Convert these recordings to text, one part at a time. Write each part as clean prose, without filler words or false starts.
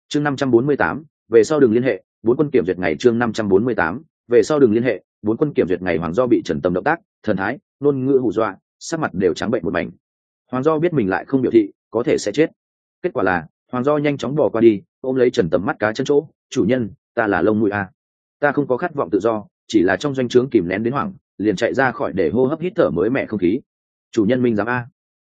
chương 548, về sau đường liên hệ, bốn quân kiểm duyệt ngày. chương 548, về sau đường liên hệ, bốn quân kiểm duyệt ngày. Hoàng Do bị Trần Tâm động tác, thần thái, ngôn ngữ hù dọa, sắc mặt đều trắng bệnh một mảnh. Hoàng Do biết mình lại không biểu thị, có thể sẽ chết. Kết quả là Hoàng Do nhanh chóng bỏ qua đi, ôm lấy Trần Tâm mắt cá chân chỗ. Chủ nhân, ta là lông mũi a, ta không có khát vọng tự do, chỉ là trong doanh trướng kìm nén đến hoảng, liền chạy ra khỏi để hô hấp hít thở mới mẻ không khí. Chủ nhân minh dám a.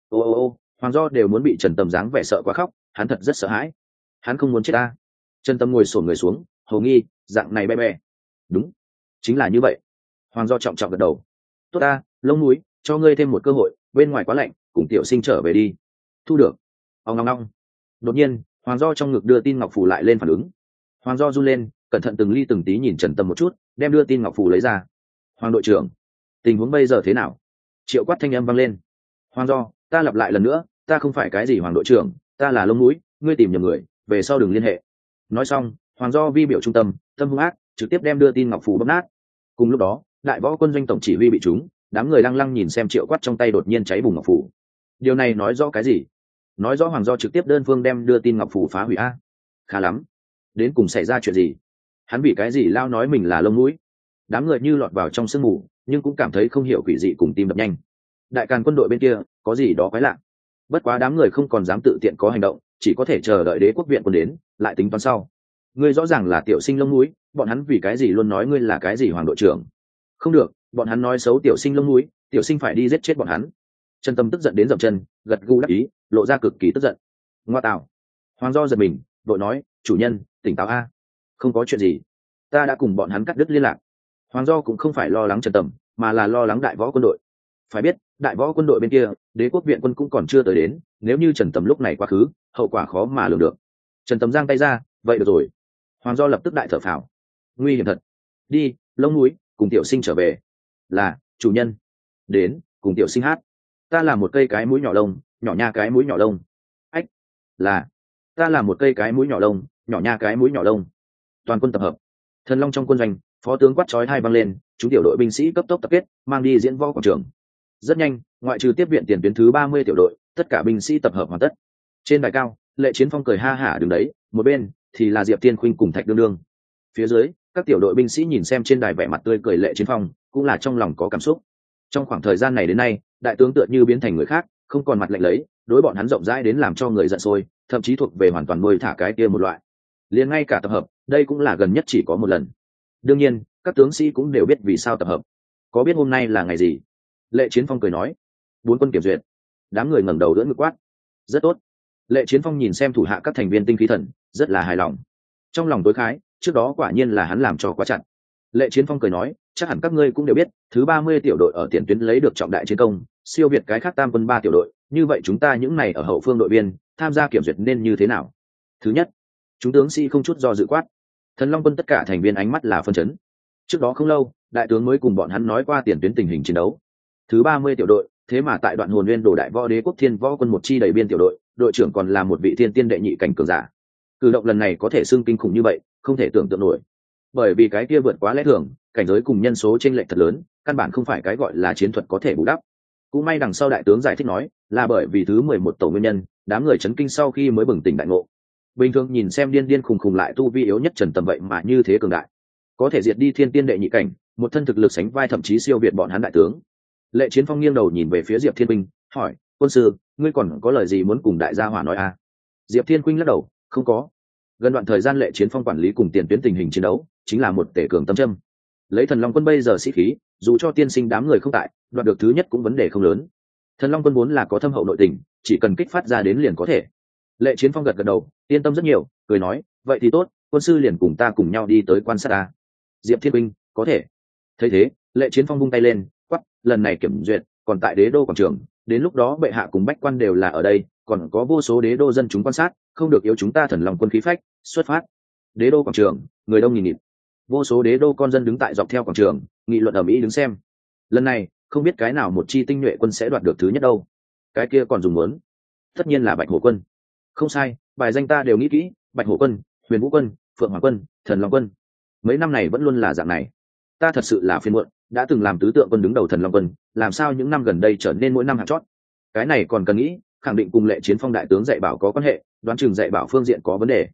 Ô, Hoàng Do đều muốn bị Trần Tâm dáng vẻ sợ quá khóc, hắn thật rất sợ hãi, hắn không muốn chết a. Trần Tâm ngồi xổm người xuống, hầu nghi, dạng này be. Đúng, chính là như vậy. Hoàng Do trọng trọng gật đầu. Tốt ta, lông mũi, cho ngươi thêm một cơ hội, bên ngoài quá lạnh, cùng tiểu sinh trở về đi. Thu được. Ong. Đột nhiên, Hoàng Do trong ngực đưa tin ngọc phù lại lên phản ứng. Hoàng Do run lên, cẩn thận từng ly từng tí nhìn Trần Tâm một chút, đem đưa tin ngọc phù lấy ra. Hoàng đội trưởng, tình huống bây giờ thế nào? Triệu Quát thanh âm vang lên. Hoàng Do, ta lặp lại lần nữa, ta không phải cái gì Hoàng đội trưởng, ta là lông mũi, ngươi tìm nhầm người, về sau đừng liên hệ. Nói xong, Hoàng Do vi biểu trung tâm, tâm hung ác, trực tiếp đem đưa tin ngọc phù bóp nát. Cùng lúc đó, đại võ quân doanh tổng chỉ huy bị trúng, đám người lăng lăng nhìn xem Triệu Quát trong tay đột nhiên cháy bùng ngọc phù. Điều này nói rõ cái gì? Nói rõ Hoàng Do trực tiếp đơn phương đem đưa tin ngọc phù phá hủy a. Khá lắm, đến cùng xảy ra chuyện gì? Hắn vì cái gì lao nói mình là lông mũi? Đám người như lọt vào trong sương mù, nhưng cũng cảm thấy không hiểu quỷ dị cùng tim đập nhanh. Đại Càn quân đội bên kia có gì đó quái lạ. Bất quá đám người không còn dám tự tiện có hành động, chỉ có thể chờ đợi Đế quốc viện quân đến, lại tính toán sau. Ngươi rõ ràng là tiểu sinh lông mũi, bọn hắn vì cái gì luôn nói ngươi là cái gì Hoàng đội trưởng? Không được, bọn hắn nói xấu tiểu sinh lông mũi, tiểu sinh phải đi giết chết bọn hắn. Trần Tâm tức giận đến dậm chân, gật gù đắc ý, lộ ra cực kỳ tức giận. Ngoa tạo. Hoàng Do giật mình, vội nói, chủ nhân, tỉnh táo a. Không có chuyện gì, ta đã cùng bọn hắn cắt đứt liên lạc. Hoàng Do cũng không phải lo lắng Trần Tâm, mà là lo lắng đại võ quân đội. Phải biết, đại võ quân đội bên kia, Đế quốc viện quân cũng còn chưa tới đến, nếu như Trần Tâm lúc này quá khứ, hậu quả khó mà lường được. Trần Tâm giang tay ra, vậy được rồi. Hoàng Do lập tức đại thở phào. Nguy hiểm thật. Đi, lông mũi, cùng tiểu sinh trở về. Là, chủ nhân. Đến, cùng tiểu sinh hát. Ta là một cây cái mũi nhỏ lông, nhỏ nha cái mũi nhỏ lông. Ách. Là, ta là một cây cái mũi nhỏ lông, nhỏ nha cái mũi nhỏ lông. Toàn quân tập hợp. Thần Long trong quân doanh, phó tướng quát chói hai vang lên, chúng tiểu đội binh sĩ cấp tốc tập kết, mang đi diễn võ quảng trường. Rất nhanh, ngoại trừ tiếp viện tiền tuyến thứ 30 tiểu đội, tất cả binh sĩ tập hợp hoàn tất. Trên đài cao, Lệ Chiến Phong cười ha hả đứng đấy, một bên thì là Diệp Tiên Khuynh cùng Thạch Đương Đương. Phía dưới, các tiểu đội binh sĩ nhìn xem trên đài vẻ mặt tươi cười Lệ Chiến Phong, cũng là trong lòng có cảm xúc. Trong khoảng thời gian này đến nay, đại tướng tựa như biến thành người khác, không còn mặt lạnh lấy, đối bọn hắn rộng rãi đến làm cho người giận sôi, thậm chí thuộc về hoàn toàn nuôi thả cái kia một loại. Liền ngay cả tập hợp, đây cũng là gần nhất chỉ có một lần. Đương nhiên, các tướng sĩ cũng đều biết vì sao tập hợp. Có biết hôm nay là ngày gì? Lệ Chiến Phong cười nói, bốn quân kiểm duyệt. Đám người ngẩng đầu đỡ ngực quát. Rất tốt. Lệ Chiến Phong nhìn xem thủ hạ các thành viên tinh khí thần, rất là hài lòng. Trong lòng tối khái, trước đó quả nhiên là hắn làm cho quá chặt. Lệ Chiến Phong cười nói, chắc hẳn các ngươi cũng đều biết, thứ 30 tiểu đội ở tiền tuyến lấy được trọng đại chiến công, siêu việt cái khác tam quân 3 tiểu đội, như vậy chúng ta những này ở hậu phương đội viên, tham gia kiểm duyệt nên như thế nào? Thứ nhất, chúng tướng sĩ không chút do dự quát. Thần Long quân tất cả thành viên ánh mắt là phân chấn. Trước đó không lâu, đại tướng mới cùng bọn hắn nói qua tiền tuyến tình hình chiến đấu. Thứ 30 tiểu đội, thế mà tại đoạn hồn nguyên đồ đại võ đế quốc thiên võ quân một chi đầy biên tiểu đội, đội trưởng còn là một vị thiên tiên đệ nhị cảnh cường giả. Cử động lần này có thể xưng kinh khủng như vậy, không thể tưởng tượng nổi. Bởi vì cái kia vượt quá lẽ thường, cảnh giới cùng nhân số chênh lệch thật lớn, căn bản không phải cái gọi là chiến thuật có thể bù đắp. Cũng may đằng sau đại tướng giải thích nói, là bởi vì thứ 11 tổ nguyên nhân, đám người chấn kinh sau khi mới bừng tỉnh đại ngộ. Bình thường nhìn xem điên điên khùng khùng lại tu vi yếu nhất Trần Tầm vậy mà như thế cường đại, có thể diệt đi thiên tiên đệ nhị cảnh, một thân thực lực sánh vai thậm chí siêu việt bọn hắn đại tướng. Lệ Chiến Phong nghiêng đầu nhìn về phía Diệp Thiên Quynh, hỏi, quân sư, ngươi còn có lời gì muốn cùng đại gia hỏa nói à? Diệp Thiên Quynh lắc đầu, không có. Gần đoạn thời gian Lệ Chiến Phong quản lý cùng tiền tuyến tình hình chiến đấu, chính là một tể cường tâm châm. Lấy Thần Long quân bây giờ sĩ khí, dù cho tiên sinh đám người không tại, đoạt được thứ nhất cũng vấn đề không lớn. Thần Long quân vốn là có thâm hậu nội tình, chỉ cần kích phát ra đến liền có thể. Lệ Chiến Phong gật gật đầu, yên tâm rất nhiều, cười nói, vậy thì tốt, quân sư liền cùng ta cùng nhau đi tới quan sát ta. Diệp Thiên Quynh, có thể. Thấy thế, Lệ Chiến Phong vung tay lên, quắc, lần này kiểm duyệt, còn tại đế đô quảng trường, đến lúc đó bệ hạ cùng bách quan đều là ở đây, còn có vô số đế đô dân chúng quan sát, không được yếu chúng ta Thần Long quân khí phách, xuất phát. Đế đô quảng trường, người đông nghìn nghịt, vô số đế đô con dân đứng tại dọc theo quảng trường, nghị luận ầm ĩ đứng xem. Lần này, không biết cái nào một chi tinh nhuệ quân sẽ đoạt được thứ nhất đâu. Cái kia còn dùng muốn? Tất nhiên là Bạch Hổ quân. Không sai, bài danh ta đều nghĩ kỹ, Bạch Hổ quân, Huyền Vũ quân, Phượng Hoàng quân, Thần Long quân. Mấy năm này vẫn luôn là dạng này. Ta thật sự là phiền muộn, đã từng làm tứ tượng quân đứng đầu Thần Long quân, làm sao những năm gần đây trở nên mỗi năm hạng chót? Cái này còn cần nghĩ, khẳng định cùng Lệ Chiến Phong đại tướng dạy bảo có quan hệ, đoán chừng dạy bảo phương diện có vấn đề.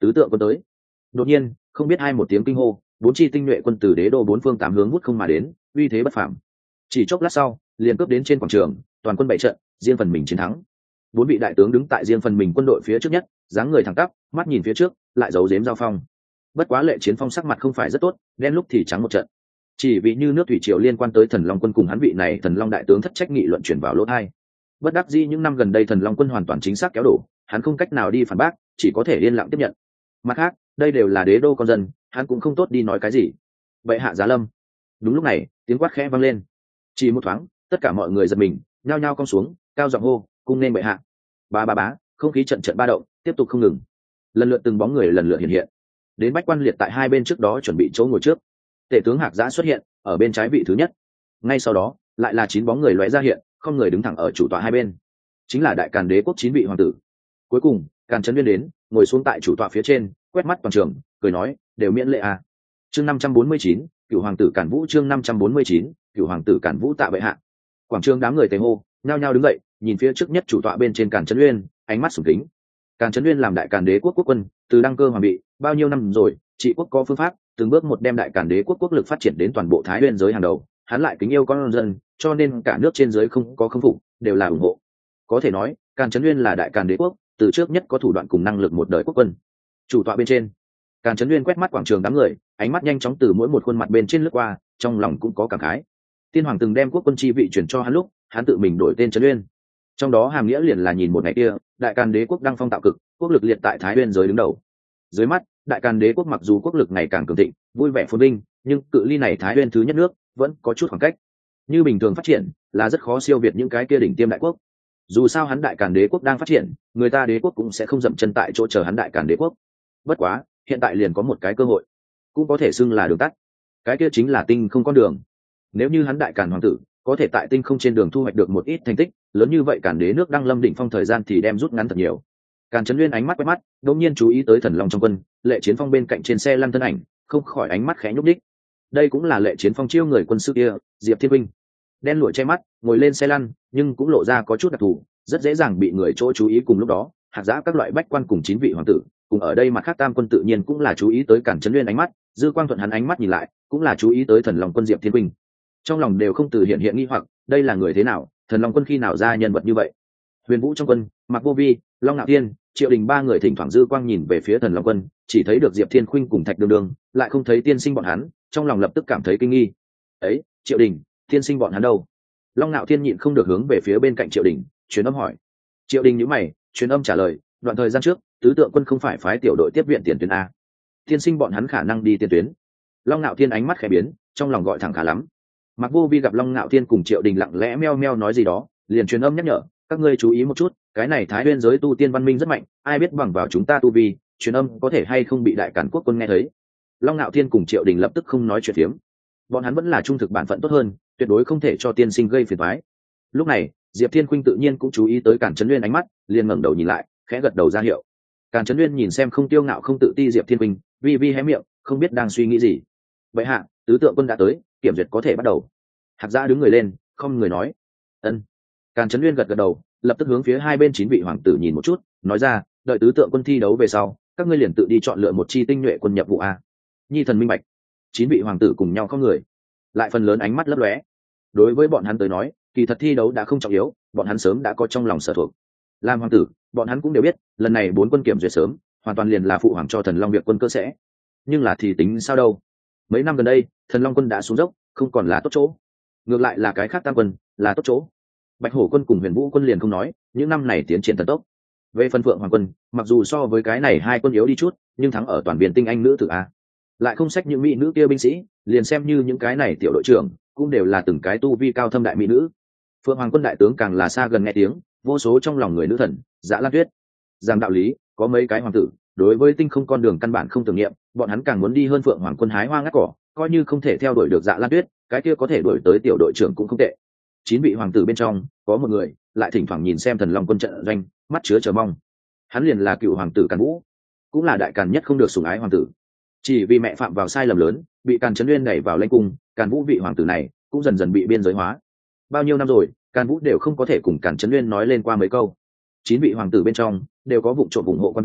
tứ tượng quân tới. Đột nhiên không biết ai một tiếng kinh hô, 4 chi tinh nhuệ quân từ đế đô 4 phương 8 hướng vút không mà đến, uy thế bất phàm. Chỉ chốc lát sau liền cướp đến trên quảng trường, toàn quân bày trận, riêng phần mình chiến thắng. 4 vị đại tướng đứng tại riêng phần mình quân đội phía trước nhất, dáng người thẳng tắp, mắt nhìn phía trước, lại giấu giếm giao phong. Bất quá Lệ Chiến Phong sắc mặt không phải rất tốt, đen lúc thì trắng một trận. Chỉ vì như nước thủy triều liên quan tới Thần Long quân cùng hắn vị này Thần Long đại tướng thất trách nghị luận chuyển vào lỗ tai. Bất đắc dĩ những năm gần đây Thần Long quân hoàn toàn chính xác kéo đổ, hắn không cách nào đi phản bác, chỉ có thể yên lặng tiếp nhận. Mặt khác, đây đều là đế đô con dân, hắn cũng không tốt đi nói cái gì. Vậy hạ giá lâm. Đúng lúc này, tiếng quát khẽ vang lên. Chỉ một thoáng, tất cả mọi người giật mình, nhao nhao cong xuống, cao giọng hô, cung nên bệ hạ. Ba ba bá, không khí trận trận ba động, tiếp tục không ngừng. Lần lượt từng bóng người lần lượt hiện hiện. Đến bách quan liệt tại hai bên trước đó chuẩn bị chỗ ngồi trước. Tể tướng Hạc Giã xuất hiện ở bên trái vị thứ nhất. Ngay sau đó, lại là 9 bóng người lóe ra hiện, không người đứng thẳng ở chủ tọa hai bên. Chính là đại càn đế quốc 9 vị hoàng tử. Cuối cùng, Càn Chấn Nguyên đến, ngồi xuống tại chủ tọa phía trên, quét mắt toàn trường, cười nói, đều miễn lễ à. Chương 549, Cửu hoàng tử Càn Vũ. Chương 549, Cửu hoàng tử Càn Vũ tạ bệ hạ. Quảng trường đám người tề hô, nhao nhao đứng dậy, nhìn phía trước nhất chủ tọa bên trên Càn Chấn Nguyên, ánh mắt sùng kính. Càn Chấn Nguyên làm đại càn đế quốc quốc quân, từ đăng cơ hoàng bị, bao nhiêu năm rồi, trị quốc có phương pháp, từng bước một đem đại càn đế quốc quốc lực phát triển đến toàn bộ Thái Nguyên giới hàng đầu, hắn lại kính yêu con dân, cho nên cả nước trên dưới không có khâm phục, đều là ủng hộ. Có thể nói, Càn Chấn Nguyên là đại càn đế quốc, từ trước nhất có thủ đoạn cùng năng lực một đời quốc quân. Chủ tọa bên trên, Càn Chấn Nguyên quét mắt quảng trường đám người, ánh mắt nhanh chóng từ mỗi một khuôn mặt bên trên lướt qua, trong lòng cũng có cảm khái. Tiên hoàng từng đem quốc quân chi vị chuyển cho hắn lúc, hắn tự mình đổi tên Chấn Nguyên. Trong đó hàm nghĩa liền là nhìn một ngày kia, đại càn đế quốc đăng phong tạo cực, quốc lực liệt tại Thái Nguyên giới đứng đầu. Dưới mắt, đại càn đế quốc mặc dù quốc lực ngày càng cường thịnh, vui vẻ phồn vinh, nhưng cự ly này Thái Nguyên thứ nhất nước vẫn có chút khoảng cách. Như bình thường phát triển, là rất khó siêu việt những cái kia đỉnh tiêm đại quốc. Dù sao hắn đại càn đế quốc đang phát triển, người ta đế quốc cũng sẽ không dậm chân tại chỗ chờ hắn đại càn đế quốc. Bất quá, hiện tại liền có một cái cơ hội, cũng có thể xưng là đường tắt. Cái kia chính là tinh không con đường. Nếu như hắn đại càn hoàng tử có thể tại tinh không trên đường thu hoạch được một ít thành tích lớn như vậy, càn đế nước đang lâm đỉnh phong thời gian thì đem rút ngắn thật nhiều. Càn Chấn Nguyên ánh mắt quét mắt, đột nhiên chú ý tới Thần Long trong quân, Lệ Chiến Phong bên cạnh trên xe lăn thân ảnh, không khỏi ánh mắt khẽ nhúc nhích. Đây cũng là Lệ Chiến Phong chiêu người quân sư kia, Diệp Thiên Vinh. Đen lụa che mắt, ngồi lên xe lăn, nhưng cũng lộ ra có chút đặc thù, rất dễ dàng bị người chỗ chú ý. Cùng lúc đó, Hạc Giã các loại bách quan cùng 9 vị hoàng tử, cùng ở đây mặt khác tam quân tự nhiên cũng là chú ý tới Càn Chấn Nguyên ánh mắt, Dư Quang Thuận hắn ánh mắt nhìn lại, cũng là chú ý tới Thần Long quân Diệp Thiên Vinh. Trong lòng đều không từ hiện nghi hoặc, đây là người thế nào, Thần Long quân khi nào ra nhân vật như vậy? Huyền Vũ trong quân, Mạc Vô Vi, Long Nạo Thiên, Triệu Đình ba người thỉnh thoảng dư quang nhìn về phía Thần Long quân, chỉ thấy được Diệp Thiên Khuynh cùng Thạch Đường Đường, lại không thấy tiên sinh bọn hắn, trong lòng lập tức cảm thấy kinh nghi. Ấy, Triệu Đình, tiên sinh bọn hắn đâu? Long Nạo Thiên nhịn không được hướng về phía bên cạnh Triệu Đình, truyền âm hỏi. Triệu Đình nhíu mày, truyền âm trả lời, đoạn thời gian trước, tứ tượng quân không phải phái tiểu đội tiếp viện tiền tuyến a? Tiên sinh bọn hắn khả năng đi tiền tuyến. Long Nạo Thiên ánh mắt khẽ biến, trong lòng gọi thẳng khả lắm. Mạc Vô Vi gặp Long Nạo Thiên cùng Triệu Đình lặng lẽ meo meo nói gì đó, liền truyền âm nhắc nhở, các ngươi chú ý một chút, cái này Thái Nguyên giới tu tiên văn minh rất mạnh, ai biết bằng vào chúng ta tu vi, truyền âm có thể hay không bị đại càn quốc quân nghe thấy. Long Nạo Thiên cùng Triệu Đình lập tức không nói chuyện phiếm, bọn hắn vẫn là trung thực bản phận tốt hơn, tuyệt đối không thể cho tiên sinh gây phiền toái. Lúc này, Diệp Thiên Khuynh tự nhiên cũng chú ý tới Càn Chấn Nguyên ánh mắt, liền ngẩng đầu nhìn lại, khẽ gật đầu ra hiệu. Càn Chấn Nguyên nhìn xem không tiêu ngạo không tự ti Diệp Thiên Khuynh, vi vi hé miệng, không biết đang suy nghĩ gì. Vậy hạ, tứ tượng quân đã tới, kiểm duyệt có thể bắt đầu. Hạc Giã đứng người lên, không người nói. Ân. Càn Chấn Nguyên gật gật đầu, lập tức hướng phía hai bên 9 vị hoàng tử nhìn một chút, nói ra, đợi tứ tượng quân thi đấu về sau, các ngươi liền tự đi chọn lựa một chi tinh nhuệ quân nhập vụ a. Nhi thần minh bạch. 9 vị hoàng tử cùng nhau không người, lại phần lớn ánh mắt lấp lóe. Đối với bọn hắn tới nói, kỳ thật thi đấu đã không trọng yếu, bọn hắn sớm đã có trong lòng sở thuộc. Làm hoàng tử, bọn hắn cũng đều biết, lần này 4 quân kiểm duyệt sớm, hoàn toàn liền là phụ hoàng cho Thần Long việc quân cơ sẽ. Nhưng là thì tính sao đâu? Mấy năm gần đây, Thần Long quân đã xuống dốc, không còn là tốt chỗ. Ngược lại là cái khác tam quân là tốt chỗ. Bạch Hổ quân cùng Huyền Vũ quân liền không nói, những năm này tiến triển thần tốc. Về phần Phượng Hoàng quân, mặc dù so với cái này hai quân yếu đi chút, nhưng thắng ở toàn biên tinh anh nữ tử a. Lại không sách những mỹ nữ kia binh sĩ, liền xem như những cái này tiểu đội trưởng, cũng đều là từng cái tu vi cao thâm đại mỹ nữ. Phượng Hoàng quân đại tướng càng là xa gần nghe tiếng, vô số trong lòng người nữ thần, Dã Lan Tuyết. Rằng đạo lý, có mấy cái hoàng tử, đối với tinh không con đường căn bản không tưởng niệm, bọn hắn càng muốn đi hơn Phượng Hoàng quân hái hoa ngắt cỏ, coi như không thể theo đuổi được Dã Lan Tuyết, cái kia có thể đuổi tới tiểu đội trưởng cũng không tệ. 9 vị hoàng tử bên trong, có một người lại thỉnh thoảng nhìn xem Thần Long quân trận doanh, mắt chứa chờ mong. Hắn liền là cựu hoàng tử Càn Vũ, cũng là đại càn nhất không được sủng ái hoàng tử. Chỉ vì mẹ phạm vào sai lầm lớn, bị Càn Chấn Nguyên đẩy vào lãnh cung, Càn Vũ vị hoàng tử này cũng dần dần bị biên giới hóa. Bao nhiêu năm rồi, Càn Vũ đều không có thể cùng Càn Chấn Nguyên nói lên qua mấy câu. 9 vị hoàng tử bên trong đều có vụ trộm ủng hộ quan biên,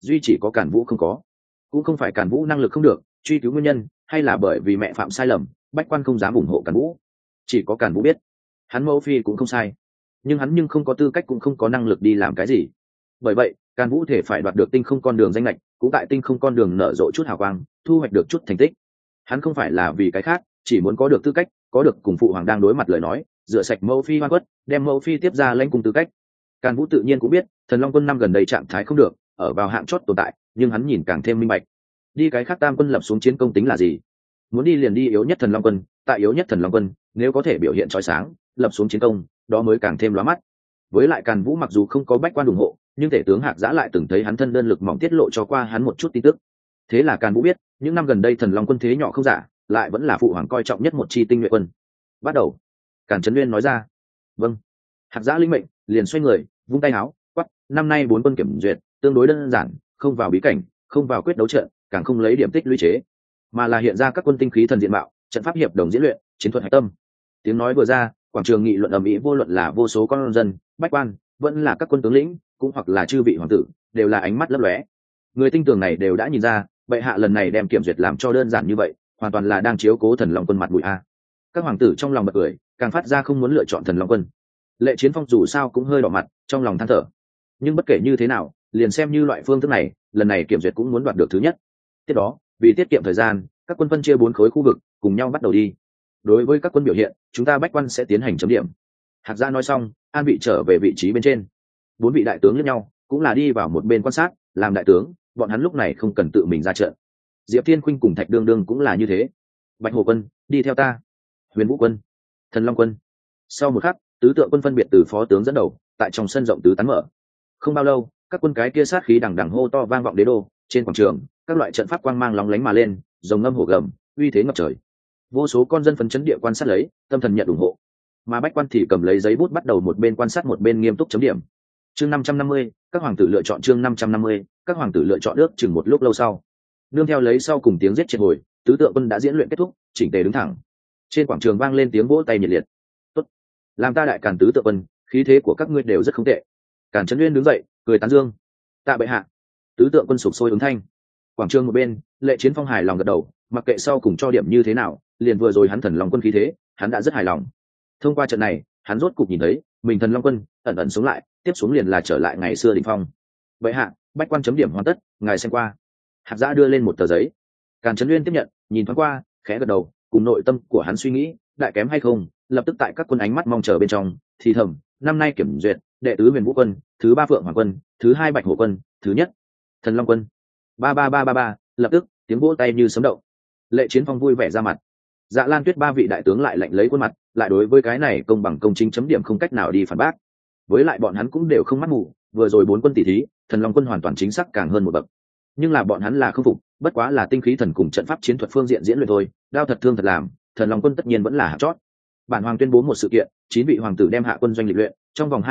duy chỉ có Càn Vũ không có. Cũng không phải Càn Vũ năng lực không được, truy cứu nguyên nhân, hay là bởi vì mẹ phạm sai lầm, bách quan không dám ủng hộ Càn Vũ. Chỉ có Càn Vũ biết, hắn mẫu phi cũng không sai, nhưng hắn không có tư cách cũng không có năng lực đi làm cái gì. Bởi vậy, Càn Vũ thể phải đoạt được tinh không con đường danh lệch, cũng tại tinh không con đường nở rộ chút hào quang, thu hoạch được chút thành tích. Hắn không phải là vì cái khác, chỉ muốn có được tư cách, có được cùng phụ hoàng đang đối mặt lời nói, rửa sạch mẫu phi oan khuất, đem mẫu phi tiếp ra lãnh cùng tư cách. Càn Vũ tự nhiên cũng biết, Thần Long Quân năm gần đây trạng thái không được, ở vào hạng chót tồn tại, nhưng hắn nhìn càng thêm minh bạch. Đi cái khác tam quân lập xuống chiến công tính là gì? Muốn đi liền đi yếu nhất Thần Long Quân, tại yếu nhất Thần Long Quân, nếu có thể biểu hiện chói sáng, lập xuống chiến công, đó mới càng thêm lóa mắt. Với lại Càn Vũ mặc dù không có bách quan ủng hộ, nhưng tể tướng Hạc Giã lại từng thấy hắn thân đơn lực mỏng tiết lộ cho qua hắn một chút tin tức. Thế là Càn Vũ biết, những năm gần đây Thần Long Quân thế nhỏ không giả, lại vẫn là phụ hoàng coi trọng nhất một chi tinh nhuệ quân. Bắt đầu. Càn Trấn Nguyên nói ra. Vâng. Hạc Giã linh mệnh, liền xoay người, vung tay áo, quát: năm nay 4 quân kiểm duyệt, tương đối đơn giản, không vào bí cảnh, không vào quyết đấu trận, càng không lấy điểm tích lũy chế, mà là hiện ra các quân tinh khí thần diện mạo, trận pháp hiệp đồng diễn luyện, chiến thuật hạch tâm. Tiếng nói vừa ra, quảng trường nghị luận ầm ĩ, vô luận là vô số con dân, bách quan, vẫn là các quân tướng lĩnh, cũng hoặc là chư vị hoàng tử, đều là ánh mắt lấp lóe. Người tinh tường này đều đã nhìn ra, bệ hạ lần này đem kiểm duyệt làm cho đơn giản như vậy, hoàn toàn là đang chiếu cố Thần Long Quân mặt mũi a. Các hoàng tử trong lòng bật cười, càng phát ra không muốn lựa chọn Thần Long Quân. Lệ Chiến Phong dù sao cũng hơi đỏ mặt, trong lòng than thở. Nhưng bất kể như thế nào, liền xem như loại phương thức này, lần này kiểm duyệt cũng muốn đoạt được thứ nhất. Tiếp đó, vì tiết kiệm thời gian, các quân phân chia 4 khối khu vực, cùng nhau bắt đầu đi. Đối với các quân biểu hiện, chúng ta bách quan sẽ tiến hành chấm điểm. Hạc Giã nói xong, an vị trở về vị trí bên trên. 4 vị đại tướng lẫn nhau, cũng là đi vào một bên quan sát, làm đại tướng, bọn hắn lúc này không cần tự mình ra trận. Diệp Thiên Khuynh cùng Thạch Đương Đương cũng là như thế. Bạch Hổ Quân, đi theo ta. Huyền Vũ Quân, Thần Long Quân. Sau một khắc, tứ tượng quân phân biệt từ phó tướng dẫn đầu, tại trong sân rộng tứ tán mở. Không bao lâu, các quân cái kia sát khí đằng đằng hô to vang vọng đế đô. Trên quảng trường, các loại trận pháp quang mang lóng lánh mà lên, rồng ngâm hổ gầm, uy thế ngập trời. Vô số con dân phấn chấn địa quan sát lấy, tâm thần nhận ủng hộ. Mà bách quan thì cầm lấy giấy bút bắt đầu một bên quan sát một bên nghiêm túc chấm điểm. Chương 550, các hoàng tử lựa chọn chương 550, các hoàng tử lựa chọn ước chừng một lúc lâu sau. Nương theo lấy sau cùng tiếng giết triệt hồi, tứ tượng quân đã diễn luyện kết thúc, chỉnh tề đứng thẳng. Trên quảng trường vang lên tiếng vỗ tay nhiệt liệt. Tốt, làm ta đại Càn tứ tượng quân, khí thế của các ngươi đều rất không tệ. Càn Trấn Nguyên đứng dậy, cười tán dương. Tạ bệ hạ. Tứ tượng quân sục sôi ứng thanh. Quảng trường một bên, Lệ Chiến Phong hài lòng gật đầu, mặc kệ sau cùng cho điểm như thế nào, liền vừa rồi hắn Thần Long Quân khí thế, hắn đã rất hài lòng. Thông qua trận này, hắn rốt cục nhìn thấy, mình Thần Long Quân ẩn ẩn xuống lại, tiếp xuống liền là trở lại ngày xưa đỉnh phong. Bệ hạ, bách quan chấm điểm hoàn tất, ngài xem qua. Hạc Giã đưa lên một tờ giấy. Càn Trấn Nguyên tiếp nhận, nhìn thoáng qua, khẽ gật đầu, cùng nội tâm của hắn suy nghĩ, đại kém hay không, lập tức tại các quân ánh mắt mong chờ bên trong, thì thầm, năm nay kiểm duyệt, đệ tứ Huyền Vũ Quân, thứ 3 Phượng Hoàng Quân, thứ 2 Bạch Hổ Quân, thứ nhất Thần Long Quân. 33333, lập tức, tiếng vỗ tay như sấm động. Lệ Chiến Phong vui vẻ ra mặt. Dạ Lan Tuyết 3 vị đại tướng lại lạnh lấy khuôn mặt, lại đối với cái này công bằng công chính chấm điểm không cách nào đi phản bác. Với lại bọn hắn cũng đều không mắt mù, vừa rồi 4 quân tỷ thí, Thần Long Quân hoàn toàn chính xác càng hơn một bậc. Nhưng là bọn hắn là không phục, bất quá là tinh khí thần cùng trận pháp chiến thuật phương diện diễn luyện thôi, đao thật thương thật làm, Thần Long Quân tất nhiên vẫn là hạng chót. Bản hoàng tuyên bố một sự kiện, 9 vị hoàng tử đem hạ quân doanh lịch luyện, trong vòng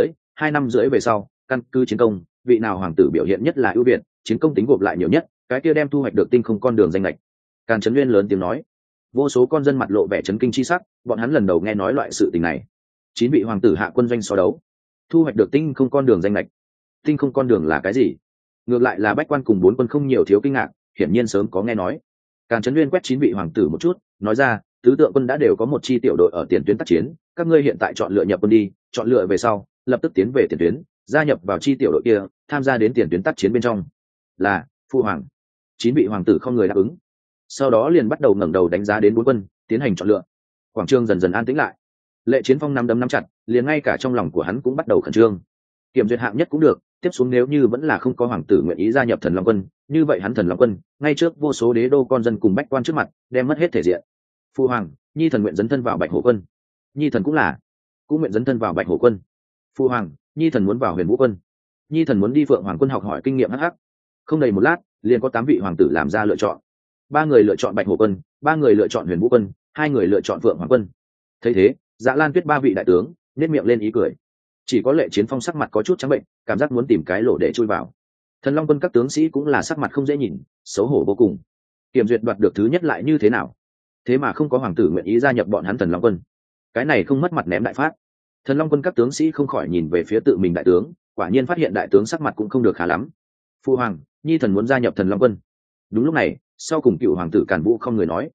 2 năm rưỡi về sau, căn cứ chiến công, vị nào hoàng tử biểu hiện nhất là ưu việt, chiến công tính gộp lại nhiều nhất, cái kia đem thu hoạch được tinh không con đường danh lệch. Càn Trấn Nguyên lớn tiếng nói. Vô số con dân mặt lộ vẻ chấn kinh chi sắc, bọn hắn lần đầu nghe nói loại sự tình này. 9 vị hoàng tử hạ quân doanh so đấu, thu hoạch được tinh không con đường danh lệch. Tinh không con đường là cái gì? Ngược lại là bách quan cùng 4 quân không nhiều thiếu kinh ngạc, hiển nhiên sớm có nghe nói. Càn Trấn Nguyên quét 9 vị hoàng tử một chút, nói ra, tứ tượng quân đã đều có một chi tiểu đội ở tiền tuyến tác chiến, các ngươi hiện tại chọn lựa nhập quân đi, chọn lựa về sau, lập tức tiến về tiền tuyến, gia nhập vào chi tiểu đội kia, tham gia đến tiền tuyến tác chiến bên trong. Là, phu hoàng. 9 vị hoàng tử không người đáp ứng. Sau đó liền bắt đầu ngẩng đầu đánh giá đến 4 quân, tiến hành chọn lựa. Quảng trường dần dần an tĩnh lại. Lệ Chiến Phong nắm đấm nắm chặt, liền ngay cả trong lòng của hắn cũng bắt đầu khẩn trương. Kiểm duyệt hạng nhất cũng được, tiếp xuống nếu như vẫn là không có hoàng tử nguyện ý gia nhập Thần Long Quân, như vậy hắn Thần Long Quân, ngay trước vô số đế đô con dân cùng bách quan trước mặt, đem mất hết thể diện. Phu hoàng, nhi thần nguyện dấn thân vào Bạch Hổ Quân. Nhi thần cũng nguyện dấn thân vào Bạch Hổ Quân. Phu hoàng, nhi thần muốn vào Huyền Vũ Quân. Nhi thần muốn đi Phượng Hoàng Quân học hỏi kinh nghiệm hắc. Không đầy một lát, liền có 8 vị hoàng tử làm ra lựa chọn. 3 người lựa chọn Bạch Hổ Quân, 3 người lựa chọn Huyền Vũ Quân, 2 người lựa chọn Phượng Hoàng Quân. Thấy thế, Dạ Lan Tuyết 3 vị đại tướng nhếch miệng lên ý cười. Chỉ có Lệ Chiến Phong sắc mặt có chút trắng bệnh, cảm giác muốn tìm cái lỗ để chui vào. Thần Long Quân các tướng sĩ cũng là sắc mặt không dễ nhìn, xấu hổ vô cùng. Kiểm duyệt đoạt được thứ nhất lại như thế nào? Thế mà không có hoàng tử nguyện ý gia nhập bọn hắn Thần Long Quân. Cái này không mất mặt ném đại phát. Thần Long Quân các tướng sĩ không khỏi nhìn về phía tự mình đại tướng, quả nhiên phát hiện đại tướng sắc mặt cũng không được khá lắm. Phu hoàng, nhi thần muốn gia nhập Thần Long quân. Đúng lúc này, sau cùng cựu hoàng tử Càn Vũ không người nói.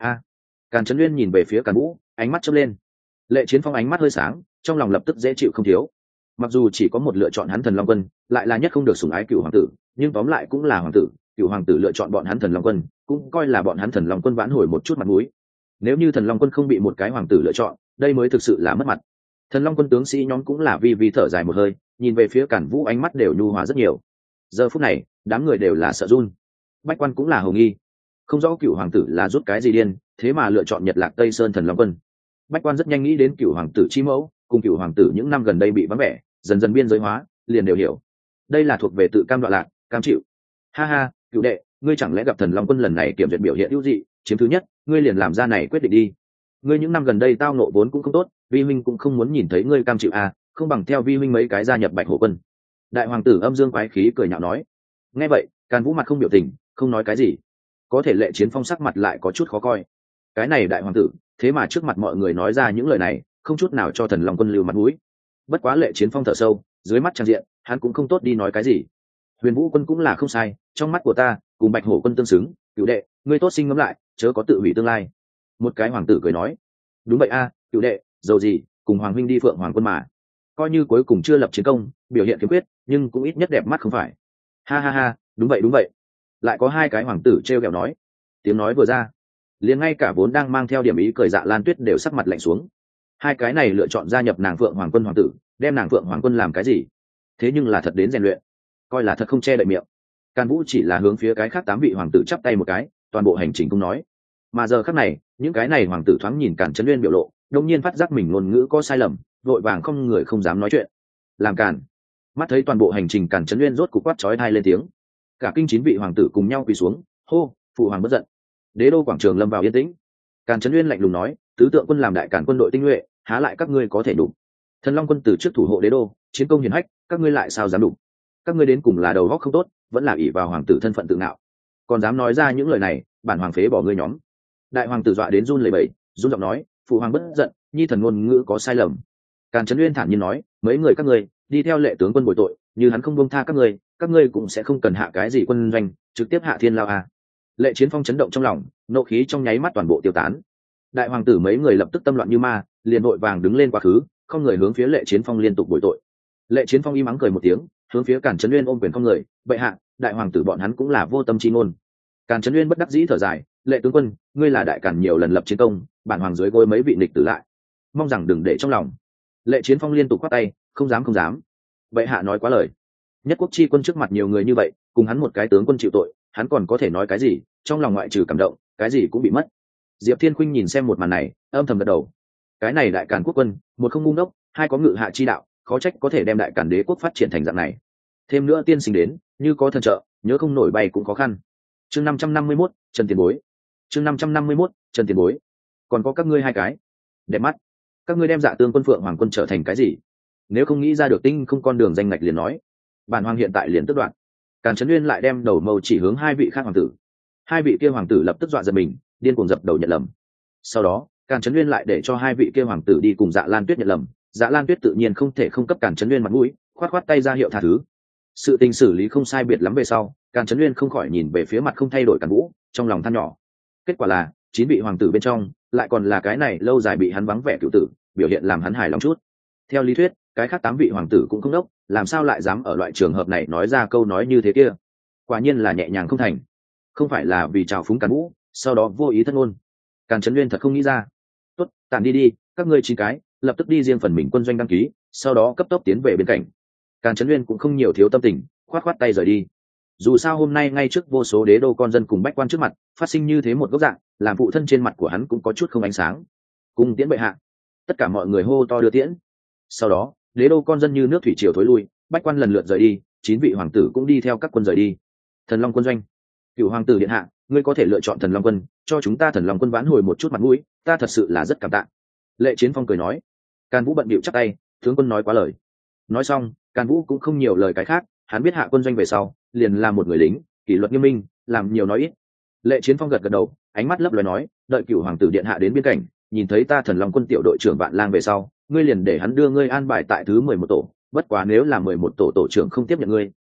Càn Chấn Nguyên nhìn về phía Càn Vũ, ánh mắt chớp lên. Lệ Chiến Phong ánh mắt hơi sáng, trong lòng lập tức dễ chịu không thiếu. Mặc dù chỉ có một lựa chọn hắn Thần Long quân, lại là nhất không được sủng ái cựu hoàng tử, nhưng tóm lại cũng là hoàng tử, cựu hoàng tử lựa chọn bọn hắn Thần Long quân, cũng coi là bọn hắn Thần Long quân vãn hồi một chút mặt mũi. Nếu như Thần Long quân không bị một cái hoàng tử lựa chọn, đây mới thực sự là mất mặt. Thần Long quân tướng sĩ nhóm cũng là vi thở dài một hơi, nhìn về phía Càn Vũ ánh mắt đều nhu hòa rất nhiều. Giờ phút này, đám người đều là sợ run. Bách quan cũng là hồng nghi, không rõ cựu hoàng tử là rút cái gì điên, thế mà lựa chọn Nhật Lạc Tây Sơn Thần Long quân. Bách quan rất nhanh nghĩ đến cựu hoàng tử chi mẫu, cùng cựu hoàng tử những năm gần đây bị vắng vẻ, dần dần biên giới hóa, liền đều hiểu. Đây là thuộc về tự cam đoạn lạc, cam chịu. Ha ha, cựu đệ, ngươi chẳng lẽ gặp Thần Long quân lần này kiểm duyệt biểu hiện ưu dị, chiếm thứ nhất, ngươi liền làm ra này quyết định đi. Ngươi những năm gần đây tao nộ vốn cũng không tốt, vi huynh cũng không muốn nhìn thấy ngươi cam chịu à, không bằng theo vi huynh mấy cái gia nhập Bạch Hổ quân. Đại hoàng tử âm dương quái khí cười nhạo nói. Nghe vậy, Càn Vũ mặt không biểu tình, không nói cái gì. Có thể Lệ Chiến Phong sắc mặt lại có chút khó coi. Cái này đại hoàng tử, thế mà trước mặt mọi người nói ra những lời này, không chút nào cho Thần Long quân lưu mặt mũi. Bất quá Lệ Chiến Phong thở sâu, dưới mắt trang diện, hắn cũng không tốt đi nói cái gì. Huyền Vũ quân cũng là không sai, trong mắt của ta, cùng Bạch Hổ quân tương xứng, cửu đệ, ngươi tốt sinh ngẫm lại, chớ có tự hủy tương lai. Một cái hoàng tử cười nói. Đúng vậy a, cửu đệ, dầu gì, cùng hoàng huynh đi Phượng Hoàng quân mà. Coi như cuối cùng chưa lập chiến công, biểu hiện kiếm quyết, nhưng cũng ít nhất đẹp mắt không phải. Ha ha ha, đúng vậy. Lại có hai cái hoàng tử trêu ghẹo nói. Tiếng nói vừa ra, liền ngay cả vốn đang mang theo điểm ý cười Dạ Lan Tuyết đều sắc mặt lạnh xuống. Hai cái này lựa chọn gia nhập nàng Phượng Hoàng quân hoàng tử, đem nàng Phượng Hoàng quân làm cái gì? Thế nhưng là thật đến rèn luyện, coi là thật không che đậy miệng. Càn Vũ chỉ là hướng phía cái khác 8 vị hoàng tử chắp tay một cái, toàn bộ hành trình không nói. Mà giờ khắc này, những cái này hoàng tử thoáng nhìn Càn Chấn Nguyên biểu lộ, đột nhiên phát giác mình ngôn ngữ có sai lầm, vội vàng không người không dám nói chuyện. Làm càn. Mắt thấy toàn bộ hành trình Càn Chấn Nguyên rốt cục quát chói tai lên tiếng. Cả kinh 9 vị hoàng tử cùng nhau quỳ xuống, hô, phụ hoàng bất giận. Đế đô quảng trường lâm vào yên tĩnh. Càn Chấn Nguyên lạnh lùng nói, tứ tượng quân làm đại càn quân đội tinh nhuệ, há lại các ngươi có thể đủ. Thần Long quân từ trước thủ hộ đế đô, chiến công hiển hách, các ngươi lại sao dám đủ? Các ngươi đến cùng là đầu óc không tốt, vẫn là ỷ vào hoàng tử thân phận tự ngạo, còn dám nói ra những lời này, bản hoàng phế bỏ ngươi nhóm. Đại hoàng tử dọa đến run lẩy bẩy, run giọng nói, phụ hoàng bất giận, nhi thần ngôn ngữ có sai lầm. Càn Chấn Nguyên thản nhiên nói, mấy người các ngươi đi theo Lệ tướng quân bồi tội, như hắn không buông tha các ngươi cũng sẽ không cần hạ cái gì quân doanh, trực tiếp hạ thiên lao a. Lệ Chiến Phong chấn động trong lòng, nộ khí trong nháy mắt toàn bộ tiêu tán. Đại hoàng tử mấy người lập tức tâm loạn như ma, liền vội vàng đứng lên quá khứ, không người hướng phía Lệ Chiến Phong liên tục bồi tội. Lệ Chiến Phong im ắng cười một tiếng, hướng phía Càn Chấn Nguyên ôm quyền không người, bệ hạ, đại hoàng tử bọn hắn cũng là vô tâm chi ngôn. Càn Chấn Nguyên bất đắc dĩ thở dài, Lệ tướng quân, ngươi là đại càn nhiều lần lập chiến công, bản hoàng dưới gối mấy vị nghịch tử lại, mong rằng đừng để trong lòng. Lệ Chiến Phong liên tục quát tay, không dám. Bệ hạ nói quá lời. Nhất quốc chi quân trước mặt nhiều người như vậy, cùng hắn một cái tướng quân chịu tội, hắn còn có thể nói cái gì? Trong lòng ngoại trừ cảm động, cái gì cũng bị mất. Diệp Thiên Khuynh nhìn xem một màn này, âm thầm gật đầu. Cái này đại càn quốc quân, một không ngu ngốc, hai có ngự hạ chi đạo, khó trách có thể đem đại càn đế quốc phát triển thành dạng này. Thêm nữa tiên sinh đến, như có thần trợ, nhớ không nổi bay cũng khó khăn. Chương 551, Trần Tiền Bối. Chương 551, Trần Tiền Bối. Còn có các ngươi hai cái, đẹp mắt. Các ngươi đem Dạ Tương quân Phượng Hoàng quân trở thành cái gì? Nếu không nghĩ ra được tinh không con đường danh ngạch liền nói, bản hoàng hiện tại liền tức đoạn. Càn Chấn Nguyên lại đem đầu mâu chỉ hướng hai vị khác hoàng tử. Hai vị kia hoàng tử lập tức dọa giật mình, điên cuồng dập đầu nhận lầm. Sau đó, Càn Chấn Nguyên lại để cho hai vị kia hoàng tử đi cùng Dạ Lan Tuyết nhận lầm. Dạ Lan Tuyết tự nhiên không thể không cấp Càn Chấn Nguyên mặt mũi, khoát tay ra hiệu tha thứ. Sự tình xử lý không sai biệt lắm về sau, Càn Chấn Nguyên không khỏi nhìn về phía mặt không thay đổi Càn Vũ, trong lòng than nhỏ. Kết quả là 9 vị hoàng tử bên trong, lại còn là cái này lâu dài bị hắn vắng vẻ cựu tử, biểu hiện làm hắn hài lòng chút. Theo lý thuyết, cái khác 8 vị hoàng tử cũng không đốc, làm sao lại dám ở loại trường hợp này nói ra câu nói như thế kia? Quả nhiên là nhẹ nhàng không thành. Không phải là vì trào phúng Càn Vũ, sau đó vô ý thất ngôn. Càn Chấn Nguyên thật không nghĩ ra. Tốt, tản đi, các ngươi 9 cái, lập tức đi riêng phần mình quân doanh đăng ký, sau đó cấp tốc tiến về bên cạnh. Càn Chấn Nguyên cũng không nhiều thiếu tâm tình, khoát tay rời đi. Dù sao hôm nay ngay trước vô số đế đô con dân cùng bách quan trước mặt, phát sinh như thế một góc dạng, làm phụ thân trên mặt của hắn cũng có chút không ánh sáng. Cùng tiễn bệ hạ. Tất cả mọi người hô to đưa tiễn. Sau đó, đế đô con dân như nước thủy triều thối lui, bách quan lần lượt rời đi, 9 vị hoàng tử cũng đi theo các quân rời đi. Thần Long quân doanh. Cửu hoàng tử điện hạ, ngươi có thể lựa chọn Thần Long quân, cho chúng ta Thần Long quân vãn hồi một chút mặt mũi, ta thật sự là rất cảm tạ. Lệ Chiến Phong cười nói. Càn Vũ bận bịu chắp tay, tướng quân nói quá lời. Nói xong, Càn Vũ cũng không nhiều lời cái khác, hắn biết hạ quân doanh về sau, liền là một người lính, kỷ luật nghiêm minh, làm nhiều nói ít. Lệ Chiến Phong gật gật đầu, ánh mắt lấp loé nói, đợi Cửu hoàng tử điện hạ đến biên cảnh, nhìn thấy ta Thần Long quân tiểu đội trưởng Vạn Lang về sau, ngươi liền để hắn đưa ngươi an bài tại thứ 11 tổ, bất quá nếu là 11 tổ tổ trưởng không tiếp nhận ngươi,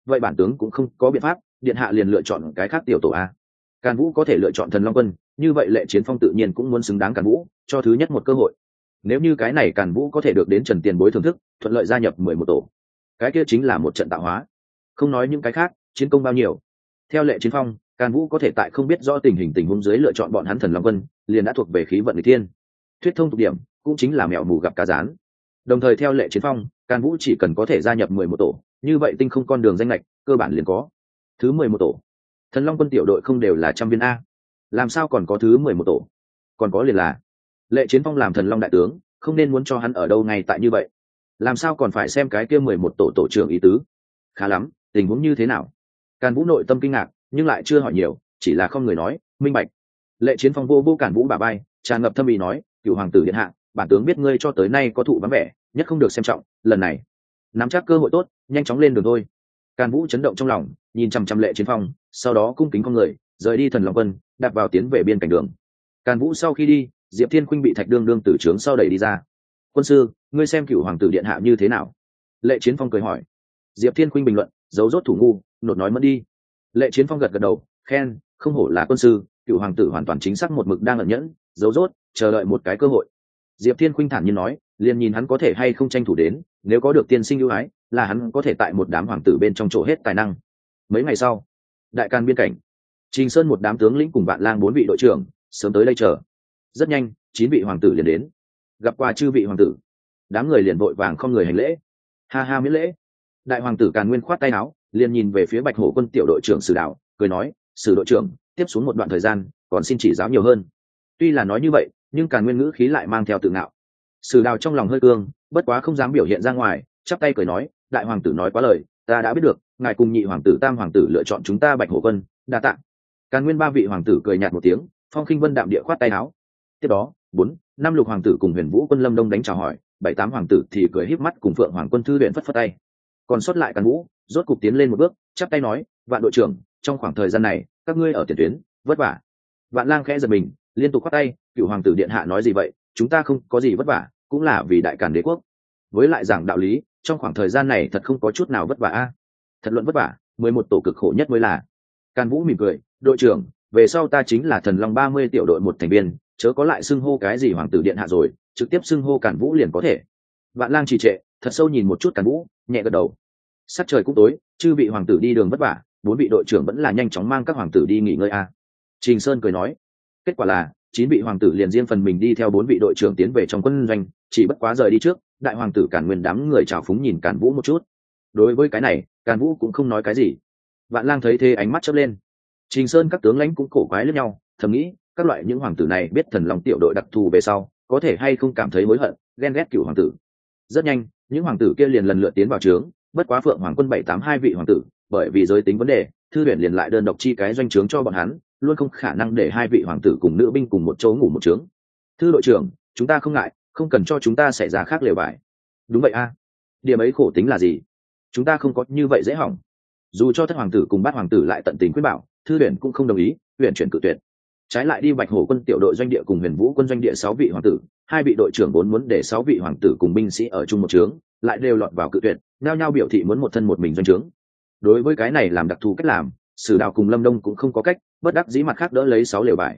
vậy bản tướng cũng không có biện pháp, điện hạ liền lựa chọn cái khác tiểu tổ a. Càn Vũ có thể lựa chọn Thần Long quân, như vậy Lệ Chiến Phong tự nhiên cũng muốn xứng đáng Càn Vũ, cho thứ nhất một cơ hội. Nếu như cái này Càn Vũ có thể được đến Trần Tiền Bối thưởng thức, thuận lợi gia nhập 11 tổ, cái kia chính là một trận tạo hóa. Không nói những cái khác, chiến công bao nhiêu. Theo Lệ Chiến Phong, Càn Vũ có thể tại không biết rõ tình huống dưới lựa chọn bọn hắn Thần Long quân, liền đã thuộc về khí vận người thiên. Thuyết thông tục điểm, cũng chính là mèo mù gặp cá rán. Đồng thời theo Lệ Chiến Phong, Càn Vũ chỉ cần có thể gia nhập 11 tổ, như vậy tinh không con đường danh lệch cơ bản liền có. Thứ 11 tổ. Thần Long quân tiểu đội không đều là trăm viên a, làm sao còn có thứ 11 tổ? Còn có liền là Lệ Chiến Phong làm Thần Long đại tướng, không nên muốn cho hắn ở đâu ngay tại như vậy, làm sao còn phải xem cái kia 11 tổ tổ trưởng ý tứ? Khá lắm, tình huống như thế nào? Càn Vũ nội tâm kinh ngạc, nhưng lại chưa hỏi nhiều, chỉ là không người nói, minh bạch. Lệ Chiến Phong vô Càn Vũ bả vai, tràn ngập thâm ý nói, cựu hoàng tử điện hạ, bản tướng biết ngươi cho tới nay có thụ vắng vẻ, nhất không được xem trọng, lần này nắm chắc cơ hội tốt, nhanh chóng lên đường thôi. Càn Vũ chấn động trong lòng, nhìn chằm chằm Lệ Chiến Phong, sau đó cung kính con người rời đi Thần Long quân, đạp vào tiến về biên cảnh đường. Càn Vũ sau khi đi, Diệp Thiên Khuynh bị Thạch Đương Đương từ trướng sau đẩy đi ra. Quân sư, ngươi xem cựu hoàng tử điện hạ như thế nào? Lệ Chiến Phong cười hỏi. Diệp Thiên Khuynh bình luận, giấu rốt thủ ngu, nột nói mất đi. Lệ Chiến Phong gật gật đầu, khen, không hổ là quân sư, cựu hoàng tử hoàn toàn chính xác một mực đang ẩn nhẫn, giấu rốt, chờ đợi một cái cơ hội. Diệp Thiên Khuynh thản nhiên nói, liền nhìn hắn có thể hay không tranh thủ đến, nếu có được tiên sinh ưu ái, là hắn có thể tại một đám hoàng tử bên trong chỗ hết tài năng. Mấy ngày sau, đại can biên cảnh, Trình Sơn một đám tướng lĩnh cùng Vạn Lang 4 vị đội trưởng sớm tới đây chờ. Rất nhanh, 9 vị hoàng tử liền đến. Gặp qua chư vị hoàng tử, đám người liền vội vàng không người hành lễ. Ha ha miễn lễ. Đại hoàng tử Càn Nguyên khoát tay áo, liền nhìn về phía Bạch Hổ quân tiểu đội trưởng Sử Đạo, cười nói, Sử đội trưởng, tiếp xuống một đoạn thời gian, còn xin chỉ giáo nhiều hơn. Tuy là nói như vậy, nhưng Càn Nguyên ngữ khí lại mang theo tự ngạo. Sử Đạo trong lòng hơi cương, bất quá không dám biểu hiện ra ngoài, chắp tay cười nói, đại hoàng tử nói quá lời, ta đã biết được, ngài cùng nhị hoàng tử tam hoàng tử lựa chọn chúng ta Bạch Hổ quân, đa tạ. Càn Nguyên 3 vị hoàng tử cười nhạt một tiếng, phong khinh vân đạm địa khoát tay áo. Tiếp đó, 4, 5 lục hoàng tử cùng Huyền Vũ quân Lâm Đông đánh chào hỏi, 7, 8 hoàng tử thì cười híp mắt cùng Phượng Hoàng quân Thư Luyện phất phất tay. Còn sót lại Càn Vũ, rốt cục tiến lên một bước, chắp tay nói, Vạn đội trưởng, trong khoảng thời gian này, các ngươi ở tiền tuyến, vất vả. Vạn Lang khẽ giật mình, liên tục khoát tay, cựu hoàng tử điện hạ nói gì vậy, chúng ta không có gì vất vả, cũng là vì đại Càn đế quốc. Với lại giảng đạo lý, trong khoảng thời gian này thật không có chút nào vất vả a. Thật luận vất vả, 11 tổ cực khổ nhất mới là. Càn Vũ mỉm cười, đội trưởng, về sau ta chính là Thần Long 30 tiểu đội một thành viên, chớ có lại xưng hô cái gì hoàng tử điện hạ rồi, trực tiếp xưng hô Càn Vũ liền có thể. Vạn Lang trì trệ, thật sâu nhìn một chút Càn Vũ, nhẹ gật đầu. Sắc trời cũng tối, chư vị hoàng tử đi đường vất vả, 4 vị đội trưởng vẫn là nhanh chóng mang các hoàng tử đi nghỉ ngơi a. Trình Sơn cười nói. Kết quả là 9 vị hoàng tử liền riêng phần mình đi theo 4 vị đội trưởng tiến về trong quân doanh, chỉ bất quá rời đi trước, đại hoàng tử Càn Nguyên đám người chào phúng nhìn Càn Vũ một chút. Đối với cái này, Càn Vũ cũng không nói cái gì. Vạn Lang thấy thế ánh mắt chớp lên. Trình Sơn các tướng lãnh cũng cổ quái lẫn nhau, thầm nghĩ, các loại những hoàng tử này biết Thần Long tiểu đội đặc thù về sau, có thể hay không cảm thấy hối hận, ghen ghét cửu hoàng tử. Rất nhanh, những hoàng tử kia liền lần lượt tiến vào trướng, bất quá Phượng Hoàng quân 782 vị hoàng tử, bởi vì giới tính vấn đề, Thư Huyền liền lại đơn độc chi cái doanh trướng cho bọn hắn, luôn không khả năng để 2 vị hoàng tử cùng nữ binh cùng một chỗ ngủ một trướng. Thư đội trưởng, chúng ta không ngại, không cần cho chúng ta xảy ra khác lều bại. Đúng vậy a. Điểm ấy khổ tính là gì? Chúng ta không có như vậy dễ hỏng. Dù cho Thất hoàng tử cùng Bát hoàng tử lại tận tình khuyên bảo, Thư Huyền cũng không đồng ý, Huyền chuyển cự tuyệt. Trái lại đi Bạch Hổ quân tiểu đội doanh địa cùng Huyền Vũ quân doanh địa 6 vị hoàng tử, 2 vị đội trưởng vốn muốn để 6 vị hoàng tử cùng binh sĩ ở chung một trướng, lại đều lọt vào cự tuyệt, nhao nhao biểu thị muốn một thân một mình doanh trướng. Đối với cái này làm đặc thù cách làm, Sử Đạo cùng Lâm Đông cũng không có cách, bất đắc dĩ mặt khác đỡ lấy 6 lều bài.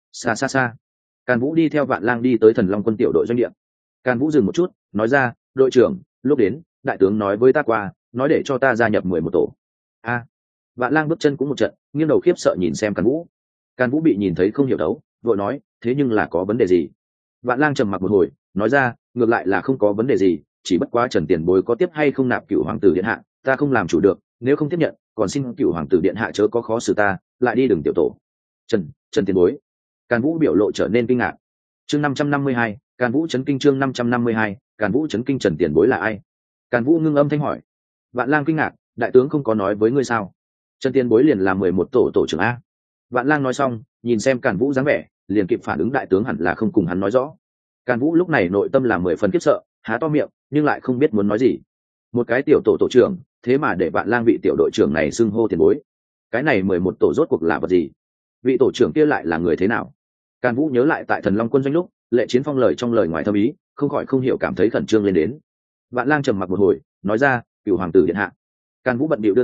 Xa, Càn Vũ đi theo Vạn Lang đi tới Thần Long quân tiểu đội doanh địa. Càn Vũ dừng một chút, nói ra, đội trưởng, lúc đến, đại tướng nói với ta qua, nói để cho ta gia nhập 11 tổ. A. Vạn Lang bước chân cũng một trận, nghiêng đầu khiếp sợ nhìn xem Càn Vũ. Càn Vũ bị nhìn thấy không hiểu đấu, vội nói, thế nhưng là có vấn đề gì? Vạn Lang trầm mặc một hồi, nói ra, ngược lại là không có vấn đề gì, chỉ bất quá Trần Tiền Bối có tiếp hay không nạp cựu hoàng tử điện hạ, ta không làm chủ được, nếu không tiếp nhận, còn xin cựu hoàng tử điện hạ chớ có khó xử ta, lại đi đường tiểu tổ. Trần Tiền Bối. Càn Vũ biểu lộ trở nên kinh ngạc. Chương 552, Càn Vũ chấn kinh chương 552, Càn Vũ chấn kinh Trần Tiền Bối là ai? Càn Vũ ngưng âm thanh hỏi. Vạn Lang kinh ngạc, đại tướng không có nói với ngươi sao? Trần Tiền Bối liền là 11 tổ tổ trưởng a. Vạn Lang nói xong, nhìn xem Càn Vũ dáng vẻ, liền kịp phản ứng đại tướng hẳn là không cùng hắn nói rõ. Càn Vũ lúc này nội tâm là 10 phần khiếp sợ, há to miệng, nhưng lại không biết muốn nói gì. Một cái tiểu tổ tổ trưởng, thế mà để Vạn Lang vị tiểu đội trưởng này xưng hô tiền bối. Cái này 11 tổ rốt cuộc là vật gì? Vị tổ trưởng kia lại là người thế nào? Càn Vũ nhớ lại tại Thần Long quân doanh lúc, Lệ Chiến Phong lời trong lời ngoài thâm ý, không khỏi không hiểu cảm thấy khẩn trương lên đến. Vạn Lang trầm mặc một hồi, nói ra, cửu hoàng tử điện hạ. Càn Vũ bận bịu đưa tay,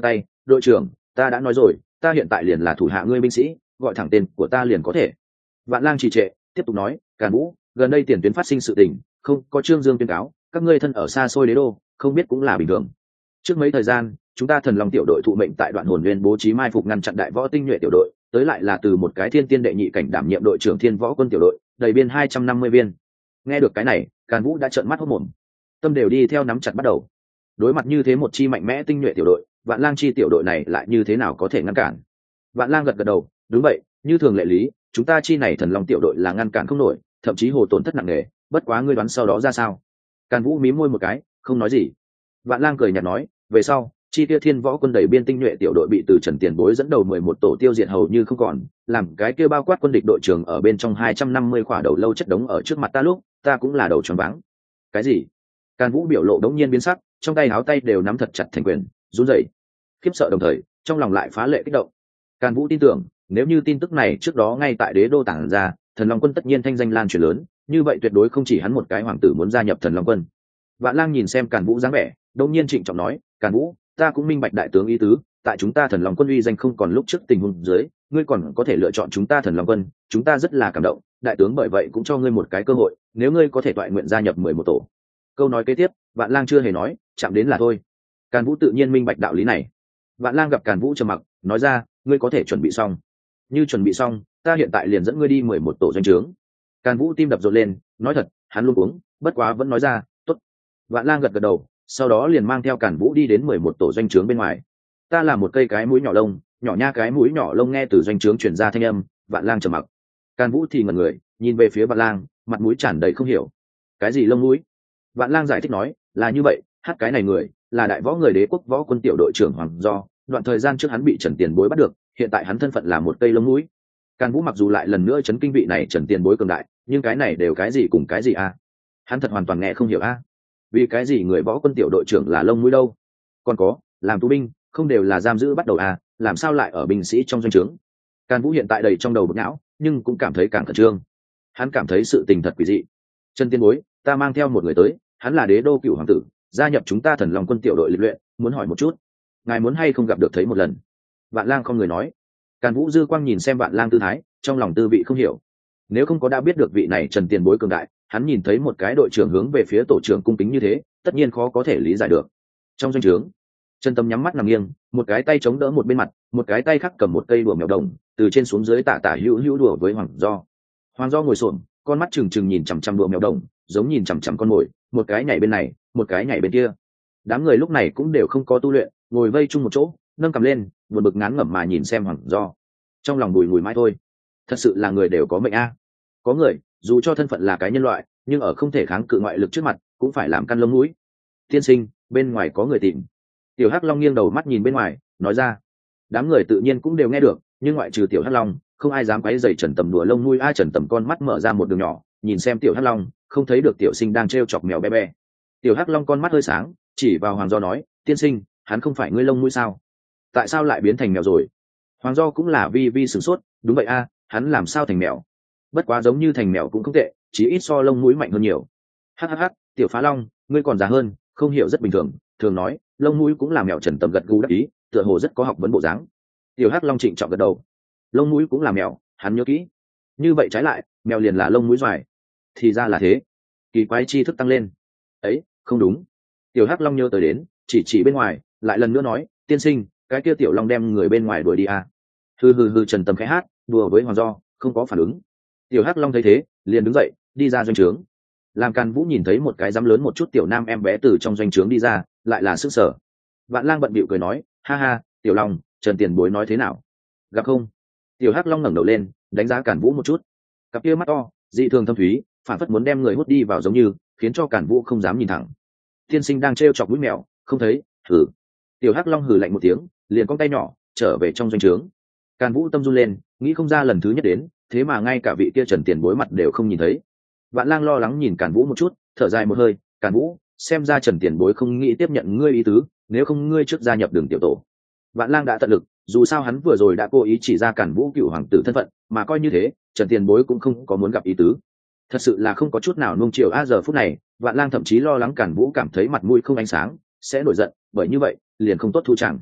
đội trưởng, ta đã nói rồi, ta hiện tại liền là thủ hạ ngươi binh sĩ, gọi thẳng tên của ta liền có thể. Vạn Lang trì trệ, tiếp tục nói, Càn Vũ, gần đây tiền tuyến phát sinh sự tình, không có Trương Dương tuyên cáo, các ngươi thân ở xa xôi đế đô, không biết cũng là bình thường. Trước mấy thời gian, chúng ta Thần Long tiểu đội thụ mệnh tại Đoạn Hồn Nguyên bố trí mai phục ngăn chặn đại võ tinh nhuệ tiểu đội, tới lại là từ một cái thiên tiên đệ nhị cảnh đảm nhiệm đội trưởng Thiên Võ quân tiểu đội, đầy biên 250 viên. Nghe được cái này, Càn Vũ đã trợn mắt hốt mồm, tâm đều đi theo nắm chặt bắt đầu. Đối mặt như thế một chi mạnh mẽ tinh nhuệ tiểu đội, Vạn Lang chi tiểu đội này lại như thế nào có thể ngăn cản? Vạn Lang gật gật đầu, đúng vậy, như thường lệ lý, chúng ta chi này Thần Long tiểu đội là ngăn cản không nổi, thậm chí hồ tổn thất nặng nề, bất quá ngươi đoán sau đó ra sao? Càn Vũ mím môi một cái, không nói gì. Vạn Lang cười nhạt nói, về sau, chi tiêu Thiên Võ quân đẩy biên tinh nhuệ tiểu đội bị từ Trần Tiền Bối dẫn đầu 11 tổ tiêu diệt hầu như không còn, làm cái kia bao quát quân địch đội trưởng ở bên trong 250 khỏa đầu lâu chất đống ở trước mặt ta lúc, ta cũng là đầu tròn váng. Cái gì? Càn Vũ biểu lộ đống nhiên biến sắc, trong tay áo tay đều nắm thật chặt thành quyền, run rẩy, khiếp sợ đồng thời, trong lòng lại phá lệ kích động. Càn Vũ tin tưởng, nếu như tin tức này trước đó ngay tại đế đô tản ra, Thần Long quân tất nhiên thanh danh lan truyền lớn, như vậy tuyệt đối không chỉ hắn một cái hoàng tử muốn gia nhập Thần Long quân. Vạn Lang nhìn xem Càn Vũ dáng vẻ, đống nhiên trịnh trọng nói, Càn Vũ, ta cũng minh bạch đại tướng ý tứ, tại chúng ta Thần Long quân uy danh không còn lúc trước tình huống dưới, ngươi còn có thể lựa chọn chúng ta Thần Long quân, chúng ta rất là cảm động, đại tướng bởi vậy cũng cho ngươi một cái cơ hội, nếu ngươi có thể toại nguyện gia nhập 11 tổ. Câu nói kế tiếp, Vạn Lang chưa hề nói, chạm đến là thôi. Càn Vũ tự nhiên minh bạch đạo lý này. Vạn Lang gặp Càn Vũ trầm mặc, nói ra, ngươi có thể chuẩn bị xong. Như chuẩn bị xong, ta hiện tại liền dẫn ngươi đi 11 tổ doanh trướng. Càn Vũ tim đập rộn lên, nói thật, hắn luôn uống, bất quá vẫn nói ra, tốt. Vạn Lang gật gật đầu, sau đó liền mang theo Càn Vũ đi đến 11 tổ doanh trướng bên ngoài. Ta là một cây cái mũi nhỏ lông, nhỏ nha cái mũi nhỏ lông nghe từ doanh trướng truyền ra thanh âm, Vạn Lang trầm mặc. Càn Vũ thì ngẩn người, nhìn về phía Vạn Lang, mặt mũi tràn đầy không hiểu. Cái gì lông mũi? Vạn Lang giải thích nói, là như vậy, hát cái này người là đại võ người đế quốc võ quân tiểu đội trưởng Hoàng Do, đoạn thời gian trước hắn bị Trần Tiền Bối bắt được, hiện tại hắn thân phận là một cây lông mũi. Càn Vũ mặc dù lại lần nữa chấn kinh vị này Trần Tiền Bối cường đại, nhưng cái này đều cái gì cùng cái gì a? Hắn thật hoàn toàn nghe không hiểu a. Vì cái gì người võ quân tiểu đội trưởng là lông mũi đâu? Còn có, làm tù binh, không đều là giam giữ bắt đầu a, làm sao lại ở binh sĩ trong doanh trướng? Càn Vũ hiện tại đầy trong đầu bực não, nhưng cũng cảm thấy càng khẩn trương. Hắn cảm thấy sự tình thật quỷ dị. Trần Tiền Bối, ta mang theo một người tới, hắn là đế đô cựu hoàng tử, gia nhập chúng ta Thần Long quân tiểu đội lịch luyện, muốn hỏi một chút, ngài muốn hay không gặp được thấy một lần? Vạn Lang không người nói. Càn Vũ dư quang nhìn xem Vạn Lang tư thái, trong lòng tư vị không hiểu. Nếu không có đã biết được vị này Trần Tiền Bối cường đại, hắn nhìn thấy một cái đội trưởng hướng về phía tổ trưởng cung kính như thế, tất nhiên khó có thể lý giải được. Trong doanh trướng, Trần Tâm nhắm mắt nằm nghiêng, một cái tay chống đỡ một bên mặt, một cái tay khác cầm một cây đùa mèo đồng, từ trên xuống dưới tả tả hữu hữu đùa với Hoàng Do. Hoàng Do ngồi xổm, con mắt trừng trừng nhìn chằm chằm đùa mèo đồng, giống nhìn chằm chằm con mồi, một cái nhảy bên này, một cái nhảy bên kia. Đám người lúc này cũng đều không có tu luyện, ngồi vây chung một chỗ, nâng cầm lên, buồn bực ngán ngẩm mà nhìn xem Hoàng Do. Trong lòng bùi ngùi mãi thôi, thật sự là người đều có mệnh a. Có người dù cho thân phận là cái nhân loại, nhưng ở không thể kháng cự ngoại lực trước mặt, cũng phải làm căn lông mũi. Tiên sinh, bên ngoài có người tìm. Tiểu Hắc Long nghiêng đầu mắt nhìn bên ngoài, nói ra. Đám người tự nhiên cũng đều nghe được, nhưng ngoại trừ Tiểu Hắc Long, không ai dám quấy rầy Trần Tầm đùa lông mũi. Ai Trần Tầm con mắt mở ra một đường nhỏ, nhìn xem Tiểu Hắc Long, không thấy được tiểu sinh đang trêu chọc mèo bé bé. Tiểu Hắc Long con mắt hơi sáng, chỉ vào Hoàng Do nói, tiên sinh, hắn không phải ngươi lông mũi sao? Tại sao lại biến thành mèo rồi? Hoàng Do cũng là vi vi sửng sốt, đúng vậy a, hắn làm sao thành mèo? Bất quá giống như thành mèo cũng không tệ, chỉ ít so lông mũi mạnh hơn nhiều. Hắc, Tiểu Phá Long, ngươi còn già hơn, không hiểu rất bình thường, thường nói, lông mũi cũng là mèo. Trần Tầm gật gù đáp ý, tựa hồ rất có học vấn bộ dáng. Tiểu Hắc Long trịnh trọng gật đầu, lông mũi cũng là mèo, hắn nhớ kỹ. Như vậy trái lại, mèo liền là lông mũi xoài. Thì ra là thế. Kỳ quái tri thức tăng lên. Ấy, không đúng. Tiểu Hắc Long nhớ tới đến, chỉ bên ngoài, lại lần nữa nói, tiên sinh, cái kia Tiểu Long đem người bên ngoài đuổi đi à? Hừ, Trần Tầm khẽ hát, đùa với Hoàng Do, không có phản ứng. Tiểu Hắc Long thấy thế, liền đứng dậy, đi ra doanh trướng. Làm Càn Vũ nhìn thấy một cái dám lớn một chút tiểu nam em bé từ trong doanh trướng đi ra, lại là sức sở. Vạn Lang bận bịu cười nói, ha ha, Tiểu Long, Trần Tiền Bối nói thế nào? Gặp không? Tiểu Hắc Long ngẩng đầu lên, đánh giá Càn Vũ một chút. Cặp kia mắt to, dị thường thâm thúy, phản phất muốn đem người hút đi vào giống như, khiến cho Càn Vũ không dám nhìn thẳng. Tiên sinh đang trêu chọc mũi mèo, không thấy? Hừ. Tiểu Hắc Long hừ lạnh một tiếng, liền cong tay nhỏ, trở về trong doanh trướng. Càn Vũ tâm run lên, nghĩ không ra lần thứ nhất đến, thế mà ngay cả vị kia Trần Tiền Bối mặt đều không nhìn thấy. Vạn Lang lo lắng nhìn Càn Vũ một chút, thở dài một hơi, Càn Vũ, xem ra Trần Tiền Bối không nghĩ tiếp nhận ngươi ý tứ, nếu không ngươi trước gia nhập Đường tiểu tổ. Vạn Lang đã tận lực, dù sao hắn vừa rồi đã cố ý chỉ ra Càn Vũ cựu hoàng tử thân phận, mà coi như thế, Trần Tiền Bối cũng không có muốn gặp ý tứ. Thật sự là không có chút nào nuông chiều. Giờ phút này, Vạn Lang thậm chí lo lắng Càn Vũ cảm thấy mặt mũi không ánh sáng, sẽ nổi giận, bởi như vậy, liền không tốt thu chẳng.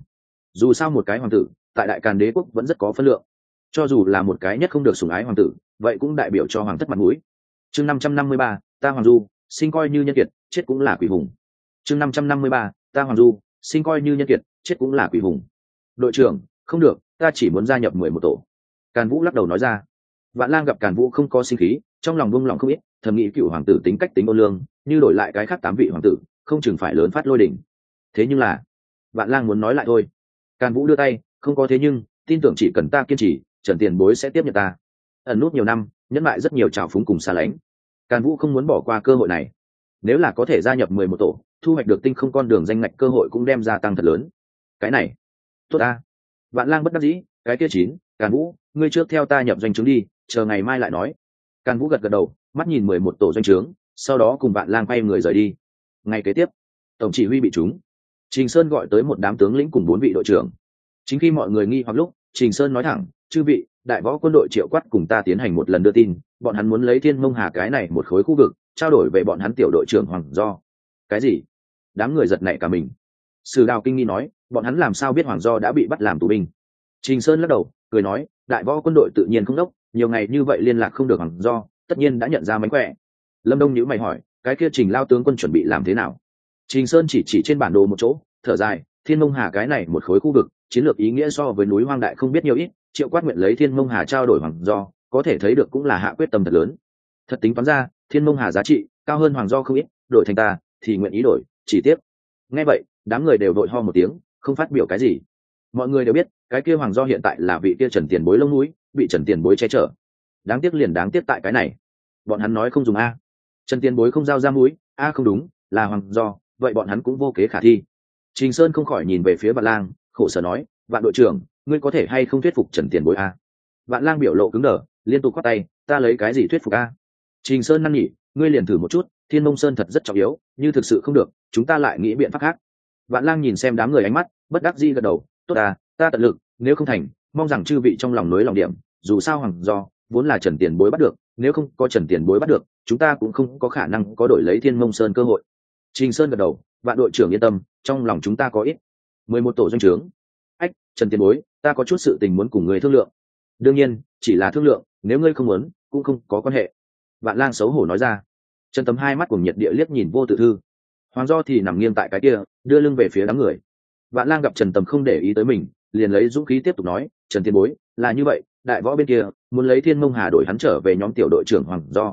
dù sao một cái hoàng tử tại đại càn đế quốc vẫn rất có phân lượng, cho dù là một cái nhất không được sủng ái hoàng tử vậy cũng đại biểu cho hoàng thất mặt mũi. Chương 553, ta Hoàng Du, sinh coi như nhân kiệt, chết cũng là quỷ hùng. Chương 553, ta Hoàng Du, sinh coi như nhân kiệt, chết cũng là quỷ hùng. Đội trưởng, không được, ta chỉ muốn gia nhập 11 tổ. Càn Vũ lắc đầu nói ra. Vạn Lang gặp Càn Vũ không có sinh khí, trong lòng buông lòng không ít, thầm nghĩ cựu hoàng tử tính cách tính ôn lương, như đổi lại cái khác 8 vị hoàng tử, không chừng phải lớn phát lôi đỉnh. Thế nhưng là, Vạn Lang muốn nói lại thôi. Càn Vũ đưa tay, không có thế nhưng, tin tưởng chỉ cần ta kiên trì, Trần Tiền Bối sẽ tiếp nhận ta. Ẩn nút nhiều năm, nhẫn lại rất nhiều trào phúng cùng xa lánh. Càn Vũ không muốn bỏ qua cơ hội này. Nếu là có thể gia nhập 11 tổ, thu hoạch được tinh không con đường danh ngạch cơ hội cũng đem gia tăng thật lớn. Cái này, tốt ta. Vạn Lang bất đắc dĩ, cái kia 9, Càn Vũ, ngươi trước theo ta nhập doanh trướng đi, chờ ngày mai lại nói. Càn Vũ gật gật đầu, mắt nhìn 11 tổ doanh trướng, sau đó cùng Vạn Lang quay người rời đi. Ngày kế tiếp, tổng chỉ huy bị trúng. Trình Sơn gọi tới một đám tướng lĩnh cùng 4 vị đội trưởng. Chính khi mọi người nghi hoặc lúc, Trình Sơn nói thẳng, chư vị, đại võ quân đội Triệu Quát cùng ta tiến hành một lần đưa tin, bọn hắn muốn lấy Thiên Mông Hà cái này một khối khu vực, trao đổi về bọn hắn tiểu đội trưởng Hoàng Do. Cái gì? Đám người giật nảy cả mình. Sử Đào kinh nghi nói, bọn hắn làm sao biết Hoàng Do đã bị bắt làm tù binh? Trình Sơn lắc đầu, cười nói, đại võ quân đội tự nhiên không đốc, nhiều ngày như vậy liên lạc không được Hoàng Do, tất nhiên đã nhận ra mánh khỏe. Lâm Đông nhíu mày hỏi, cái kia Trình lao tướng quân chuẩn bị làm thế nào? Trình Sơn chỉ trên bản đồ một chỗ, thở dài, Thiên Mông Hà cái này một khối khu vực, chiến lược ý nghĩa so với núi hoang đại không biết nhiều ít, Triệu Quát nguyện lấy Thiên Mông Hà trao đổi Hoàng Do, có thể thấy được cũng là hạ quyết tâm thật lớn. Thật tính toán ra, Thiên Mông Hà giá trị cao hơn Hoàng Do không ít, đổi thành ta thì nguyện ý đổi, chỉ tiếc. Nghe vậy, đám người đều đội ho một tiếng, không phát biểu cái gì. Mọi người đều biết, cái kia Hoàng Do hiện tại là vị kia Trần Tiền Bối lông núi, bị Trần Tiền Bối che chở. Đáng tiếc liền đáng tiếc tại cái này. Bọn hắn nói không dùng a. Trần Tiền Bối không giao ra mũi, a không đúng, là Hoàng Do, vậy bọn hắn cũng vô kế khả thi. Trình Sơn không khỏi nhìn về phía Vạn Lang, khổ sở nói, Vạn đội trưởng, ngươi có thể hay không thuyết phục Trần Tiền Bối a? Vạn Lang biểu lộ cứng đờ, liên tục quát tay, ta lấy cái gì thuyết phục a? Trình Sơn năn nỉ, ngươi liền thử một chút, Thiên Mông Sơn thật rất trọng yếu, như thực sự không được, chúng ta lại nghĩ biện pháp khác. Vạn Lang nhìn xem đám người ánh mắt, bất đắc dĩ gật đầu, tốt à, ta tận lực, nếu không thành, mong rằng chư vị trong lòng nới lòng điểm, dù sao Hoàng Do vốn là Trần Tiền Bối bắt được, nếu không có Trần Tiền Bối bắt được, chúng ta cũng không có khả năng có đổi lấy Thiên Mông Sơn cơ hội. Trình Sơn gật đầu, Vạn đội trưởng yên tâm, trong lòng chúng ta có ít. 11 tổ doanh trướng. Ách, Trần Tiền Bối, ta có chút sự tình muốn cùng người thương lượng. Đương nhiên, chỉ là thương lượng, nếu ngươi không muốn, cũng không có quan hệ. Vạn Lang xấu hổ nói ra. Trần Tấm hai mắt cùng nhiệt địa liếc nhìn Vô Tự Thư. Hoàng Do thì nằm nghiêng tại cái kia, đưa lưng về phía đám người. Vạn Lang gặp Trần Tầm không để ý tới mình, liền lấy dũng khí tiếp tục nói, Trần Tiền Bối, là như vậy, đại võ bên kia muốn lấy Thiên Mông Hà đổi hắn trở về nhóm tiểu đội trưởng Hoàng Do.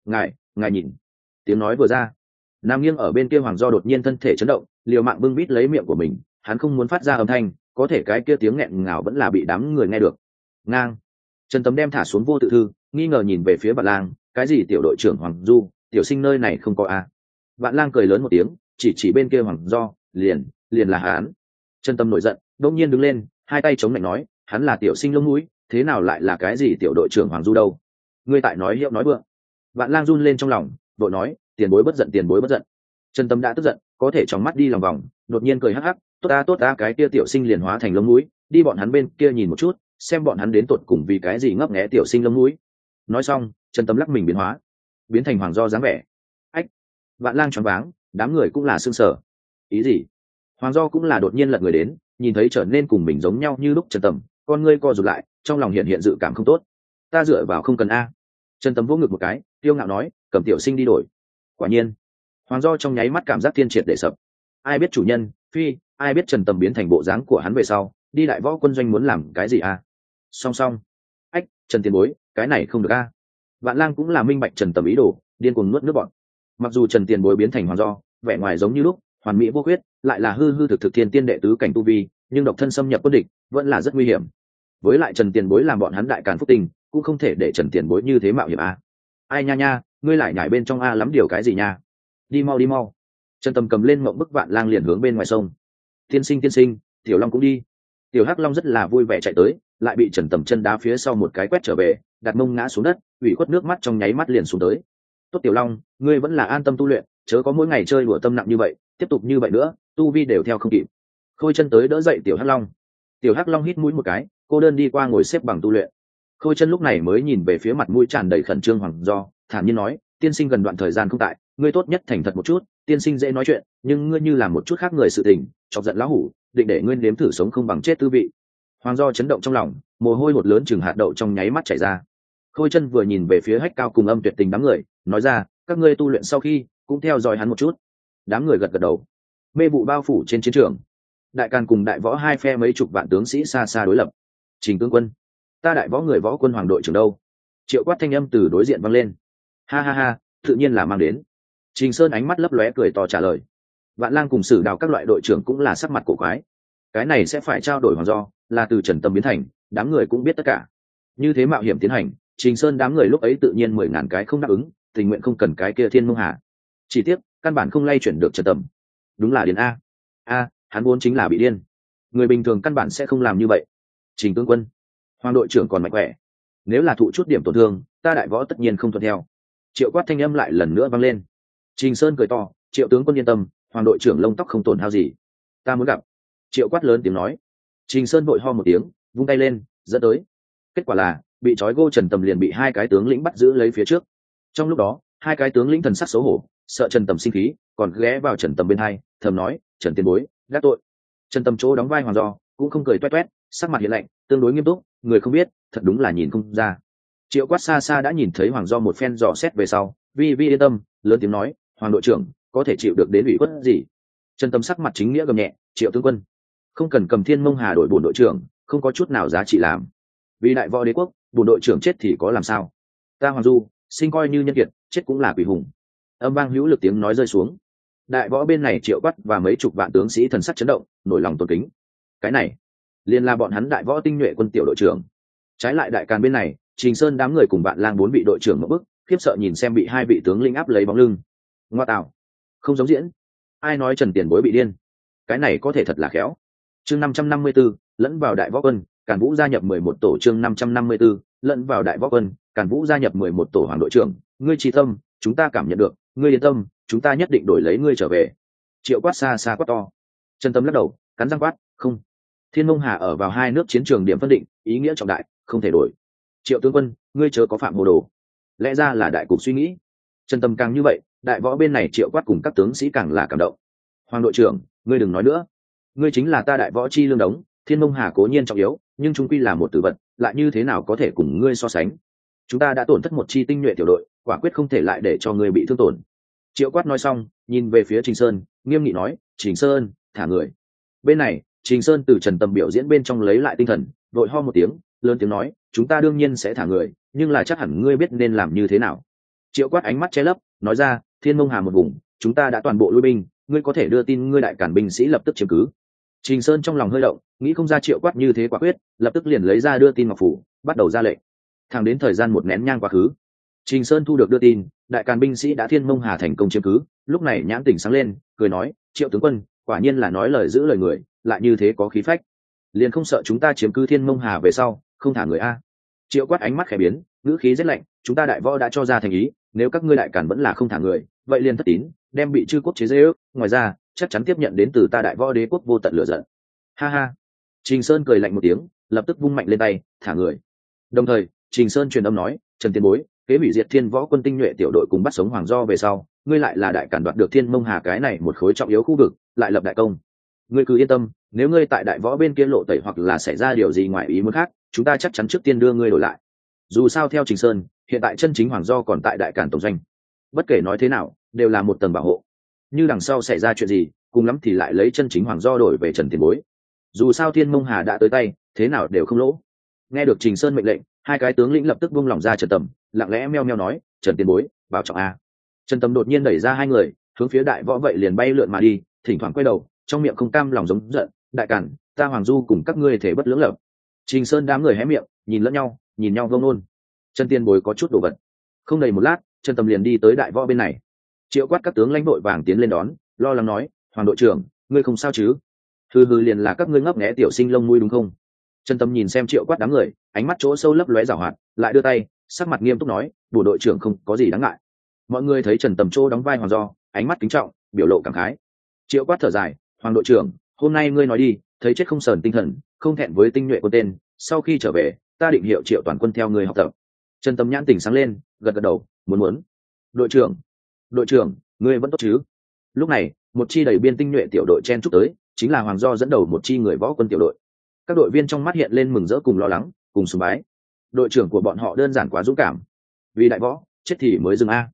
Ngài nhìn. Tiếng nói vừa ra, nằm nghiêng ở bên kia Hoàng Do đột nhiên thân thể chấn động, liều mạng bưng bít lấy miệng của mình, hắn không muốn phát ra âm thanh, có thể cái kia tiếng nghẹn ngào vẫn là bị đám người nghe được. Ngang. Trần Tấm đem thả xuống Vô Tự Thư, nghi ngờ nhìn về phía Vạn Lang, cái gì tiểu đội trưởng Hoàng Du, tiểu sinh nơi này không có a. Vạn Lang cười lớn một tiếng, chỉ bên kia Hoàng Do, liền là hắn. Trần Tấm nổi giận, đột nhiên đứng lên, hai tay chống lạnh nói, hắn là tiểu sinh lông mũi, thế nào lại là cái gì tiểu đội trưởng Hoàng Du đâu? Ngươi tại nói hiệu nói vượng. Vạn Lang run lên trong lòng, vội nói, tiền bối bất giận, tiền bối bất giận. Trần Tấm đã tức giận, có thể trong mắt đi lòng vòng, đột nhiên cười hắc hắc, tốt ta, cái kia tiểu sinh liền hóa thành lông mũi, đi bọn hắn bên kia nhìn một chút, xem bọn hắn đến tột cùng vì cái gì ngấp nghé tiểu sinh lông mũi. Nói xong, Trần Tấm lắc mình biến hóa, biến thành Hoàng Do dáng vẻ. Ách. Vạn Lang choáng váng, đám người cũng là sương sở. Ý gì? Hoàng Do cũng là đột nhiên lật người đến, nhìn thấy trở nên cùng mình giống nhau như lúc Trần Tấm, con ngươi co rụt lại, trong lòng hiện dự cảm không tốt. Ta dựa vào không cần a. Trần Tấm vỗ ngực một cái, tiêu ngạo nói, cầm tiểu sinh đi đổi. Quả nhiên, Hoàng Do trong nháy mắt cảm giác thiên triệt để sập. Ai biết chủ nhân, phi, ai biết Trần Tấm biến thành bộ dáng của hắn về sau, đi đại võ quân doanh muốn làm cái gì a? Song. Ách, Trần Tiền Bối, cái này không được a. Vạn Lang cũng là minh bạch Trần Tấm ý đồ, điên cuồng nuốt nước bọt. Mặc dù Trần Tiền Bối biến thành Hoàng Do, vẻ ngoài giống như lúc, hoàn mỹ vô khuyết, lại là hư thực thiên tiên đệ tứ cảnh tu vi, nhưng độc thân xâm nhập quân địch, vẫn là rất nguy hiểm. Với lại Trần Tiền Bối làm bọn hắn đại càn phúc tình, cũng không thể để Trần Tiền Bối như thế mạo hiểm a. Ai nha, ngươi lại nhảy bên trong a lắm điều cái gì nha? Đi mau. Trần Tầm cầm lên mộng bức Vạn Lang liền hướng bên ngoài sông. Tiên sinh, Tiểu Long cũng đi. Tiểu Hắc Long rất là vui vẻ chạy tới, lại bị Trần Tầm chân đá phía sau một cái quét trở về, đặt mông ngã xuống đất, ủy khuất nước mắt trong nháy mắt liền xuống tới. Tốt Tiểu Long, ngươi vẫn là an tâm tu luyện, chớ có mỗi ngày chơi đùa tâm nặng như vậy, tiếp tục như vậy nữa, tu vi đều theo không kịp. Khôi Chân tới đỡ dậy Tiểu Hắc Long. Tiểu Hắc Long hít mũi một cái, cô đơn đi qua ngồi xếp bằng tu luyện. Khôi Chân lúc này mới nhìn về phía mặt mũi tràn đầy khẩn trương Hoàng Do, thản nhiên nói, tiên sinh gần đoạn thời gian không tại, ngươi tốt nhất thành thật một chút, tiên sinh dễ nói chuyện, nhưng ngươi như làm một chút khác người sự tình, chọc giận lão hủ, định để ngươi nếm thử sống không bằng chết tư vị. Hoàng do chấn động trong lòng, mồ hôi hột lớn chừng hạt đậu trong nháy mắt chảy ra. Khôi Chân vừa nhìn về phía Hách Cao cùng Âm Tuyệt Tình đám người, nói ra, các ngươi tu luyện sau khi cũng theo dõi hắn một chút. Đám người gật gật đầu. Mê vụ bao phủ trên chiến trường, Đại Càn cùng Đại Võ hai phe mấy chục vạn tướng sĩ xa xa đối lập. Trình tướng quân, ta Đại Võ người võ quân hoàng đội trưởng đâu? Triệu Quát thanh âm từ đối diện vang lên. Ha ha ha, tự nhiên là mang đến. Trình Sơn ánh mắt lấp lóe cười to trả lời. Vạn Lang cùng Sử Đào các loại đội trưởng cũng là sắc mặt cổ quái. Cái này sẽ phải trao đổi hoàng do, là từ Trần Tâm biến thành, đám người cũng biết tất cả. Như thế mạo hiểm tiến hành, Trình Sơn đám người lúc ấy tự nhiên 10.000 cái không đáp ứng, tình nguyện không cần cái kia Thiên Mông Hà. Chỉ tiếc, căn bản không lay chuyển được Trần Tâm. Đúng là điên a, hắn vốn chính là bị điên. Người bình thường căn bản sẽ không làm như vậy. Trình tướng quân, hoàng đội trưởng còn mạnh khỏe. Nếu là thụ chút điểm tổn thương, ta Đại Võ tất nhiên không thuận theo. Triệu Quát thanh âm lại lần nữa vang lên. Trình Sơn cười to, Triệu tướng quân yên tâm, hoàng đội trưởng lông tóc không tổn hao gì. Ta muốn gặp. Triệu Quát lớn tiếng nói. Trình Sơn vội ho một tiếng, vung tay lên, dẫn tới. Kết quả là, bị trói gô Trần Tầm liền bị hai cái tướng lĩnh bắt giữ lấy phía trước. Trong lúc đó, hai cái tướng lĩnh thần sắc xấu hổ, sợ Trần Tầm sinh khí, còn ghé vào Trần Tầm bên hai, thầm nói, Trần tiền bối, gác tội. Trần Tầm chỗ đóng vai hoàng do, cũng không cười toét toét, sắc mặt hiện lạnh, tương đối nghiêm túc, người không biết, thật đúng là nhìn không ra. Triệu Quát xa xa đã nhìn thấy hoàng do một phen dò xét về sau, vi yên tâm, lớn tiếng nói, hoàng đội trưởng có thể chịu được đến ủy khuất gì? Trần Tầm sắc mặt chính nghĩa gầm nhẹ, Triệu tướng quân, không cần cầm Thiên Mông Hà đổi bổn đội trưởng, không có chút nào giá trị làm. Vì Đại Võ Đế quốc, bổn đội trưởng chết thì có làm sao? Ta Hoàng Du, sinh coi như nhân kiệt, chết cũng là quỷ hùng. Âm vang hữu lực tiếng nói rơi xuống. Đại Võ bên này Triệu Quát và mấy chục vạn tướng sĩ thần sắc chấn động, nổi lòng tôn kính. Cái này, liền là bọn hắn Đại Võ tinh nhuệ quân tiểu đội trưởng. Trái lại Đại Càn bên này, Trình Sơn đám người cùng Vạn Lang bốn vị đội trưởng một bức, khiếp sợ nhìn xem bị hai vị tướng linh áp lấy bóng lưng. Ngoa tạo, không giống diễn. Ai nói Trần tiền bối bị điên? Cái này có thể thật là khéo. Chương 554, lẫn vào Đại Võ quân, Càn Vũ gia nhập 11 tổ. Chương 554, lẫn vào Đại Võ quân, Càn Vũ gia nhập 11 tổ. Hoàng đội trưởng, ngươi trí tâm, chúng ta cảm nhận được, ngươi yên tâm, chúng ta nhất định đổi lấy ngươi trở về. Triệu Quát xa xa quát to. Trần Tâm lắc đầu, cắn răng quát, không. Thiên Mông Hà ở vào hai nước chiến trường điểm phân định, ý nghĩa trọng đại, không thể đổi. Triệu tướng quân, ngươi chớ có phạm hồ đồ. Lẽ ra là đại cục suy nghĩ. Trần Tâm càng như vậy, Đại Võ bên này Triệu Quát cùng các tướng sĩ càng là cảm động. Hoàng đội trưởng, ngươi đừng nói nữa. Ngươi chính là ta Đại Võ chi lương đống, Thiên Mông Hà cố nhiên trọng yếu, nhưng chúng quy là một tử vật, lại như thế nào có thể cùng ngươi so sánh? Chúng ta đã tổn thất một chi tinh nhuệ tiểu đội, quả quyết không thể lại để cho ngươi bị thương tổn. Triệu Quát nói xong, nhìn về phía Trình Sơn, nghiêm nghị nói, Trình Sơn, thả người. Bên này, Trình Sơn từ Trần Tâm biểu diễn bên trong lấy lại tinh thần, vội ho một tiếng, lớn tiếng nói, chúng ta đương nhiên sẽ thả người, nhưng là chắc hẳn ngươi biết nên làm như thế nào. Triệu Quát ánh mắt che lấp, nói ra, Thiên Mông Hà một vùng, chúng ta đã toàn bộ lui binh, ngươi có thể đưa tin ngươi Đại Càn binh sĩ lập tức chiếm cứ. Trình Sơn trong lòng hơi động, nghĩ không ra Triệu Quát như thế quả quyết, lập tức liền lấy ra đưa tin ngọc phủ, bắt đầu ra lệnh. Thẳng đến thời gian một nén nhang quá khứ, Trình Sơn thu được đưa tin, Đại Càn binh sĩ đã Thiên Mông Hà thành công chiếm cứ, lúc này nhãn tỉnh sáng lên, cười nói, Triệu tướng quân, quả nhiên là nói lời giữ lời người, lại như thế có khí phách. Liền không sợ chúng ta chiếm cứ Thiên Mông Hà về sau, không thả người a? Triệu Quát ánh mắt khẽ biến, ngữ khí rất lạnh, chúng ta Đại Võ đã cho ra thành ý, nếu các ngươi Đại Càn vẫn là không thả người, vậy liền thất tín, đem bị chư quốc chế giễu, ngoài ra, chắc chắn tiếp nhận đến từ ta Đại Võ Đế quốc vô tận lửa giận. Ha ha. Trình Sơn cười lạnh một tiếng, lập tức vung mạnh lên tay, thả người. Đồng thời, Trình Sơn truyền âm nói, Trần Tiên Bối, kế hủy diệt Thiên Võ quân tinh nhuệ tiểu đội cùng bắt sống Hoàng Do về sau, ngươi lại là Đại Càn đoạt được Thiên Mông Hà cái này một khối trọng yếu khu vực, lại lập đại công. Ngươi cứ yên tâm, nếu ngươi tại Đại Võ bên kia lộ tẩy hoặc là xảy ra điều gì ngoài ý muốn khác, chúng ta chắc chắn trước tiên đưa ngươi đổi lại. Dù sao theo Trình Sơn, hiện tại chân chính Hoàng Do còn tại Đại Càn tổng doanh. Bất kể nói thế nào, đều là một tầng bảo hộ. Như đằng sau xảy ra chuyện gì, cùng lắm thì lại lấy chân chính Hoàng Do đổi về Trần Tiền Bối. Dù sao Thiên Mông Hà đã tới tay, thế nào đều không lỗ. Nghe được Trình Sơn mệnh lệnh, hai cái tướng lĩnh lập tức buông lỏng ra Trần Tầm, lặng lẽ meo meo nói, Trần Tiền Bối, bảo trọng a. Trần Tầm đột nhiên đẩy ra hai người, hướng phía Đại Võ vậy liền bay lượn mà đi, thỉnh thoảng quay đầu, trong miệng không cam lòng giống giận, Đại Càn, ta Hoàng Du cùng các ngươi thể bất lưỡng lập. Trình Sơn đám người hé miệng, nhìn lẫn nhau, nhìn nhau vông nôn. Trần Tiền Bối có chút đồ vật. Không đầy một lát, Trần Tầm liền đi tới Đại Võ bên này. Triệu Quát các tướng lãnh đội vàng tiến lên đón, lo lắng nói, Hoàng đội trưởng, ngươi không sao chứ? Hừ hừ, liền là các ngươi ngấp nghé tiểu sinh lông mũi đúng không? Trần Tâm nhìn xem Triệu Quát đám người, ánh mắt chỗ sâu lấp lóe giảo hoạt, lại đưa tay, sắc mặt nghiêm túc nói, bộ đội trưởng không có gì đáng ngại. Mọi người thấy Trần Tầm chỗ đóng vai Hoàng Do, ánh mắt kính trọng, biểu lộ cảm khái. Triệu Quát thở dài, Hoàng đội trưởng, hôm nay ngươi nói đi, thấy chết không sờn tinh thần, không thẹn với tinh nhuệ quân tên, sau khi trở về, ta định hiệu Triệu toàn quân theo ngươi học tập. Trần Tâm nhãn tỉnh sáng lên, gật gật đầu, muốn. Đội trưởng, ngươi vẫn tốt chứ? Lúc này, một chi đầy biên tinh nhuệ tiểu đội chen chúc tới, chính là Hoàng Do dẫn đầu một chi người võ quân tiểu đội. Các đội viên trong mắt hiện lên mừng rỡ cùng lo lắng, cùng sùng bái. Đội trưởng của bọn họ đơn giản quá dũng cảm, vì đại võ chết thì mới dừng a.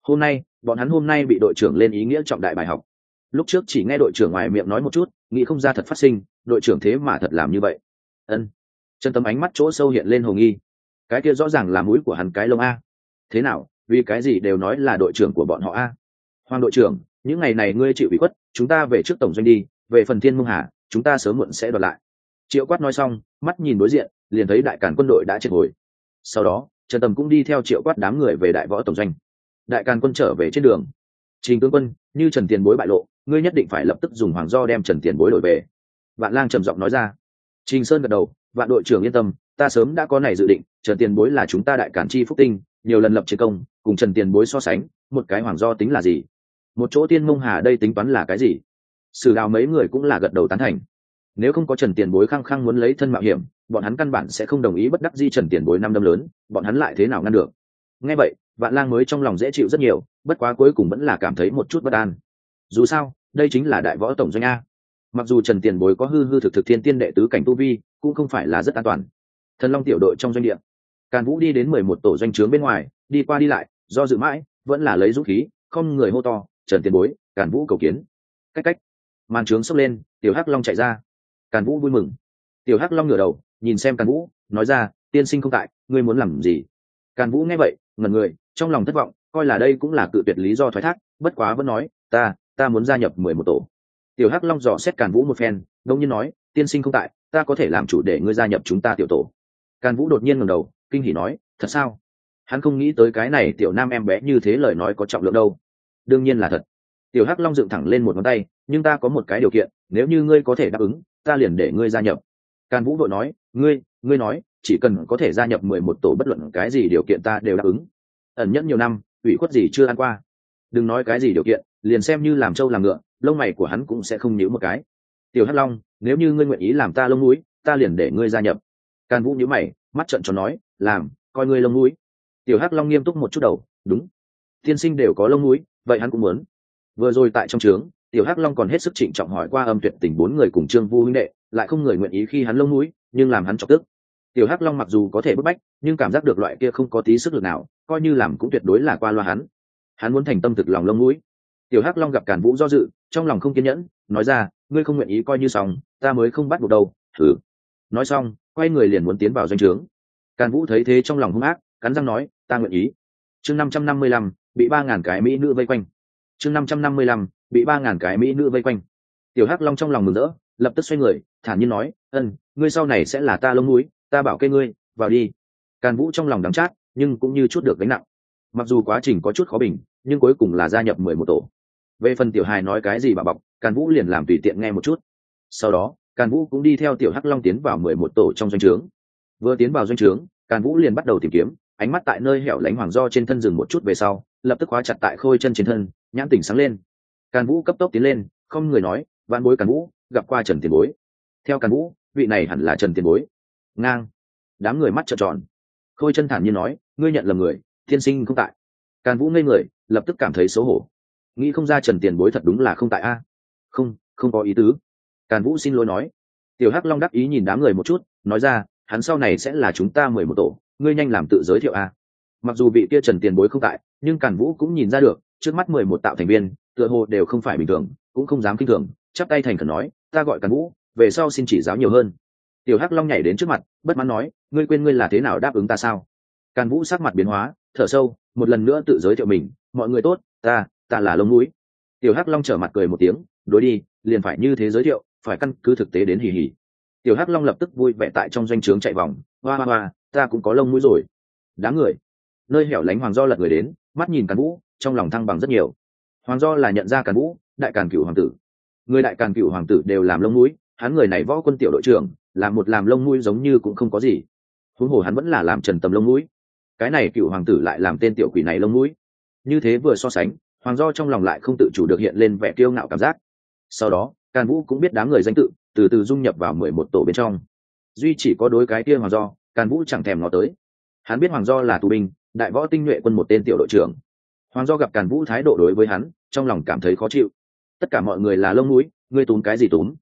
Bọn hắn hôm nay bị đội trưởng lên ý nghĩa trọng đại bài học. Lúc trước chỉ nghe đội trưởng ngoài miệng nói một chút, nghĩ không ra thật phát sinh, đội trưởng thế mà thật làm như vậy. Ân. Trần Tâm ánh mắt chỗ sâu hiện lên hồ nghi. Cái kia rõ ràng là mũi của hắn cái lông a. Thế nào, vì cái gì đều nói là đội trưởng của bọn họ a? Hoàng đội trưởng, những ngày này ngươi chịu ủy khuất, chúng ta về trước tổng doanh đi, về phần Thiên Mông Hà, chúng ta sớm muộn sẽ đoạt lại. Triệu Quát nói xong, mắt nhìn đối diện, liền thấy đại càn quân đội đã triệt hồi. Sau đó, Trần Tầm cũng đi theo Triệu Quát đám người về đại võ tổng doanh. Đại càn quân trở về trên đường. Trình tướng quân, như Trần Tiền Bối bại lộ, ngươi nhất định phải lập tức dùng Hoàng Do đem Trần Tiền Bối đổi về. Vạn Lang trầm giọng nói ra. Trình Sơn gật đầu, Vạn đội trưởng yên tâm, ta sớm đã có này dự định. Trần Tiền Bối là chúng ta đại càn chi phúc tinh, nhiều lần lập chiến công, cùng Trần Tiền Bối so sánh, một cái Hoàng Do tính là gì? Một chỗ Tiên Mông Hà đây tính toán là cái gì? Sử Đào mấy người cũng là gật đầu tán thành. Nếu không có Trần Tiền Bối khăng khăng muốn lấy thân mạo hiểm, bọn hắn căn bản sẽ không đồng ý bất đắc di Trần Tiền Bối năm đâm lớn, bọn hắn lại thế nào ngăn được? Nghe vậy, Vạn Lang mới trong lòng dễ chịu rất nhiều, bất quá cuối cùng vẫn là cảm thấy một chút bất an. Dù sao, đây chính là đại võ tổng doanh a. Mặc dù Trần Tiền Bối có hư hư thực thực thiên tiên đệ tứ cảnh tu vi, cũng không phải là rất an toàn. Thần Long tiểu đội trong doanh địa, Càn Vũ đi đến 11 tổ doanh trướng bên ngoài, đi qua đi lại, do dự mãi, vẫn là lấy dũng khí, không người hô to, "Trần Tiền Bối, Càn Vũ cầu kiến." Cách cách, màn trướng sốc lên, Tiểu Hắc Long chạy ra. Càn Vũ vui mừng. Tiểu Hắc Long ngửa đầu, nhìn xem Càn Vũ, nói ra, "Tiên sinh không tại, ngươi muốn làm gì?" Càn Vũ nghe vậy, ngẩn người, trong lòng thất vọng, coi là đây cũng là cự tuyệt lý do thoái thác, bất quá vẫn nói, ta muốn gia nhập 11 tổ. Tiểu Hắc Long dò xét Càn Vũ một phen, đột nhiên nói, "Tiên sinh không tại, ta có thể làm chủ để ngươi gia nhập chúng ta tiểu tổ." Càn Vũ đột nhiên ngẩng đầu, kinh hỉ nói, "Thật sao?" Hắn không nghĩ tới cái này tiểu nam em bé như thế lời nói có trọng lượng đâu. "Đương nhiên là thật." Tiểu Hắc Long dựng thẳng lên một ngón tay, "Nhưng ta có một cái điều kiện, nếu như ngươi có thể đáp ứng, ta liền để ngươi gia nhập." Càn Vũ vội nói, ngươi nói, chỉ cần có thể gia nhập 11 tổ bất luận cái gì điều kiện ta đều đáp ứng. Ẩn nhẫn nhiều năm, ủy khuất gì chưa ăn qua. Đừng nói cái gì điều kiện, liền xem như làm trâu làm ngựa, lông mày của hắn cũng sẽ không nhíu một cái. "Tiểu Hắc Long, nếu như ngươi nguyện ý làm ta lông mũi, ta liền để ngươi gia nhập." Càn Vũ nhíu mày, mắt trợn tròn nói, "Làm, coi ngươi lông mũi." Tiểu Hắc Long nghiêm túc một chút đầu, "Đúng, tiên sinh đều có lông mũi, vậy hắn cũng muốn." Vừa rồi tại trong trướng, Tiểu Hắc Long còn hết sức trịnh trọng hỏi qua Âm Tuyệt Tình 4 người cùng Trương Vu huynh đệ, lại không người nguyện ý khi hắn lông mũi, nhưng làm hắn chọc tức. Tiểu Hắc Long mặc dù có thể bức bách, nhưng cảm giác được loại kia không có tí sức lực nào, coi như làm cũng tuyệt đối là qua loa hắn. Hắn muốn thành tâm thực lòng lông mũi. Tiểu Hắc Long gặp Càn Vũ do dự, trong lòng không kiên nhẫn, nói ra, "Ngươi không nguyện ý coi như xong, ta mới không bắt buộc đâu." Thử. Nói xong, quay người liền muốn tiến vào doanh trướng. Càn Vũ thấy thế trong lòng hung ác, cắn răng nói, "Ta nguyện ý." Chương 555, bị 3000 cái mỹ nữ vây quanh. Chương 555, bị 3000 cái mỹ nữ vây quanh. Tiểu Hắc Long trong lòng mừng rỡ, lập tức xoay người, thản nhiên nói, "Ngươi sau này sẽ là ta lông mũi, ta bảo kê ngươi, vào đi." Càn Vũ trong lòng đắng chát, nhưng cũng như chút được gánh nặng. Mặc dù quá trình có chút khó bình, nhưng cuối cùng là gia nhập 11 tổ. Về phần Tiểu Hài nói cái gì bà bọc, Càn Vũ liền làm tùy tiện nghe một chút. Sau đó, Càn Vũ cũng đi theo Tiểu Hắc Long tiến vào 11 tổ trong doanh trướng. Vừa tiến vào doanh trướng, Càn Vũ liền bắt đầu tìm kiếm, ánh mắt tại nơi hẻo lánh Hoàng Do trên thân dừng một chút về sau, lập tức khóa chặt tại Khôi Chân trên thân, nhãn tỉnh sáng lên. Càn Vũ cấp tốc tiến lên, không người nói, "Vạn bối Càn Vũ, gặp qua Trần Tiền Bối." Theo Càn Vũ, vị này hẳn là Trần Tiền Bối. Ngang. Đám người mắt trợn tròn. Khôi Chân thản nhiên nói, "Ngươi nhận lầm người, tiên sinh không tại." Càn Vũ ngây người, lập tức cảm thấy xấu hổ. Nghĩ không ra Trần Tiền Bối thật đúng là không tại a. Không có ý tứ. Càn Vũ xin lỗi nói. Tiểu Hắc Long đắc ý nhìn đám người một chút, nói ra, "Hắn sau này sẽ là chúng ta 11 tổ, ngươi nhanh làm tự giới thiệu a." Mặc dù vị kia Trần Tiền Bối không tại, nhưng Càn Vũ cũng nhìn ra được, trước mắt 11 tạo thành viên, tựa hồ đều không phải bình thường, cũng không dám kinh thường, chắp tay thành khẩn nói, "Ta gọi Càn Vũ, về sau xin chỉ giáo nhiều hơn." Tiểu Hắc Long nhảy đến trước mặt, bất mãn nói, "Ngươi quên ngươi là thế nào đáp ứng ta sao?" Càn Vũ sắc mặt biến hóa, thở sâu, một lần nữa tự giới thiệu mình, "Mọi người tốt, ta là lông mũi." Tiểu Hắc Long trở mặt cười một tiếng, "Đối đi, liền phải như thế giới thiệu, phải căn cứ thực tế đến hì hì." Tiểu Hắc Long lập tức vui vẻ tại trong doanh trướng chạy vòng, "Hoa hoa hoa, ta cũng có lông mũi rồi." Đám người nơi hẻo lánh Hoàng Do lật người đến, mắt nhìn Càn Vũ, trong lòng thăng bằng rất nhiều. Hoàng Do là nhận ra Càn Vũ, đại Càn Cửu hoàng tử. Người đại Càn Cửu hoàng tử đều làm lông mũi, hắn người này võ quân tiểu đội trưởng, làm lông mũi giống như cũng không có gì. Huống hồ hắn vẫn là làm Trần Tầm lông mũi. Cái này Cửu hoàng tử lại làm tên tiểu quỷ này lông mũi. Như thế vừa so sánh, Hoàng Do trong lòng lại không tự chủ được hiện lên vẻ kiêu ngạo cảm giác. Sau đó, Càn Vũ cũng biết đám người danh tự, từ từ dung nhập vào 11 tổ bên trong. Duy chỉ có đối cái kia Hoàng Do, Càn Vũ chẳng thèm ngó tới. Hắn biết Hoàng Do là tù binh, đại võ tinh nhuệ quân một tên tiểu đội trưởng. Hoàng Do gặp Càn Vũ thái độ đối với hắn, trong lòng cảm thấy khó chịu. Tất cả mọi người là lông mũi, ngươi túm cái gì túm?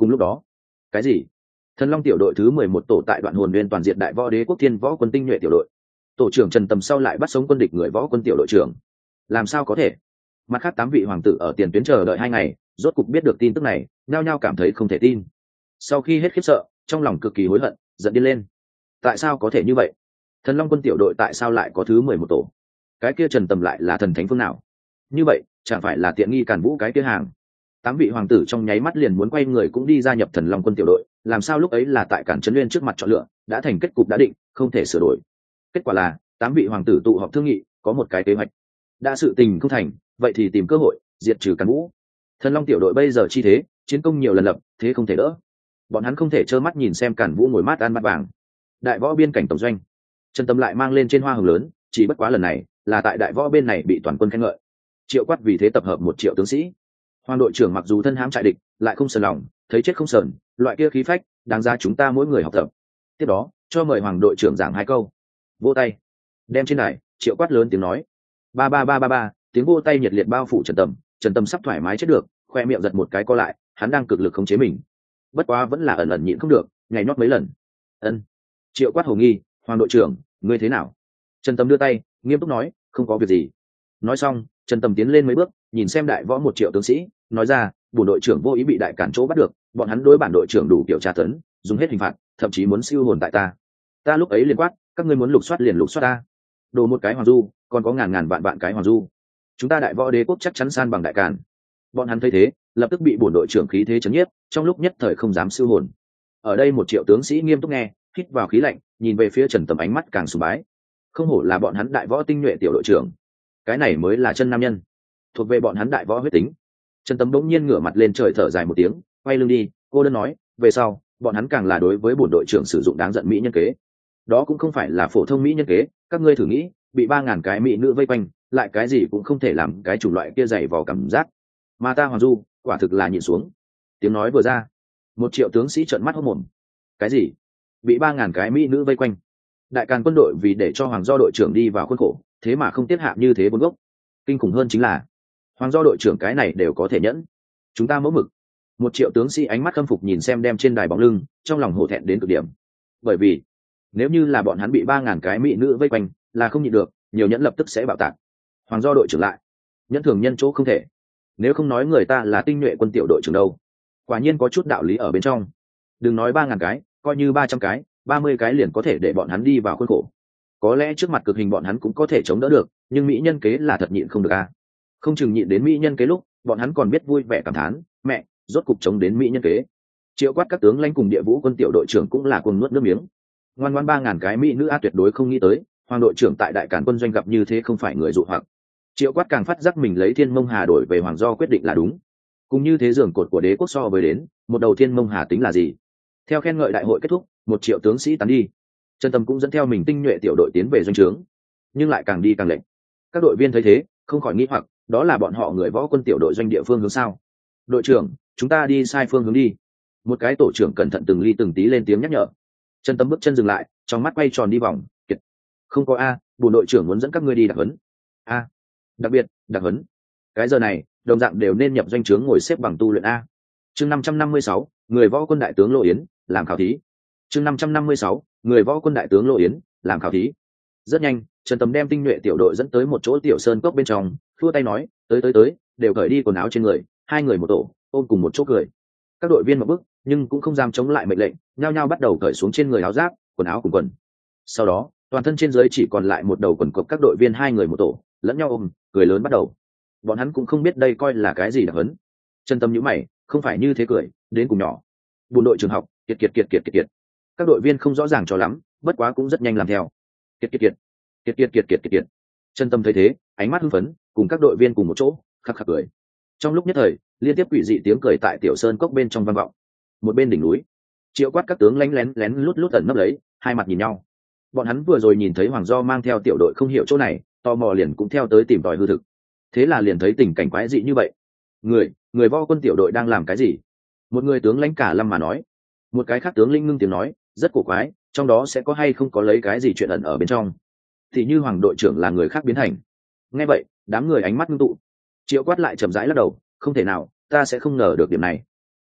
Cùng lúc đó, cái gì? Thần Long tiểu đội thứ 11 tổ tại Đoạn Hồn Nguyên toàn diện đại võ đế quốc thiên võ quân tinh nhuệ tiểu đội. Tổ trưởng Trần Tầm sau lại bắt sống quân địch người võ quân tiểu đội trưởng. Làm sao có thể? Mặt khác 8 vị hoàng tử ở tiền tuyến chờ đợi 2 ngày, rốt cục biết được tin tức này, nhao nhao cảm thấy không thể tin. Sau khi hết khiếp sợ, trong lòng cực kỳ hối hận, giận điên lên. Tại sao có thể như vậy? Thần Long quân tiểu đội tại sao lại có thứ 11 tổ? Cái kia Trần Tầm lại là thần thánh phương nào? Như vậy, chẳng phải là tiện nghi Càn Vũ cái kia hàng? 8 vị hoàng tử trong nháy mắt liền muốn quay người cũng đi gia nhập Thần Long quân tiểu đội, làm sao lúc ấy là tại Cản Trấn Nguyên trước mặt chọn lựa, đã thành kết cục đã định, không thể sửa đổi. Kết quả là 8 vị hoàng tử tụ họp thương nghị, có một cái kế hoạch. Đã sự tình không thành, vậy thì tìm cơ hội diệt trừ Càn Vũ. Thần Long tiểu đội bây giờ chi thế, chiến công nhiều lần lập, thế không thể đỡ. Bọn hắn không thể trơ mắt nhìn xem Càn Vũ ngồi mát ăn bát vàng. Đại võ biên cảnh tổng doanh, Trần Tâm lại mang lên trên hoa hồng lớn, chỉ bất quá lần này là tại đại võ bên này bị toàn quân khen ngợi. Triệu Quát vì thế tập hợp 1 triệu tướng sĩ. Hoàng đội trưởng mặc dù thân hãm trại địch, lại không sờn lòng, thấy chết không sờn, loại kia khí phách, đáng ra chúng ta mỗi người học tập. Tiếp đó, cho mời hoàng đội trưởng giảng 2 câu. Vỗ tay. Đem trên đài, Triệu Quát lớn tiếng nói. Ba ba ba ba ba, tiếng vỗ tay nhiệt liệt bao phủ Trần Tâm sắp thoải mái chết được, khoe miệng giật một cái co lại, hắn đang cực lực khống chế mình. Bất quá vẫn là ẩn ẩn nhịn không được, nhảy nhót mấy lần. Ân. Triệu Quát hồ nghi, hoàng đội trưởng, ngươi thế nào? Trần Tâm đưa tay, nghiêm túc nói, không có việc gì. Nói xong, Trần Tâm tiến lên mấy bước, nhìn xem đại võ 1 triệu tướng sĩ, nói ra, bổn đội trưởng vô ý bị đại cản chỗ bắt được, bọn hắn đối bản đội trưởng đủ kiểu tra tấn, dùng hết hình phạt, thậm chí muốn siêu hồn tại ta. Ta lúc ấy liền quát, các ngươi muốn lục soát liền lục soát ta. Đồ một cái hoàng du, còn có ngàn ngàn vạn vạn cái hoàng du. Chúng ta đại võ đế quốc chắc chắn san bằng đại cản. Bọn hắn thấy thế, lập tức bị bổn đội trưởng khí thế chấn nhiếp, trong lúc nhất thời không dám siêu hồn. Ở đây 1 triệu tướng sĩ nghiêm túc nghe, hít vào khí lạnh, nhìn về phía Trần Tâm ánh mắt càng sùng bái. Không hổ là bọn hắn đại võ tinh nhuệ tiểu đội trưởng, cái này mới là chân nam nhân, thuộc về bọn hắn đại võ huyết tính. Trần Tâm bỗng nhiên ngửa mặt lên trời thở dài một tiếng, quay lưng đi, cô đơn nói, về sau, bọn hắn càng là đối với bổn đội trưởng sử dụng đáng giận mỹ nhân kế. Đó cũng không phải là phổ thông mỹ nhân kế, các ngươi thử nghĩ, bị 3000 cái mỹ nữ vây quanh, lại cái gì cũng không thể làm, cái chủng loại kia dày vò cảm giác. Mà ta Hoàng Du, quả thực là nhìn xuống. Tiếng nói vừa ra, 1 triệu tướng sĩ trợn mắt hốt mồm. Cái gì? Bị 3000 cái mỹ nữ vây quanh? Đại Càn quân đội vì để cho Hoàng Do đội trưởng đi vào khuôn khổ, thế mà không tiết hạ như thế bốn gốc. Kinh khủng hơn chính là, Hoàng Do đội trưởng cái này đều có thể nhẫn. Chúng ta mẫu mực. 1 triệu tướng sĩ ánh mắt khâm phục nhìn xem đem trên đài bóng lưng, trong lòng hổ thẹn đến cực điểm. Bởi vì, nếu như là bọn hắn bị 3000 cái mỹ nữ vây quanh, là không nhịn được, nhiều nhẫn lập tức sẽ bạo tạc. Hoàng Do đội trưởng lại, nhẫn thường nhân chỗ không thể. Nếu không nói người ta là tinh nhuệ quân tiểu đội trưởng đâu. Quả nhiên có chút đạo lý ở bên trong. Đừng nói 3000 cái, coi như 300 cái, 30 cái liền có thể để bọn hắn đi vào khuôn khổ. Có lẽ trước mặt cực hình bọn hắn cũng có thể chống đỡ được, nhưng mỹ nhân kế là thật nhịn không được a. Không chừng nhịn đến mỹ nhân kế lúc, bọn hắn còn biết vui vẻ cảm thán, mẹ, rốt cục chống đến mỹ nhân kế. Triệu Quát các tướng lãnh cùng địa vũ quân tiểu đội trưởng cũng là cuồng nuốt nước miếng. Ngoan ngoãn 3000 cái mỹ nữ a, tuyệt đối không nghĩ tới, Hoàng đội trưởng tại Đại Càn quân doanh gặp như thế không phải người dụ hoặc. Triệu Quát càng phát giác mình lấy Thiên Mông Hà đổi về Hoàng Do quyết định là đúng. Cũng như thế giường cột của đế quốc so với đến, một đầu Thiên Mông Hà tính là gì? Theo khen ngợi đại hội kết thúc, 1 triệu tướng sĩ tán đi. Trần Tâm cũng dẫn theo mình tinh nhuệ tiểu đội tiến về doanh trướng, nhưng lại càng đi càng lệnh. Các đội viên thấy thế, không khỏi nghi hoặc, đó là bọn họ người võ quân tiểu đội doanh địa phương hướng sao? Đội trưởng, chúng ta đi sai phương hướng đi. Một cái tổ trưởng cẩn thận từng ly từng tí lên tiếng nhắc nhở. Trần Tâm bước chân dừng lại, trong mắt quay tròn đi vòng, kiệt. Không có a, bộ đội trưởng muốn dẫn các ngươi đi đặc huấn. A, đặc biệt, đặc huấn. Cái giờ này, đồng dạng đều nên nhập doanh trướng ngồi xếp bằng tu luyện a. Chương 556, người võ quân đại tướng Lộ Yến, làm khảo thí. Chương 556, người võ quân đại tướng Lộ Yến, làm khảo thí. Rất nhanh, Trần Tầm đem tinh nhuệ tiểu đội dẫn tới một chỗ tiểu sơn cốc bên trong, khua tay nói, tới, đều cởi đi quần áo trên người, 2 người một tổ, ôm cùng một chỗ cười. Các đội viên một bước, nhưng cũng không dám chống lại mệnh lệnh, nhao nhao bắt đầu cởi xuống trên người áo giáp, quần áo cùng quần. Sau đó, toàn thân trên dưới chỉ còn lại một đầu quần cộc, các đội viên 2 người một tổ, lẫn nhau ôm, cười lớn bắt đầu. Bọn hắn cũng không biết đây coi là cái gì đặc hấn. Trần Tâm nhíu mày, không phải như thế cười, đến cùng nhỏ. Buồn đội trường học, kiệt. Các đội viên không rõ ràng cho lắm, bất quá cũng rất nhanh làm theo. Kiệt. Trần Tâm thấy thế, ánh mắt hưng phấn, cùng các đội viên cùng một chỗ, khắc khắc cười. Trong lúc nhất thời, liên tiếp quỷ dị tiếng cười tại tiểu sơn cốc bên trong vang vọng. Một bên đỉnh núi, Triệu Quát các tướng lén lút ẩn nấp lấy, hai mặt nhìn nhau. Bọn hắn vừa rồi nhìn thấy Hoàng Do mang theo tiểu đội không hiểu chỗ này, tò mò liền cũng theo tới tìm tòi hư thực. Thế là liền thấy tình cảnh quái dị như vậy. Người võ quân tiểu đội đang làm cái gì? Một người tướng lãnh cả lâm mà nói. Một cái khác tướng lĩnh ngưng tiếng nói, rất cổ quái, trong đó sẽ có hay không có lấy cái gì chuyện ẩn ở bên trong. Thì như Hoàng đội trưởng là người khác biến thành. Nghe vậy, đám người ánh mắt ngưng tụ. Triệu Quát lại chậm rãi lắc đầu, không thể nào, ta sẽ không ngờ được điểm này.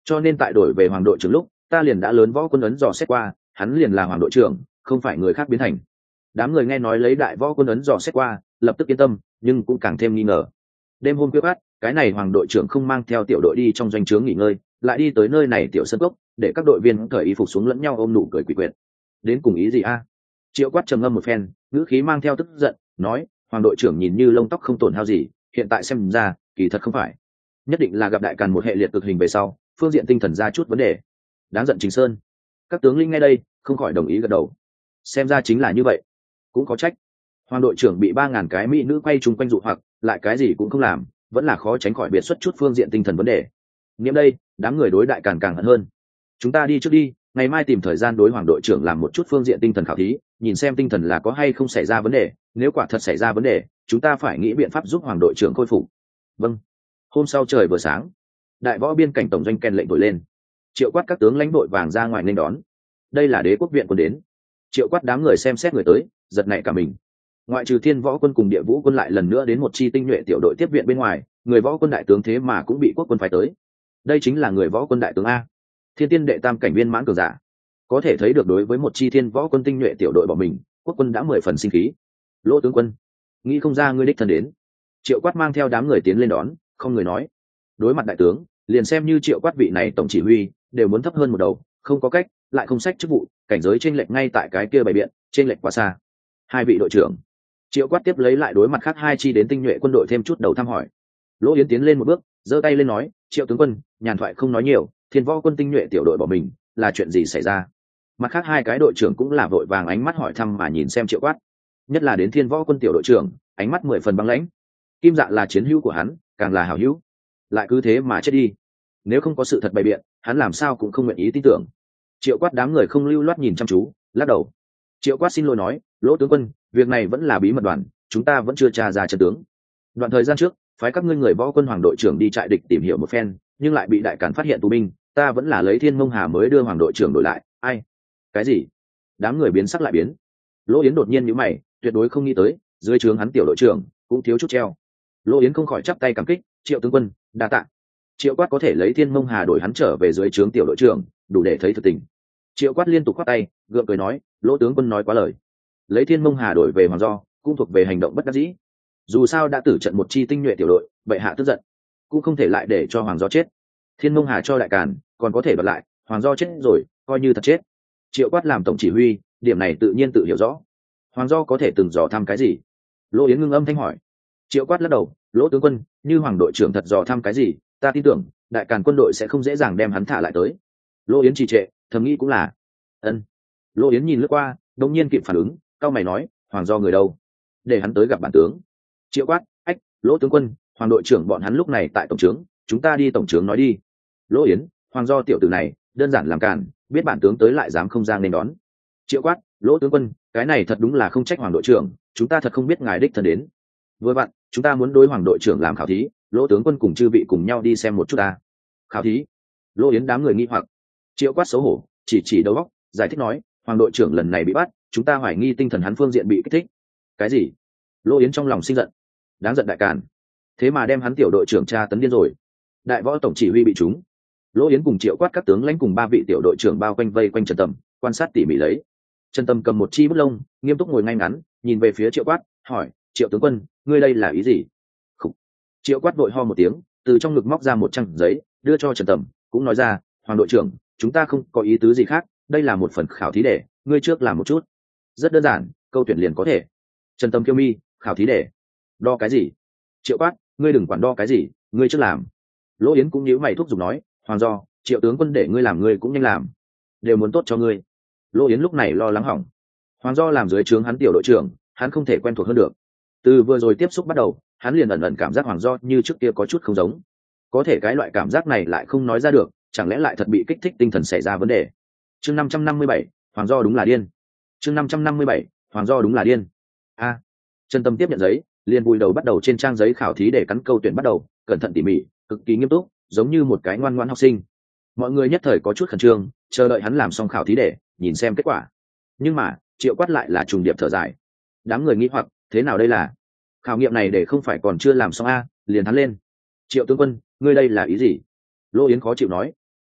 cho nên tại đổi về hoàng đội trưởng lúc ta liền đã lớn võ quân ấn dò xét qua, hắn liền là hoàng đội trưởng, không phải người khác biến thành. Đám người nghe nói lấy đại võ quân ấn dò xét qua, lập tức yên tâm, nhưng cũng càng thêm nghi ngờ. Đêm hôm khuya khoắt, cái này hoàng đội trưởng không mang theo tiểu đội đi trong doanh trướng nghỉ ngơi, lại đi tới nơi này tiểu sân cốc, để các đội viên cởi y phục xuống lẫn nhau ôm nụ cười quỷ quyệt. Đến cùng ý gì a? Triệu Quát trầm ngâm một phen, ngữ khí mang theo tức giận, nói: hoàng đội trưởng nhìn như lông tóc không tổn hao gì, hiện tại xem ra kỳ thật không phải, nhất định là gặp đại càn một hệ liệt cực hình về sau, phương diện tinh thần ra chút vấn đề. Đáng giận Trình Sơn. Các tướng lĩnh ngay đây không khỏi đồng ý gật đầu. Xem ra chính là như vậy, cũng có trách. Hoàng đội trưởng bị 3.000 cái mỹ nữ quay chung quanh dụ hoặc, lại cái gì cũng không làm, vẫn là khó tránh khỏi biệt xuất chút phương diện tinh thần vấn đề. Nghiệm đây, đám người đối đại càn càng hận hơn. Chúng ta đi trước đi, ngày mai tìm thời gian đối hoàng đội trưởng làm một chút phương diện tinh thần khảo thí, nhìn xem tinh thần là có hay không xảy ra vấn đề, nếu quả thật xảy ra vấn đề, chúng ta phải nghĩ biện pháp giúp hoàng đội trưởng khôi phục. Vâng. Hôm sau trời vừa sáng, đại võ biên cảnh tổng doanh kèn lệnh thổi lên. Triệu Quát các tướng lãnh đội vàng ra ngoài nên đón. Đây là đế quốc viện quân đến. Triệu Quát đám người xem xét người tới, giật nảy cả mình. Ngoại trừ thiên võ quân cùng địa vũ quân lại lần nữa đến một chi tinh nhuệ tiểu đội tiếp viện bên ngoài, người võ quân đại tướng thế mà cũng bị quốc quân phái tới. Đây chính là người võ quân đại tướng a, thiên tiên đệ tam cảnh viên mãn cường giả. Có thể thấy được đối với một chi thiên võ quân tinh nhuệ tiểu đội bỏ mình, quốc quân đã 10 phần sinh khí. Lỗ tướng quân, nghĩ không ra ngươi đích thân đến. Triệu Quát mang theo đám người tiến lên đón, không người nói. Đối mặt đại tướng, liền xem như Triệu Quát vị này tổng chỉ huy đều muốn thấp hơn một đầu, không có cách, lại không sách chức vụ, cảnh giới chênh lệch ngay tại cái kia bày biện, chênh lệch quá xa. Hai vị đội trưởng. Triệu Quát tiếp lấy lại đối mặt khác hai chi đến tinh nhuệ quân đội thêm chút đầu thăm hỏi. Lỗ Yến tiến lên một bước, giơ tay lên nói: Triệu tướng quân, nhàn thoại không nói nhiều, thiên võ quân tinh nhuệ tiểu đội bỏ mình, là chuyện gì xảy ra? Mặt khác hai cái đội trưởng cũng là vội vàng ánh mắt hỏi thăm mà nhìn xem Triệu Quát, nhất là đến thiên võ quân tiểu đội trưởng, ánh mắt 10 phần băng lãnh. Kim Dạ là chiến hữu của hắn, càng là hảo hữu, lại cứ thế mà chết đi. Nếu không có sự thật bày biện, hắn làm sao cũng không nguyện ý tin tưởng. Triệu Quát đám người không lưu loát nhìn chăm chú, lắc đầu. Triệu Quát xin lỗi nói: Lỗ tướng quân, việc này vẫn là bí mật đoàn, chúng ta vẫn chưa tra ra chân tướng. Đoạn thời gian trước, phái các ngươi người võ quân hoàng đội trưởng đi trại địch tìm hiểu một phen, nhưng lại bị đại càn phát hiện tù binh, ta vẫn là lấy Thiên Mông Hà mới đưa hoàng đội trưởng đổi lại. Ai? Cái gì? Đám người biến sắc lại biến. Lỗ Yến đột nhiên nhíu mày, tuyệt đối không nghĩ tới, dưới trướng hắn tiểu đội trưởng cũng thiếu chút treo. Lỗ Yến không khỏi chắp tay cảm kích: Triệu tướng quân, đa tạ. Triệu Quát có thể lấy Thiên Mông Hà đổi hắn trở về dưới trướng tiểu đội trưởng, đủ để thấy thực tình. Triệu Quát liên tục khoát tay, gượng cười nói: Lỗ tướng quân nói quá lời. Lấy Thiên Mông Hà đổi về hoàng do, cũng thuộc về hành động bất đắc dĩ. Dù sao đã tử trận một chi tinh nhuệ tiểu đội, bệ hạ tức giận, cũng không thể lại để cho hoàng do chết. Thiên Mông Hà cho đại càn, còn có thể bật lại, hoàng do chết rồi, coi như thật chết. Triệu Quát làm tổng chỉ huy, điểm này tự nhiên tự hiểu rõ. Hoàng do có thể từng dò thăm cái gì? Lỗ Yến ngưng âm thanh hỏi. Triệu Quát lắc đầu: Lỗ tướng quân, như hoàng đội trưởng thật dò thăm cái gì, ta tin tưởng đại càn quân đội sẽ không dễ dàng đem hắn thả lại tới. Lỗ Yến trì trệ, thầm nghĩ cũng là. Ân. Lỗ Yến nhìn lướt qua, đột nhiên kịp phản ứng, cao mày nói: hoàng do người đâu? Để hắn tới gặp bản tướng. Triệu Quát: Ách, Lỗ tướng quân, hoàng đội trưởng bọn hắn lúc này tại tổng trướng, chúng ta đi tổng trướng nói đi. Lỗ Yến: Hoàng do tiểu tử này đơn giản làm cản, biết bản tướng tới lại dám không ra nên đón. Triệu Quát: Lỗ tướng quân, cái này thật đúng là không trách hoàng đội trưởng, chúng ta thật không biết ngài đích thân đến. Vừa vặn, chúng ta muốn đối hoàng đội trưởng làm khảo thí, Lỗ tướng quân cùng chư vị cùng nhau đi xem một chút ta. Khảo thí? Lỗ Yến đám người nghi hoặc. Triệu Quát xấu hổ, chỉ đầu óc, giải thích nói: hoàng đội trưởng lần này bị bắt, chúng ta hoài nghi tinh thần hắn phương diện bị kích thích. Cái gì? Lỗ Yến trong lòng sinh giận. Đáng giận đại càn, thế mà đem hắn tiểu đội trưởng tra tấn điên rồi. Đại võ tổng chỉ huy bị trúng. Lỗ Yến cùng Triệu Quát các tướng lãnh cùng 3 vị tiểu đội trưởng bao quanh vây quanh Trần Tầm, quan sát tỉ mỉ lấy. Trần Tầm cầm một chi bút lông, nghiêm túc ngồi ngay ngắn, nhìn về phía Triệu Quát, hỏi: Triệu tướng quân, ngươi đây là ý gì? Khủ. Triệu Quát vội ho một tiếng, từ trong ngực móc ra một trang giấy, đưa cho Trần Tầm, cũng nói ra: hoàng đội trưởng, chúng ta không có ý tứ gì khác, đây là một phần khảo thí để, ngươi trước làm một chút. Rất đơn giản, câu tuyển liền có thể. Trần Tầm kêu mi, khảo thí để. Đo cái gì? Triệu Quát: ngươi đừng quản đo cái gì, ngươi trước làm. Lỗ Yến cũng nhíu mày thúc giục nói: hoàng do, Triệu tướng quân để ngươi làm ngươi cũng nhanh làm, đều muốn tốt cho ngươi. Lỗ Yến lúc này lo lắng hỏng. Hoàng do làm dưới trướng hắn tiểu đội trưởng, hắn không thể quen thuộc hơn được. Từ vừa rồi tiếp xúc bắt đầu, hắn liền ẩn ẩn cảm giác hoàng do như trước kia có chút không giống. Có thể cái loại cảm giác này lại không nói ra được, chẳng lẽ lại thật bị kích thích tinh thần xảy ra vấn đề. Chương 557, hoàng do đúng là điên. Chương 557, hoàng do đúng là điên. A. Trần Tâm tiếp nhận giấy, liền vùi đầu bắt đầu trên trang giấy khảo thí để cắn câu tuyển bắt đầu, cẩn thận tỉ mỉ, cực kỳ nghiêm túc, giống như một cái ngoan ngoãn học sinh. Mọi người nhất thời có chút khẩn trương, chờ đợi hắn làm xong khảo thí để nhìn xem kết quả. Nhưng mà Triệu Quát lại là trùng điệp thở dài. Đám người nghĩ hoặc, thế nào đây là khảo nghiệm này để không phải còn chưa làm xong a, liền hắn lên. Triệu tướng quân, ngươi đây là ý gì? Lỗ Yến khó chịu nói.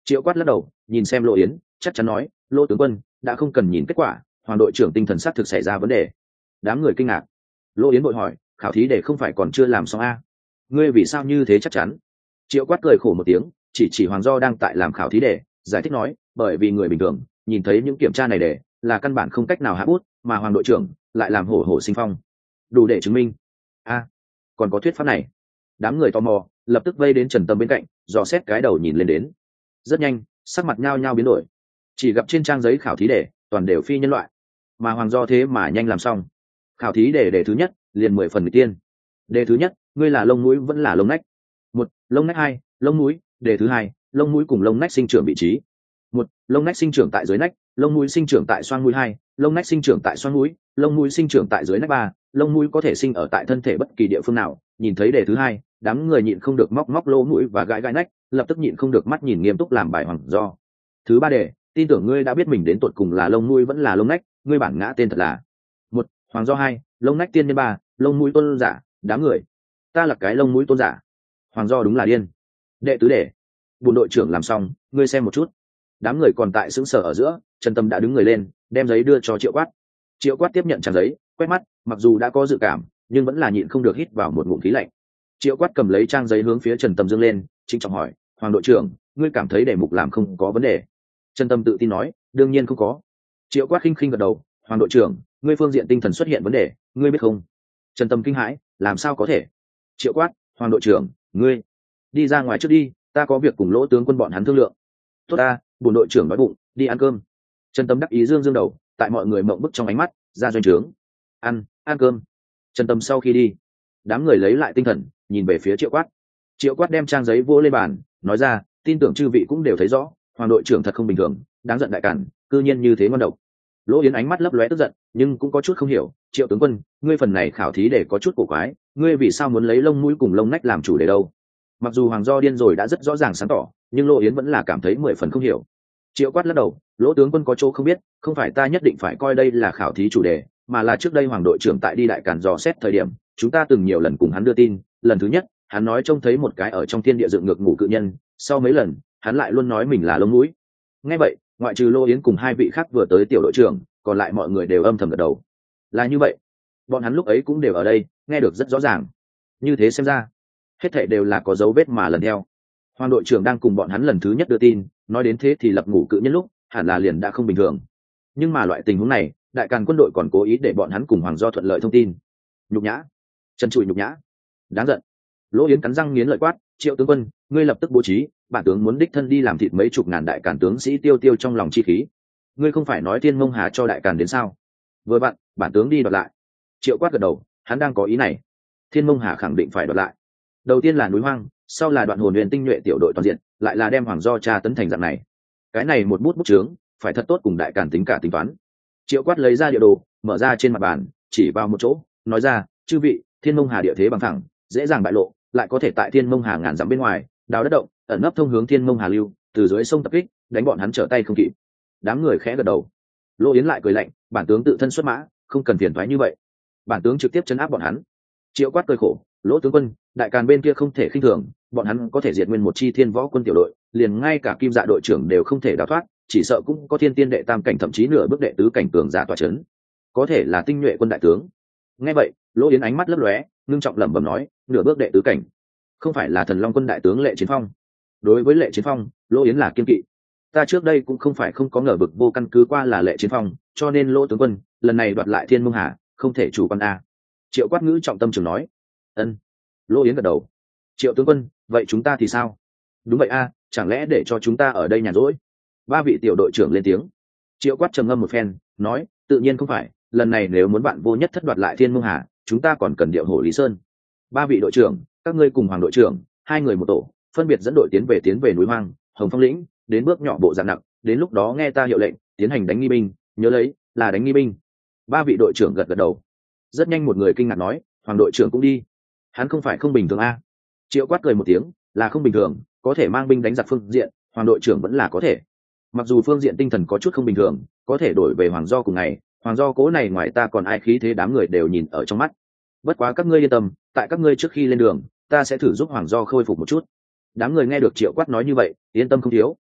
Triệu Quát lắc đầu nhìn xem Lô Yến, chắc chắn nói, Lô tướng quân đã không cần nhìn kết quả, hoàng đội trưởng tinh thần xác thực xảy ra vấn đề. Đám người kinh ngạc. Lô Yến vội hỏi, khảo thí để không phải còn chưa làm xong a? Ngươi vì sao như thế chắc chắn? Triệu Quát cười khổ một tiếng, chỉ hoàng do đang tại làm khảo thí để giải thích nói, bởi vì người bình thường nhìn thấy những kiểm tra này để là căn bản không cách nào hạ bút, mà hoàng đội trưởng lại làm hổ hổ sinh phong, đủ để chứng minh. A, còn có thuyết pháp này? Đám người tò mò lập tức vây đến Trần Tâm bên cạnh, dò xét cái đầu nhìn lên đến. Rất nhanh sắc mặt nhao nhao biến đổi, chỉ gặp trên trang giấy khảo thí đề toàn đều phi nhân loại, mà hoàng do thế mà nhanh làm xong. Khảo thí đề thứ nhất liền 10 phần người tiên. Đề thứ nhất, ngươi là lông mũi vẫn là lông nách? Một, lông nách. Hai, lông mũi. Đề thứ hai, lông mũi cùng lông nách sinh trưởng vị trí. Một, lông nách sinh trưởng tại dưới nách, lông mũi sinh trưởng tại xoang mũi. Hai, lông nách sinh trưởng tại xoang mũi, lông mũi sinh trưởng tại dưới nách. Ba, lông mũi có thể sinh ở tại thân thể bất kỳ địa phương nào. Nhìn thấy đề thứ hai, đám người nhịn không được móc móc lỗ mũi và gãi gãi nách, lập tức nhịn không được mắt nhìn nghiêm túc làm bài hoàng do. Thứ ba đề, tin tưởng ngươi đã biết mình đến tột cùng là lông mũi vẫn là lông nách, ngươi bản ngã tên thật là. Một, hoàng do. Hai, lông nách tiên nhân. Ba, lông mũi tôn giả. Đám người, ta là cái lông mũi tôn giả? Hoàng do đúng là điên. Đệ tứ đề, bùn đội trưởng làm xong, ngươi xem một chút. Đám người còn tại sững sờ ở giữa, Trần Tâm đã đứng người lên, đem giấy đưa cho Triệu Quát. Triệu Quát tiếp nhận trang giấy, quét mắt, mặc dù đã có dự cảm, nhưng vẫn là nhịn không được hít vào một ngụm khí lạnh. Triệu Quát cầm lấy trang giấy hướng phía Trần Tâm dương lên, trịnh trọng hỏi, hoàng đội trưởng, ngươi cảm thấy đề mục làm không có vấn đề? Trần Tâm tự tin nói, đương nhiên không có. Triệu Quát khinh khinh gật đầu, hoàng đội trưởng, ngươi phương diện tinh thần xuất hiện vấn đề, ngươi biết không? Trần Tâm kinh hãi, làm sao có thể? Triệu Quát, hoàng đội trưởng, ngươi đi ra ngoài trước đi, ta có việc cùng Lỗ tướng quân bọn hắn thương lượng. Tốt ta, bổn đội trưởng nói bụng, đi ăn cơm. Trần Tâm đắc ý dương đầu, tại mọi người mộng bức trong ánh mắt, ra doanh trướng. Ăn cơm. Trần Tâm sau khi đi, đám người lấy lại tinh thần, nhìn về phía Triệu Quát. Triệu Quát đem trang giấy vỗ lên bàn, nói ra, tin tưởng chư vị cũng đều thấy rõ, hoàng đội trưởng thật không bình thường, đáng giận đại cản, cư nhiên như thế ngon độc. Lỗ Yến ánh mắt lấp lóe tức giận, nhưng cũng có chút không hiểu, Triệu tướng quân, ngươi phần này khảo thí để có chút cổ quái, ngươi vì sao muốn lấy lông mũi cùng lông nách làm chủ đề đâu? Mặc dù hoàng do điên rồi đã rất rõ ràng sáng tỏ, nhưng Lỗ Yến vẫn là cảm thấy 10 phần không hiểu. Triệu Quát lắc đầu, Lỗ tướng quân có chỗ không biết, không phải ta nhất định phải coi đây là khảo thí chủ đề, mà là trước đây hoàng đội trưởng tại đi đại càn dò xét thời điểm, chúng ta từng nhiều lần cùng hắn đưa tin. Lần thứ nhất, hắn nói trông thấy một cái ở trong thiên địa dựng ngược ngủ cự nhân, sau mấy lần, hắn lại luôn nói mình là lông mũi. Nghe vậy, ngoại trừ Lô Yến cùng hai vị khác vừa tới tiểu đội trưởng, còn lại mọi người đều âm thầm gật đầu. Là như vậy, bọn hắn lúc ấy cũng đều ở đây, nghe được rất rõ ràng. Như thế xem ra, hết thảy đều là có dấu vết mà lần theo. Hoàng đội trưởng đang cùng bọn hắn lần thứ nhất đưa tin, nói đến thế thì lập ngủ cự nhân lúc, hẳn là liền đã không bình thường. Nhưng mà loại tình huống này, đại càn quân đội còn cố ý để bọn hắn cùng hoàng do thuận lợi thông tin. Nhục nhã, chân trụi nhục nhã, đáng giận. Lỗ Yến cắn răng nghiến lợi quát, Triệu tướng quân, ngươi lập tức bố trí, bản tướng muốn đích thân đi làm thịt mấy chục ngàn đại càn tướng sĩ tiêu tiêu trong lòng chi khí. Ngươi không phải nói Thiên Mông Hà cho đại càn đến sao? Vừa bạn, bản tướng đi đoạt lại. Triệu Quát gật đầu, hắn đang có ý này. Thiên Mông Hà khẳng định phải đoạt lại. Đầu tiên là núi hoang, sau là đoạn hồn huyền tinh nhuệ tiểu đội toàn diện, lại là đem hoàng do tra tấn thành dạng này. Cái này một bút chướng, phải thật tốt cùng đại càn tính cả tính toán. Triệu Quát lấy ra địa đồ, mở ra trên mặt bàn, chỉ vào một chỗ, nói ra, chư vị, Thiên Mông Hà địa thế bằng phẳng, dễ dàng bại lộ, lại có thể tại Thiên Mông Hà ngàn dặm bên ngoài đào đất động, ẩn nấp thông hướng Thiên Mông Hà lưu, từ dưới sông tập kích, đánh bọn hắn trở tay không kịp. Đám người khẽ gật đầu. Lô Yến lại cười lạnh, bản tướng tự thân xuất mã, không cần phiền toái như vậy, bản tướng trực tiếp chấn áp bọn hắn. Triệu Quát cười khổ, Lỗ tướng quân, đại càn bên kia không thể khinh thường, bọn hắn có thể diệt nguyên một chi thiên võ quân tiểu đội, liền ngay cả kim dạ đội trưởng đều không thể đào thoát, chỉ sợ cũng có thiên tiên đệ tam cảnh thậm chí nửa bước đệ tứ cảnh cường giả tọa chấn, có thể là tinh nhuệ quân đại tướng. Nghe vậy, Lỗ Yến ánh mắt lấp lóe, ngưng trọng lẩm bẩm nói, nửa bước đệ tứ cảnh, không phải là Thần Long quân đại tướng Lệ Chiến Phong? Đối với Lệ Chiến Phong, Lỗ Yến là kiên kỵ. Ta trước đây cũng không phải không có ngờ vực vô căn cứ qua là Lệ Chiến Phong, cho nên Lỗ tướng quân, lần này đoạt lại Thiên Mông Hà, không thể chủ quan a. Triệu Quát ngữ trọng tâm trường nói. Ân. Lỗ Yến gật đầu. Triệu tướng quân, vậy chúng ta thì sao? Đúng vậy a, chẳng lẽ để cho chúng ta ở đây nhàn rỗi? Ba vị tiểu đội trưởng lên tiếng. Triệu Quát trầm ngâm một phen, nói, tự nhiên không phải, lần này nếu muốn bạn vô nhất thất đoạt lại Thiên Mông Hà, chúng ta còn cần điệu hổ Lý Sơn. Ba vị đội trưởng, các ngươi cùng hoàng đội trưởng, hai người một tổ, phân biệt dẫn đội tiến về núi hoang, Hồng Phong lĩnh, đến bước nhỏ bộ dạng nặng, đến lúc đó nghe ta hiệu lệnh, tiến hành đánh nghi binh, nhớ lấy, là đánh nghi binh. Ba vị đội trưởng gật gật đầu. Rất nhanh một người kinh ngạc nói, hoàng đội trưởng cũng đi? Hắn không phải không bình thường a? Triệu Quát cười một tiếng, là không bình thường, có thể mang binh đánh giặc phương diện, hoàng đội trưởng vẫn là có thể. Mặc dù phương diện tinh thần có chút không bình thường, có thể đổi về hoàng do cùng ngày, hoàng do cố này ngoài ta còn ai khí thế đám người đều nhìn ở trong mắt. Bất quá các ngươi yên tâm, tại các ngươi trước khi lên đường, ta sẽ thử giúp hoàng do khôi phục một chút. Đám người nghe được Triệu Quát nói như vậy, yên tâm không thiếu.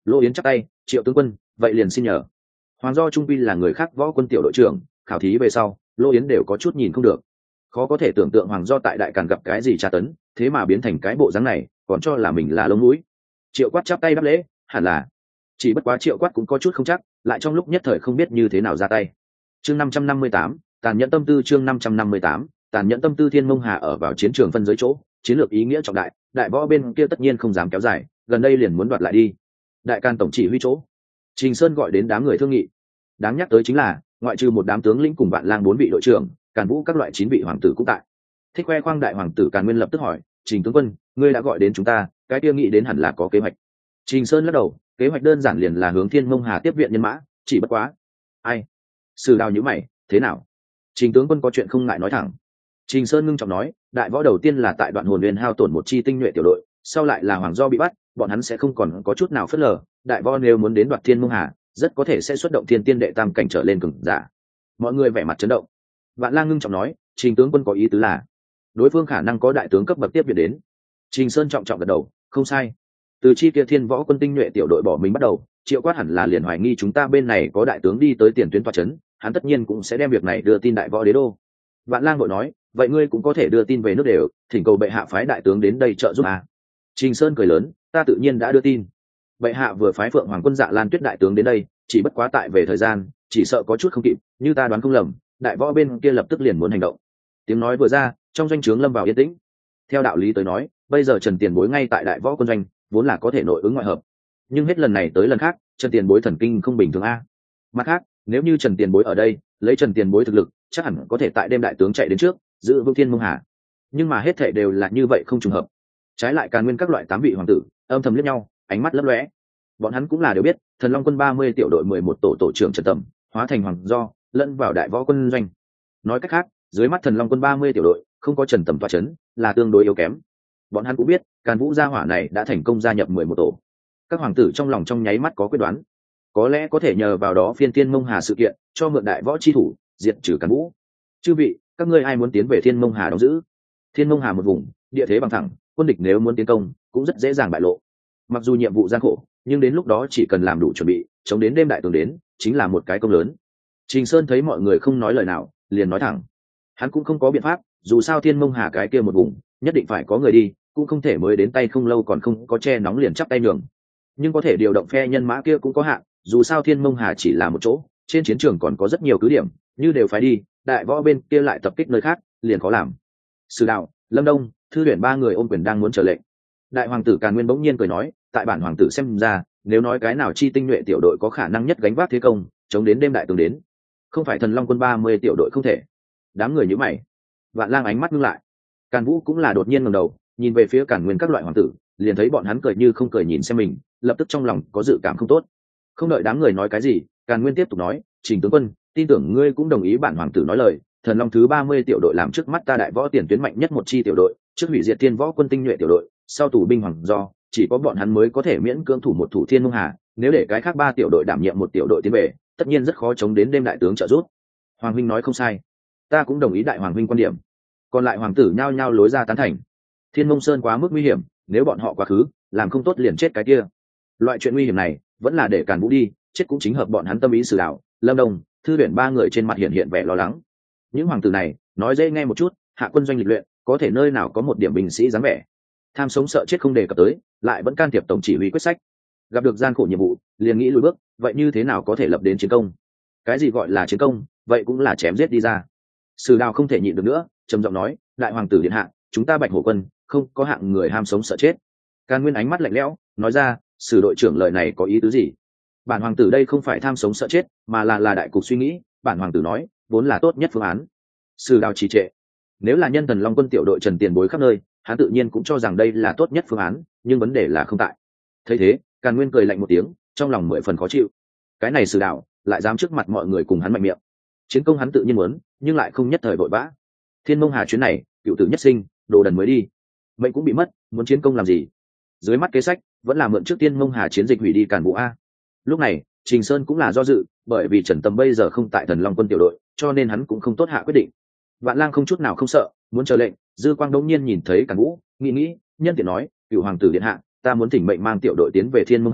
Lô Yến chắp tay, Triệu tướng quân, vậy liền xin nhờ. Hoàng do trung quy là người khác võ quân tiểu đội trưởng, khảo thí về sau Lô Yến đều có chút nhìn không được. Khó có thể tưởng tượng Hoàng do tại đại càn gặp cái gì tra tấn, thế mà biến thành cái bộ dáng này, còn cho là mình là lông mũi. Triệu Quát chắp tay đáp lễ, hẳn là. Chỉ bất quá Triệu Quát cũng có chút không chắc, lại trong lúc nhất thời không biết như thế nào ra tay. Chương 558, tàn nhẫn tâm tư. Chương 558, tàn nhẫn tâm tư. Thiên Mông Hà ở vào chiến trường phân giới chỗ, chiến lược ý nghĩa trọng đại, đại võ bên kia tất nhiên không dám kéo dài, gần đây liền muốn đoạt lại đi. Đại Can tổng chỉ huy chỗ, Trình Sơn gọi đến đám người thương nghị. Đáng nhắc tới chính là, ngoại trừ một đám tướng lĩnh cùng Vạn Lang 4 vị đội trưởng, Càn Vũ các loại 9 vị hoàng tử cũng tại. Thích khoe khoang đại hoàng tử Càn Nguyên lập tức hỏi, Trình tướng quân, ngươi đã gọi đến chúng ta, cái kia nghĩ đến hẳn là có kế hoạch. Trình Sơn lắc đầu, kế hoạch đơn giản liền là hướng Thiên Mông Hà tiếp viện nhân mã, chỉ bất quá. Ai? Sử Đào nhíu mày, thế nào? Trình tướng quân có chuyện không ngại nói thẳng. Trình Sơn ngưng trọng nói, đại võ đầu tiên là tại Đoạn Hồn Nguyên hao tổn một chi tinh nhuệ tiểu đội, sau lại là Hoàng Do bị bắt, bọn hắn sẽ không còn có chút nào phớt lờ, đại võ nếu muốn đến đoạt Thiên Mông Hà, rất có thể sẽ xuất động thiên tiên đệ tam cảnh trở lên cường giả. Mọi người vẻ mặt chấn động. Vạn Lang ngưng trọng nói, Trình tướng quân có ý tứ là đối phương khả năng có đại tướng cấp bậc tiếp viện đến. Trình Sơn trọng trọng gật đầu, không sai. Từ chi kia Thiên Võ quân tinh nhuệ tiểu đội bỏ mình bắt đầu, Triệu Quát hẳn là liền hoài nghi chúng ta bên này có đại tướng đi tới tiền tuyến tọa chấn, hắn tất nhiên cũng sẽ đem việc này đưa tin đại võ đế đô. Vạn Lang vội nói, vậy ngươi cũng có thể đưa tin về nước đều, thỉnh cầu bệ hạ phái đại tướng đến đây trợ giúp à. Trình Sơn cười lớn, ta tự nhiên đã đưa tin. Bệ hạ vừa phái Phượng Hoàng quân Dạ Lan Tuyết đại tướng đến đây, chỉ bất quá tại về thời gian, chỉ sợ có chút không kịp, như ta đoán không lầm, đại võ bên kia lập tức liền muốn hành động. Tiếng nói vừa ra, trong doanh trướng lâm vào yên tĩnh. Theo đạo lý tới nói, bây giờ Trần Tiền Bối ngay tại đại võ quân doanh, vốn là có thể nội ứng ngoại hợp. Nhưng hết lần này tới lần khác, Trần Tiền Bối thần kinh không bình thường a. Mặt khác, nếu như Trần Tiền Bối ở đây, lấy Trần Tiền Bối thực lực, chắc hẳn có thể tại đêm đại tướng chạy đến trước, giữ vững Thiên Mông Hà. Nhưng mà hết thảy đều là như vậy không trùng hợp. Trái lại Càn Nguyên các loại 8 vị hoàng tử, âm thầm liếc nhau, ánh mắt lấp lóe. Bọn hắn cũng là đều biết, Thần Long quân 30 tiểu đội 11 tổ trưởng Trần Tầm, hóa thành Hoàng Do, lẫn vào đại võ quân doanh. Nói cách khác, dưới mắt Thần Long quân 30 tiểu đội, không có Trần Tầm tọa chấn, là tương đối yếu kém. Bọn hắn cũng biết, Càn Vũ gia hỏa này đã thành công gia nhập 11 tổ. Các hoàng tử trong lòng trong nháy mắt có quyết đoán, có lẽ có thể nhờ vào đó phiên Thiên Mông Hà sự kiện, cho mượn đại võ chi thủ, diệt trừ Càn Vũ. Chư vị, các ngươi ai muốn tiến về Thiên Mông Hà đóng giữ? Thiên Mông Hà một vùng, địa thế bằng thẳng, quân địch nếu muốn tiến công, cũng rất dễ dàng bại lộ. Mặc dù nhiệm vụ gian khổ, nhưng đến lúc đó chỉ cần làm đủ chuẩn bị, chống đến đêm đại tướng đến, chính là một cái công lớn. Trình Sơn thấy mọi người không nói lời nào, liền nói thẳng. Hắn cũng không có biện pháp, dù sao Thiên Mông Hà cái kia một vùng, nhất định phải có người đi, cũng không thể mới đến tay không lâu còn không có che nóng liền chắp tay nhường. Nhưng có thể điều động phe nhân mã kia cũng có hạn, dù sao Thiên Mông Hà chỉ là một chỗ, trên chiến trường còn có rất nhiều cứ điểm, như đều phải đi, đại võ bên kia lại tập kích nơi khác, liền khó làm. Sử Đạo, Lâm Đông, Thư Huyền 3 người ôm quyền đang muốn chờ lệnh. Đại hoàng tử Càn Nguyên bỗng nhiên cười nói, tại bản hoàng tử xem ra, nếu nói cái nào chi tinh nhuệ tiểu đội có khả năng nhất gánh vác thế công, chống đến đêm đại tướng đến, không phải Thần Long quân 30 tiểu đội không thể. Đám người nhíu mày. Vạn Lang ánh mắt ngưng lại. Càn Vũ cũng là đột nhiên ngẩng đầu, nhìn về phía Càn Nguyên các loại hoàng tử, liền thấy bọn hắn cười như không cười nhìn xem mình, lập tức trong lòng có dự cảm không tốt. Không đợi đám người nói cái gì, Càn Nguyên tiếp tục nói, Trình tướng quân, tin tưởng ngươi cũng đồng ý bản hoàng tử nói lời, Thần Long thứ 30 tiểu đội làm trước mắt ta đại võ tiền tuyến mạnh nhất một chi tiểu đội, trước hủy diệt Thiên Võ quân tinh nhuệ tiểu đội, sau tù binh Hoàng Do, chỉ có bọn hắn mới có thể miễn cưỡng thủ một thủ Thiên Mông Hà, nếu để cái khác 3 tiểu đội đảm nhiệm một tiểu đội tiến về, tất nhiên rất khó chống đến đêm đại tướng trợ giúp. Hoàng huynh nói không sai, ta cũng đồng ý đại hoàng huynh quan điểm. Còn lại hoàng tử nhao nhao lối ra tán thành. Thiên Mông Sơn quá mức nguy hiểm, nếu bọn họ quá khứ, làm không tốt liền chết cái kia. Loại chuyện nguy hiểm này, vẫn là để Càn Vũ đi, chết cũng chính hợp bọn hắn tâm ý. Sử Đạo, Lâm Đông, Thư Huyền 3 người trên mặt hiện vẻ lo lắng. Những hoàng tử này, nói dễ nghe một chút, hạ quân doanh lịch luyện, có thể nơi nào có một điểm binh sĩ dáng vẻ. Tham sống sợ chết không đề cập tới, lại vẫn can thiệp tổng chỉ huy quyết sách. Gặp được gian khổ nhiệm vụ, liền nghĩ lùi bước, vậy như thế nào có thể lập đến chiến công? Cái gì gọi là chiến công, vậy cũng là chém giết đi ra. Sử Đạo không thể nhịn được nữa, trầm giọng nói, đại hoàng tử điện hạ, chúng ta Bạch Hổ quân không có hạng người ham sống sợ chết. Càn Nguyên ánh mắt lạnh lẽo, nói ra, Sử đội trưởng lời này có ý tứ gì? Bản hoàng tử đây không phải tham sống sợ chết, mà là đại cục suy nghĩ. Bản hoàng tử nói, vốn là tốt nhất phương án. Sử Đạo trì trệ. Nếu là nhân Thần Long quân tiểu đội Trần Tiền Bối khắp nơi, hắn tự nhiên cũng cho rằng đây là tốt nhất phương án, nhưng vấn đề là không tại. Thấy thế, Càn Nguyên cười lạnh một tiếng, trong lòng 10 phần khó chịu. Cái này Sử Đạo lại dám trước mặt mọi người cùng hắn mạnh miệng. Chiến công hắn tự nhiên muốn, nhưng lại không nhất thời vội vã. Thiên Mông Hà chuyến này, cựu tử nhất sinh, đồ đần mới đi, mệnh cũng bị mất, muốn chiến công làm gì? Dưới mắt kế sách vẫn là mượn trước Thiên Mông Hà chiến dịch hủy đi Càn Vũ a. Lúc này Trình Sơn cũng là do dự, bởi vì Trần Tầm bây giờ không tại Thần Long quân tiểu đội, cho nên hắn cũng không tốt hạ quyết định. Vạn Lang không chút nào không sợ, muốn chờ lệnh. Dư Quang đống nhiên nhìn thấy Càn Vũ, nghĩ, nhân tiện nói, cựu hoàng tử điện hạ, ta muốn thỉnh mệnh mang tiểu đội tiến về Thiên Mông Hà,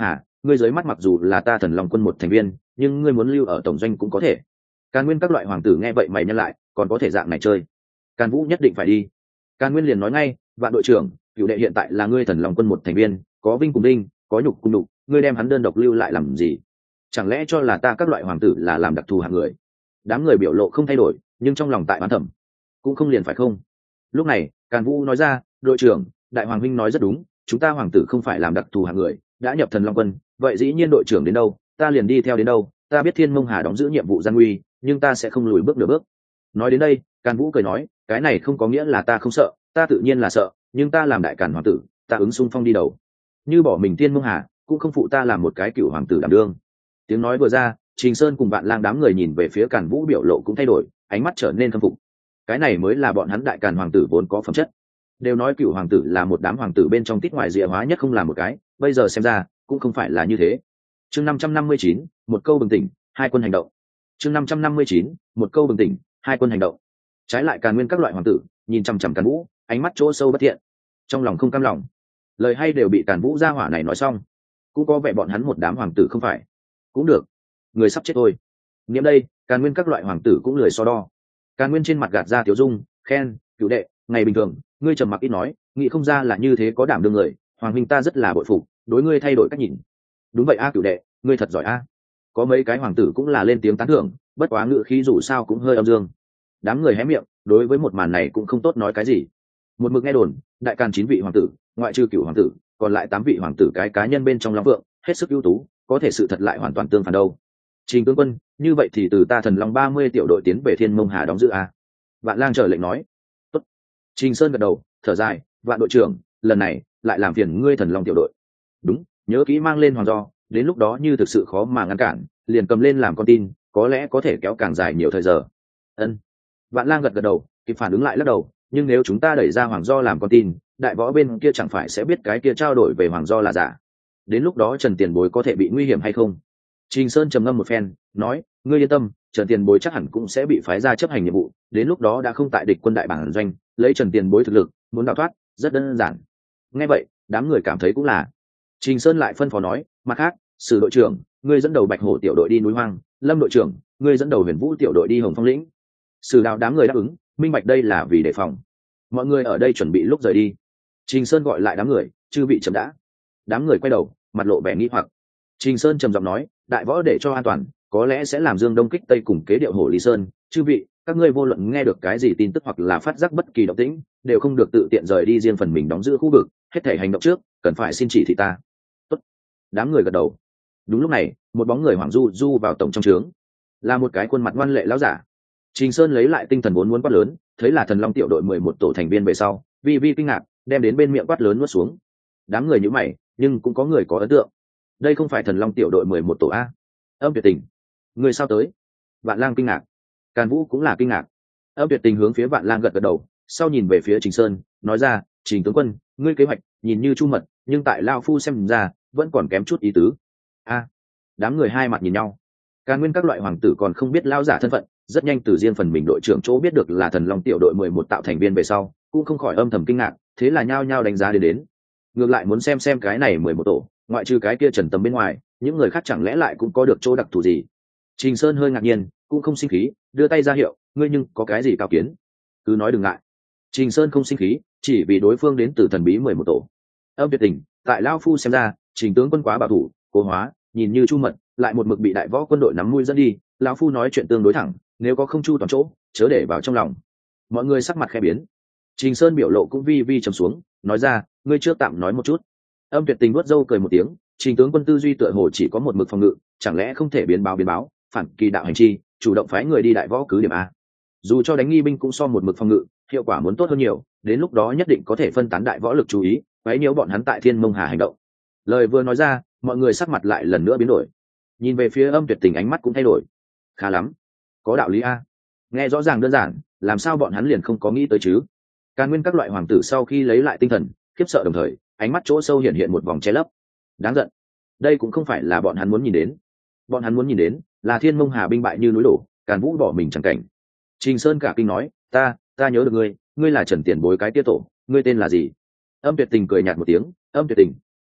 ngươi dưới mắt mặc dù là ta Thần Long quân một thành viên, nhưng ngươi muốn lưu ở tổng doanh cũng có thể. Càn Nguyên các loại hoàng tử nghe vậy mày nhăn lại, còn có thể dạng này chơi. Càn Vũ nhất định phải đi. Càn Nguyên liền nói ngay, Vạn đội trưởng, Cửu đệ hiện tại là ngươi Thần Long quân một thành viên, có vinh cùng đinh, có nhục cùng nhục, ngươi đem hắn đơn độc lưu lại làm gì? Chẳng lẽ cho là ta các loại hoàng tử là làm đặc thù hạng người? Đám người biểu lộ không thay đổi, nhưng trong lòng tại oán thẩm. Cũng không liền phải không? Lúc này, Càn Vũ nói ra, đội trưởng, đại hoàng huynh nói rất đúng, chúng ta hoàng tử không phải làm đặc thù hạng người, đã nhập Thần Long quân, vậy dĩ nhiên đội trưởng đến đâu, ta liền đi theo đến đâu. Ta biết Thiên Mông Hà đóng giữ nhiệm vụ gian nguy, nhưng ta sẽ không lùi bước nửa bước. Nói đến đây, Càn Vũ cười nói, cái này không có nghĩa là ta không sợ, ta tự nhiên là sợ, nhưng ta làm đại càn hoàng tử, ta ứng xung phong đi đầu. Như bỏ mình Thiên Mông Hà, cũng không phụ ta làm một cái cựu hoàng tử đảm đương. Tiếng nói vừa ra, Trình Sơn cùng Vạn Lang đám người nhìn về phía Càn Vũ biểu lộ cũng thay đổi, ánh mắt trở nên khâm phục. Cái này mới là bọn hắn đại càn hoàng tử vốn có phẩm chất. Đều nói cựu hoàng tử là một đám hoàng tử bên trong tít ngoài rìa hóa nhất không là một cái, bây giờ xem ra cũng không phải là như thế. Chương 559, một câu bừng tỉnh, hai quân hành động. Chương 559, một câu bừng tỉnh, hai quân hành động. Trái lại Càn Nguyên các loại hoàng tử nhìn chằm chằm Càn Vũ, ánh mắt chỗ sâu bất thiện, trong lòng không cam lòng. Lời hay đều bị Càn Vũ gia hỏa này nói xong, cũng có vẻ bọn hắn một đám hoàng tử không phải. Cũng được, người sắp chết thôi. Niệm đây, Càn Nguyên các loại hoàng tử cũng lười so đo. Càn Nguyên trên mặt gạt ra tiếu dung, khen, Cửu đệ, ngày bình thường ngươi trầm mặc ít nói, nghĩ không ra là như thế có đảm đương người, hoàng huynh ta rất là bội phục, đối ngươi thay đổi cách nhìn. Đúng vậy a Cửu đệ, ngươi thật giỏi a. Có mấy cái hoàng tử cũng là lên tiếng tán thưởng, bất quá ngữ khí dù sao cũng hơi âm dương. Đám người hé miệng, đối với một màn này cũng không tốt nói cái gì. Một mực nghe đồn, đại càn 9 vị hoàng tử, ngoại trừ Cửu hoàng tử, còn lại 8 vị hoàng tử cái cá nhân bên trong Long Vượng, hết sức ưu tú, có thể sự thật lại hoàn toàn tương phản đâu. Trình tướng quân, như vậy thì từ ta Thần Long 30 tiểu đội tiến về Thiên Mông Hà đóng giữ a. Vạn Lang chờ lệnh nói. Tốt. Trình Sơn gật đầu, thở dài, Vạn đội trưởng, lần này lại làm phiền ngươi Thần Long tiểu đội. Đúng, nhớ kỹ mang lên Hoàng Do, đến lúc đó như thực sự khó mà ngăn cản, liền cầm lên làm con tin, có lẽ có thể kéo càng dài nhiều thời giờ. Ân. Vạn Lang gật gật đầu, kịp phản ứng lại lắc đầu, nhưng nếu chúng ta đẩy ra Hoàng Do làm con tin, đại võ bên kia chẳng phải sẽ biết cái kia trao đổi về Hoàng Do là giả. Đến lúc đó Trần Tiền Bối có thể bị nguy hiểm hay không? Trình Sơn trầm ngâm một phen, nói, ngươi yên tâm, Trần Tiền Bối chắc hẳn cũng sẽ bị phái ra chấp hành nhiệm vụ, đến lúc đó đã không tại địch quân đại bản doanh, lấy Trần Tiền Bối thực lực, muốn đào thoát, rất đơn giản. Nghe vậy, đám người cảm thấy cũng là. Trình Sơn lại phân phó nói, mặt khác, Sử đội trưởng, ngươi dẫn đầu Bạch Hổ tiểu đội đi núi hoang, Lâm đội trưởng, ngươi dẫn đầu Huyền Vũ tiểu đội đi Hồng Phong lĩnh. Sử Đào đám người đáp ứng, minh bạch đây là vì đề phòng. Mọi người ở đây chuẩn bị lúc rời đi. Trình Sơn gọi lại đám người, chư vị chậm đã. Đám người quay đầu, mặt lộ vẻ nghi hoặc. Trình Sơn trầm giọng nói, đại võ để cho an toàn, có lẽ sẽ làm Dương Đông kích Tây cùng kế điệu Hổ Lý Sơn. Chư vị, các ngươi vô luận nghe được cái gì tin tức hoặc là phát giác bất kỳ động tĩnh, đều không được tự tiện rời đi riêng phần mình đóng giữ khu vực, hết thể hành động trước, cần phải xin chỉ thị ta. Tốt. Đám người gật đầu. Đúng lúc này, một bóng người hoảng du du vào tổng trong trướng, là một cái khuôn mặt ngoan lệ lão giả. Trình Sơn lấy lại tinh thần vốn muốn quát lớn, thấy là Thần Long tiểu đội 11 tổ thành viên về sau, vi vi kinh ngạc, đem đến bên miệng quát lớn nuốt xuống. Đám người nhíu mày, nhưng cũng có người có ấn tượng. Đây không phải Thần Long tiểu đội 11 tổ a? Âm Tuyệt Tình, người sao tới? Vạn Lang kinh ngạc, Càn Vũ cũng là kinh ngạc. Âm Tuyệt Tình hướng phía Vạn Lang gật gật đầu, sau nhìn về phía Trình Sơn, nói ra, Trình tướng quân, ngươi kế hoạch nhìn như chu mật, nhưng tại lão phu xem ra vẫn còn kém chút ý tứ. A. Đám người hai mặt nhìn nhau. Càn Nguyên các loại hoàng tử còn không biết lão giả thân phận, rất nhanh từ riêng phần mình đội trưởng chỗ biết được là Thần Long tiểu đội 11 tạo thành viên về sau, cũng không khỏi âm thầm kinh ngạc, thế là nhao nhao đánh giá đến. Ngược lại muốn xem cái này 11 tổ, ngoại trừ cái kia Trần Tầm bên ngoài, những người khác chẳng lẽ lại cũng có được chỗ đặc thù gì? Trình Sơn hơi ngạc nhiên, cũng không sinh khí, đưa tay ra hiệu, ngươi nhưng có cái gì cao kiến, cứ nói đừng ngại. Trình Sơn không sinh khí, chỉ vì đối phương đến từ thần bí 11 tổ. Âm Tuyệt Tình, tại lão phu xem ra, Trình tướng quân quá bảo thủ, cố hóa, nhìn như chu mật, lại một mực bị đại võ quân đội nắm mũi dẫn đi, lão phu nói chuyện tương đối thẳng, nếu có không chu toàn chỗ, chớ để vào trong lòng. Mọi người sắc mặt khẽ biến. Trình Sơn biểu lộ cũng vi vi trầm xuống, nói ra, ngươi chưa tạm nói một chút. Âm Tuyệt Tình vuốt râu cười một tiếng, Trình tướng quân tư duy tựa hồ chỉ có một mực phòng ngự, chẳng lẽ không thể biến báo, phản kỳ đạo hành chi, chủ động phái người đi đại võ cứ điểm a? Dù cho đánh nghi binh cũng so một mực phòng ngự, hiệu quả muốn tốt hơn nhiều, đến lúc đó nhất định có thể phân tán đại võ lực chú ý, quấy nhiễu bọn hắn tại Thiên Mông Hà hành động. Lời vừa nói ra, mọi người sắc mặt lại lần nữa biến đổi. Nhìn về phía Âm Tuyệt Tình ánh mắt cũng thay đổi. Khá lắm, có đạo lý a. Nghe rõ ràng đơn giản, làm sao bọn hắn liền không có nghĩ tới chứ? Càn Nguyên các loại hoàng tử sau khi lấy lại tinh thần, khiếp sợ đồng thời, ánh mắt chỗ sâu hiện một vòng che lấp. Đáng giận. Đây cũng không phải là bọn hắn muốn nhìn đến. Bọn hắn muốn nhìn đến là Thiên Mông Hà binh bại như núi đổ, Càn Vũ bỏ mình chẳng cảnh. Trình Sơn cả kinh nói, ta nhớ được ngươi là Trần Tiền Bối cái tia tổ, ngươi tên là gì? Âm Tuyệt Tình cười nhạt một tiếng, Âm Tuyệt Tình.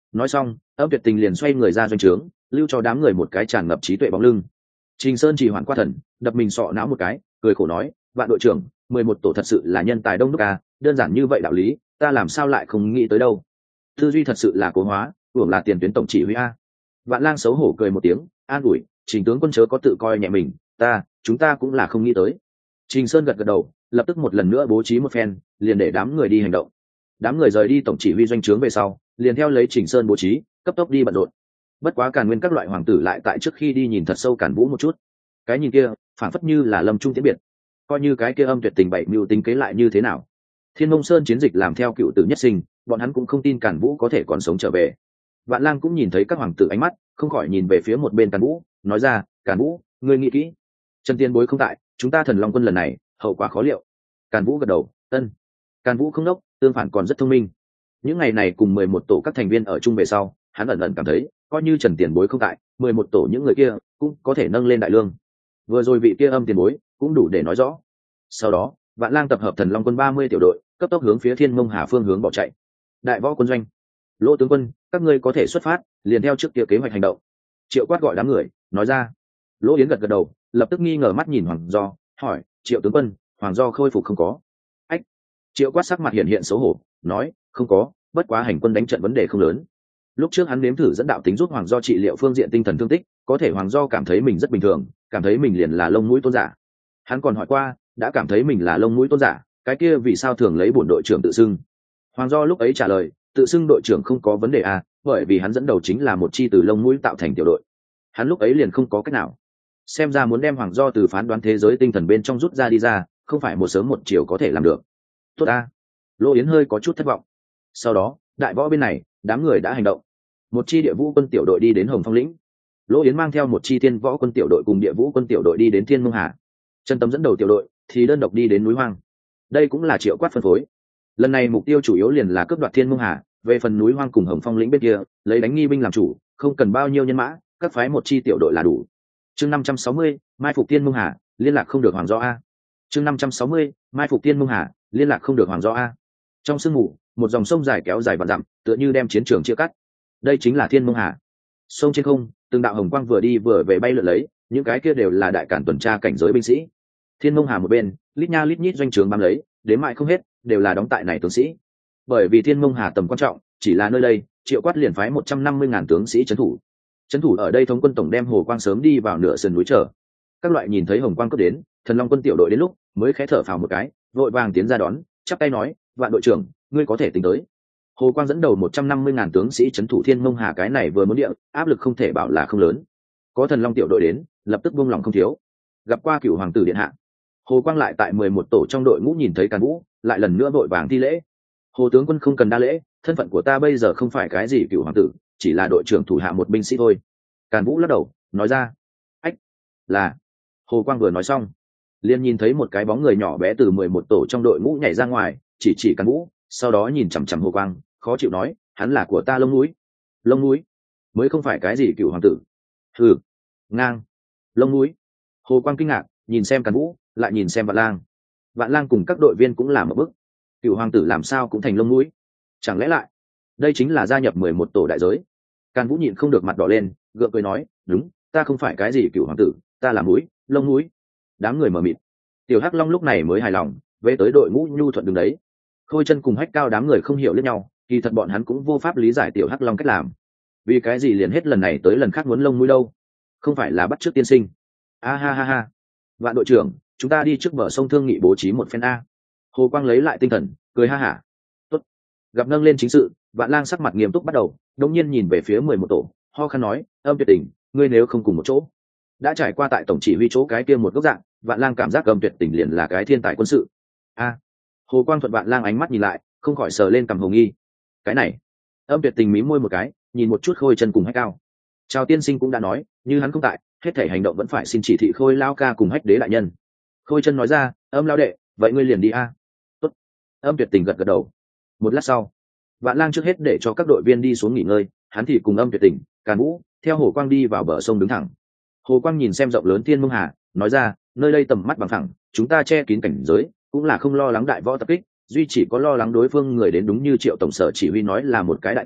Nói xong Âm Tuyệt Tình liền xoay người ra doanh trướng, lưu cho đám người một cái tràn ngập trí tuệ bóng lưng. Trình Sơn chỉ hoãn qua thần, đập mình sọ não một cái, cười khổ nói, Vạn đội trưởng, 11 tổ thật sự là nhân tài đông đúc à, đơn giản như vậy đạo lý ta làm sao lại không nghĩ tới đâu. Tư duy thật sự là cố hóa, hưởng là tiền tuyến tổng chỉ huy a. Vạn Lang xấu hổ cười một tiếng, an ủi, Trình tướng quân chớ có tự coi nhẹ mình, chúng ta cũng là không nghĩ tới. Trình Sơn gật gật đầu, lập tức một lần nữa bố trí một phen, liền để đám người đi hành động. Đám người rời đi tổng chỉ huy doanh trướng về sau, liền theo lấy Trình Sơn bố trí, cấp tốc đi bận rộn. Bất quá Càn Nguyên các loại hoàng tử lại tại trước khi đi nhìn thật sâu Càn Vũ một chút. Cái nhìn kia, phản phất như là lâm trung tiễn biệt. Coi như cái kia Âm Tuyệt Tình bảy mưu tính kế lại như thế nào. Thiên Mông Sơn chiến dịch làm theo cựu tử nhất sinh, bọn hắn cũng không tin Càn Vũ có thể còn sống trở về. Vạn Lang cũng nhìn thấy các hoàng tử ánh mắt, không khỏi nhìn về phía một bên Càn Vũ, nói ra, Càn Vũ, ngươi nghĩ kỹ. Trần Tiên Bối không tại, chúng ta Thần Long quân lần này, hậu quả khó liệu. Càn Vũ gật đầu, ân. Càn Vũ không đốc, tương phản còn rất thông minh. Những ngày này cùng 11 tổ các thành viên ở chung về sau, hắn ẩn ẩn cảm thấy, coi như Trần Tiền Bối không tại, 11 tổ những người kia cũng có thể nâng lên đại lương. Vừa rồi vị kia Âm Tiền Bối cũng đủ để nói rõ. Sau đó, Vạn Lang tập hợp Thần Long quân 30 tiểu đội, cấp tốc hướng phía Thiên Mông Hà phương hướng bỏ chạy. Đại võ quân doanh, Lỗ tướng quân, các ngươi có thể xuất phát, liền theo trước kia kế hoạch hành động. Triệu Quát gọi đám người, nói ra. Lỗ Yến gật gật đầu, lập tức nghi ngờ mắt nhìn Hoàng Do, hỏi, Triệu tướng quân, Hoàng Do khôi phục không có? Ách. Triệu Quát sắc mặt hiện xấu hổ, nói, không có, bất quá hành quân đánh trận vấn đề không lớn. Lúc trước hắn nếm thử dẫn đạo tính giúp Hoàng Do trị liệu phương diện tinh thần thương tích, có thể Hoàng Do cảm thấy mình rất bình thường, cảm thấy mình liền là lông mũi tôn giả. Hắn còn hỏi qua, đã cảm thấy mình là lông mũi tôn giả, cái kia vì sao thường lấy bổn đội trưởng tự xưng? Hoàng Do lúc ấy trả lời, tự xưng đội trưởng không có vấn đề à, bởi vì hắn dẫn đầu chính là một chi từ lông mũi tạo thành tiểu đội. Hắn lúc ấy liền không có cách nào. Xem ra muốn đem Hoàng Do từ phán đoán thế giới tinh thần bên trong rút ra đi ra, không phải một sớm một chiều có thể làm được. Tốt a. Lô Yến hơi có chút thất vọng. Sau đó, đại võ bên này, đám người đã hành động. Một chi địa vũ quân tiểu đội đi đến Hồng Phong lĩnh. Lô Yến mang theo một chi thiên võ quân tiểu đội cùng địa vũ quân tiểu đội đi đến Thiên Mông Hà. Trần Tấm dẫn đầu tiểu đội thì đơn độc đi đến núi Hoang. Đây cũng là Triệu Quát phân phối. Lần này mục tiêu chủ yếu liền là cướp đoạt Thiên Mông Hà, về phần núi Hoang cùng Hồng Phong lĩnh bên kia, lấy đánh nghi binh làm chủ, không cần bao nhiêu nhân mã, các phái một chi tiểu đội là đủ. Chương 560, mai phục Thiên Mông Hà, liên lạc không được Hoàng Do a. Chương 560, mai phục Thiên Mông Hà, liên lạc không được Hoàng Do a. Trong sương mù, một dòng sông dài kéo dài vạn dặm, tựa như đem chiến trường chia cắt. Đây chính là Thiên Mông Hà. Sông trên không, từng đạo hồng quang vừa đi vừa về bay lượn lấy, những cái kia đều là đại cản tuần tra cảnh giới binh sĩ. Thiên Mông Hà một bên, lít nha lít nhít doanh trường bám lấy, đến mãi không hết, đều là đóng tại này tướng sĩ. Bởi vì Thiên Mông Hà tầm quan trọng, chỉ là nơi đây, Triệu Quát liền phái 150.000 tướng sĩ trấn thủ. Trấn thủ ở đây thống quân tổng đem Hồ Quang sớm đi vào nửa sườn núi chờ. Các loại nhìn thấy hồng quang cấp đến, Thần Long quân tiểu đội đến lúc, mới khẽ thở phào một cái, vội vàng tiến ra đón, chắp tay nói, Vạn đội trưởng, ngươi có thể tính tới. Hồ Quang dẫn đầu 150.000 tướng sĩ trấn thủ Thiên Mông Hà, cái này vừa muốn địa, áp lực không thể bảo là không lớn. Có Thần Long tiểu đội đến, lập tức buông lòng không thiếu. Gặp qua Cửu hoàng tử điện hạ. Hồ Quang lại tại 11 tổ trong đội ngũ nhìn thấy Càn Vũ, lại lần nữa vội vàng thi lễ. Hồ tướng quân không cần đa lễ, thân phận của ta bây giờ không phải cái gì Cửu hoàng tử, chỉ là đội trưởng thủ hạ một binh sĩ thôi. Càn Vũ lắc đầu, nói ra. Ách, là. Hồ Quang vừa nói xong, liền nhìn thấy một cái bóng người nhỏ bé từ 11 tổ trong đội ngũ nhảy ra ngoài, chỉ Càn Vũ, sau đó nhìn chằm chằm Hồ Quang, khó chịu nói, hắn là của ta lông núi. Lông núi? Mới không phải cái gì Cửu hoàng tử. Hừ, ngang. Lông núi. Hồ Quang kinh ngạc, nhìn xem Càn Vũ, lại nhìn xem Vạn Lang. Vạn Lang cùng các đội viên cũng làm một bước. Cửu hoàng tử làm sao cũng thành lông núi? Chẳng lẽ lại, đây chính là gia nhập 11 tổ đại giới? Càn Vũ nhịn không được mặt đỏ lên, gượng cười nói, đúng, ta không phải cái gì Cửu hoàng tử, ta là núi, lông núi. Đám người mờ mịt. Tiểu Hắc Long lúc này mới hài lòng, về tới đội ngũ nhu thuận đứng đấy. Khôi Chân cùng Hách Cao đám người không hiểu lẫn nhau, kỳ thật bọn hắn cũng vô pháp lý giải Tiểu Hắc Long cách làm. Vì cái gì liền hết lần này tới lần khác muốn lông mũi đâu? Không phải là bắt chước tiên sinh? A ha ha ha. Vạn đội trưởng, chúng ta đi trước bờ sông thương nghị bố trí một phen a. Hồ Quang lấy lại tinh thần, cười ha hả. Tốt. Gặp nâng lên chính sự, Vạn Lang sắc mặt nghiêm túc bắt đầu, đột nhiên nhìn về phía 11 tổ, ho khan nói, Âm Tuyệt Tình, ngươi nếu không cùng một chỗ. Đã trải qua tại tổng chỉ huy chỗ cái kia một góc dạng, Vạn Lang cảm giác Âm Tuyệt Tình liền là cái thiên tài quân sự. A. Hồ Quang thuận Vạn Lang ánh mắt nhìn lại, không khỏi sờ lên cằm hồ nghi. Cái này. Âm Tuyệt Tình mím môi một cái, nhìn một chút Khôi Chân cùng Hách Cao. Chào tiên sinh cũng đã nói, như hắn không tại, hết thảy hành động vẫn phải xin chỉ thị Khôi lao ca cùng Hách đế đại nhân. Khôi Chân nói ra, Âm lao đệ, vậy ngươi liền đi a. Tốt. Âm Tuyệt Tình gật gật đầu. Một lát sau, Vạn Lang trước hết để cho các đội viên đi xuống nghỉ ngơi, hắn thì cùng Âm Tuyệt Tình, Càn Vũ, theo Hồ Quang đi vào bờ sông đứng thẳng. Hồ Quang nhìn xem rộng lớn Thiên Mông Hà, nói ra, nơi đây tầm mắt bằng thẳng, chúng ta che kín cảnh giới, cũng là không lo lắng đại võ tập kích, duy chỉ có lo lắng đối phương người đến đúng như Triệu tổng sở chỉ huy nói là một cái đại tướng,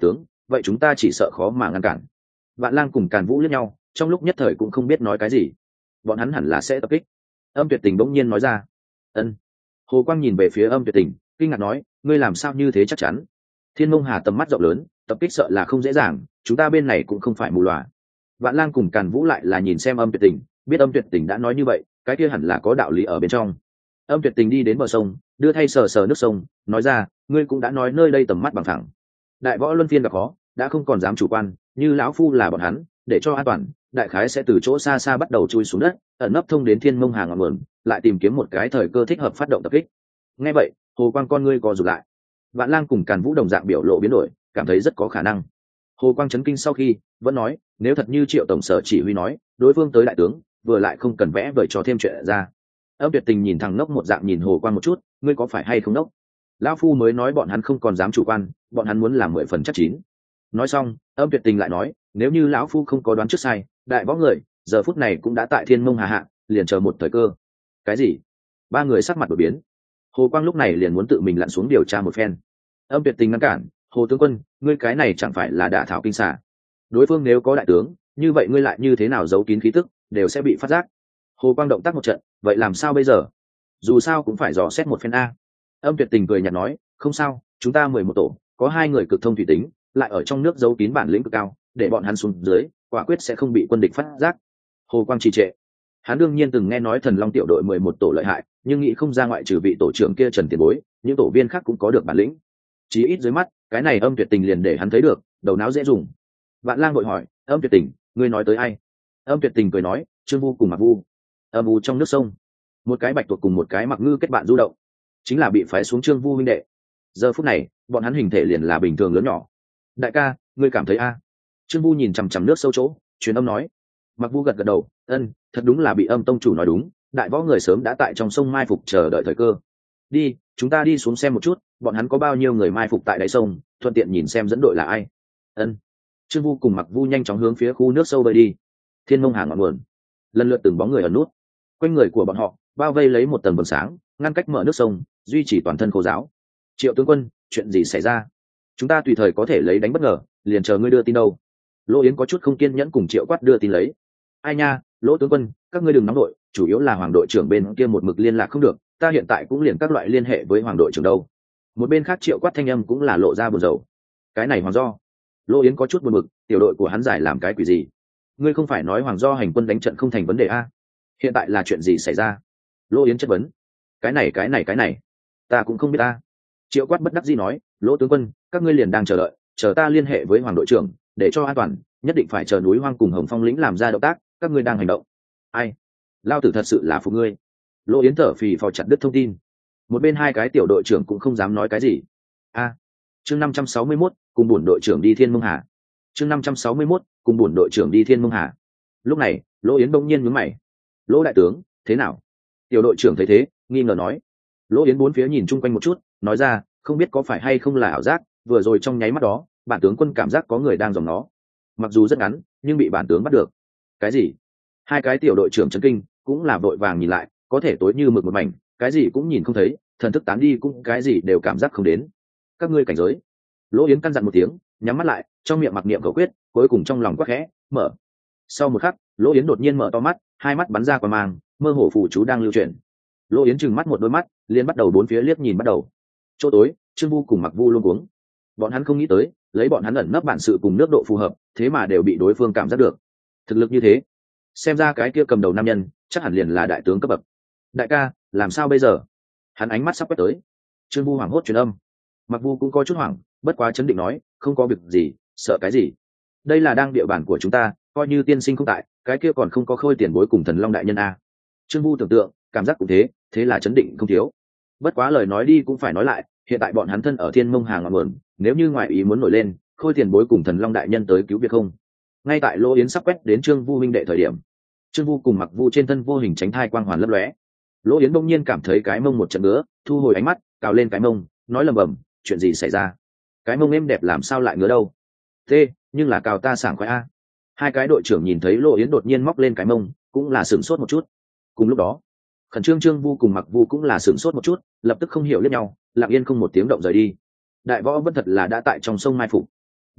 vậy chúng ta chỉ sợ khó mà ngăn cản. Vạn Lang cùng Càn Vũ liếc nhau, trong lúc nhất thời cũng không biết nói cái gì. Bọn hắn hẳn là sẽ tập kích. Âm Tuyệt Tình bỗng nhiên nói ra. Ân. Hồ Quang nhìn về phía Âm Tuyệt Tình, kinh ngạc nói, ngươi làm sao như thế chắc chắn? Thiên Mông Hà tầm mắt rộng lớn, tập kích sợ là không dễ dàng, chúng ta bên này cũng không phải mù lòa. Vạn Lang cùng Càn Vũ lại là nhìn xem Âm Tuyệt Tình, biết Âm Tuyệt Tình đã nói như vậy, cái kia hẳn là có đạo lý ở bên trong. Âm Tuyệt Tình đi đến bờ sông, đưa thay sờ sờ nước sông, nói ra, ngươi cũng đã nói nơi đây tầm mắt bằng phẳng. Đại võ luân phiên gặp khó, đã không còn dám chủ quan, như lão phu là bọn hắn, để cho an toàn, đại khái sẽ từ chỗ xa xa bắt đầu chui xuống đất, ẩn nấp thông đến Thiên Mông Hà ngọn nguồn, lại tìm kiếm một cái thời cơ thích hợp phát động tập kích. Nghe vậy, Hồ Quang con ngươi co rụt lại. Vạn Lang cùng Càn Vũ đồng dạng biểu lộ biến đổi, cảm thấy rất có khả năng. Hồ Quang chấn kinh sau khi vẫn nói, nếu thật như Triệu tổng sở chỉ huy nói, đối phương tới đại tướng, vừa lại không cần vẽ vời cho thêm chuyện ra. Âm Tuyệt Tình nhìn thằng ngốc một dạng nhìn Hồ Quang một chút, ngươi có phải hay không ngốc? Lão phu mới nói bọn hắn không còn dám chủ quan, bọn hắn muốn làm 10 phần chắc chín. Nói xong, Âm Tuyệt Tình lại nói, nếu như lão phu không có đoán trước sai, đại võ người giờ phút này cũng đã tại Thiên Mông Hà hạ, liền chờ một thời cơ. Cái gì? Ba người sắc mặt đổi biến. Hồ Quang lúc này liền muốn tự mình lặn xuống điều tra một phen. Âm Tuyệt Tình ngăn cản, Hồ tướng quân, ngươi cái này chẳng phải là đả thảo kinh xà? Đối phương nếu có đại tướng, như vậy ngươi lại như thế nào giấu kín khí tức, đều sẽ bị phát giác. Hồ Quang động tác một trận, vậy làm sao bây giờ? Dù sao cũng phải dò xét một phen a. Âm Tuyệt Tình cười nhạt nói, không sao, chúng ta 11 tổ, có 2 người cực thông thủy tính, lại ở trong nước giấu kín bản lĩnh cực cao, để bọn hắn xuống dưới, quả quyết sẽ không bị quân địch phát giác. Hồ Quang trì trệ. Hắn đương nhiên từng nghe nói Thần Long tiểu đội 11 tổ lợi hại, nhưng nghĩ không ra ngoại trừ vị tổ trưởng kia Trần Tiền Bối, những tổ viên khác cũng có được bản lĩnh. Chí ít dưới mắt, cái này Âm Tuyệt Tình liền để hắn thấy được, đầu não dễ dùng. Vạn Lang vội hỏi, Âm Tuyệt Tình, ngươi nói tới ai? Âm Tuyệt Tình cười nói, Trương Vu cùng Mặc Vu. Âm Vu trong nước sông, một cái bạch tuộc cùng một cái mặc ngư kết bạn du động, chính là bị phái xuống Trương Vu huynh đệ. Giờ phút này, bọn hắn hình thể liền là bình thường lớn nhỏ. Đại ca, ngươi cảm thấy a? Trương Vu nhìn chằm chằm nước sâu chỗ, truyền âm nói. Mặc Vu gật gật đầu, ân, thật đúng là bị Âm tông chủ nói đúng, đại võ người sớm đã tại trong sông mai phục chờ đợi thời cơ. Đi, chúng ta đi xuống xem một chút, bọn hắn có bao nhiêu người mai phục tại đáy sông, thuận tiện nhìn xem dẫn đội là ai. Ân. Trương Vu cùng Mặc Vu nhanh chóng hướng phía khu nước sâu bơi đi. Thiên Mông Hà ngọn nguồn, lần lượt từng bóng người ẩn nút, quanh người của bọn họ bao vây lấy một tầng vầng sáng, ngăn cách mở nước sông, duy trì toàn thân khô giáo. Triệu tướng quân, chuyện gì xảy ra? Chúng ta tùy thời có thể lấy đánh bất ngờ, liền chờ ngươi đưa tin đâu. Lỗ Yến có chút không kiên nhẫn cùng Triệu Quát đưa tin lấy. Ai nha, Lỗ tướng quân, các ngươi đừng nóng đội, chủ yếu là Hoàng đội trưởng bên kia một mực liên lạc không được, ta hiện tại cũng liền các loại liên hệ với Hoàng đội trưởng đâu. Một bên khác Triệu Quát thanh âm cũng là lộ ra buồn rầu. Cái này Hoàng do. Lỗ Yến có chút buồn bực, tiểu đội của hắn giải làm cái quỷ gì? Ngươi không phải nói Hoàng do hành quân đánh trận không thành vấn đề a? Hiện tại là chuyện gì xảy ra? Lỗ Yến chất vấn. Cái này, ta cũng không biết ta. Triệu Quát bất đắc dĩ nói, Lỗ tướng quân, các ngươi liền đang chờ đợi, chờ ta liên hệ với Hoàng đội trưởng, để cho an toàn, nhất định phải chờ núi Hoang cùng Hồng Phong lĩnh làm ra động tác, các ngươi đang hành động. Ai? Lao tử thật sự là phục ngươi. Lỗ Yến thở phì phò chặt đứt thông tin. Một bên 2 cái tiểu đội trưởng cũng không dám nói cái gì. A. Chương 561, cùng bổn đội trưởng đi Thiên Mông Hà. Chương 561, cùng bổn đội trưởng đi Thiên Mông Hà. Lúc này, Lỗ Yến bỗng nhiên nhướng mày. Lỗ đại tướng, thế nào? Tiểu đội trưởng thấy thế, nghi ngờ nói. Lỗ Yến bốn phía nhìn chung quanh một chút, nói ra, không biết có phải hay không là ảo giác, vừa rồi trong nháy mắt đó, bản tướng quân cảm giác có người đang dòm nó. Mặc dù rất ngắn, nhưng bị bản tướng bắt được. Cái gì? 2 cái tiểu đội trưởng chấn kinh, cũng là vội vàng nhìn lại, có thể tối như mực một mảnh, cái gì cũng nhìn không thấy, thần thức tán đi cũng cái gì đều cảm giác không đến. Các ngươi cảnh giới. Lỗ Yến căn dặn một tiếng, nhắm mắt lại, trong miệng mặc niệm cầu quyết, cuối cùng trong lòng quắc khẽ, mở. Sau một khắc, Lỗ Yến đột nhiên mở to mắt, 2 mắt bắn ra quang mang, mơ hồ phù chú đang lưu chuyển. Lỗ Yến trừng mắt một đôi mắt, liền bắt đầu bốn phía liếc nhìn bắt đầu. Chỗ tối, Trương Vu cùng Mặc Vu luôn cuống. Bọn hắn không nghĩ tới, lấy bọn hắn ẩn nấp bản sự cùng nước độ phù hợp, thế mà đều bị đối phương cảm giác được. Thực lực như thế, xem ra cái kia cầm đầu nam nhân, chắc hẳn liền là đại tướng cấp bậc. Đại ca, làm sao bây giờ? Hắn ánh mắt sắp quét tới. Trương Vu hoảng hốt truyền âm. Mặc Vu cũng có chút hoảng, bất quá chấn định nói, không có việc gì, sợ cái gì? Đây là đang địa bàn của chúng ta, coi như tiên sinh không tại, cái kia còn không có Khôi tiền bối cùng Thần Long đại nhân a. Trương Vu tưởng tượng, cảm giác cũng thế, thế là chấn định không thiếu. Bất quá lời nói đi cũng phải nói lại, hiện tại bọn hắn thân ở Thiên Mông Hà ngọn nguồn, nếu như ngoại ý muốn nổi lên, Khôi tiền bối cùng Thần Long đại nhân tới cứu việc không? Ngay tại Lỗ Yến sắp quét đến Trương Vu huynh đệ thời điểm, Trương Vu cùng Mặc Vu trên thân vô hình tránh thai quang hoàn lấp lóe. Lỗ Yến bỗng nhiên cảm thấy cái mông một trận ngứa, thu hồi ánh mắt, cào lên cái mông, nói lầm bầm, chuyện gì xảy ra? Cái mông êm đẹp làm sao lại ngứa đâu? Thế, nhưng là cào ta sảng khoái a. 2 cái đội trưởng nhìn thấy Lỗ Yến đột nhiên móc lên cái mông, cũng là sửng sốt một chút. Cùng lúc đó, khẩn trương Trương Vu cùng Mặc Vu cũng là sửng sốt một chút, lập tức không hiểu liếc nhau, lặng yên không một tiếng động rời đi. Đại võ vẫn thật là đã tại trong sông mai phục.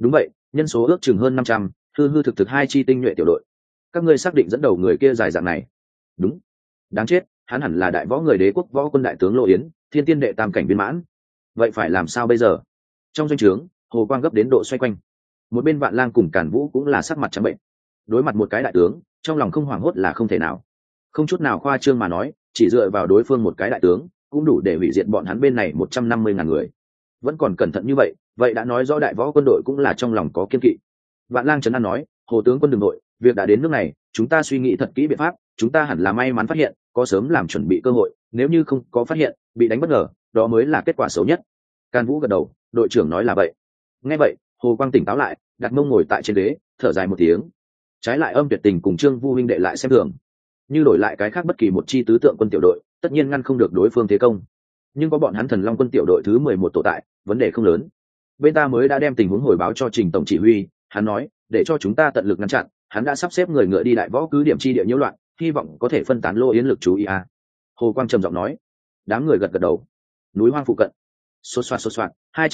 Đúng vậy, nhân số ước chừng hơn 500, hư hư thực thực hai chi tinh nhuệ tiểu đội. Các ngươi xác định dẫn đầu người kia dài dạng này? Đúng. Đáng chết, hắn hẳn là đại võ người đế quốc võ quân đại tướng Lô Yến, thiên tiên đệ tam cảnh viên mãn. Vậy phải làm sao bây giờ? Trong doanh trướng, hồ quang gấp đến độ xoay quanh. Một bên Vạn Lang cùng Càn Vũ cũng là sắc mặt trắng bệnh. Đối mặt một cái đại tướng, trong lòng không hoảng hốt là không thể nào. Không chút nào khoa trương mà nói, chỉ dựa vào đối phương một cái đại tướng, cũng đủ để hủy diệt bọn hắn bên này 150.000 người. Vẫn còn cẩn thận như vậy, vậy đã nói rõ đại võ quân đội cũng là trong lòng có kiên kỵ. Vạn Lang trấn an nói, Hồ tướng quân đừng nội, việc đã đến nước này, chúng ta suy nghĩ thật kỹ biện pháp, chúng ta hẳn là may mắn phát hiện, có sớm làm chuẩn bị cơ hội, nếu như không có phát hiện, bị đánh bất ngờ, đó mới là kết quả xấu nhất. Can Vũ gật đầu, đội trưởng nói là vậy. Nghe vậy, Hồ Quang tỉnh táo lại, đặt mông ngồi tại trên ghế, thở dài một tiếng. Trái lại Âm Tuyệt Tình cùng Trương Vu huynh đệ lại xem thường, như đổi lại cái khác bất kỳ một chi tứ tượng quân tiểu đội, tất nhiên ngăn không được đối phương thế công. Nhưng có bọn hắn Thần Long quân tiểu đội thứ 11 tổ tại, vấn đề không lớn. Bên ta mới đã đem tình huống hồi báo cho Trình tổng chỉ huy, hắn nói, để cho chúng ta tận lực ngăn chặn, hắn đã sắp xếp người ngựa đi đại võ cứ điểm chi địa nhiễu loạn, hy vọng có thể phân tán Lô Yến lực chú ý a. Hồ Quang trầm giọng nói. Đám người gật gật đầu. Núi hoang phụ cận. Xốt xoạt,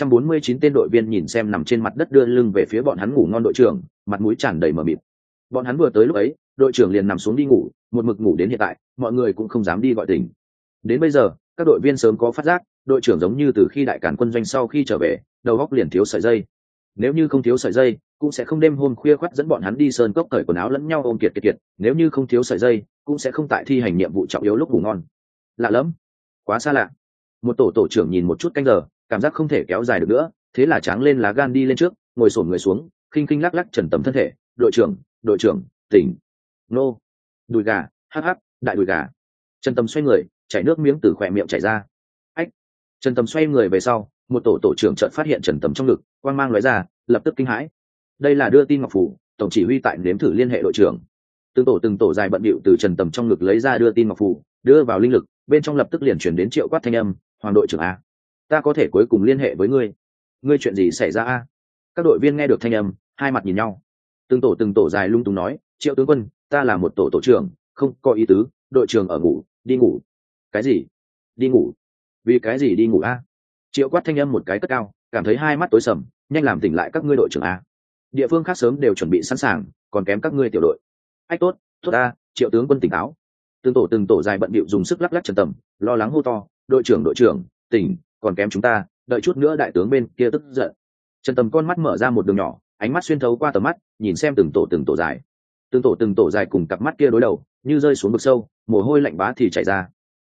249 tên đội viên nhìn xem nằm trên mặt đất đưa lưng về phía bọn hắn ngủ ngon đội trưởng, mặt mũi tràn đầy mờ mịt. Bọn hắn vừa tới lúc ấy, đội trưởng liền nằm xuống đi ngủ, một mực ngủ đến hiện tại, mọi người cũng không dám đi gọi tỉnh. Đến bây giờ, các đội viên sớm có phát giác, đội trưởng giống như từ khi đại càn quân doanh sau khi trở về, đầu óc liền thiếu sợi dây. Nếu như không thiếu sợi dây, cũng sẽ không đêm hôm khuya khoắt dẫn bọn hắn đi sơn cốc cởi quần áo lẫn nhau ôm kiệt, nếu như không thiếu sợi dây, cũng sẽ không tại thi hành nhiệm vụ trọng yếu lúc ngủ ngon. Lạ lắm, quá xa lạ. Một tổ trưởng nhìn một chút canh giờ, cảm giác không thể kéo dài được nữa, thế là tráng lên lá gan đi lên trước, ngồi xổm người xuống, khinh khinh lắc lắc Trần Tầm thân thể, đội trưởng, tỉnh. Nô. Đùi gà, hắc hắc, đại đùi gà. Trần Tầm xoay người, chảy nước miếng từ khỏe miệng chảy ra. Ách. Trần Tầm xoay người về sau, một tổ trưởng chợt phát hiện Trần Tầm trong ngực, quang mang lóe ra, lập tức kinh hãi. Đây là đưa tin ngọc phủ, tổng chỉ huy tại nếm thử liên hệ đội trưởng. Từng tổ dài bận bịu từ Trần Tầm trong ngực lấy ra đưa tin ngọc phủ, đưa vào linh lực, bên trong lập tức liền chuyển đến Triệu Quát thanh âm, Hoàng đội trưởng a, ta có thể cuối cùng liên hệ với ngươi. Ngươi chuyện gì xảy ra a? Các đội viên nghe được thanh âm, hai mặt nhìn nhau. Từng tổ dài lung tung nói, Triệu tướng quân, ta là một tổ trưởng, không có ý tứ, đội trưởng ở ngủ, đi ngủ. Cái gì? Đi ngủ? Vì cái gì đi ngủ a? Triệu Quát thanh âm một cái cất cao, cảm thấy hai mắt tối sầm, nhanh làm tỉnh lại các ngươi đội trưởng a. Địa phương khác sớm đều chuẩn bị sẵn sàng, còn kém các ngươi tiểu đội. Ách tốt ta, Triệu tướng quân tỉnh táo. Từng tổ dài bận bịu dùng sức lắc lắc Trần Tầm, lo lắng hô to, đội trưởng, tỉnh, còn kém chúng ta, đợi chút nữa đại tướng bên kia tức giận. Trần Tầm con mắt mở ra một đường nhỏ, ánh mắt xuyên thấu qua tầm mắt, nhìn xem từng tổ dài. Từng tổ dài cùng cặp mắt kia đối đầu, như rơi xuống vực sâu, mồ hôi lạnh bá thì chảy ra.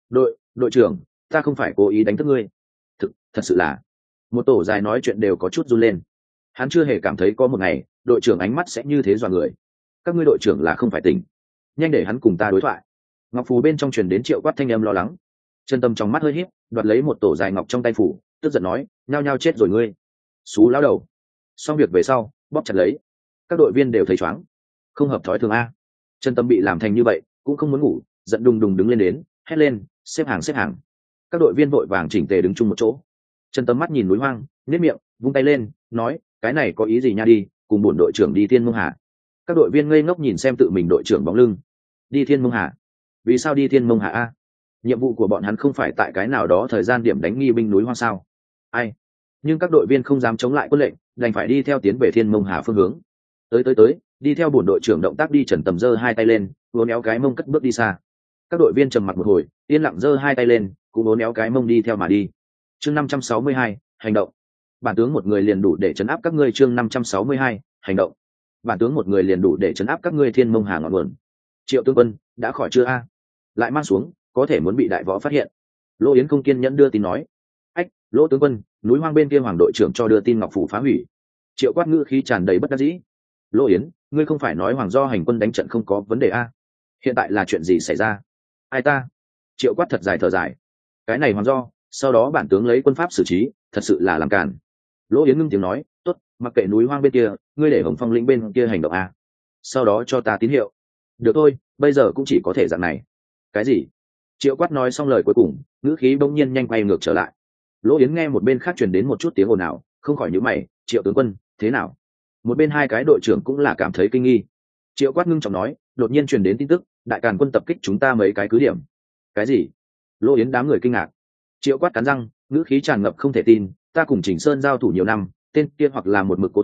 Đội trưởng, ta không phải cố ý đánh thức ngươi. Thật sự là. Một tổ dài nói chuyện đều có chút run lên. Hắn chưa hề cảm thấy có một ngày, đội trưởng ánh mắt sẽ như thế dọa người. Các ngươi đội trưởng là không phải tỉnh, nhanh để hắn cùng ta đối thoại. Ngọc phù bên trong truyền đến Triệu Quát thanh âm lo lắng. Trần Tâm trong mắt hơi híp, đoạt lấy một tổ dài ngọc trong tay phủ, tức giận nói, nhao nhao chết rồi ngươi. Xú lão đầu. Xong việc về sau, bóp chặt lấy. Các đội viên đều thấy choáng. Không hợp thói thường a. Trần Tâm bị làm thành như vậy, cũng không muốn ngủ, giận đùng đùng đứng lên đến, hét lên, xếp hàng. Các đội viên vội vàng chỉnh tề đứng chung một chỗ. Trần Tâm mắt nhìn núi hoang, nhếch miệng, vung tay lên, nói, cái này có ý gì nha, đi cùng bổn đội trưởng đi Thiên Mông Hà. Các đội viên ngây ngốc nhìn xem tự mình đội trưởng bóng lưng. Đi Thiên Mông Hà? Vì sao đi Thiên Mông Hà a? Nhiệm vụ của bọn hắn không phải tại cái nào đó thời gian điểm đánh nghi binh núi hoang sao? Ai? Nhưng các đội viên không dám chống lại quân lệnh, đành phải đi theo tiến về Thiên Mông Hà phương hướng. Tới, đi theo bổn đội trưởng động tác đi. Trần Tầm giơ hai tay lên, uốn éo cái mông cất bước đi xa. Các đội viên trầm mặc một hồi, yên lặng giơ hai tay lên, cũng uốn éo cái mông đi theo mà đi. Chương 562, hành động. Bản tướng một người liền đủ để trấn áp các ngươi. Chương 562, hành động. Bản tướng một người liền đủ để trấn áp các ngươi Thiên Mông Hà ngọn nguồn. Triệu tướng quân, đã khỏi chưa a? Lại mang xuống, có thể muốn bị đại võ phát hiện. Lô Yến không kiên nhẫn đưa tin nói. Ách, Lỗ tướng quân, núi hoang bên kia Hoàng đội trưởng cho đưa tin ngọc phủ phá hủy. Triệu Quát ngữ khí tràn đầy bất đắc dĩ. Lô Yến, ngươi không phải nói Hoàng do hành quân đánh trận không có vấn đề a? Hiện tại là chuyện gì xảy ra? Ai ta? Triệu Quát thật dài thở dài. Cái này Hoàng do, sau đó bản tướng lấy quân pháp xử trí, thật sự là làm cản. Lỗ Yến ngưng tiếng nói, tốt, mặc kệ núi hoang bên kia, ngươi để Hồng Phong lĩnh bên kia hành động a. Sau đó cho ta tín hiệu. Được thôi, bây giờ cũng chỉ có thể dạng này. Cái gì? Triệu Quát nói xong lời cuối cùng, ngữ khí bỗng nhiên nhanh quay ngược trở lại. Lỗ Yến nghe một bên khác truyền đến một chút tiếng ồn ào, không khỏi nhíu mày, Triệu tướng quân, thế nào? Một bên hai cái đội trưởng cũng là cảm thấy kinh nghi. Triệu Quát ngưng trọng nói, đột nhiên truyền đến tin tức, đại càn quân tập kích chúng ta mấy cái cứ điểm. Cái gì? Lỗ Yến đám người kinh ngạc. Triệu Quát cắn răng, ngữ khí tràn ngập không thể tin, ta cùng Trình Sơn giao thủ nhiều năm, tên kia hoặc là một mực cố thủ,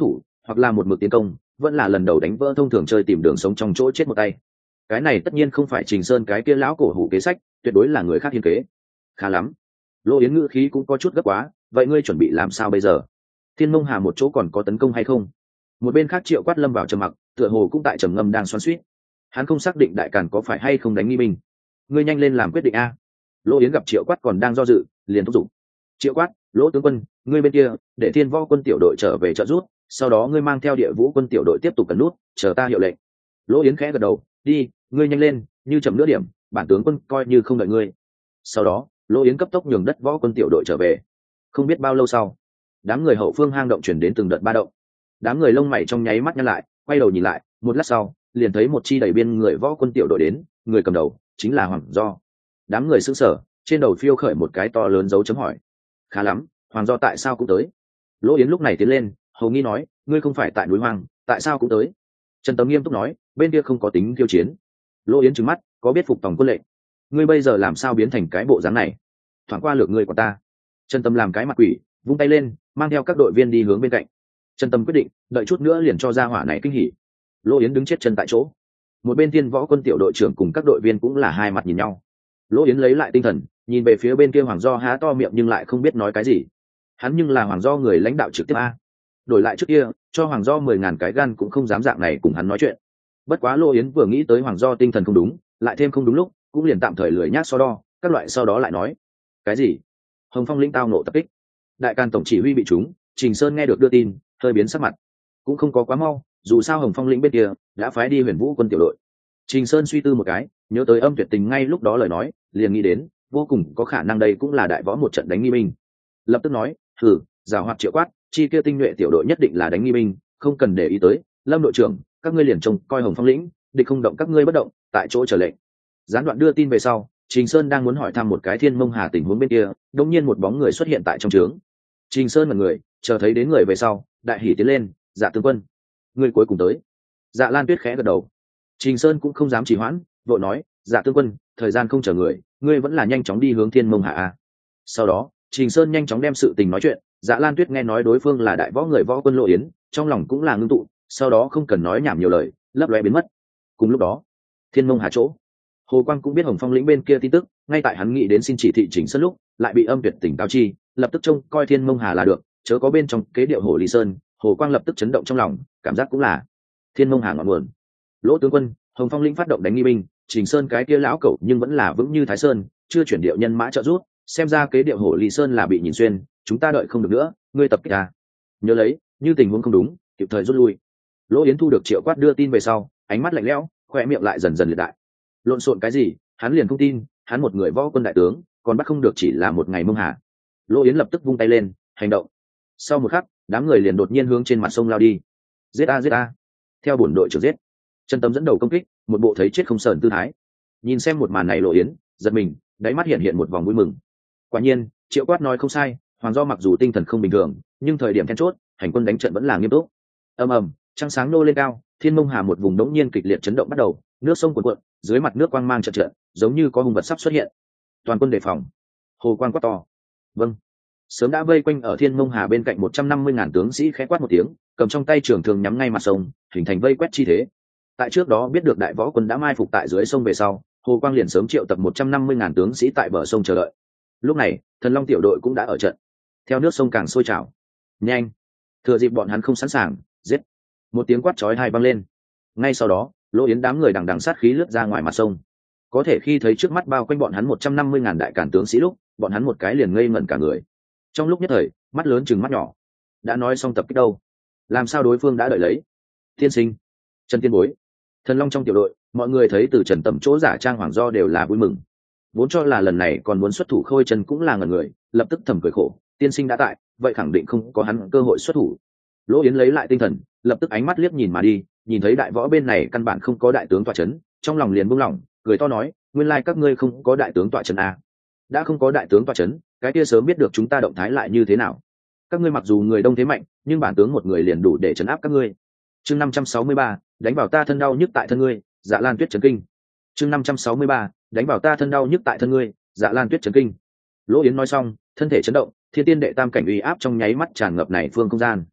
hoặc là một mực tiến công, vẫn là lần đầu đánh vỡ thông thường chơi tìm đường sống trong chỗ chết một tay. Cái này tất nhiên không phải Trình Sơn cái kia lão cổ hủ kế sách, tuyệt đối là người khác hiên kế. Khá lắm. Lô Yến ngữ khí cũng có chút gấp quá, vậy ngươi chuẩn bị làm sao bây giờ? Thiên Mông Hà một chỗ còn có tấn công hay không? Một bên khác Triệu Quát lâm vào trầm mặc, tựa hồ cũng tại trầm ngâm đang xoắn xuýt. Hắn không xác định đại càn có phải hay không đánh nghi binh. Ngươi nhanh lên làm quyết định a. Lô Yến gặp Triệu Quát còn đang do dự, liền thúc giục. Triệu Quát, Lỗ tướng quân, ngươi bên kia để Thiên Võ quân tiểu đội trở về trợ giúp, sau đó ngươi mang theo Địa Vũ quân tiểu đội tiếp tục cẩn nút, chờ ta hiệu lệnh. Lỗ Yến khẽ gật đầu, đi, ngươi nhanh lên, như chậm nửa điểm, bản tướng quân coi như không đợi ngươi. Sau đó, Lỗ Yến cấp tốc nhường đất võ quân tiểu đội trở về. Không biết bao lâu sau, đám người hậu phương hang động chuyển đến từng đợt ba động. Đám người lông mày trong nháy mắt nhăn lại, quay đầu nhìn lại, một lát sau, liền thấy một chi đầy biên người võ quân tiểu đội đến, người cầm đầu chính là Hoàng Do. Đám người sững sờ, trên đầu phiêu khởi một cái to lớn dấu chấm hỏi. Khá lắm, Hoàng Do tại sao cũng tới? Lỗ Yến lúc này tiến lên, hầu nghi nói, ngươi không phải tại núi Hoang, tại sao cũng tới? Trần Tấm nghiêm túc nói, bên kia không có tính khiêu chiến. Lỗ Yến trừng mắt, có biết phục tòng quân lệnh? Ngươi bây giờ làm sao biến thành cái bộ dáng này? Thoảng qua lược ngươi của ta. Trần Tâm làm cái mặt quỷ, vung tay lên, mang theo các đội viên đi hướng bên cạnh. Trần Tâm quyết định, đợi chút nữa liền cho ra hỏa này kinh hỉ. Lỗ Yến đứng chết chân tại chỗ. Một bên Thiên Võ quân tiểu đội trưởng cùng các đội viên cũng là hai mặt nhìn nhau. Lỗ Yến lấy lại tinh thần, nhìn về phía bên kia Hoàng Do há to miệng nhưng lại không biết nói cái gì. Hắn nhưng là Hoàng Do người lãnh đạo trực tiếp a. Đổi lại trước kia, cho Hoàng Do 10.000 cái gan cũng không dám dạng này cùng hắn nói chuyện. Bất quá Lỗ Yến vừa nghĩ tới Hoàng Do tinh thần không đúng, lại thêm không đúng lúc, cũng liền tạm thời lười nhác so đo, các loại sau đó lại nói. Cái gì? Hồng Phong lĩnh tao nộ tập kích. Đại Càn tổng chỉ huy bị trúng, Trình Sơn nghe được đưa tin, hơi biến sắc mặt. Cũng không có quá mau, dù sao Hồng Phong lĩnh bên kia đã phái đi Huyền Vũ quân tiểu đội. Trình Sơn suy tư một cái, nhớ tới Âm Tuyệt Tình ngay lúc đó lời nói, liền nghĩ đến, vô cùng có khả năng đây cũng là đại võ một trận đánh nghi binh. Lập tức nói, thử, giảo hoạt Triệu Quát, chi kia tinh nhuệ tiểu đội nhất định là đánh nghi binh, không cần để ý tới. Lâm đội trưởng, các ngươi liền trông coi Hồng Phong lĩnh, địch không động các ngươi bất động, tại chỗ chờ lệnh. Gián đoạn đưa tin về sau, Trình Sơn đang muốn hỏi thăm một cái Thiên Mông Hà tình huống bên kia, đột nhiên một bóng người xuất hiện tại trong trướng. Trình Sơn là người, chờ thấy đến người về sau, đại hỉ tiến lên, Dạ tướng quân, người cuối cùng tới. Dạ Lan Tuyết khẽ gật đầu. Trình Sơn cũng không dám trì hoãn, vội nói, Dạ tướng quân, thời gian không chờ người, ngươi vẫn là nhanh chóng đi hướng Thiên Mông Hà a. Sau đó, Trình Sơn nhanh chóng đem sự tình nói chuyện. Dạ Lan Tuyết nghe nói đối phương là đại võ người võ quân Lỗ Yến, trong lòng cũng là ngưng tụ, sau đó không cần nói nhảm nhiều lời, lấp lóe biến mất. Cùng lúc đó, Thiên Mông Hà chỗ, Hồ Quang cũng biết Hồng Phong lĩnh bên kia tin tức, ngay tại hắn nghĩ đến xin chỉ thị Trình Sơn lúc, lại bị Âm Tuyệt Tỉnh cáo chi, lập tức trông coi Thiên Mông Hà là được, chớ có bên trong kế điệu Hồ Ly Sơn. Hồ Quang lập tức chấn động trong lòng, cảm giác cũng là Thiên Mông Hà ngọn nguồn. Lỗ tướng quân, Hồng Phong lĩnh phát động đánh nghi binh, Trình Sơn cái kia lão cẩu nhưng vẫn là vững như Thái Sơn, chưa chuyển điệu nhân mã trợ giúp, xem ra kế điệu Hồ Ly Sơn là bị nhìn xuyên, chúng ta đợi không được nữa, ngươi tập kích ta. Nhớ lấy, như tình huống không đúng, kịp thời rút lui. Lỗ Yến thu được Triệu Quát đưa tin về sau, ánh mắt lạnh lẽo, khoe miệng lại dần dần liệt đại. Lộn xộn cái gì, hắn liền không tin, hắn một người võ quân đại tướng, còn bắt không được chỉ là một ngày Mông Hà. Lỗ Yến lập tức vung tay lên, hành động. Sau một khắc, đám người liền đột nhiên hướng trên mặt sông lao đi. Giết a giết a. Theo bổn đội trưởng giết. Trần Tâm dẫn đầu công kích, một bộ thấy chết không sờn tư thái. Nhìn xem một màn này Lỗ Yến, giật mình, đáy mắt hiện hiện một vòng vui mừng. Quả nhiên, Triệu Quát nói không sai, Hoàng Do mặc dù tinh thần không bình thường, nhưng thời điểm then chốt, hành quân đánh trận vẫn là nghiêm túc. Ầm ầm, trăng sáng nô lên cao, Thiên Mông Hà một vùng đống nhiên kịch liệt chấn động bắt đầu, nước sông cuồn cuộn, dưới mặt nước quang mang chợt chợt, giống như có hung vật sắp xuất hiện. Toàn quân đề phòng. Hồ Quang quát to. Vâng. Sớm đã vây quanh ở Thiên Mông Hà bên cạnh 150.000 tướng sĩ khẽ quát một tiếng, cầm trong tay trường thường nhắm ngay mặt sông, hình thành vây quét chi thế. Tại trước đó biết được đại võ quân đã mai phục tại dưới sông về sau, Hồ Quang liền sớm triệu tập 150.000 tướng sĩ tại bờ sông chờ đợi. Lúc này, Thần Long tiểu đội cũng đã ở trận. Theo nước sông càng sôi trào. Nhanh! Thừa dịp bọn hắn không sẵn sàng, giết! Một tiếng quát chói tai vang lên. Ngay sau đó, Lỗ Yến đám người đằng đằng sát khí lướt ra ngoài mặt sông. Có thể khi thấy trước mắt bao quanh bọn hắn 150.000 đại càn tướng sĩ lúc, bọn hắn một cái liền ngây ngẩn cả người. Trong lúc nhất thời, mắt lớn chừng mắt nhỏ. Đã nói xong tập kích đâu? Làm sao đối phương đã đợi lấy? Tiên sinh, Trần Tiên Bối, Thần Long trong tiểu đội, mọi người thấy từ Trần Tầm chỗ giả trang Hoàng Do đều là vui mừng. Vốn cho là lần này còn muốn xuất thủ Khôi Trần cũng là ngẩn người, lập tức thầm cười khổ, tiên sinh đã tại, vậy khẳng định không có hắn cơ hội xuất thủ. Lỗ Yến lấy lại tinh thần, lập tức ánh mắt liếc nhìn mà đi, nhìn thấy đại võ bên này căn bản không có đại tướng tọa chấn, trong lòng liền buông lỏng, cười to nói, nguyên lai các ngươi không có đại tướng tọa chấn à? Đã không có đại tướng tọa chấn, cái kia sớm biết được chúng ta động thái lại như thế nào. Các ngươi mặc dù người đông thế mạnh, nhưng bản tướng một người liền đủ để trấn áp các ngươi. Chương 563, đánh vào ta thân đau nhức tại thân ngươi, Dạ Lan Tuyết chấn kinh. Chương 563, đánh vào ta thân đau nhức tại thân ngươi, Dạ Lan Tuyết chấn kinh. Lỗ Yến nói xong, thân thể chấn động, thiên tiên đệ tam cảnh uy áp trong nháy mắt tràn ngập này phương không gian.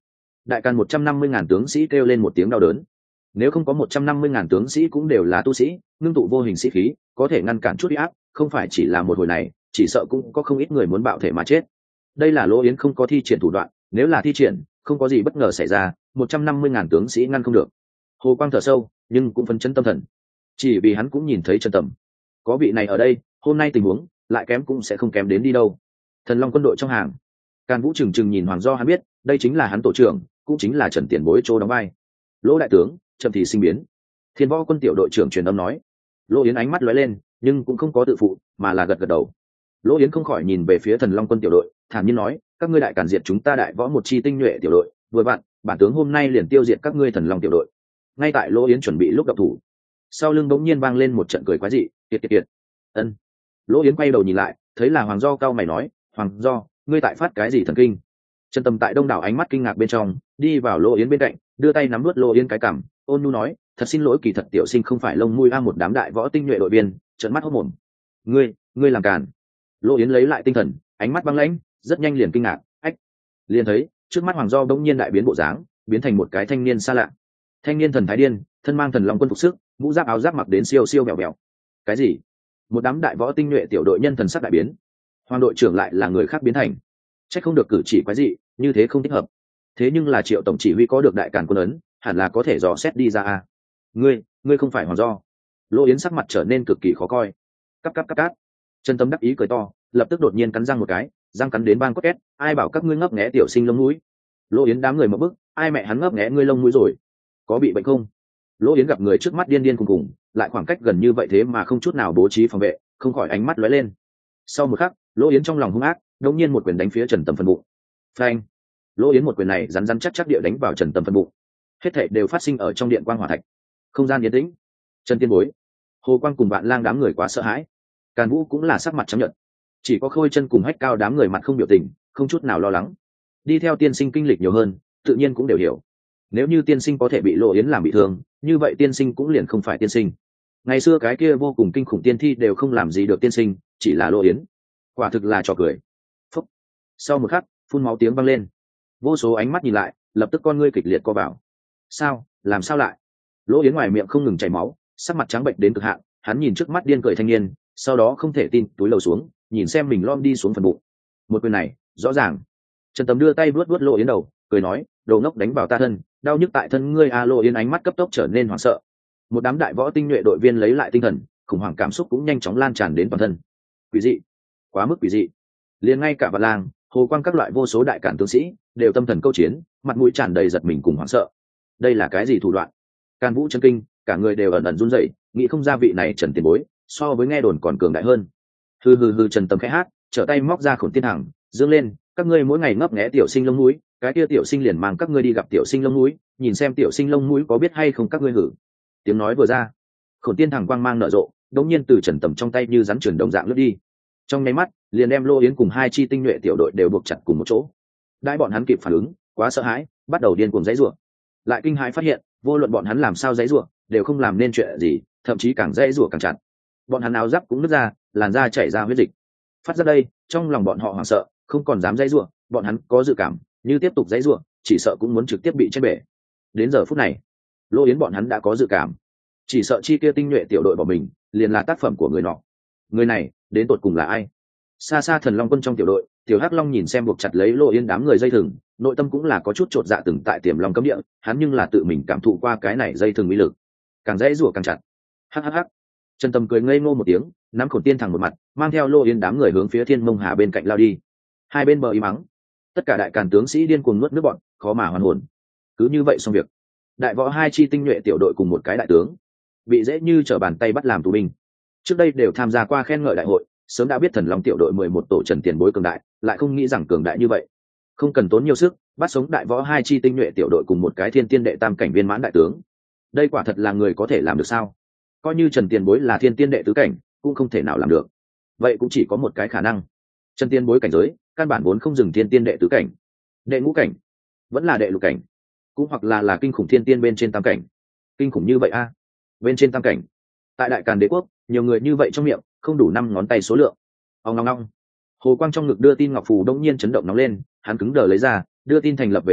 Đại càn 150.000 tướng sĩ kêu lên một tiếng đau đớn. Nếu không có 150.000 tướng sĩ cũng đều là tu sĩ, ngưng tụ vô hình sĩ khí, có thể ngăn cản chút uy áp, không phải chỉ là một hồi này, chỉ sợ cũng có không ít người muốn bạo thể mà chết. Đây là Lỗ Yến không có thi triển thủ đoạn, nếu là thi triển, không có gì bất ngờ xảy ra, 150.000 tướng sĩ ngăn không được. Hồ Quang thở sâu, nhưng cũng phấn chấn tâm thần. Chỉ vì hắn cũng nhìn thấy Trần Tầm, có vị này ở đây, hôm nay tình huống lại kém cũng sẽ không kém đến đi đâu. Thần Long quân đội trong hàng, Càn Vũ trừng trừng nhìn Hoàng Do, hắn biết, đây chính là hắn tổ trưởng, cũng chính là Trần Tiền Bối chỗ đóng vai. Lỗ đại tướng, chậm thì sinh biến. Thiên Võ quân tiểu đội trưởng truyền âm nói. Lỗ Yến ánh mắt lóe lên, nhưng cũng không có tự phụ, mà là gật gật đầu. Lỗ Yến không khỏi nhìn về phía Thần Long quân tiểu đội, thản nhiên nói, các ngươi đại càn diệt chúng ta đại võ một chi tinh nhuệ tiểu đội, vừa vặn, bản tướng hôm nay liền tiêu diệt các ngươi Thần Long tiểu đội. Ngay tại Lỗ Yến chuẩn bị lúc động thủ, sau lưng bỗng nhiên vang lên một trận cười quái dị, kiệt kiệt kiệt. Ân. Lỗ Yến quay đầu nhìn lại, thấy là Hoàng Do cao mày nói, Hoàng Do, ngươi tại phát cái gì thần kinh? Trần Tầm tại đông đảo ánh mắt kinh ngạc bên trong, đi vào Lỗ Yến bên cạnh, đưa tay nắm nuốt Lỗ Yến cái cằm, ôn nhu nói, thật xin lỗi, kỳ thật tiểu sinh không phải lông mũi a, một đám đại võ tinh nhuệ đội viên, trợn mắt hốt mồm. Ngươi làm càn. Lỗ Yến lấy lại tinh thần, ánh mắt băng lãnh, rất nhanh liền kinh ngạc, ách. Liền thấy, trước mắt Hoàng Do bỗng nhiên đại biến bộ dáng, biến thành một cái thanh niên xa lạ. Thanh niên thần thái điên, thân mang Thần Long quân phục sức, mũ giáp áo giáp mặc đến siêu siêu vẹo vẹo. Cái gì? Một đám đại võ tinh nhuệ tiểu đội nhân thần sắc đại biến. Hoàng đội trưởng lại là người khác biến thành. Chắc không được cử chỉ quái dị, như thế không thích hợp. Thế nhưng là Triệu tổng chỉ huy có được đại càn quân ấn, hẳn là có thể dò xét đi ra a. Ngươi không phải Hoàng Do. Lỗ Yến sắc mặt trở nên cực kỳ khó coi. Cắp cắp cắp cát. Trần Tâm đắc ý cười to, lập tức đột nhiên cắn răng một cái, răng cắn đến ban cốt két, ai bảo các ngươi ngấp nghé tiểu sinh lông mũi. Lỗ Yến đám người một bức, ai mẹ hắn ngấp nghé ngươi lông mũi rồi? Có bị bệnh không? Lỗ Yến gặp người trước mắt điên điên cùng cùng, lại khoảng cách gần như vậy thế mà không chút nào bố trí phòng vệ, không khỏi ánh mắt lóe lên. Sau một khắc, Lỗ Yến trong lòng hung ác, đột nhiên một quyền đánh phía Trần Tầm phần bụng. Phanh! Lỗ Yến một quyền này rắn rắn chắc chắc địa đánh vào Trần Tầm phần bụng. Hết thảy đều phát sinh ở trong điện quang hỏa thạch. Không gian yên tĩnh. Trần Tiên Bối, Hồ Quang cùng Vạn Lang đám người quá sợ hãi. Càn Vũ cũng là sắc mặt trắng nhợt. Chỉ có Khôi Chân cùng Hách Cao đám người mặt không biểu tình, không chút nào lo lắng. Đi theo tiên sinh kinh lịch nhiều hơn, tự nhiên cũng đều hiểu. Nếu như tiên sinh có thể bị Lỗ Yến làm bị thương, như vậy tiên sinh cũng liền không phải tiên sinh. Ngày xưa cái kia vô cùng kinh khủng tiên thi đều không làm gì được tiên sinh, chỉ là Lỗ Yến. Quả thực là trò cười. Phúc. Sau một khắc, phun máu tiếng vang lên. Vô số ánh mắt nhìn lại, lập tức con ngươi kịch liệt co vào. Sao? Làm sao lại? Lỗ Yến ngoài miệng không ngừng chảy máu, sắc mặt trắng bệnh đến cực hạn, hắn nhìn trước mắt điên cười thanh niên, sau đó không thể tin, túi lầu xuống, nhìn xem mình lom đi xuống phần bụng. Một quyền này, rõ ràng. Trần Tầm đưa tay vuốt vuốt Lỗ Yến đầu, cười nói, đồ ngốc đánh vào ta thân, đau nhức tại thân ngươi a. Lỗ Yến ánh mắt cấp tốc trở nên hoảng sợ. Một đám đại võ tinh nhuệ đội viên lấy lại tinh thần, khủng hoảng cảm xúc cũng nhanh chóng lan tràn đến toàn thân. Quỷ dị, quá mức quỷ dị. Liền ngay cả Vạn Lang, Hồ Quang các loại vô số đại cản tướng sĩ đều tâm thần câu chiến, mặt mũi tràn đầy giật mình cùng hoảng sợ. Đây là cái gì thủ đoạn? Càn Vũ chấn kinh, cả người đều ẩn ẩn run rẩy, nghĩ không ra vị này Trần Tiền Bối so với nghe đồn còn cường đại hơn. Hừ, Trần Tầm khẽ hát, trở tay móc ra Khổn Tiên Hằng, dương lên, các ngươi mỗi ngày ngấp nghé tiểu sinh lông mũi, cái kia tiểu sinh liền mang các ngươi đi gặp tiểu sinh lông mũi, nhìn xem tiểu sinh lông mũi có biết hay không các ngươi hử. Tiếng nói vừa ra, Khổn Tiên Hằng quang mang nở rộ, đột nhiên từ Trần Tầm trong tay như rắn chuyển đồng dạng lướt đi. Trong nháy mắt, liền đem Lô Yến cùng hai chi tinh nhuệ tiểu đội đều buộc chặt cùng một chỗ. Đại bọn hắn kịp phản ứng, quá sợ hãi, bắt đầu điên cuồng giãy giụa. Lại kinh hãi phát hiện, vô luận bọn hắn làm sao giãy giụa, đều không làm nên chuyện gì, thậm chí càng giãy giụa càng chặt. Bọn hắn áo giáp cũng nứt ra, làn da chảy ra huyết dịch. Phát ra đây, trong lòng bọn họ hoảng sợ, không còn dám giãy giụa, bọn hắn có dự cảm, như tiếp tục giãy giụa, chỉ sợ cũng muốn trực tiếp bị chết bể. Đến giờ phút này, Lô Yến bọn hắn đã có dự cảm, chỉ sợ chi kia tinh nhuệ tiểu đội bỏ mình, liền là tác phẩm của người nọ. Người này, đến tột cùng là ai? Xa xa Thần Long quân trong tiểu đội, Tiểu Hắc Long nhìn xem buộc chặt lấy Lô Yến đám người dây thừng, nội tâm cũng là có chút chột dạ từng tại Tiềm Long cấm địa, hắn nhưng là tự mình cảm thụ qua cái này dây thừng uy lực, càng dễ rủa càng chặt. Hắc. Trần Tâm cười ngây ngô một tiếng, nắm Khổn Tiên thẳng một mặt, mang theo Lô Yến đám người hướng phía Thiên Mông Hà bên cạnh lao đi. Hai bên bờ im mắng, tất cả đại càn tướng sĩ điên cuồng nuốt nước bọn, khó mà hoàn hồn. Cứ như vậy xong việc, đại võ hai chi tinh nhuệ tiểu đội cùng một cái đại tướng, bị dễ như trở bàn tay bắt làm tù binh. Trước đây đều tham gia qua khen ngợi đại hội, sớm đã biết Thần Long tiểu đội 11 tổ Trần Tiền Bối cường đại, lại không nghĩ rằng cường đại như vậy. Không cần tốn nhiều sức, bắt sống đại võ hai chi tinh nhuệ tiểu đội cùng một cái thiên tiên đệ tam cảnh viên mãn đại tướng. Đây quả thật là người có thể làm được sao? Coi như Trần Tiền Bối là thiên tiên đệ tứ cảnh, cũng không thể nào làm được. Vậy cũng chỉ có một cái khả năng. Trần Tiền Bối cảnh giới, căn bản vốn không dừng thiên tiên đệ tứ cảnh, đệ ngũ cảnh, vẫn là đệ lục cảnh, cũng hoặc là kinh khủng thiên tiên bên trên tam cảnh. Kinh khủng như vậy a? Bên trên tam cảnh. Tại Đại Càn Đế quốc, nhiều người như vậy trong miệng, không đủ 5 ngón tay số lượng. Ong ong ong. Hồ Quang trong ngực đưa tin ngọc phù đống nhiên chấn động nóng lên, hắn cứng đờ lấy ra, đưa tin thành lập về sau,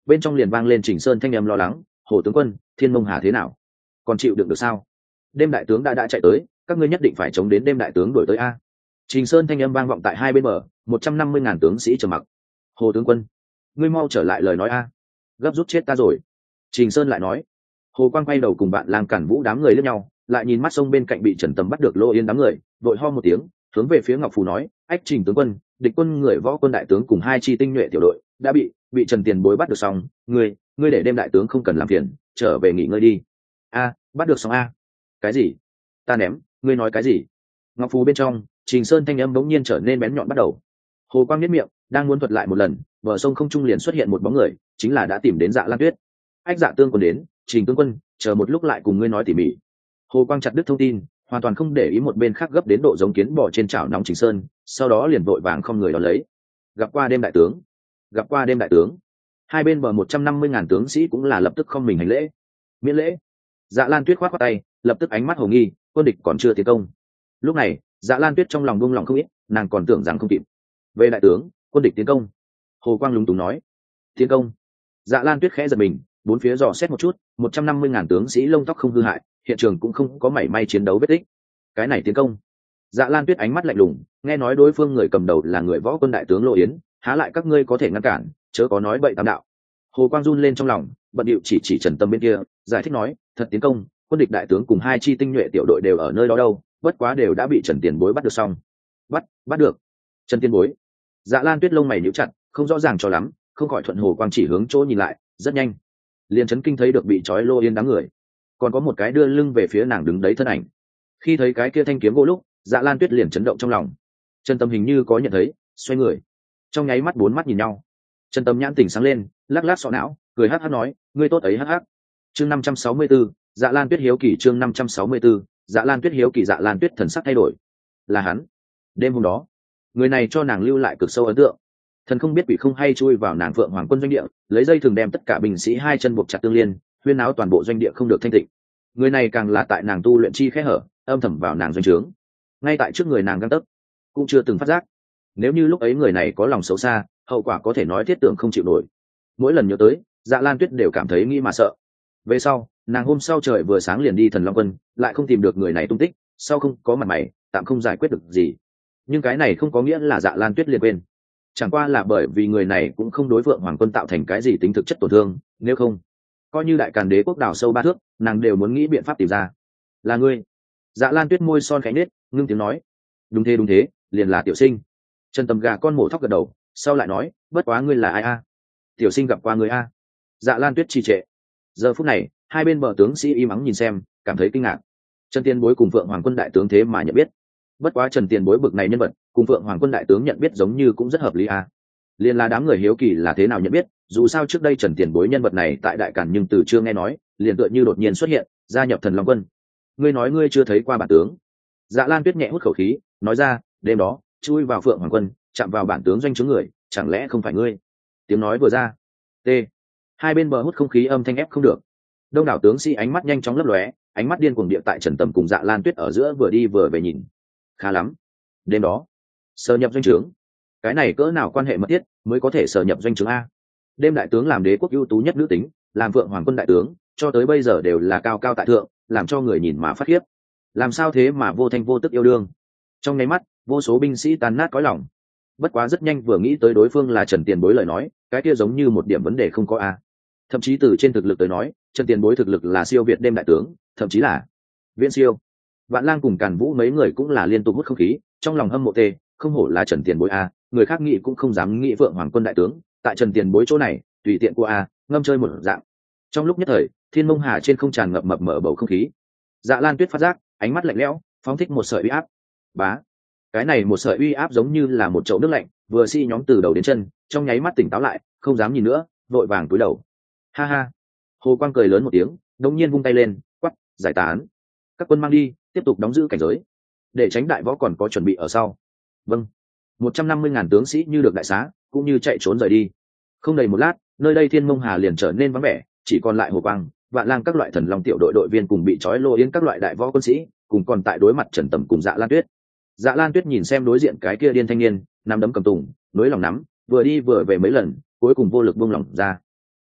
bên trong liền vang lên Trình Sơn thanh âm lo lắng, Hồ tướng quân, Thiên Mông Hà thế nào, còn chịu đựng được sao? Đêm đại tướng đã chạy tới, các ngươi nhất định phải chống đến đêm đại tướng đuổi tới a. Trình Sơn thanh âm vang vọng tại hai bên bờ, 150.000 tướng sĩ trầm mặc. Hồ tướng quân, ngươi mau trở lại lời nói a, gấp rút chết ta rồi. Trình Sơn lại nói. Hồ Quang quay đầu cùng bạn Lang Cản Vũ đám người liếc nhau, lại nhìn mắt sông bên cạnh bị Trần Tầm bắt được Lô Yên đám người, đội ho một tiếng, hướng về phía Ngọc Phù nói, ách Trình tướng quân, địch quân người võ quân đại tướng cùng hai chi tinh nhuệ tiểu đội đã bị Trần Tiền Bối bắt được xong, ngươi để đêm đại tướng không cần làm phiền, trở về nghỉ ngơi đi. A, bắt được xong a? Cái gì? Ta ném, ngươi nói cái gì? Ngọc Phù bên trong, Trình Sơn thanh âm bỗng nhiên trở nên bén nhọn bắt đầu. Hồ Quang nhếch miệng, đang muốn thuật lại một lần, bờ sông không trung liền xuất hiện một bóng người, chính là đã tìm đến Dạ Lan Tuyết. Ách Dạ tướng quân đến, Trình tướng quân, chờ một lúc lại cùng ngươi nói tỉ mỉ. Hồ Quang chặt đứt thông tin, hoàn toàn không để ý một bên khác gấp đến độ giống kiến bò trên chảo nóng Trình Sơn, sau đó liền vội vàng không người đón lấy. Gặp qua đêm đại tướng, gặp qua đêm đại tướng. Hai bên bờ 150.000 tướng sĩ cũng là lập tức không mình hành lễ. Miễn lễ. Dạ Lan Tuyết khoát khoát tay, lập tức ánh mắt hồ nghi, quân địch còn chưa tiến công. Lúc này, Dạ Lan Tuyết trong lòng buông lòng không ít, nàng còn tưởng rằng không kịp. Về đại tướng, quân địch tiến công. Hồ Quang lúng túng nói. Tiến công. Dạ Lan Tuyết khẽ giật mình, bốn phía dò xét một chút, 150.000 tướng sĩ lông tóc không hư hại, hiện trường cũng không có mảy may chiến đấu vết tích. Cái này tiến công. Dạ Lan Tuyết ánh mắt lạnh lùng, nghe nói đối phương người cầm đầu là người võ quân đại tướng Lô Yến, há lại các ngươi có thể ngăn cản, chớ có nói bậy tam đạo. Hồ Quang run lên trong lòng, bận điệu chỉ Trần Tâm bên kia, giải thích nói, thật tiến công, quân địch đại tướng cùng hai chi tinh nhuệ tiểu đội đều ở nơi đó đâu, bất quá đều đã bị Trần Tiền Bối bắt được xong. Bắt được. Trần Tiền Bối. Dạ Lan Tuyết lông mày nhíu chặt, không rõ ràng cho lắm, không khỏi thuận Hồ Quang chỉ hướng chỗ nhìn lại, rất nhanh liền chấn kinh thấy được bị trói Lô Yên đám người, còn có một cái đưa lưng về phía nàng đứng đấy thân ảnh. Khi thấy cái kia thanh kiếm gỗ lúc, Dạ Lan Tuyết liền chấn động trong lòng. Trần Tâm hình như có nhận thấy, xoay người, trong nháy mắt bốn mắt nhìn nhau. Trần Tâm nhãn tỉnh sáng lên, lắc lắc sọ não, cười hắc hắc nói, ngươi tốt ấy hắc hắc. Chương 564, Dạ Lan Tuyết hiếu kỳ. Chương 564, Dạ Lan Tuyết hiếu kỳ. Dạ Lan Tuyết thần sắc thay đổi. Là hắn. Đêm hôm đó, người này cho nàng lưu lại cực sâu ấn tượng. Thần không biết quỷ không hay chui vào nàng Phượng Hoàng quân doanh địa, lấy dây thường đem tất cả binh sĩ hai chân buộc chặt tương liên, huyên áo toàn bộ doanh địa không được thanh tịnh. Người này càng là tại nàng tu luyện chi khẽ hở, âm thầm vào nàng doanh trướng, ngay tại trước người nàng găng tấc, cũng chưa từng phát giác. Nếu như lúc ấy người này có lòng xấu xa, hậu quả có thể nói thiết tưởng không chịu nổi. Mỗi lần nhớ tới, Dạ Lan Tuyết đều cảm thấy nghĩ mà sợ. Về sau, nàng hôm sau trời vừa sáng liền đi Thần Long Quân, lại không tìm được người này tung tích, sau không có mặt mày, tạm không giải quyết được gì. Nhưng cái này không có nghĩa là Dạ Lan Tuyết liền quên, chẳng qua là bởi vì người này cũng không đối Phượng Hoàng quân tạo thành cái gì tính thực chất tổn thương, nếu không, coi như đại càn đế quốc đào sâu ba thước, nàng đều muốn nghĩ biện pháp tìm ra. Là ngươi. Dạ Lan Tuyết môi son khẽ nết, ngưng tiếng nói, đúng thế, liền là tiểu sinh. Trần Tầm gà con mổ thóc gật đầu, sau lại nói, bất quá ngươi là ai a? Tiểu sinh gặp qua người a. Dạ Lan Tuyết trì trệ. Giờ phút này, hai bên bờ tướng sĩ im ắng nhìn xem, cảm thấy kinh ngạc. Trần Tiền Bối cùng Phượng Hoàng quân đại tướng thế mà nhận biết. Bất quá Trần Tiền Bối bực này nhân vật, cùng Phượng Hoàng quân đại tướng nhận biết giống như cũng rất hợp lý a. Liên là đám người hiếu kỳ là thế nào nhận biết, dù sao trước đây Trần Tiền Bối nhân vật này tại đại cản nhưng từ chưa nghe nói, liền tựa như đột nhiên xuất hiện, gia nhập Thần Long quân. Ngươi nói ngươi chưa thấy qua bản tướng? Dạ Lan Tuyết nhẹ hút khẩu khí, nói ra, đêm đó chui vào Phượng Hoàng quân, chạm vào bản tướng doanh chướng người, chẳng lẽ không phải ngươi? Tiếng nói vừa ra, t hai bên bờ hút không khí âm thanh ép không được. Đông đảo tướng sĩ ánh mắt nhanh chóng lấp lóe, ánh mắt điên cuồng địa tại Trần Tầm cùng Dạ Lan Tuyết ở giữa vừa đi vừa về nhìn. Khá lắm, đêm đó sờ nhập doanh trướng, cái này cỡ nào quan hệ mật thiết mới có thể sờ nhập doanh trướng a? Đêm đại tướng làm đế quốc ưu tú nhất nữ tính, làm Phượng Hoàng quân đại tướng, cho tới bây giờ đều là cao cao tại thượng, làm cho người nhìn mà phát khiếp. Làm sao thế mà vô thanh vô tức yêu đương? Trong nháy mắt, vô số binh sĩ tan nát cõi lòng. Bất quá rất nhanh vừa nghĩ tới đối phương là Trần Tiền Bối lời nói, cái kia giống như một điểm vấn đề không có a. Thậm chí từ trên thực lực tới nói, Trần Tiền Bối thực lực là siêu việt đêm đại tướng, thậm chí là viễn siêu. Vạn Lang cùng Càn Vũ mấy người cũng là liên tục hút không khí, trong lòng hâm mộ tê, không hổ là Trần Tiền Bối a, người khác nghĩ cũng không dám nghĩ Phượng Hoàng quân đại tướng, tại Trần Tiền Bối chỗ này, tùy tiện của a, ngâm chơi một dạng. Trong lúc nhất thời, Thiên Mông Hà trên không tràn ngập mập mờ bầu không khí. Dạ Lan Tuyết phát giác, ánh mắt lạnh lẽo, phóng thích một sợi uy áp. Bá, cái này một sợi uy áp giống như là một chậu nước lạnh, vừa nhóm từ đầu đến chân, trong nháy mắt tỉnh táo lại, không dám nhìn nữa, vội vàng cúi đầu. Ha ha. Hồ Quang cười lớn một tiếng, đống nhiên vung tay lên, quắc, giải tán. Các quân mang đi, tiếp tục đóng giữ cảnh giới, để tránh đại võ còn có chuẩn bị ở sau. Vâng. 150.000 tướng sĩ như được đại xá, cũng như chạy trốn rời đi. Không đầy một lát, nơi đây Thiên Mông Hà liền trở nên vắng vẻ, chỉ còn lại Hồ Quang, Vạn Lang các loại Thần Long tiểu đội đội viên cùng bị trói Lô Yến các loại đại võ quân sĩ, cùng còn tại đối mặt Trần Tầm cùng Dạ Lan Tuyết. Dạ Lan Tuyết nhìn xem đối diện cái kia điên thanh niên, nắm đấm cầm tùng, nối lòng nắm, vừa đi vừa về mấy lần, cuối cùng vô lực buông lỏng ra.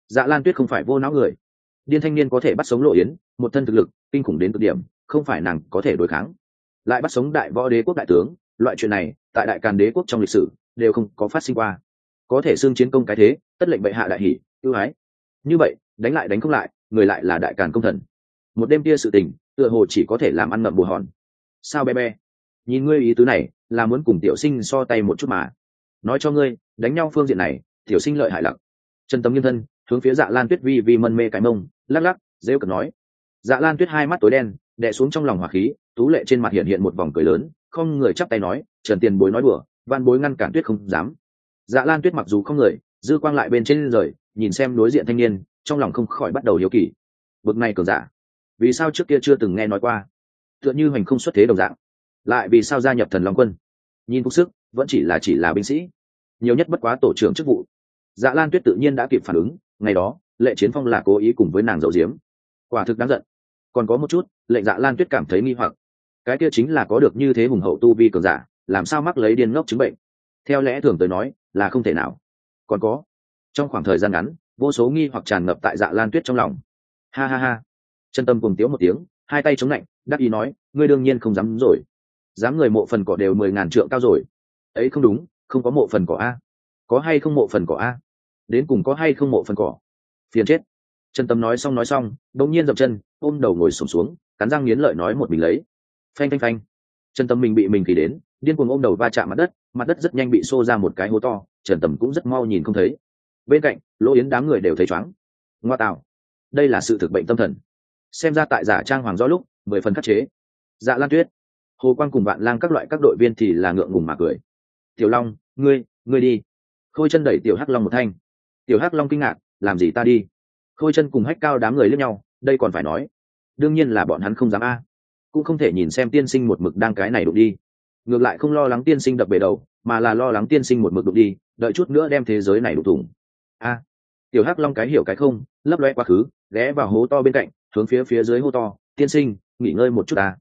Dạ Lan Tuyết không phải vô não người, điên thanh niên có thể bắt sống Lộ Yến, một thân thực lực kinh khủng đến cực điểm, không phải nàng có thể đối kháng. Lại bắt sống đại võ đế quốc đại tướng, loại chuyện này tại đại càn đế quốc trong lịch sử đều không có phát sinh qua. Có thể xưng chiến công cái thế, tất lệnh bệ hạ đại hỷ ưu ái. Như vậy đánh lại đánh không lại, người lại là đại càn công thần. Một đêm kia sự tình tựa hồ chỉ có thể làm ăn ngậm bù hòn. Sao bé bé, nhìn ngươi ý tứ này là muốn cùng tiểu sinh so tay một chút mà. Nói cho ngươi, đánh nhau phương diện này tiểu sinh lợi hại lặc. Trần Tấm nghiêng thân hướng phía Dạ Lan Tuyết vi vi mân mê cái mông, lắc lắc rêu cực nói. Dạ Lan Tuyết hai mắt tối đen đè xuống trong lòng hỏa khí, tú lệ trên mặt hiện hiện một vòng cười lớn, không người chắp tay nói, Trần tiền bối nói đùa, van bối ngăn cản Tuyết không dám. Dạ Lan Tuyết mặc dù không người, dư quang lại bên trên rời, nhìn xem đối diện thanh niên, trong lòng không khỏi bắt đầu hiếu kỳ. Bực này cường giả, vì sao trước kia chưa từng nghe nói qua? Tựa như hoành không xuất thế đồng dạng, lại vì sao gia nhập Thần Long quân? Nhìn phục sức, vẫn chỉ là binh sĩ, nhiều nhất bất quá tổ trưởng chức vụ. Dạ Lan Tuyết tự nhiên đã kịp phản ứng, ngày đó Lệ Chiến Phong là cố ý cùng với nàng giấu giếm, quả thực đáng giận. Còn có một chút lệnh Dạ Lan Tuyết cảm thấy nghi hoặc, cái kia chính là có được như thế hùng hậu tu vi cường giả, làm sao mắc lấy điên ngốc chứng bệnh? Theo lẽ thường tới nói là không thể nào. Còn có, trong khoảng thời gian ngắn vô số nghi hoặc tràn ngập tại Dạ Lan Tuyết trong lòng. Ha ha ha, Chân Tâm cùng tiếu một tiếng, hai tay chống lạnh đắc ý nói, ngươi đương nhiên không dám rồi, dám người mộ phần cỏ đều 10.000 trượng cao rồi. Ấy không đúng, không có mộ phần cỏ a. Có hay không mộ phần cỏ a? Đến cùng có hay không mộ phần cỏ? Phiền chết. Chân Tâm nói xong đột nhiên dậm chân ôm đầu ngồi xổm xuống, cắn răng nghiến lợi nói một mình lấy. Phanh phanh phanh. Chân Tâm mình bị mình kỳ đến, điên cuồng ôm đầu va chạm mặt đất rất nhanh bị xô ra một cái hố to, Trần Tầm cũng rất mau nhìn không thấy. Bên cạnh Lỗ Yến đám người đều thấy choáng. Ngoa tạo, đây là sự thực bệnh tâm thần. Xem ra tại giả trang hoàng do lúc 10 phần khắc chế. Dạ Lan Tuyết, Hồ Quang cùng Vạn Lang các loại các đội viên thì là ngượng ngùng mà cười. Tiểu Long, ngươi đi. Khôi Chân đẩy Tiểu Hắc Long một thanh. Tiểu Hắc Long kinh ngạc, làm gì ta đi? Khôi Chân cùng Hách Cao đám người liếc nhau, đây còn phải nói, đương nhiên là bọn hắn không dám a, cũng không thể nhìn xem tiên sinh một mực đang cái này đụng đi. Ngược lại không lo lắng tiên sinh đập bể đầu, mà là lo lắng tiên sinh một mực đụng đi, đợi chút nữa đem thế giới này đụng thủng. A, Tiểu Hắc Long cái hiểu cái không, lấp loe quá khứ, ghé vào hố to bên cạnh, hướng phía dưới hố to, tiên sinh, nghỉ ngơi một chút a.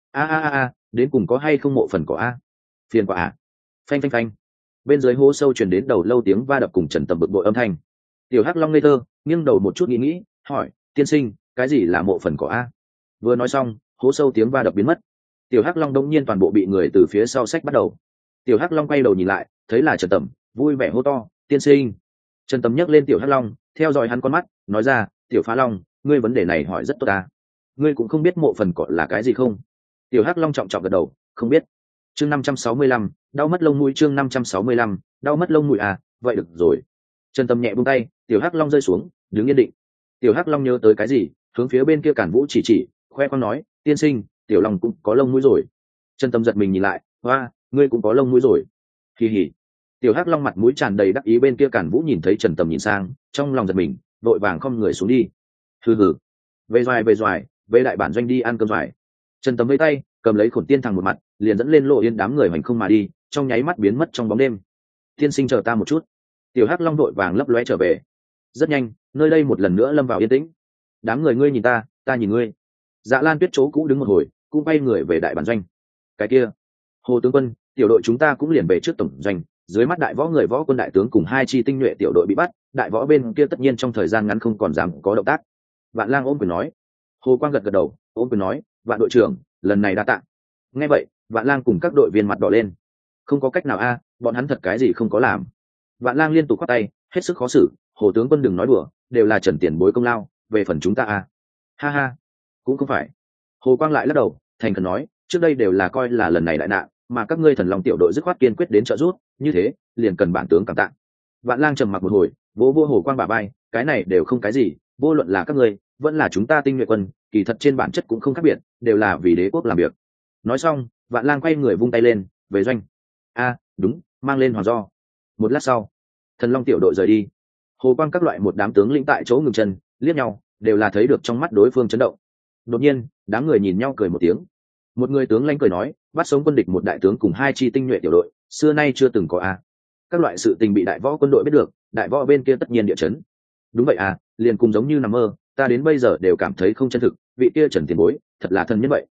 A, đến cùng có hay không mộ phần cỏ a? Phiền quả à? Phanh phanh phanh. Bên dưới hố sâu truyền đến đầu lâu tiếng va đập cùng Trần Tầm bực bội âm thanh. Tiểu Hắc Long ngây thơ nghiêng đầu một chút nghĩ hỏi, tiên sinh, cái gì là mộ phần cỏ a? Vừa nói xong, hố sâu tiếng va đập biến mất. Tiểu Hắc Long đống nhiên toàn bộ bị người từ phía sau sách bắt đầu. Tiểu Hắc Long quay đầu nhìn lại, thấy là Trần Tầm, vui vẻ hô to, tiên sinh. Trần Tầm nhấc lên Tiểu Hắc Long, theo dõi hắn con mắt, nói ra, Tiểu Phá Long, ngươi vấn đề này hỏi rất tốt ta. Ngươi cũng không biết mộ phần cỏ là cái gì không? Tiểu Hắc Long trọng trọng gật đầu, không biết. Chương 565, đau mất lông mũi. Chương 565, đau mất lông mũi à, vậy được rồi. Trần Tầm nhẹ buông tay, Tiểu Hắc Long rơi xuống, đứng yên định. Tiểu Hắc Long nhớ tới cái gì, hướng phía bên kia Cản Vũ chỉ, khoe khoang nói, tiên sinh, Tiểu Long cũng có lông mũi rồi. Trần Tầm giật mình nhìn lại, hoa, ngươi cũng có lông mũi rồi. Kỳ hỉ. Tiểu Hắc Long mặt mũi tràn đầy đắc ý, bên kia Cản Vũ nhìn thấy Trần Tầm nhìn sang, trong lòng giật mình, vội vàng không người xuống đi. Hừ, về doài, về đại bản doanh đi ăn cơm doài. Trần Tầm vẫy tay, cầm lấy Khổn Tiên Thằng một mặt, liền dẫn lên Lộ Yên đám người hoành không mà đi, trong nháy mắt biến mất trong bóng đêm. Tiên sinh chờ ta một chút. Tiểu Hắc Long đội vàng lấp lóe trở về. Rất nhanh, nơi đây một lần nữa lâm vào yên tĩnh. Đám người ngươi nhìn ta nhìn ngươi. Dạ Lan Tuyết chỗ cũ đứng một hồi, cũng bay người về đại bản doanh. Cái kia, Hồ tướng quân, tiểu đội chúng ta cũng liền về trước tổng doanh. Dưới mắt đại võ người võ quân đại tướng cùng 2 chi tinh nhuệ tiểu đội bị bắt, đại võ bên kia tất nhiên trong thời gian ngắn không còn dám có động tác. Vạn Lang ôm quyền nói. Hồ Quang gật đầu, ôm quyền nói, Vạn đội trưởng, lần này đa tạ. Nghe vậy, Vạn Lang cùng các đội viên mặt đỏ lên. Không có cách nào a, bọn hắn thật cái gì không có làm. Vạn Lang liên tục quát tay, hết sức khó xử, Hồ tướng quân đừng nói đùa, đều là Trần tiền bối công lao, về phần chúng ta a. Ha ha, cũng không phải. Hồ Quang lại lắc đầu, thành khẩn nói, trước đây đều là coi là lần này đại nạn, mà các ngươi Thần Long tiểu đội dứt khoát kiên quyết đến trợ giúp, như thế, liền cần bản tướng cảm tạ. Vạn Lang trầm mặc một hồi, vỗ vỗ Hồ Quang bả vai, cái này đều không cái gì, vô luận là các ngươi, vẫn là chúng ta tinh nhuệ quân, kỳ thật trên bản chất cũng không khác biệt, đều là vì đế quốc làm việc. Nói xong, Vạn Lang quay người vung tay lên, về doanh. A, đúng, mang lên hoàng do. Một lát sau, Thần Long tiểu đội rời đi. Hồ Quang các loại một đám tướng lĩnh tại chỗ ngừng chân, liếc nhau, đều là thấy được trong mắt đối phương chấn động. Đột nhiên, đám người nhìn nhau cười một tiếng. Một người tướng lãnh cười nói, bắt sống quân địch một đại tướng cùng 2 chi tinh nhuệ tiểu đội, xưa nay chưa từng có a. Các loại sự tình bị đại võ quân đội biết được, đại võ bên kia tất nhiên địa chấn. Đúng vậy à, liền cùng giống như nằm mơ, ta đến bây giờ đều cảm thấy không chân thực, vị kia Trần tiền bối, thật là thân nhân vậy.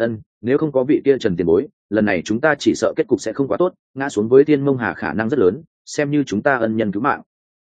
Nếu không có vị kia Trần tiền bối, lần này chúng ta chỉ sợ kết cục sẽ không quá tốt, ngã xuống với Thiên Mông Hà khả năng rất lớn, xem như chúng ta ân nhân cứu mạng.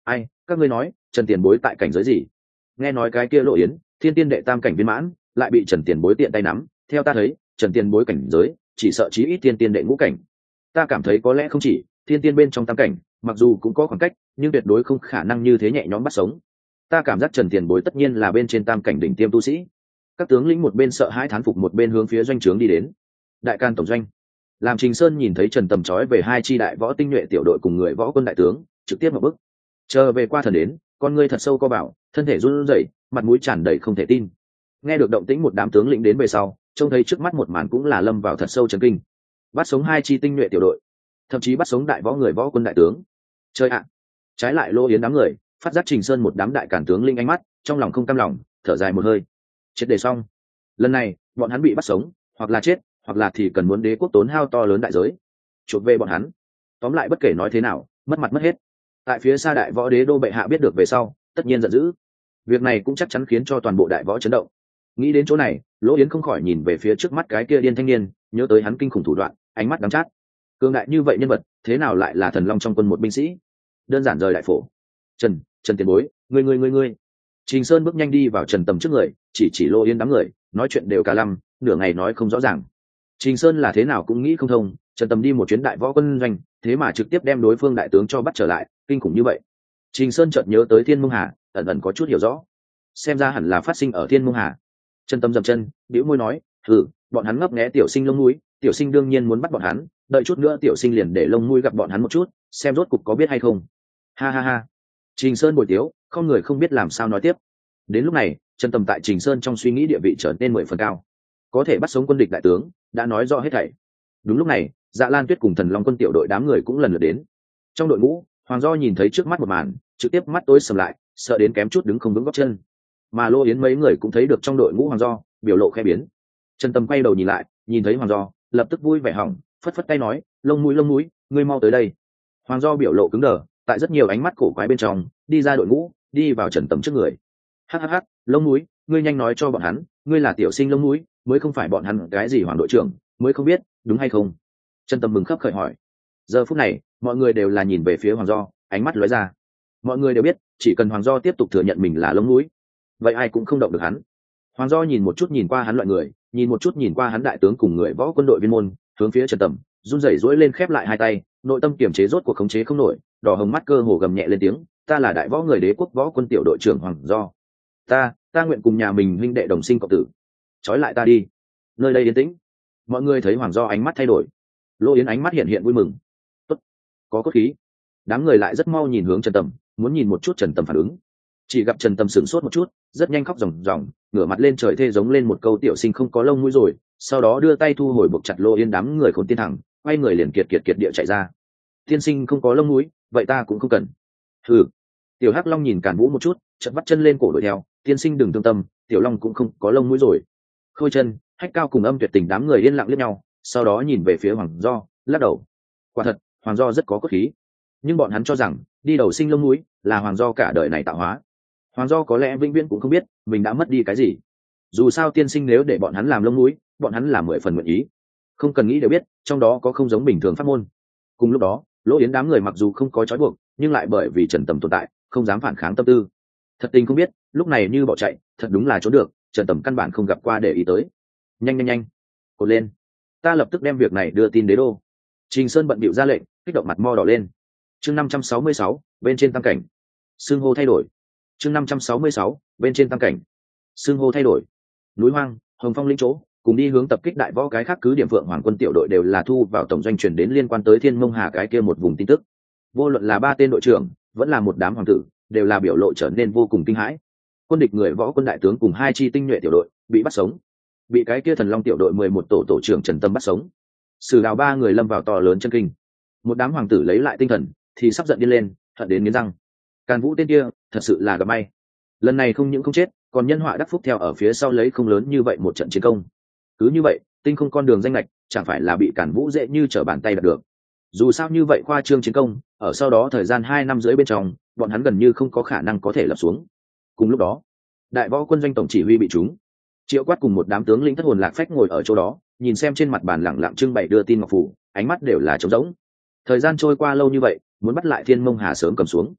Ai, các ngươi nói Trần tiền bối tại cảnh giới gì? Nghe nói cái kia Lộ Yến thiên tiên đệ tam cảnh viên mãn, lại bị Trần tiền bối tiện tay nắm, theo ta thấy Trần tiền bối cảnh giới chỉ sợ chí ít thiên tiên đệ ngũ cảnh. Ta cảm thấy có lẽ không chỉ thiên tiên bên trong tam cảnh, mặc dù cũng có khoảng cách nhưng tuyệt đối không khả năng như thế nhẹ nhõm bắt sống. Ta cảm giác Trần tiền bối tất nhiên là bên trên tam cảnh đỉnh tiêm tu sĩ. Các tướng lĩnh một bên sợ hãi thán phục, một bên hướng phía doanh trướng đi đến. Đại can tổng doanh, làm Trình Sơn nhìn thấy Trần Tầm trói về hai chi đại võ tinh nhuệ tiểu đội cùng người võ quân đại tướng, trực tiếp một bước chờ về qua thần đến, con ngươi thật sâu co bảo, thân thể run rẩy, mặt mũi tràn đầy không thể tin. Nghe được động tĩnh một đám tướng lĩnh đến về sau, trông thấy trước mắt một màn cũng là lâm vào thật sâu chấn kinh. Bắt sống hai chi tinh nhuệ tiểu đội, thậm chí bắt sống đại võ người võ quân đại tướng. Chơi ạ! Trái lại Lô Yến đám người phát giác Trình Sơn một đám đại cản tướng linh ánh mắt, trong lòng không cam lòng, thở dài một hơi. Chết đề xong, lần này bọn hắn bị bắt sống, hoặc là chết, hoặc là thì cần muốn đế quốc tốn hao to lớn đại giới chuộc về bọn hắn. Tóm lại bất kể nói thế nào, mất mặt mất hết. Tại phía xa đại võ đế đô bệ hạ biết được về sau, tất nhiên giận dữ. Việc này cũng chắc chắn khiến cho toàn bộ đại võ chấn động. Nghĩ đến chỗ này, Lỗ Yến không khỏi nhìn về phía trước mắt cái kia điên thanh niên, nhớ tới hắn kinh khủng thủ đoạn, ánh mắt đắng chát. Cường đại như vậy nhân vật, thế nào lại là thần long trong quân một binh sĩ? Đơn giản rời đại phổ. Trần tiền bối, ngươi. Trình Sơn bước nhanh đi vào Trần Tầm trước người, chỉ Lỗ Yến đám người, nói chuyện đều cả lăm, nửa ngày nói không rõ ràng. Trình Sơn là thế nào cũng nghĩ không thông, Trần Tầm đi một chuyến đại võ quân doanh, thế mà trực tiếp đem đối phương đại tướng cho bắt trở lại, kinh khủng như vậy. Trình Sơn chợt nhớ tới Thiên Mông Hà, ẩn ẩn có chút hiểu rõ. Xem ra hẳn là phát sinh ở Thiên Mông Hà. Trần Tầm dậm chân, bĩu môi nói, bọn hắn ngấp nghé tiểu sinh lông mũi, tiểu sinh đương nhiên muốn bắt bọn hắn, đợi chút nữa tiểu sinh liền để lông mũi gặp bọn hắn một chút, xem rốt cục có biết hay không. Ha. Trình Sơn bồi tiếu, không người không biết làm sao nói tiếp. Đến lúc này, Trần Tầm tại Trình Sơn trong suy nghĩ địa vị trở nên 10 phần cao. Có thể bắt sống quân địch đại tướng, đã nói rõ hết thảy. Đúng lúc này, Dạ Lan Tuyết cùng Thần Long quân tiểu đội đám người cũng lần lượt đến. Trong đội ngũ, Hoàng Do nhìn thấy trước mắt một màn, trực tiếp mắt tối sầm lại, sợ đến kém chút đứng không vững gót chân. Mà Lô Yến mấy người cũng thấy được trong đội ngũ Hoàng Do, biểu lộ khẽ biến. Trần Tâm quay đầu nhìn lại, nhìn thấy Hoàng Do, lập tức vui vẻ hỏng, phất phất tay nói, lông mũi, ngươi mau tới đây. Hoàng Do biểu lộ cứng đờ, tại rất nhiều ánh mắt cổ quái bên trong, đi ra đội ngũ, đi vào Trần Tâm trước người. Hắc, lông mũi, ngươi nhanh nói cho bọn hắn, ngươi là tiểu sinh lông mũi, mới không phải bọn hắn cái gì Hoàng đội trưởng, mới không biết, đúng hay không? Trần Tâm mừng khấp khởi hỏi. Giờ phút này, mọi người đều là nhìn về phía Hoàng Do, ánh mắt lóe ra. Mọi người đều biết, chỉ cần Hoàng Do tiếp tục thừa nhận mình là lông mũi, vậy ai cũng không động được hắn. Hoàng Do nhìn một chút nhìn qua hắn loại người, nhìn một chút nhìn qua hắn đại tướng cùng người võ quân đội viên môn, hướng phía Trần Tầm, run rẩy duỗi lên khép lại hai tay, nội tâm kiềm chế rốt cuộc khống chế không nổi, đỏ hồng mắt cơ hồ gầm nhẹ lên tiếng, ta là đại võ người đế quốc võ quân tiểu đội trưởng Hoàng Do. Ta nguyện cùng nhà mình huynh đệ đồng sinh cộng tử. Trói lại ta đi. Nơi đây yên tĩnh. Mọi người thấy Hoàng Do ánh mắt thay đổi. Lô Yến ánh mắt hiện vui mừng. Tốt, có cốt khí. Đám người lại rất mau nhìn hướng Trần Tầm, muốn nhìn một chút Trần Tầm phản ứng. Chỉ gặp Trần Tầm sửng sốt một chút, rất nhanh khóc ròng ròng, ngửa mặt lên trời thê giống lên một câu tiểu sinh không có lông mũi rồi, sau đó đưa tay thu hồi buộc chặt Lô Yến đám người khốn tiên thẳng, quay người liền kiệt địa chạy ra. Tiên sinh không có lông mũi, vậy ta cũng không cần. Tiểu Hắc Long nhìn Càn Vũ một chút, chợt bắt chân lên cổ đuổi theo, tiên sinh đừng thương tâm, tiểu long cũng không có lông mũi rồi. Khôi Chân, Hách Cao cùng Âm Tuyệt Tình đám người yên lặng liếc nhau, sau đó nhìn về phía Hoàng Do, lắc đầu. Quả thật, Hoàng Do rất có cốt khí, nhưng bọn hắn cho rằng đi đầu sinh lông mũi là Hoàng Do cả đời này tạo hóa. Hoàng Do có lẽ vĩnh viễn cũng không biết mình đã mất đi cái gì. Dù sao tiên sinh nếu để bọn hắn làm lông mũi, bọn hắn là 10 phần nguyện ý. Không cần nghĩ đều biết, trong đó có không giống bình thường pháp môn. Cùng lúc đó, Lỗ Yến đám người mặc dù không có trói buộc, nhưng lại bởi vì Trần Tầm tồn tại, không dám phản kháng tâm tư. Thật tình không biết, lúc này như bỏ chạy, thật đúng là trốn được, Trần Tầm căn bản không gặp qua để ý tới. Nhanh, cột lên, ta lập tức đem việc này đưa tin đế đô. Trình Sơn bận bịu ra lệnh, kích động mặt mo đỏ lên. Chương 566, bên trên tam cảnh. Xưng hô thay đổi. Chương 566, bên trên tam cảnh. Xưng hô thay đổi. Núi Hoang, Hồng Phong lĩnh chỗ, cùng đi hướng tập kích đại võ cái khác cứ điểm Phượng Hoàng quân tiểu đội đều là thu vào tổng doanh truyền đến liên quan tới Thiên Mông Hà cái kia một vùng tin tức. Vô luận là 3 tên đội trưởng, vẫn là một đám hoàng tử, đều là biểu lộ trở nên vô cùng kinh hãi. Quân địch người võ quân đại tướng cùng 2 chi tinh nhuệ tiểu đội bị bắt sống, bị cái kia Thần Long tiểu đội 11 tổ trưởng Trần Tâm bắt sống. Sử Đào 3 người lâm vào to lớn chân kinh. Một đám hoàng tử lấy lại tinh thần, thì sắp giận điên lên, hận đến nghiến răng. Càn Vũ tên kia, thật sự là gặp may. Lần này không những không chết, còn nhân họa đắc phúc theo ở phía sau lấy không lớn như vậy một trận chiến công. Cứ như vậy, tinh không con đường danh lệch, chẳng phải là bị Càn Vũ dễ như trở bàn tay đạt được. Dù sao như vậy khoa trương chiến công, ở sau đó thời gian 2 năm rưỡi bên trong, bọn hắn gần như không có khả năng có thể lập xuống. Cùng lúc đó, đại võ quân doanh tổng chỉ huy bị trúng. Triệu Quát cùng một đám tướng lĩnh thất hồn lạc phách ngồi ở chỗ đó, nhìn xem trên mặt bàn lẳng lặng trưng bày đưa tin ngọc phủ, ánh mắt đều là trống rỗng. Thời gian trôi qua lâu như vậy, muốn bắt lại Thiên Mông Hà sớm cầm xuống.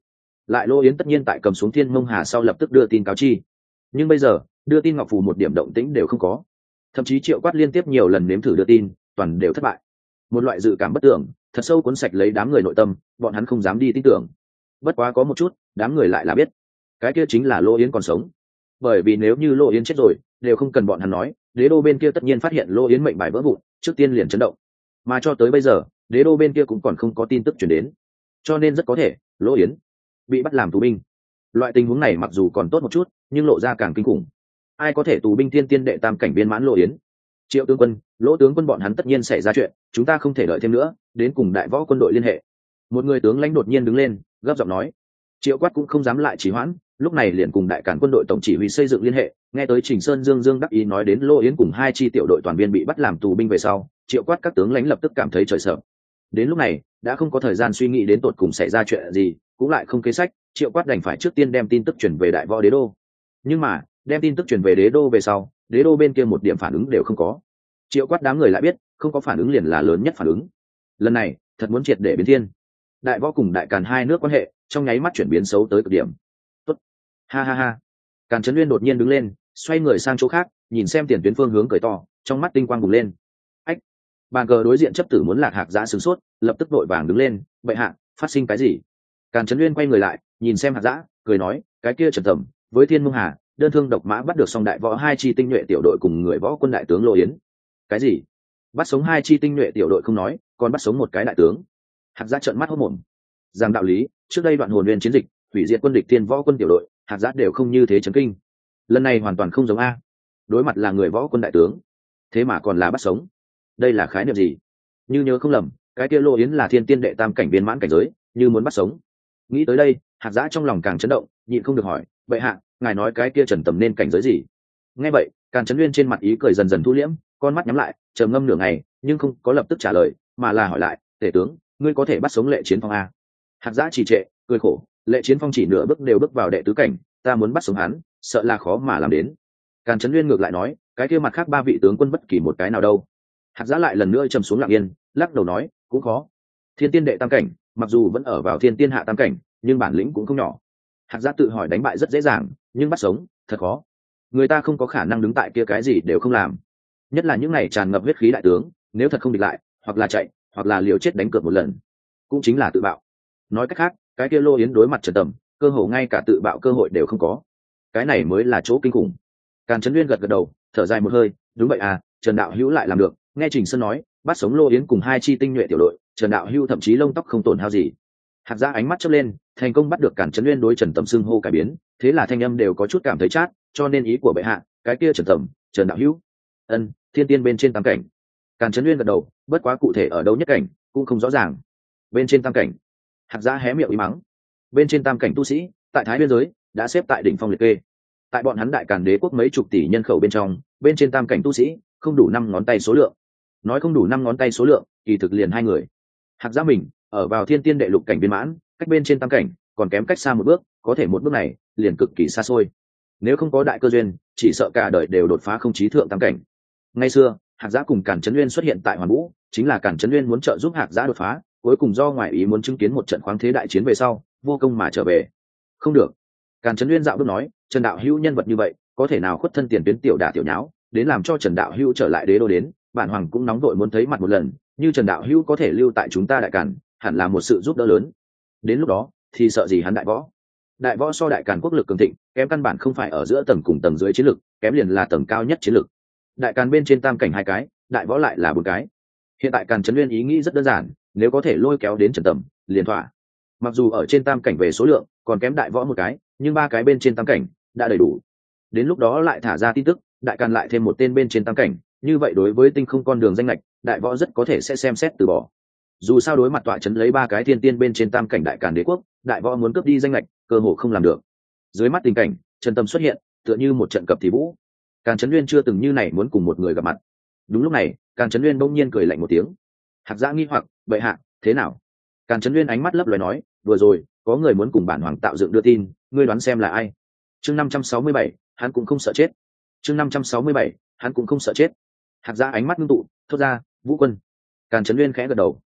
lại Lô Yến tất nhiên tại cầm xuống Thiên Mông Hà sau lập tức đưa tin cáo chi, nhưng bây giờ đưa tin Ngọc Phù một điểm động tĩnh đều không có, thậm chí Triệu Quát liên tiếp nhiều lần nếm thử đưa tin, toàn đều thất bại. Một loại dự cảm bất tưởng thật sâu cuốn sạch lấy đám người nội tâm, bọn hắn không dám đi tin tưởng. Bất quá có một chút đám người lại là biết, cái kia chính là Lô Yến còn sống. Bởi vì nếu như Lô Yến chết rồi, đều không cần bọn hắn nói, đế đô bên kia tất nhiên phát hiện Lô Yến mệnh bài vỡ vụn, trước tiên liền chấn động. Mà cho tới bây giờ đế đô bên kia cũng còn không có tin tức chuyển đến, cho nên rất có thể Lô Yến bị bắt làm tù binh. Loại tình huống này mặc dù còn tốt một chút, nhưng lộ ra càng kinh khủng. Ai có thể tù binh thiên tiên đệ tam cảnh viên mãn Lô Yến? Triệu tướng quân, Lỗ tướng quân bọn hắn tất nhiên xảy ra chuyện, chúng ta không thể đợi thêm nữa, đến cùng đại võ quân đội liên hệ. Một người tướng lãnh đột nhiên đứng lên, gấp giọng nói. Triệu Quát cũng không dám lại trì hoãn, lúc này liền cùng đại cản quân đội tổng chỉ huy xây dựng liên hệ. Nghe tới Trình Sơn Dương đắc ý nói đến Lô Yến cùng 2 chi tiểu đội toàn viên bị bắt làm tù binh về sau, Triệu Quát các tướng lãnh lập tức cảm thấy trời sợ. Đến lúc này đã không có thời gian suy nghĩ đến tột cùng xảy ra chuyện gì, cũng lại không kế sách, Triệu Quát đành phải trước tiên đem tin tức chuyển về đại võ đế đô. Nhưng mà đem tin tức chuyển về đế đô về sau, đế đô bên kia một điểm phản ứng đều không có. Triệu Quát đám người lại biết không có phản ứng liền là lớn nhất phản ứng. Lần này thật muốn triệt để biến thiên. Đại võ cùng đại càn hai nước quan hệ trong nháy mắt chuyển biến xấu tới cực điểm. Tốt, ha ha ha. Càn Chấn Nguyên đột nhiên đứng lên, xoay người sang chỗ khác, nhìn xem tiền tuyến phương hướng cười to, trong mắt tinh quang bùng lên. Ách! Bàn cờ đối diện chấp tử muốn Lạc Hạc Giã sửng sốt, lập tức vội vàng đứng lên, bệ hạ, phát sinh cái gì? Càn Chấn Nguyên quay người lại, nhìn xem Hạc Giã, cười nói, cái kia Trần Tầm với Thiên Mông Hà đơn thương độc mã bắt được song đại võ 2 chi tinh nhuệ tiểu đội cùng người võ quân đại tướng Lô Yến. Cái gì? Bắt sống 2 chi tinh nhuệ tiểu đội không nói, còn bắt sống một cái đại tướng? Hạc Giã trợn mắt hốt mồm. Giang đạo lý, trước đây đoạn hồn nguyên chiến dịch hủy diệt quân địch Thiên võ quân tiểu đội, Hạc Giã đều không như thế chấn kinh. Lần này hoàn toàn không giống a. Đối mặt là người võ quân đại tướng, thế mà còn là bắt sống. Đây là khái niệm gì? Như nhớ không lầm, cái kia Lô Yến là thiên tiên đệ tam cảnh viên mãn cảnh giới, như muốn bắt sống. Nghĩ tới đây, Hạc Giã trong lòng càng chấn động, nhịn không được hỏi, bệ hạ, ngài nói cái kia Trần Tầm nên cảnh giới gì? Nghe vậy, Càn Chấn Nguyên trên mặt ý cười dần dần thu liễm, con mắt nhắm lại, trầm ngâm nửa ngày, nhưng không có lập tức trả lời, mà là hỏi lại, tể tướng, ngươi có thể bắt sống Lệ Chiến Phong a? Hạc Giã trì trệ, cười khổ, Lệ Chiến Phong chỉ nửa bước đều bước vào đệ tứ cảnh, ta muốn bắt sống hắn, sợ là khó mà làm đến. Càn Chấn Nguyên ngược lại nói, cái kia mặt khác 3 vị tướng quân bất kỳ một cái nào đâu. Hạc Giã lại lần nữa trầm xuống lặng yên, lắc đầu nói, cũng khó. Thiên tiên đệ tam cảnh, mặc dù vẫn ở vào thiên tiên hạ tam cảnh, nhưng bản lĩnh cũng không nhỏ. Hạc Giã tự hỏi đánh bại rất dễ dàng, nhưng bắt sống thật khó. Người ta không có khả năng đứng tại kia cái gì đều không làm, nhất là những này tràn ngập huyết khí đại tướng, nếu thật không địch lại, hoặc là chạy, hoặc là liều chết đánh cược một lần, cũng chính là tự bạo. Nói cách khác, cái kia Lô Yến đối mặt Trần Tầm, cơ hồ ngay cả tự bạo cơ hội đều không có. Cái này mới là chỗ kinh khủng. Càn Chấn Nguyên gật gật đầu, thở dài một hơi, đúng vậy à, Trần đạo hữu lại làm được. Nghe Trình Sơn nói, bắt sống Lô Yến cùng 2 chi tinh nhuệ tiểu đội, Trần đạo hữu thậm chí lông tóc không tổn hao gì. Hạc Giã ánh mắt chớp lên, thành công bắt được Càn Chấn Nguyên đối Trần Tầm xưng hô cải biến, thế là thanh âm đều có chút cảm thấy chát, cho nên ý của bệ hạ, cái kia Trần Tầm, Trần đạo hữu, thiên tiên bên trên tam cảnh. Càn Chấn Nguyên gật đầu, bất quá cụ thể ở đâu nhất cảnh cũng không rõ ràng. Bên trên tam cảnh. Hạc Giã hé miệng ý mắng. Bên trên tam cảnh tu sĩ, tại Thái Biên giới đã xếp tại đỉnh phong liệt kê. Tại bọn hắn đại càn đế quốc mấy chục tỷ nhân khẩu bên trong, bên trên tam cảnh tu sĩ không đủ 5 ngón tay số lượng. Nói không đủ 5 ngón tay số lượng, kỳ thực liền 2 người. Hạc Giã mình ở vào thiên tiên đệ lục cảnh viên mãn, cách bên trên tam cảnh còn kém cách xa một bước, có thể một bước này liền cực kỳ xa xôi. Nếu không có đại cơ duyên, chỉ sợ cả đời đều đột phá không chí thượng tam cảnh. Ngày xưa, Hạc Giã cùng Càn Chấn Nguyên xuất hiện tại Hoàn Vũ, chính là Càn Chấn Nguyên muốn trợ giúp Hạc Giã đột phá, cuối cùng do ngoại ý muốn chứng kiến một trận khoáng thế đại chiến về sau, vô công mà trở về. Không được. Càn Chấn Nguyên dạo bước nói, Trần đạo hữu nhân vật như vậy, có thể nào khuất thân tiền tuyến tiểu đả tiểu nháo, đến làm cho Trần đạo hữu trở lại đế đô đến, bản hoàng cũng nóng đội muốn thấy mặt một lần, như Trần đạo hữu có thể lưu tại chúng ta đại càn, hẳn là một sự giúp đỡ lớn. Đến lúc đó, thì sợ gì hắn đại võ? Đại võ so đại càn quốc lực cường thịnh, kém căn bản không phải ở giữa tầng cùng tầng dưới chiến lực, kém liền là tầng cao nhất chiến lực. Đại càn bên trên tam cảnh 2 cái, đại võ lại là 4 cái. Hiện tại Càn Chấn Nguyên ý nghĩ rất đơn giản, nếu có thể lôi kéo đến Trần Tầm, liền thỏa. Mặc dù ở trên tam cảnh về số lượng còn kém đại võ 1 cái, nhưng 3 cái bên trên tam cảnh đã đầy đủ. Đến lúc đó lại thả ra tin tức, đại càn lại thêm một tên bên trên tam cảnh, như vậy đối với tinh không con đường danh lệch, đại võ rất có thể sẽ xem xét từ bỏ. Dù sao đối mặt tọa trấn lấy 3 cái thiên tiên bên trên tam cảnh đại càn đế quốc, đại võ muốn cướp đi danh lệch, cơ hội không làm được. Dưới mắt tình cảnh, Trần Tầm xuất hiện, tựa như một trận cập thì vũ. Càn Chấn Nguyên chưa từng như này muốn cùng một người gặp mặt. Đúng lúc này, Càn Chấn Nguyên bỗng nhiên cười lạnh một tiếng. Hạc Giã nghi hoặc, bệ hạ, thế nào? Càn Chấn Nguyên ánh mắt lấp loé nói, vừa rồi có người muốn cùng bản hoàng tạo dựng đưa tin, ngươi đoán xem là ai? Chương 567, hắn cũng không sợ chết. Chương 567, hắn cũng không sợ chết. Hạc Giã ánh mắt ngưng tụ, thốt ra, Vũ Quân. Càn Chấn Nguyên khẽ gật đầu.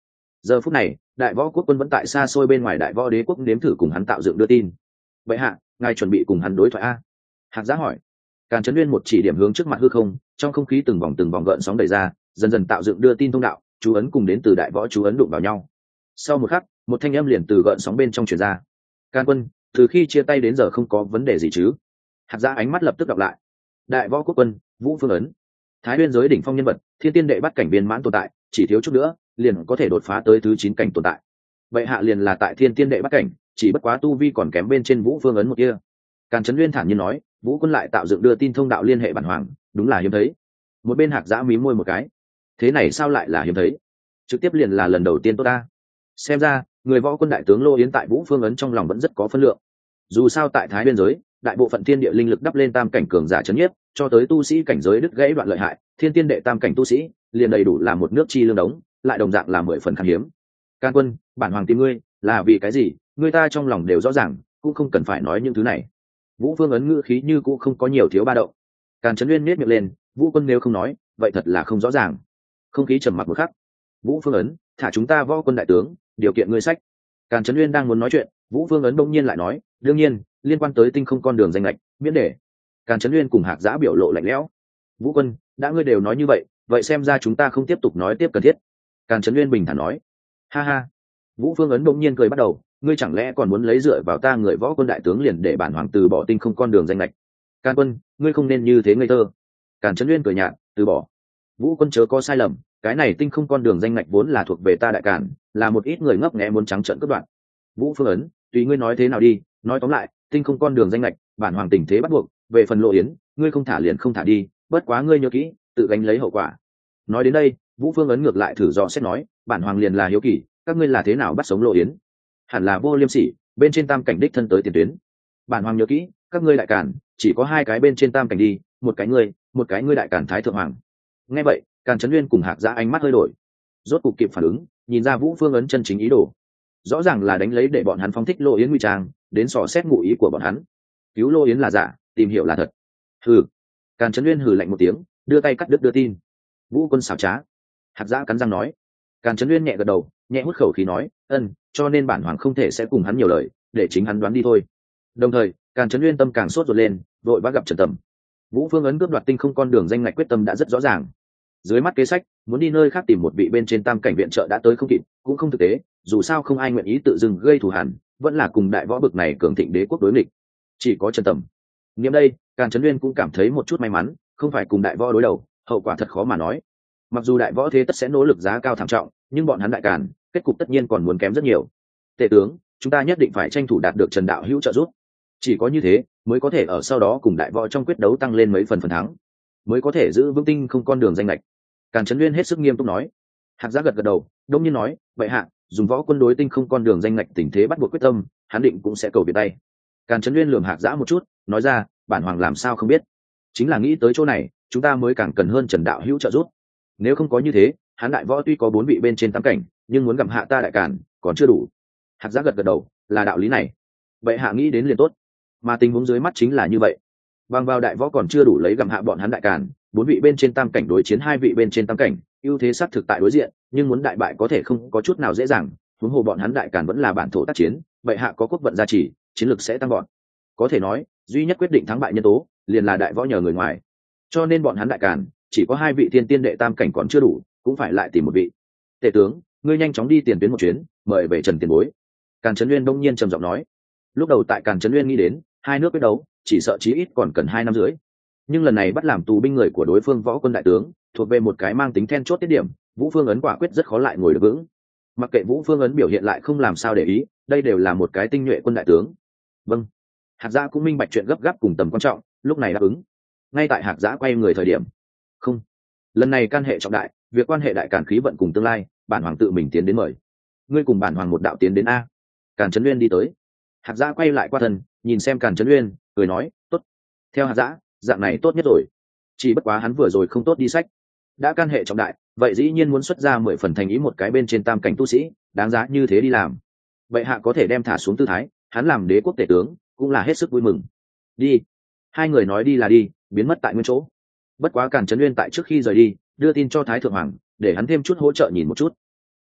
Giờ phút này đại võ quốc quân vẫn tại xa xôi bên ngoài đại võ đế quốc nếm thử cùng hắn tạo dựng đưa tin. Vậy hạ, ngài chuẩn bị cùng hắn đối thoại a? Hạc Giã hỏi. Càn Chấn Nguyên một chỉ điểm hướng trước mặt hư không, trong không khí từng vòng gợn sóng đẩy ra, dần dần tạo dựng đưa tin thông đạo, chú ấn cùng đến từ đại võ chú ấn đụng vào nhau. Sau một khắc, một thanh âm liền từ gợn sóng bên trong truyền ra. Can quân, từ khi chia tay đến giờ không có vấn đề gì chứ? Hạc Giã ánh mắt lập tức đọc lại. Đại võ quốc quân, Vũ Phương Ấn, Thái Nguyên giới đỉnh phong nhân vật, thiên tiên đệ bắt cảnh viên mãn tồn tại, chỉ thiếu chút nữa liền có thể đột phá tới thứ 9 cảnh tồn tại. Vậy hạ liền là tại thiên tiên đệ bắt cảnh, chỉ bất quá tu vi còn kém bên trên Vũ Phương Ấn một kia. Càn Chấn Nguyên thản nhiên nói, Vũ quân lại tạo dựng đưa tin thông đạo liên hệ bản hoàng, đúng là hiếm thấy. Một bên Hạc Giã mím môi một cái, thế này sao lại là hiếm thấy? Trực tiếp liền là lần đầu tiên tốt ta. Xem ra người võ quân đại tướng Lô Yến tại Vũ Phương Ấn trong lòng vẫn rất có phân lượng. Dù sao tại Thái Biên giới, đại bộ phận thiên địa linh lực đắp lên tam cảnh cường giả chấn nhiếp, cho tới tu sĩ cảnh giới đứt gãy đoạn lợi hại, thiên tiên đệ tam cảnh tu sĩ liền đầy đủ là một nước chi lương đống, lại đồng dạng là 10 phần khan hiếm. Can quân, bản hoàng tìm ngươi là vì cái gì, người ta trong lòng đều rõ ràng, cũng không cần phải nói những thứ này. Vũ Phương Ấn ngữ khí như cũng không có nhiều thiếu ba động. Càn Chấn Nguyên nhếch miệng lên, Vũ quân nếu không nói, vậy thật là không rõ ràng. Không khí trầm mặc một khắc. Vũ Phương Ấn, thả chúng ta võ quân đại tướng, điều kiện ngươi sách. Càn Chấn Nguyên đang muốn nói chuyện, Vũ Phương Ấn bỗng nhiên lại nói, đương nhiên, liên quan tới tinh không con đường danh lệch, miễn để. Càn Chấn Nguyên cùng Hạc Giã biểu lộ lạnh lẽo. Vũ quân, đã ngươi đều nói như vậy, vậy xem ra chúng ta không tiếp tục nói tiếp cần thiết. Càn Chấn Nguyên bình thản nói. Ha ha. Vũ Phương Ấn bỗng nhiên cười bắt đầu, ngươi chẳng lẽ còn muốn lấy dựa vào ta người võ quân đại tướng liền để bản hoàng từ bỏ tinh không con đường danh lệch? Can quân, ngươi không nên như thế ngây thơ. Càn Chấn Nguyên cười nhạt, từ bỏ. Vũ quân chớ có sai lầm, cái này tinh không con đường danh lệch vốn là thuộc về ta đại càn, là một ít người ngấp nghé muốn trắng trợn cướp đoạt. Vũ Phương Ấn, tùy ngươi nói thế nào đi, nói tóm lại, tinh không con đường danh lệch, bản hoàng tình thế bắt buộc, về phần Lộ Yến, ngươi không thả liền không thả đi, bất quá ngươi nhớ kỹ, tự gánh lấy hậu quả. Nói đến đây, Vũ Phương Ấn ngược lại thử dò xét nói, bản hoàng liền là hiếu kỳ, các ngươi là thế nào bắt sống Lộ Yến? Hẳn là vô liêm sỉ, bên trên tam cảnh đích thân tới tiền tuyến. Bản hoàng nhớ kỹ, các ngươi đại càn chỉ có 2 cái bên trên tam cảnh đi, một cái ngươi đại càn thái thượng hoàng. Nghe vậy, Càn Chấn Nguyên cùng Hạc Giã ánh mắt hơi đổi, rốt cục kịp phản ứng, nhìn ra Vũ Phương Ấn chân chính ý đồ. Rõ ràng là đánh lấy để bọn hắn phóng thích Lộ Yến nguy trang, đến dò xét ngụ ý của bọn hắn. Cứu Lộ Yến là giả, tìm hiểu là thật. Hừ. Càn Chấn Nguyên hừ lạnh một tiếng, đưa tay cắt đứt đưa tin. Vũ quân xảo trá. Hạc Giã cắn răng nói. Càn Chấn Nguyên nhẹ gật đầu, nhẹ hút khẩu khí nói, cho nên bản hoàng không thể sẽ cùng hắn nhiều lời, để chính hắn đoán đi thôi. Đồng thời, Càn Chấn Nguyên tâm càng sốt ruột lên, đội vã gặp Trần Tầm. Vũ Phương Ấn cướp đoạt tinh không con đường danh ngạch quyết tâm đã rất rõ ràng. Dưới mắt kế sách, muốn đi nơi khác tìm một vị bên trên tam cảnh viện trợ đã tới không kịp, cũng không thực tế, dù sao không ai nguyện ý tự dưng gây thù hằn, vẫn là cùng đại võ bực này cường thịnh đế quốc đối nghịch. Chỉ có Trần Tầm. Nghiệm đây, Càn Chấn Nguyên cũng cảm thấy một chút may mắn, không phải cùng đại võ đối đầu, hậu quả thật khó mà nói. Mặc dù đại võ thế tất sẽ nỗ lực giá cao thảm trọng, nhưng bọn hắn đại càn, kết cục tất nhiên còn muốn kém rất nhiều. Tể tướng, chúng ta nhất định phải tranh thủ đạt được Trần đạo hữu trợ giúp. Chỉ có như thế, mới có thể ở sau đó cùng đại võ trong quyết đấu tăng lên mấy phần thắng, mới có thể giữ vững tinh không con đường danh lệch. Càn Chấn Nguyên hết sức nghiêm túc nói. Hạc Giã gật gật đầu, đông nhiên nói, vậy hạ, dùng võ quân đối tinh không con đường danh lệch tình thế bắt buộc quyết tâm, hắn định cũng sẽ cầu biệt tay. Càn Chấn Nguyên lườm Hạc Giã một chút, nói ra, bản hoàng làm sao không biết, chính là nghĩ tới chỗ này, chúng ta mới càng cần hơn Trần đạo hữu trợ giúp. Nếu không có như thế, hắn đại võ tuy có 4 vị bên trên 8 cảnh, nhưng muốn gặm hạ ta đại càn còn chưa đủ. Hạc Giã gật gật đầu, là đạo lý này. Vậy hạ nghĩ đến liền tốt, mà tình huống dưới mắt chính là như vậy. Bằng vào đại võ còn chưa đủ lấy gặm hạ bọn hắn đại càn, 4 vị bên trên tam cảnh đối chiến 2 vị bên trên tam cảnh, ưu thế xác thực tại đối diện, nhưng muốn đại bại có thể không có chút nào dễ dàng. Huống hồ bọn hắn đại càn vẫn là bản thổ tác chiến, vậy hạ có quốc vận gia trì, chiến lược sẽ tăng gọn. Có thể nói, duy nhất quyết định thắng bại nhân tố liền là đại võ nhờ người ngoài. Cho nên bọn hắn đại càn chỉ có 2 vị thiên tiên đệ tam cảnh còn chưa đủ, cũng phải lại tìm một vị. Tể tướng, ngươi nhanh chóng đi tiền tuyến một chuyến, mời về Trần tiền bối. Càn Chấn Nguyên đông nhiên trầm giọng nói. Lúc đầu tại Càn Chấn Nguyên nghĩ đến 2 nước quyết đấu, chỉ sợ chí ít còn cần 2 năm rưỡi. Nhưng lần này bắt làm tù binh người của đối phương võ quân đại tướng, thuộc về một cái mang tính then chốt tiết điểm, Vũ Phương Ấn quả quyết rất khó lại ngồi được vững. Mặc kệ Vũ Phương Ấn biểu hiện lại không làm sao để ý, đây đều là một cái tinh nhuệ quân đại tướng. Vâng. Hạc Giã cũng minh bạch chuyện gấp gáp cùng tầm quan trọng, lúc này đáp ứng. Ngay tại Hạc Giã quay người thời điểm, không, lần này can hệ trọng đại, việc quan hệ đại càn khí vận cùng tương lai, bản hoàng tự mình tiến đến mời. Ngươi cùng bản hoàng một đạo tiến đến a. Càn Chấn Nguyên đi tới. Hạc Giã quay lại qua thân, nhìn xem Càn Chấn Nguyên, cười nói, tốt. Theo Hạc Giã, dạng này tốt nhất rồi. Chỉ bất quá hắn vừa rồi không tốt đi sách. Đã can hệ trọng đại, vậy dĩ nhiên muốn xuất ra 10 phần thành ý một cái bên trên tam cảnh tu sĩ, đáng giá như thế đi làm. Vậy hạ có thể đem thả xuống tư thái, hắn làm đế quốc tể tướng, cũng là hết sức vui mừng. Đi. 2 người nói đi là đi, biến mất tại nguyên chỗ. Bất quá Càn Chấn Nguyên tại trước khi rời đi, đưa tin cho Thái thượng hoàng, để hắn thêm chút hỗ trợ nhìn một chút.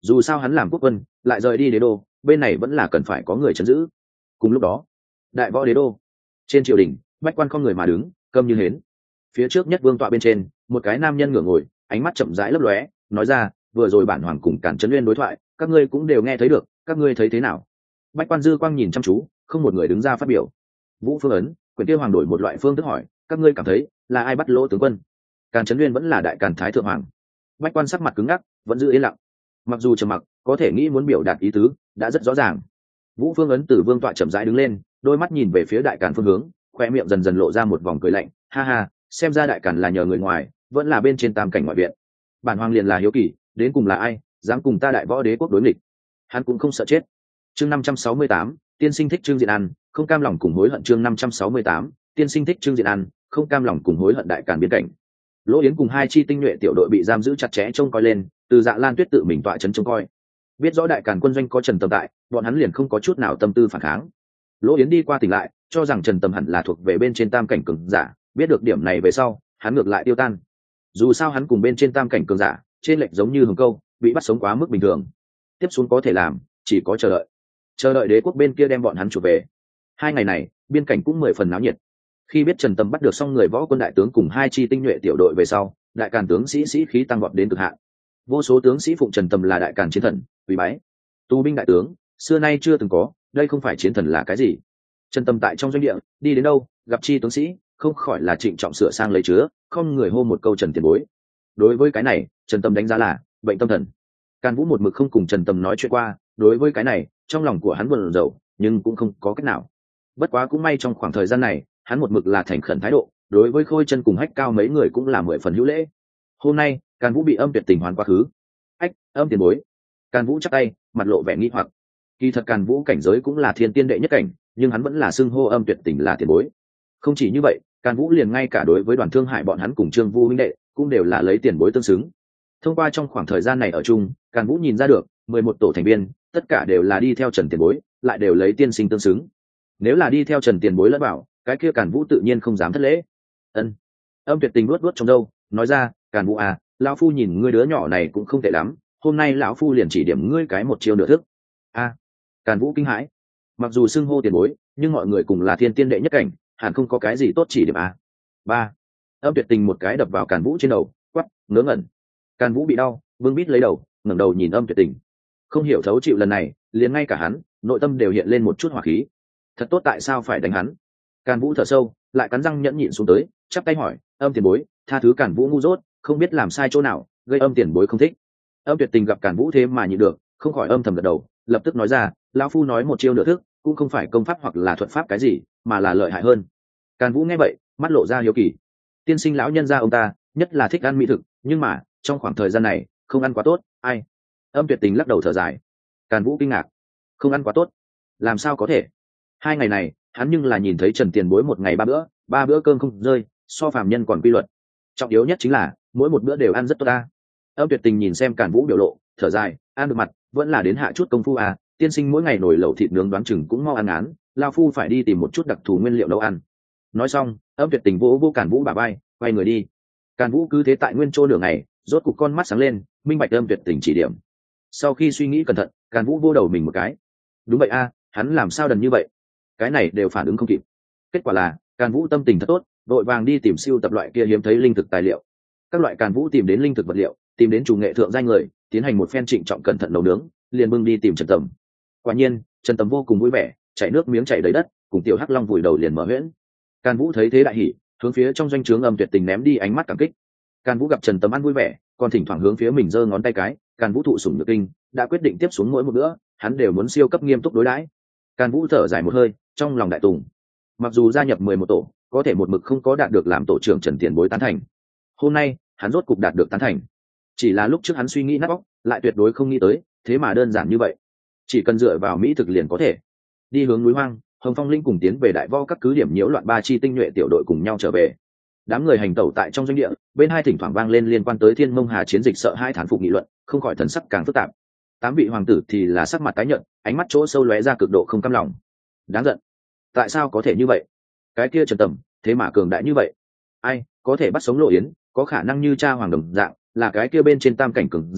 Dù sao hắn làm quốc quân lại rời đi đế đô, bên này vẫn là cần phải có người chấn giữ. Cùng lúc đó đại võ đế đô, trên triều đình bách quan không người mà đứng câm như hến. Phía trước nhất vương tọa bên trên một cái nam nhân ngửa ngồi, ánh mắt chậm rãi lấp lóe, nói ra, vừa rồi bản hoàng cùng Càn Trấn Nguyên đối thoại các ngươi cũng đều nghe thấy được, các ngươi thấy thế nào? Bách quan dư quang nhìn chăm chú, không một người đứng ra phát biểu. Vũ Phương Ấn quyền tiêu hoàng đổi một loại phương thức hỏi, các ngươi cảm thấy là ai bắt lỗ tướng quân? Càn Trấn Nguyên vẫn là đại Càn thái thượng hoàng. Bách quan sắc mặt cứng ngắc, vẫn giữ yên lặng. Mặc dù trầm mặc, có thể nghĩ muốn biểu đạt ý tứ đã rất rõ ràng. Vũ Phương Ấn từ vương tọa chậm rãi đứng lên, đôi mắt nhìn về phía đại Càn phương hướng, khoe miệng dần dần lộ ra một vòng cười lạnh, ha ha, xem ra đại Càn là nhờ người ngoài, vẫn là bên trên tam cảnh ngoại viện. Bản hoàng liền là hiếu kỳ, đến cùng là ai dám cùng ta đại võ đế quốc đối nghịch? Hắn cũng không sợ chết. Chương 568, tiên sinh thích Trương Diện An, không cam lòng cùng hối hận. Chương 568, tiên sinh thích Trương Diện An, không cam lòng cùng hối hận. Đại Càn biên cảnh, Lỗ Yến cùng hai chi tinh nhuệ tiểu đội bị giam giữ chặt chẽ trông coi lên, từ Dạ Lan Tuyết tự mình tọa trấn trông coi. Biết rõ đại Càn quân doanh có Trần Tầm tại, bọn hắn liền không có chút nào tâm tư phản kháng. Lỗ Yến đi qua tỉnh lại, cho rằng Trần Tầm hẳn là thuộc về bên trên tam cảnh cường giả, biết được điểm này về sau, hắn ngược lại tiêu tan. Dù sao hắn cùng bên trên tam cảnh cường giả trên lệch giống như hồng câu, bị bắt sống quá mức bình thường. Tiếp xuống có thể làm chỉ có chờ đợi đế quốc bên kia đem bọn hắn chuộc về. 2 ngày này biên cảnh cũng 10 phần náo nhiệt. Khi biết Trần Tầm bắt được xong người võ quân đại tướng cùng hai chi tinh nhuệ tiểu đội về sau, đại Càn tướng sĩ khí tăng vọt đến cực hạn. Vô số tướng sĩ phụng Trần Tầm là đại Càn chiến thần, quý bái. Tu binh đại tướng xưa nay chưa từng có, đây không phải chiến thần là cái gì? Trần Tầm tại trong doanh địa đi đến đâu gặp chi tướng sĩ, không khỏi là trịnh trọng sửa sang lấy chứa, không người hô một câu Trần tiền bối. Đối với cái này Trần Tầm đánh giá là bệnh tâm thần. Càn Vũ một mực không cùng Trần Tầm nói chuyện qua, đối với cái này trong lòng của hắn buồn rầu, nhưng cũng không có cách nào. Bất quá cũng may trong khoảng thời gian này hắn một mực là thành khẩn thái độ, đối với Khôi Chân cùng Hách Cao mấy người cũng là 10 phần hữu lễ. Hôm nay Càn Vũ bị Âm Tuyệt Tình hoàn quá khứ. Ách, Âm tiền bối. Càn Vũ chắp tay, mặt lộ vẻ nghi hoặc. Kỳ thật Càn Vũ cảnh giới cũng là thiên tiên đệ nhất cảnh, nhưng hắn vẫn là xưng hô Âm Tuyệt Tình là tiền bối. Không chỉ như vậy, Càn Vũ liền ngay cả đối với Đoàn Thương Hải bọn hắn cùng Trương Vu huynh đệ cũng đều là lấy tiền bối tương xứng. Thông qua trong khoảng thời gian này ở chung, Càn Vũ nhìn ra được 11 tổ thành viên tất cả đều là đi theo Trần tiền bối, lại đều lấy tiên sinh tương xứng. Nếu là đi theo Trần tiền bối lẫn bảo, cái kia Càn Vũ tự nhiên không dám thất lễ. Ân. Âm Tuyệt Tình luốt trong râu, nói ra, Càn Vũ à, lão phu nhìn ngươi đứa nhỏ này cũng không tệ lắm, hôm nay lão phu liền chỉ điểm ngươi cái một chiêu nửa thức. A. Càn Vũ kinh hãi. Mặc dù xưng hô tiền bối, nhưng mọi người cùng là thiên tiên đệ nhất cảnh, hẳn không có cái gì tốt chỉ điểm a. 3. Âm Tuyệt Tình một cái đập vào Càn Vũ trên đầu, quắc, ngớ ngẩn. Càn Vũ bị đau, vương bít lấy đầu, ngẩng đầu nhìn Âm Tuyệt Tình. Không hiểu thấu chịu lần này, liền ngay cả hắn, nội tâm đều hiện lên một chút hỏa khí. Thật tốt, tại sao phải đánh hắn? Càn Vũ thở sâu, lại cắn răng nhẫn nhịn xuống tới, chắp tay hỏi, Âm tiền bối, tha thứ Càn Vũ ngu dốt, không biết làm sai chỗ nào, gây Âm tiền bối không thích. Âm Tuyệt Tình gặp Càn Vũ thế mà nhịn được, không khỏi âm thầm gật đầu, lập tức nói ra, lão phu nói một chiêu nửa thức, cũng không phải công pháp hoặc là thuật pháp cái gì, mà là lợi hại hơn. Càn Vũ nghe vậy, mắt lộ ra hiếu kỳ. Tiên sinh lão nhân gia ông ta nhất là thích ăn mỹ thực, nhưng mà trong khoảng thời gian này không ăn quá tốt, ai? Âm Tuyệt Tình lắc đầu thở dài. Càn Vũ kinh ngạc, không ăn quá tốt, làm sao có thể? 2 ngày này hắn nhưng là nhìn thấy Trần tiền bối một ngày 3 bữa cơm không rơi, so phàm nhân còn quy luật. Trọng yếu nhất chính là mỗi một bữa đều ăn rất tốt ta. Âm Tuyệt Tình nhìn xem Càn Vũ biểu lộ, thở dài, ăn được mặt vẫn là đến hạ chút công phu à, tiên sinh mỗi ngày nồi lẩu thịt nướng đoán chừng cũng mau ăn ngán, lao phu phải đi tìm một chút đặc thù nguyên liệu nấu ăn. Nói xong, Âm Tuyệt Tình vỗ Càn Vũ bả vai, quay người đi. Càn Vũ cứ thế tại nguyên chỗ nửa ngày, rốt cục con mắt sáng lên, minh bạch Âm Tuyệt Tình chỉ điểm. Sau khi suy nghĩ cẩn thận, Càn Vũ vô đầu mình một cái. Đúng vậy a, hắn làm sao đần như vậy? Cái này đều phản ứng không kịp. Kết quả là Càn Vũ tâm tình thật tốt, đội vàng đi tìm siêu tập loại kia hiếm thấy linh thực tài liệu. Các loại Càn Vũ tìm đến linh thực vật liệu, tìm đến chủ nghệ thượng danh người, tiến hành một phen trịnh trọng cẩn thận nấu nướng, liền bưng đi tìm Trần Tầm. Quả nhiên Trần Tầm vô cùng vui vẻ, chảy nước miếng chảy đầy đất, cùng tiểu Hắc Long vùi đầu liền mở huyễn. Càn Vũ thấy thế đại hỉ, hướng phía trong doanh trướng Âm Tuyệt Tình ném đi ánh mắt cảm kích. Càn Vũ gặp Trần Tầm ăn vui vẻ, còn thỉnh thoảng hướng phía mình giơ ngón tay cái. Càn Vũ thụ sủng nhược kinh, đã quyết định tiếp xuống mỗi một bữa hắn đều muốn siêu cấp nghiêm túc đối đãi. Càn Vũ thở dài một hơi, trong lòng đại tùng. Mặc dù gia nhập 11 tổ, có thể một mực không có đạt được làm tổ trưởng Trần tiền bối tán thành. Hôm nay hắn rốt cục đạt được tán thành. Chỉ là lúc trước hắn suy nghĩ nát óc, lại tuyệt đối không nghĩ tới thế mà đơn giản như vậy. Chỉ cần dựa vào mỹ thực liền có thể đi hướng núi hoang. Hồng Phong Linh cùng tiến về đại võ các cứ điểm nhiễu loạn 3 chi tinh nhuệ tiểu đội cùng nhau trở về. Đám người hành tẩu tại trong doanh địa, bên hai thỉnh thoảng vang lên liên quan tới Thiên Mông Hà chiến dịch sợ hai thán phục nghị luận, không khỏi thần sắc càng phức tạp. 8 vị hoàng tử thì là sắc mặt tái nhợt, ánh mắt chỗ sâu lóe ra cực độ không cam lòng. Đáng giận, tại sao có thể như vậy? Cái kia Trần Tầm thế mà cường đại như vậy, ai có thể bắt sống Lộ Yến, có khả năng như cha hoàng đồng dạng là cái kia bên trên tam cảnh cường giả,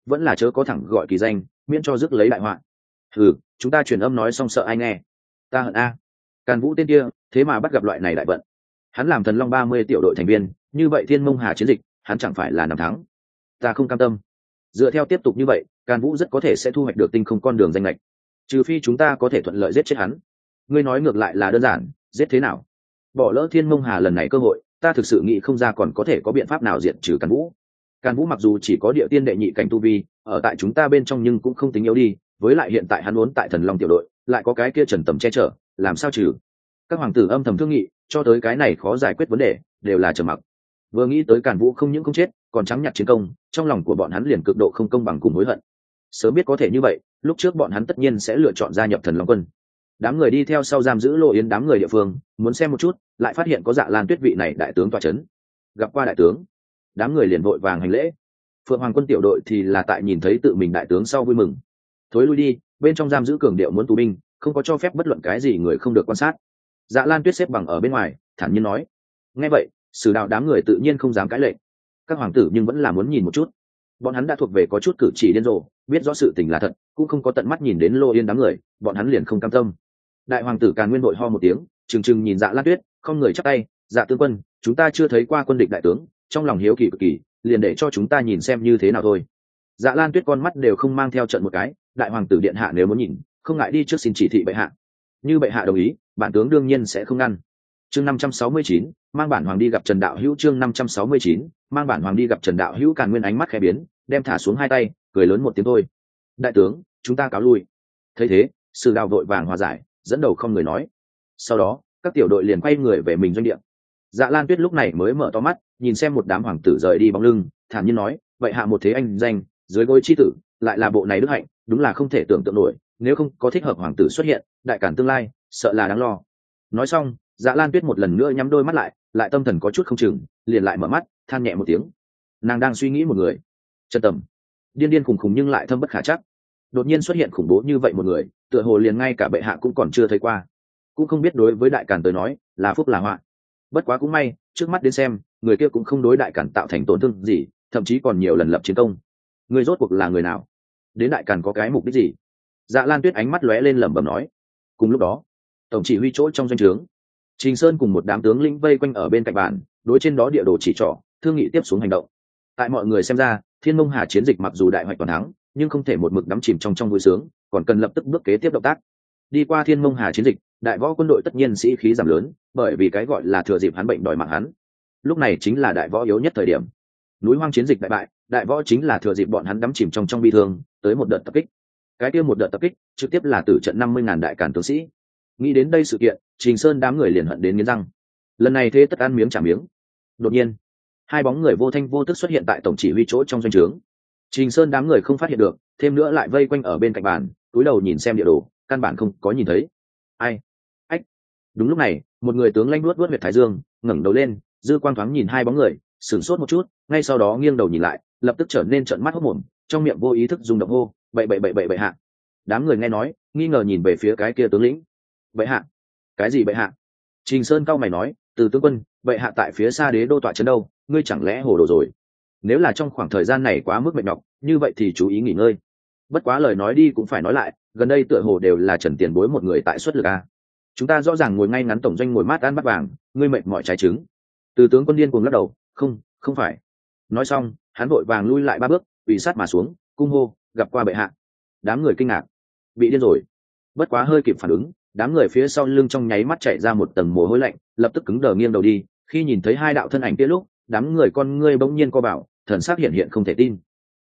vẫn là chớ có thẳng gọi kỳ danh, miễn cho rước lấy đại họa. Chúng ta truyền âm nói xong sợ ai nghe. Ta hận a. Càn Vũ tên kia thế mà bắt gặp loại này đại vận. Hắn làm Thần Long 30 tiểu đội thành viên, như vậy Thiên Mông Hà chiến dịch hắn chẳng phải là nằm thắng. Ta không cam tâm. Dựa theo tiếp tục như vậy, Càn Vũ rất có thể sẽ thu hoạch được tinh không con đường danh lệch, trừ phi chúng ta có thể thuận lợi giết chết hắn. Ngươi nói ngược lại là đơn giản, giết thế nào? Bỏ lỡ Thiên Mông Hà lần này cơ hội, ta thực sự nghĩ không ra còn có thể có biện pháp nào diệt trừ Càn Vũ. Càn Vũ mặc dù chỉ có địa tiên đệ nhị cảnh tu vi, ở tại chúng ta bên trong nhưng cũng không tính yếu đi, với lại hiện tại hắn muốn tại Thần Long tiểu đội, lại có cái kia Trần Tầm che chở, làm sao trừ? Các hoàng tử âm thầm thương nghị, cho tới cái này khó giải quyết vấn đề, đều là trầm mặc. Vừa nghĩ tới Càn Vũ không những không chết, còn trắng nhặt chiến công, trong lòng của bọn hắn liền cực độ không công bằng cùng hối hận. Sớm biết có thể như vậy, lúc trước bọn hắn tất nhiên sẽ lựa chọn gia nhập Thần Long quân. Đám người đi theo sau giam giữ Lô Yến đám người địa phương, muốn xem một chút, lại phát hiện có Dạ Lan Tuyết vị này đại tướng tọa chấn. Gặp qua đại tướng, đám người liền vội vàng hành lễ. Phượng Hoàng quân tiểu đội thì là tại nhìn thấy tự mình đại tướng sau vui mừng. Thối lui đi, bên trong giam giữ cường điệu muốn tù binh, không có cho phép bất luận cái gì người không được quan sát. Dạ Lan Tuyết xếp bằng ở bên ngoài, thản nhiên nói. Nghe vậy, Sử Đạo đám người tự nhiên không dám cãi lệnh. Các hoàng tử nhưng vẫn là muốn nhìn một chút. Bọn hắn đã thuộc về có chút cử chỉ điên rồ, biết rõ sự tình là thật, cũng không có tận mắt nhìn đến Lô Yên đám người, bọn hắn liền không cam tâm. Đại hoàng tử Càn Nguyên vội ho một tiếng, trừng nhìn Dạ Lan Tuyết, không người chắp tay. Dạ tướng quân, chúng ta chưa thấy qua quân địch đại tướng, trong lòng hiếu kỳ cực kỳ, liền để cho chúng ta nhìn xem như thế nào thôi. Dạ Lan Tuyết con mắt đều không mang theo trận một cái. Đại hoàng tử điện hạ nếu muốn nhìn, không ngại đi trước xin chỉ thị bệ hạ. Như bệ hạ đồng ý, bản tướng đương nhiên sẽ không ngăn. Chương 569, mang bản hoàng đi gặp Trần đạo hữu. Chương 569, mang bản hoàng đi gặp Trần đạo hữu. Càn Nguyên ánh mắt khẽ biến, đem thả xuống hai tay, cười lớn một tiếng thôi. Đại tướng, chúng ta cáo lui. Thấy thế, Sử Đạo vội vàng hòa giải, dẫn đầu không người nói. Sau đó, các tiểu đội liền quay người về mình doanh địa. Dạ Lan Tuyết lúc này mới mở to mắt, nhìn xem một đám hoàng tử rời đi bóng lưng, thản nhiên nói, vậy hạ một thế anh danh, dưới gối chi tử, lại là bộ này đức hạnh, đúng là không thể tưởng tượng nổi, nếu không có thích hợp hoàng tử xuất hiện, đại cản tương lai, sợ là đáng lo. Nói xong, Dạ Lan Tuyết một lần nữa nhắm đôi mắt lại tâm thần có chút không chừng, liền lại mở mắt, than nhẹ một tiếng. Nàng đang suy nghĩ một người. Trần Tầm, điên điên khùng khùng nhưng lại thâm bất khả trắc. Đột nhiên xuất hiện khủng bố như vậy một người, tựa hồ liền ngay cả bệ hạ cũng còn chưa thấy qua, cũng không biết đối với đại càn tới nói là phúc là họa. Bất quá cũng may, trước mắt đến xem, người kia cũng không đối đại càn tạo thành tổn thương gì, thậm chí còn nhiều lần lập chiến công. Người rốt cuộc là người nào? Đến đại càn có cái mục đích gì? Dạ Lan Tuyết ánh mắt lóe lên lẩm bẩm nói. Cùng lúc đó, tổng chỉ huy chỗ trong doanh trướng, Trình Sơn cùng một đám tướng lĩnh vây quanh ở bên cạnh bàn, đối trên đó địa đồ chỉ trỏ, thương nghị tiếp xuống hành động. Tại mọi người xem ra, Thiên Mông Hà chiến dịch mặc dù đại hoạch toàn thắng, nhưng không thể một mực đắm chìm trong vui sướng, còn cần lập tức bước kế tiếp động tác. Đi qua Thiên Mông Hà chiến dịch, đại võ quân đội tất nhiên sĩ khí giảm lớn, bởi vì cái gọi là thừa dịp hắn bệnh đòi mạng hắn. Lúc này chính là đại võ yếu nhất thời điểm. Núi Hoang chiến dịch đại bại, đại võ chính là thừa dịp bọn hắn đắm chìm trong bi thương, tới một đợt tập kích. Cái kia một đợt tập kích, trực tiếp là tử trận 50.000 đại càn tướng sĩ. Nghĩ đến đây sự kiện, Trình Sơn đám người liền hận đến nghiến răng. Lần này thế tất ăn miếng trả miếng. Đột nhiên, hai bóng người vô thanh vô tức xuất hiện tại tổng chỉ huy chỗ trong doanh trướng. Trình Sơn đám người không phát hiện được, thêm nữa lại vây quanh ở bên cạnh bàn, cúi đầu nhìn xem địa đồ, căn bản không có nhìn thấy. Ai? Ách! Đúng lúc này, một người tướng lãnh nuốt huyệt thái dương, ngẩng đầu lên, dư quang thoáng nhìn hai bóng người, sửng sốt một chút, ngay sau đó nghiêng đầu nhìn lại, lập tức trở nên trợn mắt hốt mồm, trong miệng vô ý thức rung động hô, bậy bậy hạ. Đám người nghe nói, nghi ngờ nhìn về phía cái kia tướng lĩnh. Bệ hạ? Cái gì bệ hạ? Trình Sơn cau mày nói, từ tướng quân, bệ hạ tại phía xa đế đô tọa trấn đâu, ngươi chẳng lẽ hồ đồ rồi? Nếu là trong khoảng thời gian này quá mức mệt nhọc, như vậy thì chú ý nghỉ ngơi. Bất quá lời nói đi cũng phải nói lại, gần đây tựa hồ đều là Trần Tiền Bối một người tại xuất lực a. Chúng ta rõ ràng ngồi ngay ngắn tổng doanh ngồi mát ăn bát vàng, ngươi mệt mỏi trái trứng. Từ tướng quân điên cuồng lắc đầu, không phải. Nói xong, hắn vội vàng lui lại 3 bước, quỳ sát mà xuống, cung hô, gặp qua bệ hạ. Đám người kinh ngạc, bị điên rồi. Bất quá hơi kịp phản ứng, đám người phía sau lưng trong nháy mắt chạy ra một tầng mồ hôi lạnh, lập tức cứng đờ nghiêng đầu đi. Khi nhìn thấy hai đạo thân ảnh kia lúc, đám người con ngươi bỗng nhiên co bảo, thần sắc hiện không thể tin.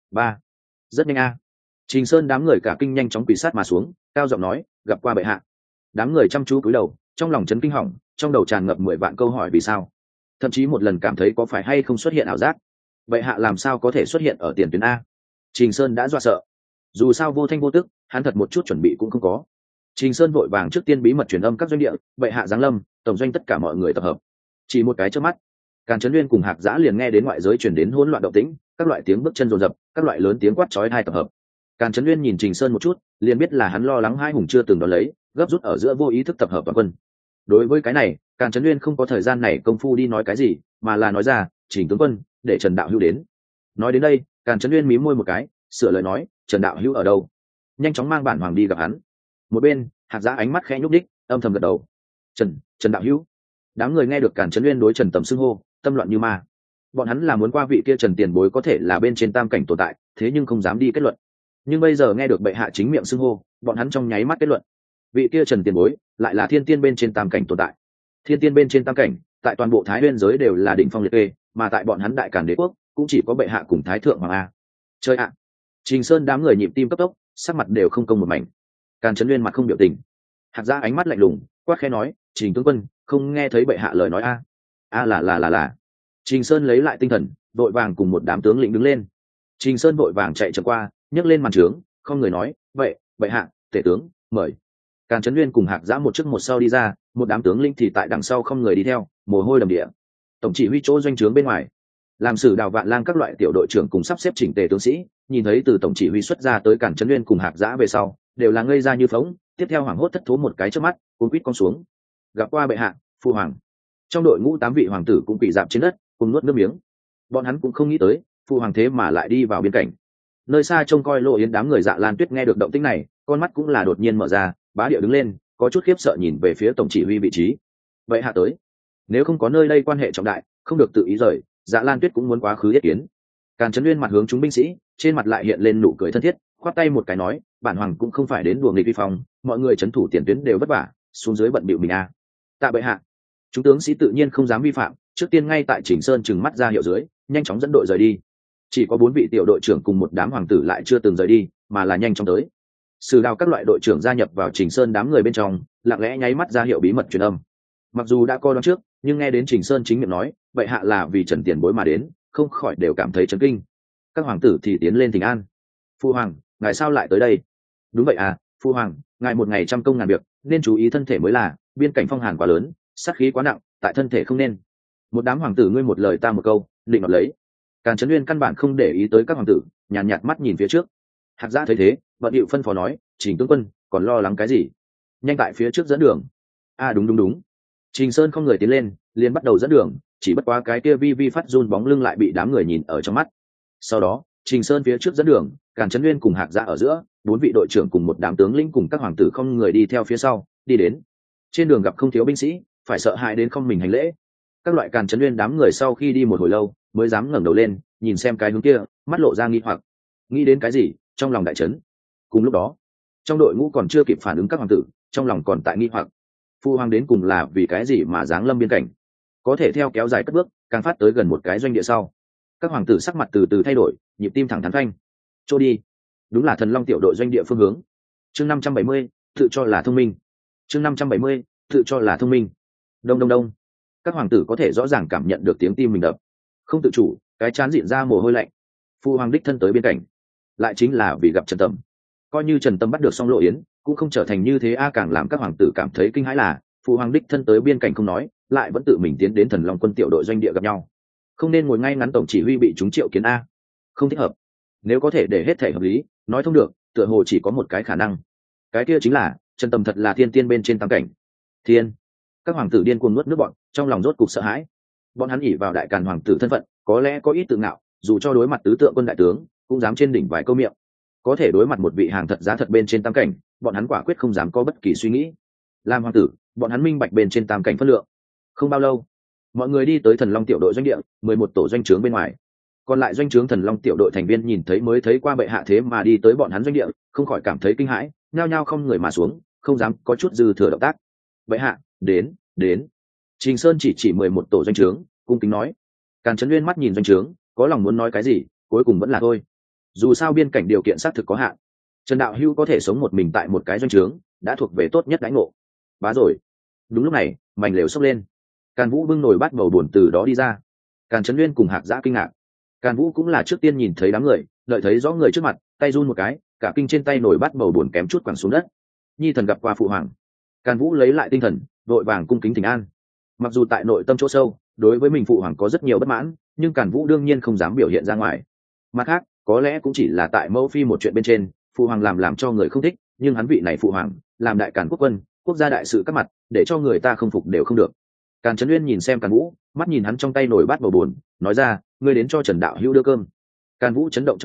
Rất nhanh a. Trình Sơn đám người cả kinh nhanh chóng quỳ sát mà xuống, cao giọng nói, gặp qua bệ hạ. Đám người chăm chú cúi đầu, trong lòng chấn kinh hỏng, trong đầu tràn ngập 10 vạn câu hỏi vì sao. Thậm chí một lần cảm thấy có phải hay không xuất hiện ảo giác. Bệ hạ làm sao có thể xuất hiện ở tiền tuyến a? Trình Sơn đã dọa sợ. Dù sao vô thanh vô tức, hắn thật một chút chuẩn bị cũng không có. Trình Sơn vội vàng trước tiên bí mật truyền âm các doanh địa, bệ hạ giáng lâm, tổng doanh tất cả mọi người tập hợp. Chỉ một cái chớp mắt, Càn Chấn Nguyên cùng Hạc Giã liền nghe đến ngoại giới truyền đến hỗn loạn động tĩnh, các loại tiếng bước chân rồn rập, các loại lớn tiếng quát chói tai tập hợp. Càn Chấn Nguyên nhìn Trình Sơn một chút, liền biết là hắn lo lắng hai hùng chưa từng đón lấy, gấp rút ở giữa vô ý thức tập hợp toàn quân. Đối với cái này, Càn Chấn Nguyên không có thời gian này công phu đi nói cái gì, mà là nói ra, Trình tướng quân, để Trần đạo hữu đến. Nói đến đây, Càn Chấn Nguyên mím môi một cái, sửa lời nói, Trần đạo hữu ở đâu? Nhanh chóng mang bản hoàng đi gặp hắn. Một bên, Hạc Giã ánh mắt khẽ nhúc đích, âm thầm gật đầu. Trần đạo hữu. Đám người nghe được Càn Trấn Uyên đối Trần Tầm xưng hô, tâm loạn như ma. Bọn hắn là muốn qua vị kia Trần tiền bối có thể là bên trên tam cảnh tồn tại, thế nhưng không dám đi kết luận. Nhưng bây giờ nghe được bệ hạ chính miệng xưng hô, bọn hắn trong nháy mắt kết luận, vị kia Trần tiền bối lại là thiên tiên bên trên tam cảnh tồn tại. Thiên tiên bên trên tam cảnh, tại toàn bộ Thái Nguyên giới đều là đỉnh phong liệt kê, mà tại bọn hắn Đại Càn Đế quốc cũng chỉ có bệ hạ cùng Thái thượng hoàng a. Chơi ạ. Trình Sơn đám người nhịp tim cấp tốc, sắc mặt đều không công một mảnh. Càn Trấn Uyên mặt không biểu tình. Hạc Giã ánh mắt lạnh lùng, quát khẽ nói, Trình tướng quân, không nghe thấy bệ hạ lời nói a? Là. Trình Sơn lấy lại tinh thần, vội vàng cùng một đám tướng lĩnh đứng lên. Trình Sơn vội vàng chạy chậm qua, nhấc lên màn trướng, không người nói, vậy, bệ hạ, tể tướng, mời. Càn Trấn Uyên cùng Hạc Giã một trước một sau đi ra, một đám tướng lĩnh thì tại đằng sau không người đi theo, mồ hôi đầm địa. Tổng chỉ huy chỗ doanh trướng bên ngoài, làm Sử Đào Vạn Lang các loại tiểu đội trưởng cùng sắp xếp chỉnh tề tướng sĩ, nhìn thấy từ tổng chỉ huy xuất ra tới Càn Trấn Uyên cùng Hạc Giã về sau, đều là ngây ra như phóng, tiếp theo hoảng hốt thất thố một cái trước mắt, cuống quýt con xuống. Gặp qua bệ hạ, phu hoàng. Trong đội ngũ 8 vị hoàng tử cũng quỳ rạp trên đất, cùng nuốt nước miếng. Bọn hắn cũng không nghĩ tới, phu hoàng thế mà lại đi vào biên cảnh. Nơi xa trông coi Lộ Yến đám người Dạ Lan Tuyết nghe được động tĩnh này, con mắt cũng là đột nhiên mở ra, bá điệu đứng lên, có chút khiếp sợ nhìn về phía tổng chỉ huy vị trí. Vậy hạ tới, nếu không có nơi đây quan hệ trọng đại, không được tự ý rời, Dạ Lan Tuyết cũng muốn quá khứ yết kiến. Càn Trấn Uyên mặt hướng chúng binh sĩ, trên mặt lại hiện lên nụ cười thân thiết, khoát tay một cái nói, bản hoàng cũng không phải đến đùa nghịch vi phong, mọi người trấn thủ tiền tuyến đều vất vả, xuống dưới bận bịu mình a. Tạ bệ hạ. Chúng tướng sĩ tự nhiên không dám vi phạm, trước tiên ngay tại Chỉnh Sơn trừng mắt ra hiệu dưới, nhanh chóng dẫn đội rời đi. Chỉ có 4 vị tiểu đội trưởng cùng một đám hoàng tử lại chưa từng rời đi, mà là nhanh chóng tới. Sử Đào các loại đội trưởng gia nhập vào Chỉnh Sơn đám người bên trong, lặng lẽ nháy mắt ra hiệu bí mật truyền âm. Mặc dù đã coi đoán trước, nhưng nghe đến Chỉnh Sơn chính miệng nói, vậy hạ là vì Trần tiền bối mà đến, không khỏi đều cảm thấy chấn kinh. Các hoàng tử thì tiến lên thỉnh an. Phu hoàng, ngài sao lại tới đây? Đúng vậy à, phu hoàng, ngài một ngày trăm công ngàn việc, nên chú ý thân thể mới là, biên cảnh phong hàn quá lớn, sát khí quá nặng, tại thân thể không nên. Một đám hoàng tử ngươi một lời ta một câu, định đoạt lấy. Càn Trấn Uyên căn bản không để ý tới các hoàng tử, nhàn nhạt mắt nhìn phía trước. Hạc Giã thấy thế, bận điệu phân phó nói, Trình tướng quân, còn lo lắng cái gì? Nhanh tại phía trước dẫn đường. Đúng. Trình Sơn không người tiến lên, liền bắt đầu dẫn đường, chỉ bất quá cái kia vi phát run bóng lưng lại bị đám người nhìn ở trong mắt. Sau đó, Trình Sơn phía trước dẫn đường, Càn Trấn Uyên cùng Hạc Giã ở giữa, 4 vị đội trưởng cùng một đám tướng lĩnh cùng các hoàng tử không người đi theo phía sau, đi đến. Trên đường gặp không thiếu binh sĩ, phải sợ hãi đến không mình hành lễ. Các loại Càn Trấn Uyên đám người sau khi đi một hồi lâu, mới dám ngẩng đầu lên, nhìn xem cái hướng kia, mắt lộ ra nghi hoặc. Nghĩ đến cái gì, trong lòng đại chấn. Cùng lúc đó, trong đội ngũ còn chưa kịp phản ứng các hoàng tử, trong lòng còn tại nghi hoặc. Phu hoàng đến cùng là vì cái gì mà giáng lâm biên cảnh? Có thể theo kéo dài cất bước, càng phát tới gần một cái doanh địa sau. Các hoàng tử sắc mặt từ từ thay đổi, nhịp tim thẳng thắn phanh. Trôi đi. Đúng là Thần Long tiểu đội doanh địa phương hướng. Chương 570, tự cho là thông minh. Chương 570, tự cho là thông minh. Đông. Các hoàng tử có thể rõ ràng cảm nhận được tiếng tim mình đập. Không tự chủ, cái chán dịn ra mồ hôi lạnh. Phu hoàng đích thân tới biên cảnh, lại chính là vì gặp Trần Tầm. Coi như Trần Tầm bắt được xong Lộ Yến, cũng không trở thành như thế a. Càng làm các hoàng tử cảm thấy kinh hãi là, phu hoàng đích thân tới biên cảnh không nói, lại vẫn tự mình tiến đến Thần Long quân tiểu đội doanh địa gặp nhau. Không nên ngồi ngay ngắn tổng chỉ huy bị chúng triệu kiến a. Không thích hợp. Nếu có thể để hết thể hợp lý, nói thông được, tựa hồ chỉ có một cái khả năng. Cái kia chính là Trần Tầm thật là thiên tiên bên trên tam cảnh. Thiên. Các hoàng tử điên cuồng nuốt nước bọn, trong lòng rốt cục sợ hãi. Bọn hắn ỷ vào Đại Càn hoàng tử thân phận, có lẽ có ít tự ngạo, dù cho đối mặt tứ tượng quân đại tướng, cũng dám trên đỉnh vài câu miệng. Có thể đối mặt một vị hàng thật giá thật bên trên tam cảnh, bọn hắn quả quyết không dám có bất kỳ suy nghĩ. Làm hoàng tử, bọn hắn minh bạch bên trên tam cảnh phân lượng. Không bao lâu, mọi người đi tới Thần Long tiểu đội doanh địa, 11 tổ doanh trướng bên ngoài. Còn lại doanh trướng Thần Long tiểu đội thành viên nhìn thấy mới thấy qua bệ hạ thế mà đi tới bọn hắn doanh địa, không khỏi cảm thấy kinh hãi, nhao nhao không người mà xuống, không dám có chút dư thừa động tác. Bệ hạ, đến. Trình Sơn chỉ 11 tổ doanh trướng, cung kính nói. Càn Trấn Uyên mắt nhìn doanh trướng, có lòng muốn nói cái gì, cuối cùng vẫn là thôi. Dù sao biên cảnh điều kiện xác thực có hạn, Trần đạo hữu có thể sống một mình tại một cái doanh trướng, đã thuộc về tốt nhất đãi ngộ. Bá rồi. Đúng lúc này, mảnh lều xốc lên. Càn Vũ bưng nồi bát bầu buồn từ đó đi ra. Càn Trấn Uyên cùng Hạc Giã kinh ngạc. Càn Vũ cũng là trước tiên nhìn thấy đám người, đợi thấy rõ người trước mặt, tay run một cái, cả kinh trên tay nồi bát bầu buồn kém chút quẳng xuống đất. Nhi thần gặp qua phụ hoàng. Càn Vũ lấy lại tinh thần, vội vàng cung kính thỉnh an. Mặc dù tại nội tâm chỗ sâu, đối với mình phụ hoàng có rất nhiều bất mãn, nhưng Càn Vũ đương nhiên không dám biểu hiện ra ngoài. Mặt khác, có lẽ cũng chỉ là tại mẫu phi một chuyện bên trên, phụ hoàng làm cho người không thích, nhưng hắn vị này phụ hoàng, làm đại Càn quốc quân, quốc gia đại sự các mặt, để cho người ta không phục đều không được. Càn Trấn Uyên nhìn xem Càn Vũ, mắt nhìn hắn trong tay nồi bát bầu buồn, nói ra, ngươi đến cho Trần đạo hữu đưa cơm. Càn Vũ chấn động trong lòng,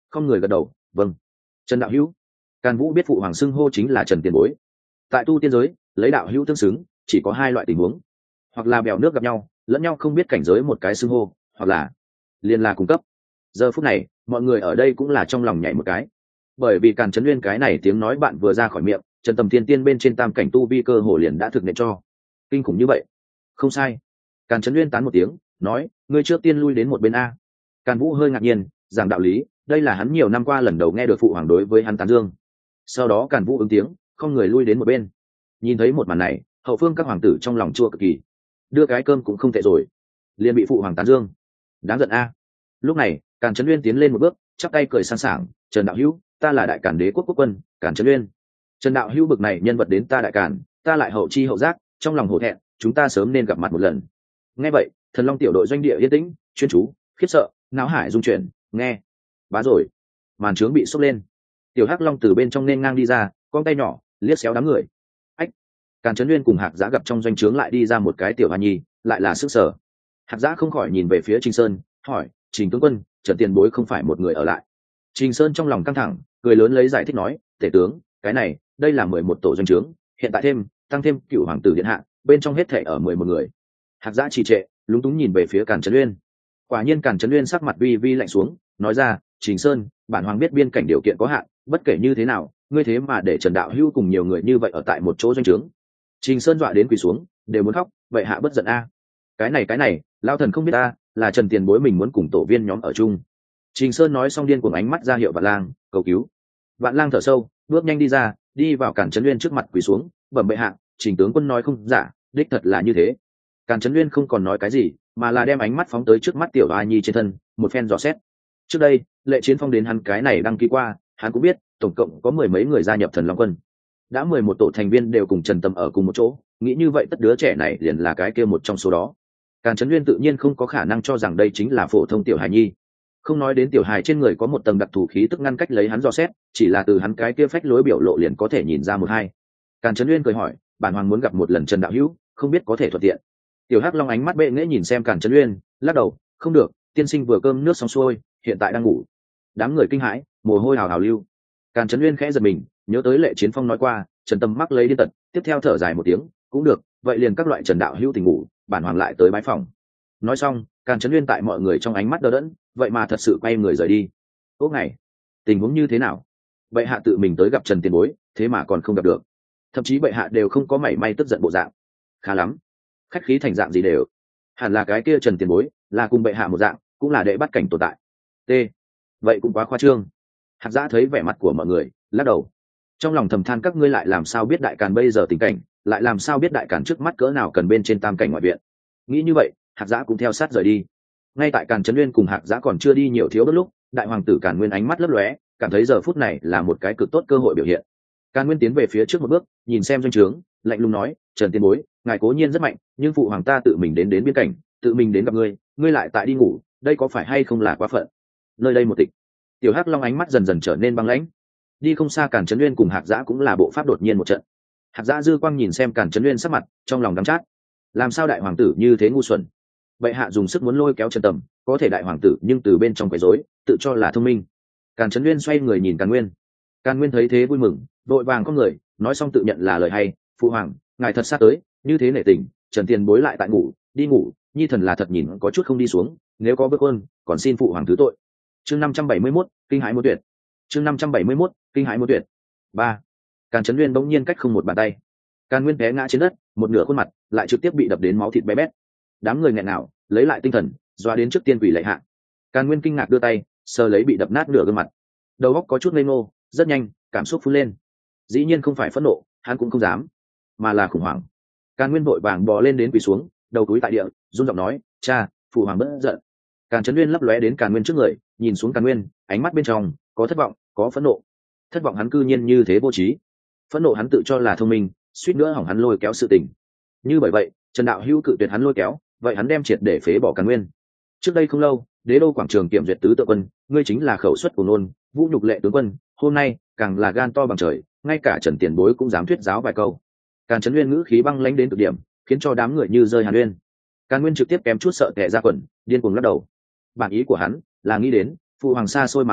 không người gật đầu, vâng. Trần đạo hữu. Càn Vũ biết phụ hoàng xưng hô chính là Trần tiền bối. Tại tu tiên giới, lấy đạo hữu tương xứng chỉ có hai loại tình huống, hoặc là bèo nước gặp nhau lẫn nhau không biết cảnh giới một cái xưng hô, hoặc là liền là cung cấp. Giờ phút này mọi người ở đây cũng là trong lòng nhảy một cái, bởi vì Càn Chấn Nguyên cái này tiếng nói bạn vừa ra khỏi miệng, Trần Tầm Thiên Tiên bên trên tam cảnh tu vi cơ hồ liền đã thực hiện cho. Kinh khủng như vậy. Không sai. Càn Chấn Nguyên tán một tiếng, nói, ngươi trước tiên lui đến một bên a. Càn Vũ hơi ngạc nhiên, giảng đạo lý, đây là hắn nhiều năm qua lần đầu nghe được phụ hoàng đối với hắn tán dương. Sau đó Càn Vũ ứng tiếng, không người lui đến một bên. Nhìn thấy một màn này, hậu phương các hoàng tử trong lòng chua cực kỳ. Đưa cái cơm cũng không tệ rồi, liền bị phụ hoàng tán dương. Đáng giận a. Lúc này, Càn Chấn Nguyên tiến lên một bước, chắp tay cười sang sảng, Trần đạo hữu, ta là đại càn đế quốc quốc quân, Càn Chấn Nguyên. Trần đạo hữu bực này nhân vật đến ta đại càn, ta lại hậu chi hậu giác, trong lòng hổ thẹn, chúng ta sớm nên gặp mặt một lần. Nghe vậy, Thần Long tiểu đội doanh địa yên tĩnh, chuyên chú, khiếp sợ, não hải rung chuyển, nghe. Bá rồi. Màn trướng bị sốc lên. Tiểu Hắc Long từ bên trong nên ngang đi ra, con tay nhỏ, liếc xéo đám người. Ách. Càn Chấn Nguyên cùng Hạc Giã gặp trong doanh trướng lại đi ra một cái tiểu hoa nhi, lại là sức sở. Hạc Giã không khỏi nhìn về phía Trình Sơn, hỏi, Trình tướng quân, Trần tiền bối không phải một người ở lại. Trình Sơn trong lòng căng thẳng, cười lớn lấy giải thích nói, tể tướng, cái này, đây là 11 tổ doanh trướng, hiện tại tăng thêm cựu hoàng tử điện hạ, bên trong hết thể ở 11 người. Hạc Giã trì trệ, lúng túng nhìn về phía Càn Chấn Nguyên. Quả nhiên Càn Chấn Nguyên sắc mặt vi vi lạnh xuống, nói ra, Trình Sơn, bản hoàng biết biên cảnh điều kiện có hạn, bất kể như thế nào, ngươi thế mà để Trần đạo hữu cùng nhiều người như vậy ở tại một chỗ doanh trướng. Trình Sơn dọa đến quỳ xuống, đều muốn khóc, vậy hạ bất giận a. Cái này, lao thần không biết a, là Trần tiền bối mình muốn cùng tổ viên nhóm ở chung. Trình Sơn nói xong điên cuồng ánh mắt ra hiệu Vạn Lang, cầu cứu. Vạn Lang thở sâu, bước nhanh đi ra, đi vào Càn Chấn Nguyên trước mặt quỳ xuống, bẩm bệ hạ, Trình tướng quân nói không giả, đích thật là như thế. Càn Chấn Nguyên không còn nói cái gì, mà là đem ánh mắt phóng tới trước mắt tiểu A Nhi trên thân, một phen dò xét. Trước đây, Lệ Chiến Phong đến hắn cái này đăng ký qua, hắn cũng biết, tổng cộng có 10 mấy người gia nhập Thần Long quân. Đã 11 tổ thành viên đều cùng Trần Tâm ở cùng một chỗ, nghĩ như vậy tất đứa trẻ này liền là cái kia một trong số đó. Càn Chấn Nguyên tự nhiên không có khả năng cho rằng đây chính là phổ thông tiểu hài nhi. Không nói đến tiểu hài trên người có một tầng đặc thù khí tức ngăn cách lấy hắn dò xét, chỉ là từ hắn cái kia phách lối biểu lộ liền có thể nhìn ra một hai. Càn Chấn Nguyên cười hỏi, bản hoàng muốn gặp một lần Trần đạo hữu, không biết có thể thuận tiện. Tiểu Hắc Long ánh mắt bệ nghễ nhìn xem Càn Chấn Nguyên, lắc đầu, không được, tiên sinh vừa cơm nước xong xuôi, hiện tại đang ngủ. Đám người kinh hãi, mồ hôi hào hào lưu. Càn Chấn Nguyên khẽ giật mình, nhớ tới Lệ Chiến Phong nói qua, Trần Tâm mắc lấy điên tật, tiếp theo thở dài một tiếng, cũng được, vậy liền các loại Trần đạo hữu tỉnh ngủ, bản hoàng lại tới bái phòng. Nói xong, Càn Chấn Nguyên tại mọi người trong ánh mắt đờ đẫn, vậy mà thật sự quay người rời đi. Ốc này, tình huống như thế nào? Bệ hạ tự mình tới gặp Trần tiền bối, thế mà còn không gặp được, thậm chí bệ hạ đều không có mảy may tức giận bộ dạng. Khá lắm, khách khí thành dạng gì đều, hẳn là cái kia Trần tiền bối là cùng bệ hạ một dạng, cũng là đệ bắt cảnh tồn tại. T, vậy cũng quá khoa trương. Hạc Giã thấy vẻ mặt của mọi người, lắc đầu, trong lòng thầm than các ngươi lại làm sao biết đại càn bây giờ tình cảnh, lại làm sao biết đại càn trước mắt cỡ nào cần bên trên tam cảnh ngoại viện. Nghĩ như vậy, Hạc Giã cũng theo sát rời đi. Ngay tại Càn Chấn Nguyên cùng Hạc Giã còn chưa đi nhiều thiếu đôi lúc, đại hoàng tử Càn Nguyên ánh mắt lấp lóe, cảm thấy giờ phút này là một cái cực tốt cơ hội biểu hiện. Càn Nguyên tiến về phía trước một bước, nhìn xem doanh trướng, lạnh lùng nói, Trần tiên bối, ngài cố nhiên rất mạnh, nhưng phụ hoàng ta tự mình đến biên cảnh, tự mình đến gặp ngươi, ngươi lại tại đi ngủ, đây có phải hay không là quá phận? Nơi đây một tịch. Tiểu Hắc Long ánh mắt dần dần trở nên băng lãnh. Đi không xa Càn Chấn Nguyên cùng Hạc Giã cũng là bộ pháp đột nhiên một trận. Hạc Giã dư quang nhìn xem Càn Chấn Nguyên sắc mặt, trong lòng đắng chát. Làm sao đại hoàng tử như thế ngu xuẩn? Bệ hạ dùng sức muốn lôi kéo Trần Tầm, có thể đại hoàng tử nhưng từ bên trong quấy rối, tự cho là thông minh. Càn Chấn Nguyên xoay người nhìn Càn Nguyên. Càn Nguyên thấy thế vui mừng, vội vàng có người nói xong tự nhận là lời hay, phụ hoàng, ngài thật sát tới, như thế nể tình, Trần tiền bối lại tại ngủ, đi ngủ, nhi thần là thật nhìn có chút không đi xuống, nếu có bước ơn, còn xin phụ hoàng thứ tội. Chương 571, kinh hãi muốn tuyệt. Chương 571, kinh hãi muốn tuyệt. 3. Càn Chấn Nguyên bỗng nhiên cách không một bàn tay. Càn Nguyên té ngã trên đất, một nửa khuôn mặt lại trực tiếp bị đập đến máu thịt bé bét. Đám người nghẹn nào lấy lại tinh thần, doa đến trước tiên quỷ lạy hạ. Càn Nguyên kinh ngạc đưa tay sờ lấy bị đập nát nửa gương mặt, đầu óc có chút ngây ngô, rất nhanh cảm xúc phun lên. Dĩ nhiên không phải phẫn nộ, hắn cũng không dám, mà là khủng hoảng. Càn Nguyên vội vàng bò lên đến quỳ xuống, đầu túi tại địa, run giọng nói, cha, phụ hoàng bớt giận. Càn Chấn Nguyên lấp lóe đến Càn Nguyên trước người, nhìn xuống Càn Nguyên, ánh mắt bên trong có thất vọng, có phẫn nộ. Thất vọng hắn cư nhiên như thế vô trí, phẫn nộ hắn tự cho là thông minh, suýt nữa hỏng hắn lôi kéo sự tình. Như bởi vậy, Trần đạo hữu cự tuyệt hắn lôi kéo, vậy hắn đem triệt để phế bỏ Càn Nguyên. Trước đây không lâu, đế đô quảng trường kiểm duyệt tứ tự quân, ngươi chính là khẩu suất của nôn, vũ nhục Lệ tướng quân, hôm nay càng là gan to bằng trời, ngay cả Trần tiền bối cũng dám thuyết giáo vài câu. Càn Chấn Nguyên ngữ khí băng lãnh đến cực điểm, khiến cho đám người như rơi hàn uyên. Càn Nguyên trực tiếp kém chút sợ tè ra quần, điên cuồng lắc đầu. Bản ý của hắn là nghĩ đến phụ hoàng xa xôi mà tới,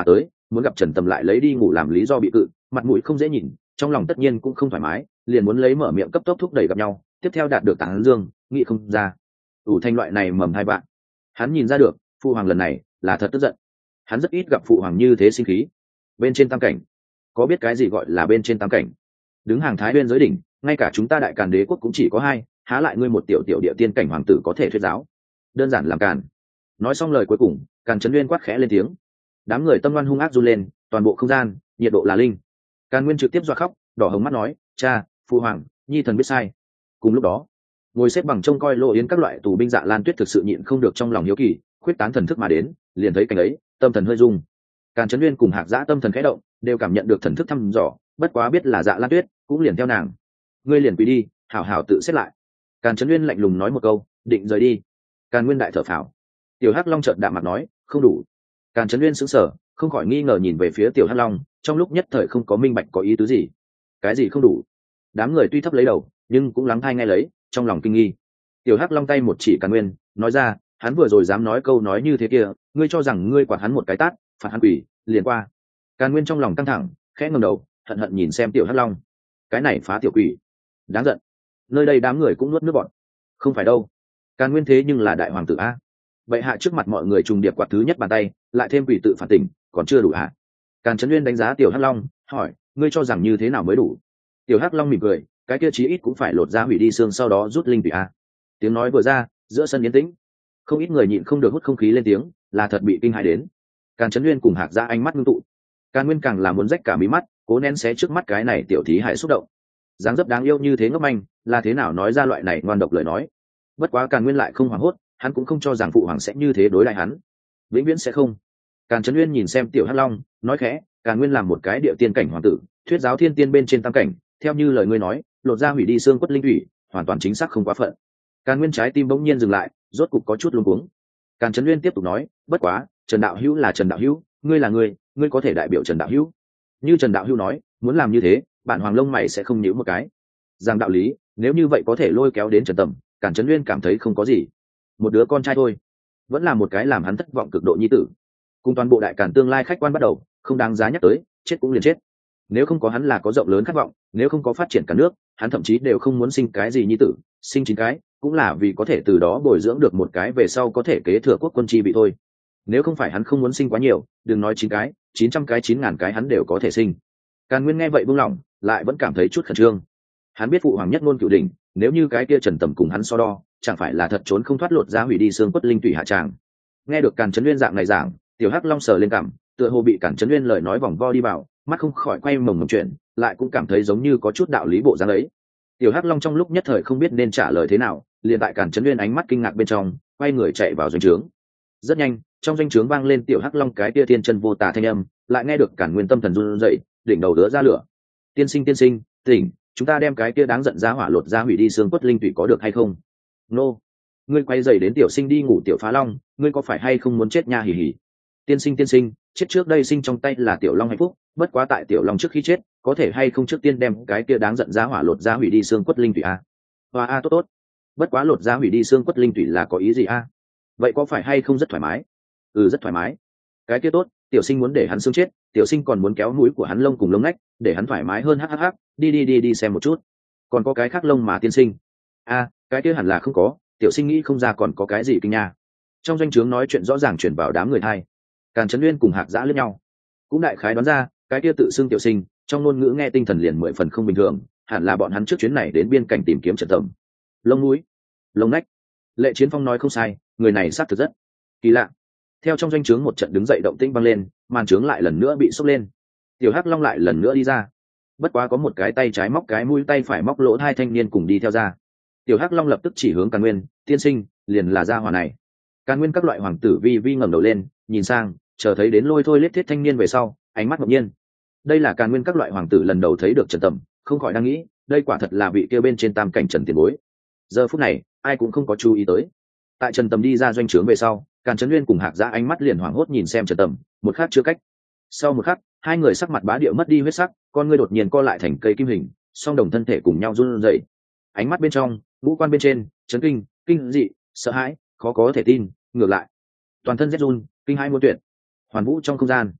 muốn gặp Trần Tầm lại lấy đi ngủ làm lý do bị cự, mặt mũi không dễ nhìn, trong lòng tất nhiên cũng không thoải mái, liền muốn lấy mở miệng cấp tốc thúc đẩy gặp nhau, tiếp theo đạt được tán dương, nghĩ không ra ủ thành loại này mầm hai bạn. Hắn nhìn ra được phụ hoàng lần này là thật tức giận, hắn rất ít gặp phụ hoàng như thế sinh khí. Bên trên tam cảnh, có biết cái gì gọi là bên trên tam cảnh? Đứng hàng Thái Nguyên giới đỉnh, ngay cả chúng ta Đại Càn đế quốc cũng chỉ có hai, há lại ngươi một tiểu tiểu địa tiên cảnh hoàng tử có thể thuyết giáo? Đơn giản làm càn. Nói xong lời cuối cùng, Càn Trấn Nguyên quát khẽ lên tiếng. Đám người tâm ngoan hung ác run lên, toàn bộ không gian nhiệt độ là linh. Càn Nguyên trực tiếp dọa khóc, đỏ hồng mắt nói, cha, phụ hoàng, nhi thần biết sai. Cùng lúc đó, ngồi xếp bằng trông coi Lộ Yến các loại tù binh Dạ Lan Tuyết thực sự nhịn không được trong lòng hiếu kỳ, khuyết tán thần thức mà đến, liền thấy cảnh ấy, tâm thần hơi rung. Càn Trấn Nguyên cùng Hạc Giã tâm thần khẽ động, đều cảm nhận được thần thức thăm dò, bất quá biết là Dạ Lan Tuyết, cũng liền theo nàng. Ngươi liền quỳ đi, hảo hảo tự xét lại. Càn Trấn Nguyên lạnh lùng nói một câu, định rời đi. Càn Nguyên đại thở phào. Tiểu Hắc Long chợt đạm mặt nói, không đủ. Càn Trấn Nguyên sững sờ, không khỏi nghi ngờ nhìn về phía Tiểu Hắc Long, trong lúc nhất thời không có minh bạch có ý tứ gì. Cái gì không đủ? Đám người tuy thấp lấy đầu, nhưng cũng lắng tai nghe lấy, trong lòng kinh nghi. Tiểu Hắc Long tay một chỉ Càn Nguyên, nói ra, hắn vừa rồi dám nói câu nói như thế kia, ngươi cho rằng ngươi quạt hắn một cái tát, phạt hắn quỷ, liền qua. Càn Nguyên trong lòng căng thẳng, khẽ ngẩng đầu, hận hận nhìn xem Tiểu Hắc Long. Cái này phá tiểu quỷ, đáng giận. Nơi đây đám người cũng nuốt nước bọt. Không phải đâu, Càn Nguyên thế nhưng là đại hoàng tử a. Bệ hạ trước mặt mọi người trùng điệp quạt thứ nhất bàn tay, lại thêm quỷ tự phản tỉnh, còn chưa đủ hả? Càn Trấn Nguyên đánh giá Tiểu Hắc Long, hỏi, ngươi cho rằng như thế nào mới đủ? Tiểu Hắc Long mỉm cười, cái kia chí ít cũng phải lột ra hủy đi xương sau đó rút linh tùy a. Tiếng nói vừa ra, giữa sân yên tĩnh, không ít người nhịn không được hút không khí lên tiếng, là thật bị kinh hãi đến. Càn Trấn Nguyên cùng Hạc Giã ánh mắt ngưng tụ, Càn Nguyên càng là muốn rách cả mí mắt, cố nén xé trước mắt cái này tiểu thí hại xúc động. Dáng dấp đáng yêu như thế ngốc manh, là thế nào nói ra loại này ngoan độc lời nói? Bất quá Càn Nguyên lại không hoảng hốt, hắn cũng không cho rằng phụ hoàng sẽ như thế đối lại hắn, vĩnh viễn sẽ không. Càn Trấn Nguyên nhìn xem Tiểu Hắc Long, nói khẽ, Càn Nguyên làm một cái địa tiên cảnh hoàng tử, thuyết giáo thiên tiên bên trên tam cảnh, theo như lời ngươi nói, lột ra hủy đi xương quất linh thủy, hoàn toàn chính xác không quá phận. Càn Nguyên trái tim bỗng nhiên dừng lại, rốt cục có chút luống cuống. Càn Trấn Nguyên tiếp tục nói, bất quá, Trần đạo hữu là Trần đạo hữu, ngươi là ngươi có thể đại biểu Trần đạo hữu. Như Trần đạo hữu nói, muốn làm như thế, bản hoàng lông mày sẽ không nhíu một cái. Giang đạo lý, nếu như vậy có thể lôi kéo đến Trần Tầm, Càn Trấn Nguyên cảm thấy không có gì. Một đứa con trai thôi, vẫn là một cái làm hắn thất vọng cực độ nhi tử. Cùng toàn bộ Đại Càn tương lai khách quan bắt đầu, không đáng giá nhắc tới, chết cũng liền chết. Nếu không có hắn là có rộng lớn khát vọng, nếu không có phát triển cả nước, hắn thậm chí đều không muốn sinh cái gì nhi tử, sinh 9 cái, cũng là vì có thể từ đó bồi dưỡng được một cái về sau có thể kế thừa quốc quân chi bị thôi. Nếu không phải hắn không muốn sinh quá nhiều, đừng nói 9 cái, 900 cái 9.000 cái hắn đều có thể sinh. Càn Nguyên nghe vậy buông lỏng, lại vẫn cảm thấy chút khẩn trương. Hắn biết phụ hoàng nhất ngôn cửu đỉnh, nếu như cái kia Trần Tầm cùng hắn so đo, chẳng phải là thật trốn không thoát lột ra hủy đi xương quất linh tủy hạ tràng. Nghe được Càn Trấn Nguyên dạng này giảng, Tiểu Hắc Long sờ lên cằm, tựa hồ bị Càn Trấn Nguyên lời nói vòng vo đi vào, mắt không khỏi quay mồng mồng chuyện, lại cũng cảm thấy giống như có chút đạo lý bộ dáng ấy. Tiểu Hắc Long trong lúc nhất thời không biết nên trả lời thế nào, liền tại Càn Trấn Nguyên ánh mắt kinh ngạc bên trong, quay người chạy vào doanh trướng. Rất nhanh, trong doanh trướng vang lên Tiểu Hắc Long cái tia tiên chân vô tà thanh âm, lại nghe được Càn Nguyên tâm thần run rẩy, đỉnh đầu đứa ra lửa. Tiên sinh, tỉnh, chúng ta đem cái kia đáng giận ra hỏa lột ra hủy đi xương quất linh tủy có được hay không? Nô, ngươi quay dậy đến tiểu sinh đi ngủ. Tiểu Phá Long, ngươi có phải hay không muốn chết nha? Hỉ hỉ. Tiên sinh, chết trước đây sinh trong tay là Tiểu Long hạnh phúc, bất quá tại Tiểu Long trước khi chết, có thể hay không trước tiên đem cái kia đáng giận ra hỏa lột ra hủy đi xương quất linh tủy a? Hoa a, tốt, bất quá lột ra hủy đi xương quất linh tủy là có ý gì a? Vậy có phải hay không rất thoải mái? Ừ, rất thoải mái. Cái kia tốt, tiểu sinh muốn để hắn xương chết, tiểu sinh còn muốn kéo mũi của hắn lông cùng lông nách, để hắn thoải mái hơn. Hắc, đi xem một chút. Còn có cái khác lông mà tiên sinh? A, cái kia hẳn là không có, tiểu sinh nghĩ không ra còn có cái gì kinh nha. Trong doanh trướng nói chuyện rõ ràng truyền vào đám người thay. Càn Trấn Nguyên cùng Hạc Giã liếc nhau, cũng đại khái đoán ra, cái kia tự xưng tiểu sinh, trong ngôn ngữ nghe tinh thần liền 10 phần không bình thường, hẳn là bọn hắn trước chuyến này đến biên cảnh tìm kiếm Trần Tầm. Lông mũi, lông nách. Lệ Chiến Phong nói không sai, người này xác thực rất kỳ lạ. Theo trong doanh trướng một trận đứng dậy động tĩnh vang lên, màn trướng lại lần nữa bị xốc lên. Tiểu Hắc Long lại lần nữa đi ra, bất quá có một cái tay trái móc cái mũi, tay phải móc lỗ hai thanh niên cùng đi theo ra. Tiểu Hắc Long lập tức chỉ hướng Càn Nguyên, tiên sinh, liền là gia hỏa này. Càn Nguyên các loại hoàng tử vi ngẩng đầu lên, nhìn sang, chờ thấy đến lôi thôi lết thiết thanh niên về sau, ánh mắt ngạc nhiên. Đây là Càn Nguyên các loại hoàng tử lần đầu thấy được Trần Tầm, không khỏi đang nghĩ, đây quả thật là vị kia bên trên tam cảnh Trần tiền bối. Giờ phút này, ai cũng không có chú ý tới. Tại Trần Tầm đi ra doanh trướng về sau, Càn Trấn Nguyên cùng Hạc Giã ánh mắt liền hoảng hốt nhìn xem Trần Tầm, một khắc chưa cách. Sau một khắc, hai người sắc mặt bá điệu mất đi huyết sắc, con ngươi đột nhiên co lại thành cây kim hình, song đồng thân thể cùng nhau run rẩy. Ánh mắt bên trong, ngũ quan bên trên, chấn kinh, kinh dị, sợ hãi, khó có thể tin, ngược lại, toàn thân rét run, kinh hãi muốn tuyệt. Hoàn vũ trong không gian,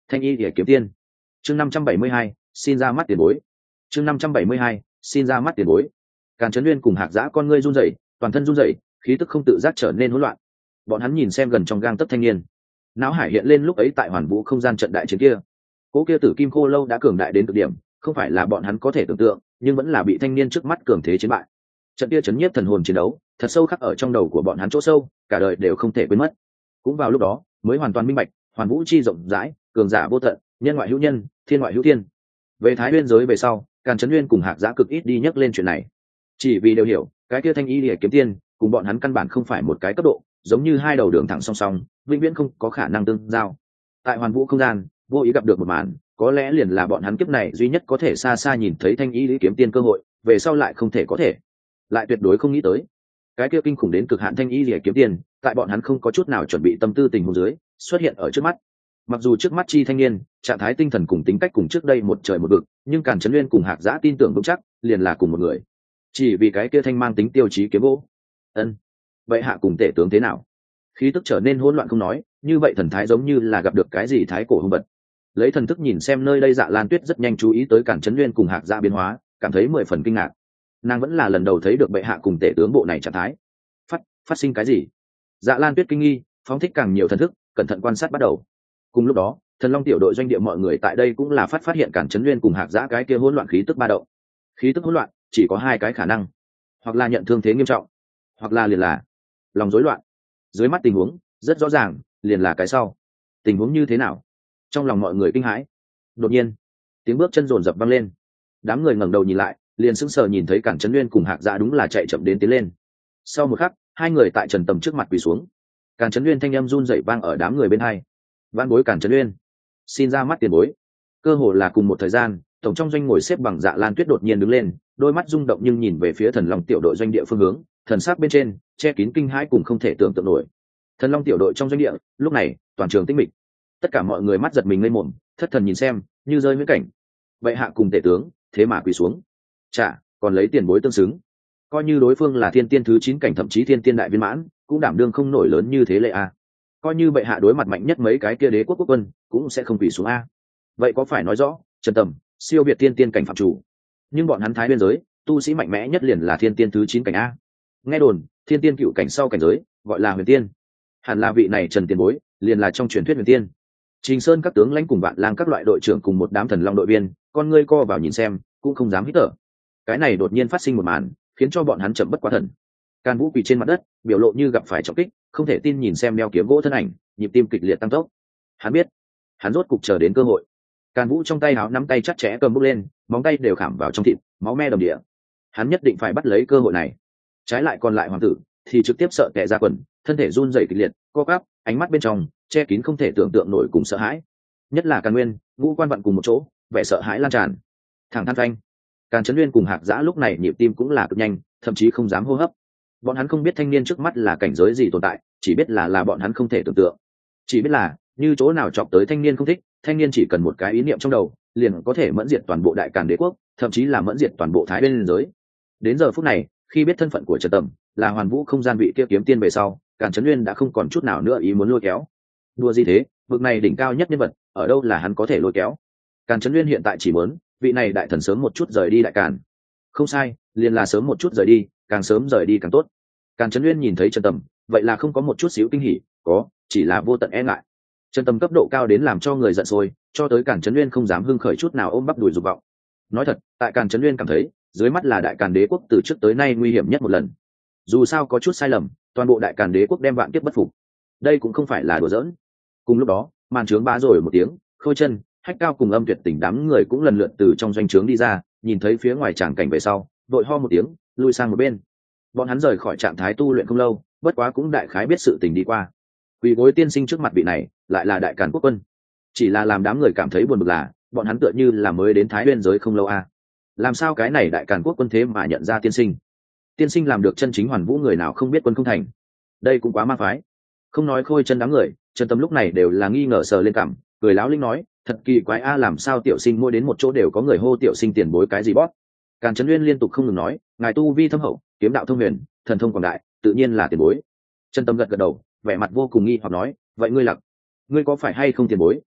Thanh y để kiếm tiên. Chương 572, xin ra mắt tiền bối. Chương 572, xin ra mắt tiền bối. Càn Chấn Nguyên cùng Hạc Giã con ngươi run rẩy, toàn thân run rẩy, khí tức không tự giác trở nên hỗn loạn. Bọn hắn nhìn xem gần trong gang tấc thanh niên, não hải hiện lên lúc ấy tại Hoàn Vũ không gian trận đại chiến kia. Cố kia Tử Kim Khô Lâu đã cường đại đến cực điểm, không phải là bọn hắn có thể tưởng tượng, nhưng vẫn là bị thanh niên trước mắt cường thế chiến bại. Trận kia chấn nhiếp thần hồn chiến đấu, thật sâu khắc ở trong đầu của bọn hắn chỗ sâu, cả đời đều không thể quên mất. Cũng vào lúc đó, mới hoàn toàn minh bạch, Hoàn Vũ chi rộng rãi, cường giả vô tận, nhân ngoại hữu nhân, thiên ngoại hữu thiên. Về Thái Nguyên giới về sau, Càn Chấn Nguyên cùng Hạc Giã cực ít đi nhắc lên chuyện này, chỉ vì đều hiểu, cái kia Thanh Y Liễu kiếm tiên cùng bọn hắn căn bản không phải một cái cấp độ, giống như hai đầu đường thẳng song song, vĩnh viễn không có khả năng tương giao. Tại Hoàn Vũ không gian, vô ý gặp được một màn, có lẽ liền là bọn hắn kiếp này duy nhất có thể xa xa nhìn thấy Thanh Y Liễu kiếm tiên cơ hội, về sau lại không thể có thể, lại tuyệt đối không nghĩ tới. Cái kia kinh khủng đến cực hạn Thanh Y Liễu kiếm tiên, tại bọn hắn không có chút nào chuẩn bị tâm tư tình huống dưới, xuất hiện ở trước mắt. Mặc dù trước mắt chi thanh niên trạng thái tinh thần cùng tính cách cùng trước đây một trời một vực, nhưng Càn Chấn Nguyên cùng Hạc Giã tin tưởng vững chắc liền là cùng một người, chỉ vì cái kia thanh mang tính tiêu chí kiếm gỗ. Ân, vậy hạ cùng tể tướng thế nào? Khí tức trở nên hỗn loạn không nói, như vậy thần thái giống như là gặp được cái gì thái cổ hung vật. Lấy thần thức nhìn xem nơi đây, Dạ Lan Tuyết rất nhanh chú ý tới Càn Chấn Nguyên cùng Hạc Giã biến hóa, cảm thấy 10 phần kinh ngạc. Nàng vẫn là lần đầu thấy được bệ hạ cùng tể tướng bộ này trạng thái. Phát sinh cái gì? Dạ Lan Tuyết kinh nghi, phóng thích càng nhiều thần thức, cẩn thận quan sát bắt đầu. Cùng lúc đó, Thần Long tiểu đội doanh địa mọi người tại đây cũng là phát hiện Càn Chấn Nguyên cùng Hạc Giã cái kia hỗn loạn khí tức ba động. Khí tức hỗn loạn chỉ có hai cái khả năng, hoặc là nhận thương thế nghiêm trọng, hoặc là liền là lòng rối loạn. Dưới mắt tình huống rất rõ ràng, liền là cái sau. Tình huống như thế nào? Trong lòng mọi người kinh hãi. Đột nhiên, tiếng bước chân rồn rập vang lên. Đám người ngẩng đầu nhìn lại, liền sững sờ nhìn thấy Càn Chấn Nguyên cùng Hạc Giã đúng là chạy chậm đến tiến lên. Sau một khắc, hai người tại Trần Tầm trước mặt quỳ xuống. Càn Chấn Nguyên thanh âm run rẩy vang ở đám người bên hai. Vạn bối Càn Chấn Nguyên, xin ra mắt tiền bối. Cơ hồ là cùng một thời gian, tổng trong doanh ngồi xếp bằng Dạ Lan Tuyết đột nhiên đứng lên, đôi mắt rung động nhưng nhìn về phía Thần Long tiểu đội doanh địa phương hướng, thần sắc bên trên che kín kinh hãi cùng không thể tưởng tượng nổi. Thần Long tiểu đội trong doanh địa, lúc này toàn trường tĩnh mịch, tất cả mọi người mắt giật mình lên mồm, thất thần nhìn xem, như rơi viễn cảnh. Vậy hạ cùng tể tướng, thế mà quỳ xuống, chả còn lấy tiền bối tương xứng. Coi như đối phương là thiên tiên thứ 9 cảnh, thậm chí thiên tiên đại viên mãn, cũng đảm đương không nổi lớn như thế lệ a. Coi như bệ hạ đối mặt mạnh nhất mấy cái kia đế quốc quốc quân, cũng sẽ không quỳ xuống a. Vậy có phải nói rõ Trần Tầm siêu việt thiên tiên cảnh phạm chủ? Nhưng bọn hắn Thái Nguyên giới tu sĩ mạnh mẽ nhất liền là thiên tiên thứ 9 cảnh a. Nghe đồn thiên tiên cựu cảnh sau cảnh giới gọi là huyền tiên, hẳn là vị này Trần tiền bối liền là trong truyền thuyết huyền tiên. Trình Sơn các tướng lãnh cùng Vạn Lang các loại đội trưởng cùng một đám Thần Long đội viên, con ngươi co vào nhìn xem, cũng không dám hít thở. Cái này đột nhiên phát sinh một màn, khiến cho bọn hắn chậm bất quá thần. Càn Vũ quỳ trên mặt đất, biểu lộ như gặp phải trọng kích, không thể tin nhìn xem đeo kiếm gỗ thân ảnh, nhịp tim kịch liệt tăng tốc. Hắn biết, hắn rốt cục chờ đến cơ hội. Càn Vũ trong tay áo nắm tay chặt chẽ cầm bút lên, móng tay đều khảm vào trong thịt, máu me đầm địa. Hắn nhất định phải bắt lấy cơ hội này. Trái lại còn lại hoàng tử thì trực tiếp sợ tè ra quần, thân thể run rẩy kịch liệt, co quắp, ánh mắt bên trong che kín không thể tưởng tượng nổi cùng sợ hãi. Nhất là Càn Nguyên, ngũ quan vặn cùng một chỗ, vẻ sợ hãi lan tràn. Thẳng than phanh. Càn Chấn Nguyên cùng Hạc Giã lúc này nhịp tim cũng là cực nhanh, thậm chí không dám hô hấp. Bọn hắn không biết thanh niên trước mắt là cảnh giới gì tồn tại, chỉ biết là bọn hắn không thể tưởng tượng. Chỉ biết là như chỗ nào chọc tới thanh niên không thích, thanh niên chỉ cần một cái ý niệm trong đầu, liền có thể mẫn diệt toàn bộ Đại Càn đế quốc, thậm chí là mẫn diệt toàn bộ Thái Nguyên giới. Đến giờ phút này, khi biết thân phận của Trần Tầm là Hoàn Vũ không gian vị kia kiếm tiên về sau, Càn Chấn Nguyên đã không còn chút nào nữa ý muốn lôi kéo. Đùa gì thế, vực này đỉnh cao nhất nhân vật, ở đâu là hắn có thể lôi kéo? Càn Chấn Nguyên hiện tại chỉ muốn vị này đại thần sớm một chút rời đi Đại Càn. Không sai, liền là sớm một chút rời đi, càng sớm rời đi càng tốt. Càn Chấn Nguyên nhìn thấy Trần Tầm, vậy là không có một chút xíu kinh hỉ, chỉ là vô tận e ngại. Trần Tầm cấp độ cao đến làm cho người giận sôi, cho tới Càn Chấn Nguyên không dám hưng khởi chút nào ôm bắp đùi dục vọng. Nói thật, tại Càn Chấn Nguyên cảm thấy, dưới mắt là Đại Càn đế quốc từ trước tới nay nguy hiểm nhất một lần. Dù sao có chút sai lầm, toàn bộ Đại Càn đế quốc đem vạn kiếp bất phục. Đây cũng không phải là đùa giỡn. Cùng lúc đó, màn trướng bá rồi một tiếng, Khôi Chân, Hách Cao cùng Âm Tuyệt Tình đám người cũng lần lượt từ trong doanh trướng đi ra, nhìn thấy phía ngoài tràng cảnh về sau, đội ho một tiếng, lui sang một bên. Bọn hắn rời khỏi trạng thái tu luyện không lâu, bất quá cũng đại khái biết sự tình đi qua. Quỳ gối tiên sinh trước mặt vị này, lại là Đại Càn quốc quân. Chỉ là làm đám người cảm thấy buồn bực là, bọn hắn tựa như là mới đến Thái Nguyên giới không lâu a. Làm sao cái này Đại Càn quốc quân thế mà nhận ra tiên sinh? Tiên sinh làm được chân chính Hoàn Vũ, người nào không biết quân không thành. Đây cũng quá ma phái. Không nói Khôi Chân đám người, Trần Tâm lúc này đều là nghi ngờ sờ lên cằm, cười láo linh nói, thật kỳ quái a, làm sao tiểu sinh mỗi đến một chỗ đều có người hô tiểu sinh tiền bối cái gì bót. Càn Chấn Nguyên liên tục không ngừng nói, ngài tu vi thâm hậu, kiếm đạo thông huyền, thần thông quảng đại, tự nhiên là tiền bối. Trần Tâm gật gật đầu, vẻ mặt vô cùng nghi hoặc nói, vậy ngươi lặc, ngươi có phải hay không tiền bối?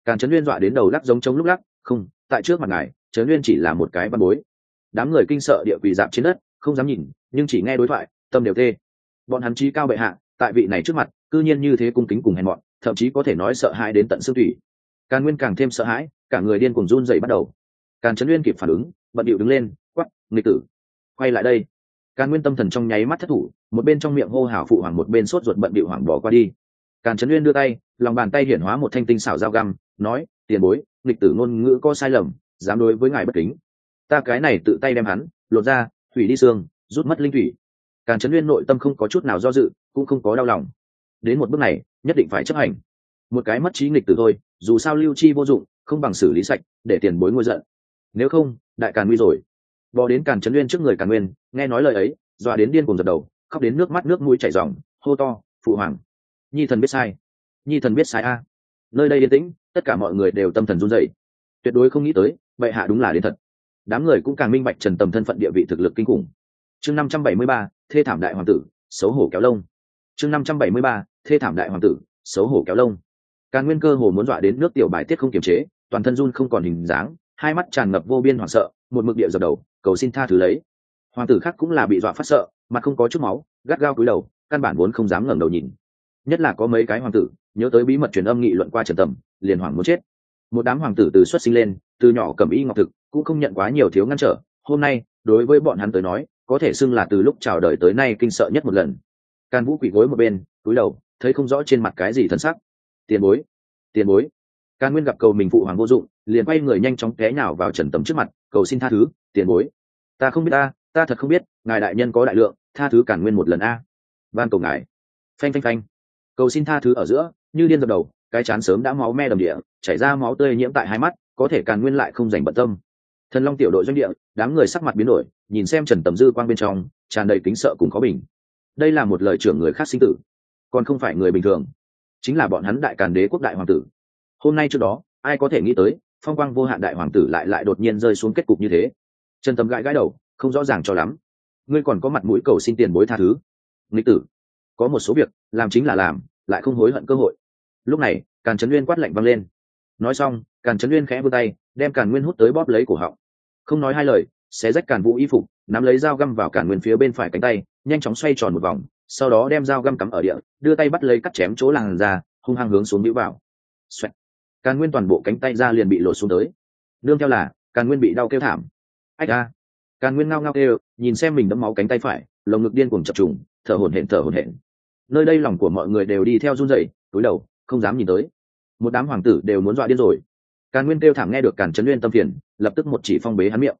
Càn Chấn Nguyên dọa đến đầu lắc giống trống lúc lắc, không, tại trước mặt ngài, Chấn Nguyên chỉ là một cái văn bối. Đám người kinh sợ địa quỳ dạp trên đất, không dám nhìn, nhưng chỉ nghe đối thoại, tâm đều tê. Bọn hắn chí cao bệ hạ, tại vị này trước mặt, cư nhiên như thế cung kính cùng hèn mọn, thậm chí có thể nói sợ hãi đến tận xương thủy. Càn Nguyên càng thêm sợ hãi, cả người điên cuồng run rẩy bắt đầu. Càn Chấn Nguyên kịp phản ứng, bận điệu đứng lên, quắc, nghịch tử, quay lại đây. Càn Nguyên tâm thần trong nháy mắt thất thủ, một bên trong miệng hô hào phụ hoàng, một bên sốt ruột bận điệu hoảng bỏ qua đi. Càn Chấn Nguyên đưa tay, lòng bàn tay hiển hóa một thanh tinh xảo dao găm, nói: tiền bối, nghịch tử ngôn ngữ có sai lầm, dám đối với ngài bất kính, ta cái này tự tay đem hắn lột ra, thủy đi xương, rút mất linh thủy. Càn Chấn Nguyên nội tâm không có chút nào do dự, cũng không có đau lòng. Đến một bước này, nhất định phải chấp hành. Một cái mất trí nghịch tử thôi, dù sao lưu chi vô dụng, không bằng xử lý sạch, để tiền bối ngôi giận. Nếu không, đại càn nguy rồi. Bò đến Càn Chấn Nguyên trước người Càn Nguyên, nghe nói lời ấy, dọa đến điên cuồng giật đầu, khóc đến nước mắt nước mũi chảy ròng, hô to: phụ hoàng, nhi thần biết sai, nhi thần biết sai a. Nơi đây yên tĩnh, tất cả mọi người đều tâm thần run rẩy, tuyệt đối không nghĩ tới bệ hạ đúng là đến thật. Đám người cũng càng minh bạch Trần Tầm thân phận địa vị thực lực kinh khủng. Chương 573, thê thảm đại hoàng tử, xấu hổ kéo lông. Chương 573, thê thảm đại hoàng tử, xấu hổ kéo lông. Càn Nguyên cơ hồ muốn dọa đến nước tiểu bài tiết không kiềm chế, toàn thân run không còn hình dáng, hai mắt tràn ngập vô biên hoảng sợ, một mực địa dập đầu, cầu xin tha thứ lấy. Hoàng tử khác cũng là bị dọa phát sợ, mặt không có chút máu, gắt gao cúi đầu, căn bản vốn không dám ngẩng đầu nhìn. Nhất là có mấy cái hoàng tử nhớ tới bí mật truyền âm nghị luận qua Trần Tầm, liền hoảng muốn chết. Một đám hoàng tử từ xuất sinh lên, từ nhỏ cầm y ngọc thực, cũng không nhận quá nhiều thiếu ngăn trở, hôm nay đối với bọn hắn tới nói, có thể xưng là từ lúc chào đời tới nay kinh sợ nhất một lần. Càn Vũ quỳ gối một bên, cúi đầu, thấy không rõ trên mặt cái gì thân sắc. Tiền bối, tiền bối. Càn Nguyên gặp cầu mình phụ hoàng vô dụng, liền quay người nhanh chóng té nhào vào Trần Tầm trước mặt, cầu xin tha thứ, tiền bối. Ta không biết ta thật không biết, ngài đại nhân có đại lượng, tha thứ Càn Nguyên một lần a. Van cầu ngài. Phanh phanh phanh. Cầu xin tha thứ ở giữa, như điên dập đầu, cái chán sớm đã máu me đầm địa, chảy ra máu tươi nhiễm tại hai mắt, có thể Càn Nguyên lại không dành bận tâm. Thần Long tiểu đội doanh địa, đám người sắc mặt biến đổi, nhìn xem Trần Tầm dư quang bên trong, tràn đầy kính sợ cùng khó bình. Đây là một lời trưởng người khác sinh tử, còn không phải người bình thường, chính là bọn hắn Đại Càn Đế quốc đại hoàng tử. Hôm nay trước đó, ai có thể nghĩ tới, phong quang vô hạn đại hoàng tử lại đột nhiên rơi xuống kết cục như thế. Trần Tầm gãi gãi đầu, không rõ ràng cho lắm. Ngươi còn có mặt mũi cầu xin tiền bối tha thứ? Nghịch tử, có một số việc làm chính là làm, lại không hối hận cơ hội. Lúc này, Càn Chấn Nguyên quát lạnh vang lên. Nói xong, Càn Chấn Nguyên khẽ vươn tay, đem Càn Nguyên hút tới bóp lấy cổ họng. Không nói hai lời, xé rách Càn Vũ y phục, nắm lấy dao găm vào Càn Nguyên phía bên phải cánh tay, nhanh chóng xoay tròn một vòng, sau đó đem dao găm cắm ở địa, đưa tay bắt lấy cắt chém chỗ làn da, hung hăng hướng xuống nhũ vào. Xoẹt. Càn Nguyên toàn bộ cánh tay ra liền bị lột xuống tới. Nương theo là, Càn Nguyên bị đau kêu thảm. Ách a! Càn Nguyên ngao ngao kêu, nhìn xem mình đẫm máu cánh tay phải, lồng ngực điên cuồng chập trùng, thở hổn hển. Nơi đây lòng của mọi người đều đi theo run rẩy, cúi đầu, không dám nhìn tới. Một đám hoàng tử đều muốn dọa điên rồi. Càn Nguyên kêu thảm nghe được Càn Chấn Nguyên tâm phiền, lập tức một chỉ phong bế hắn miệng.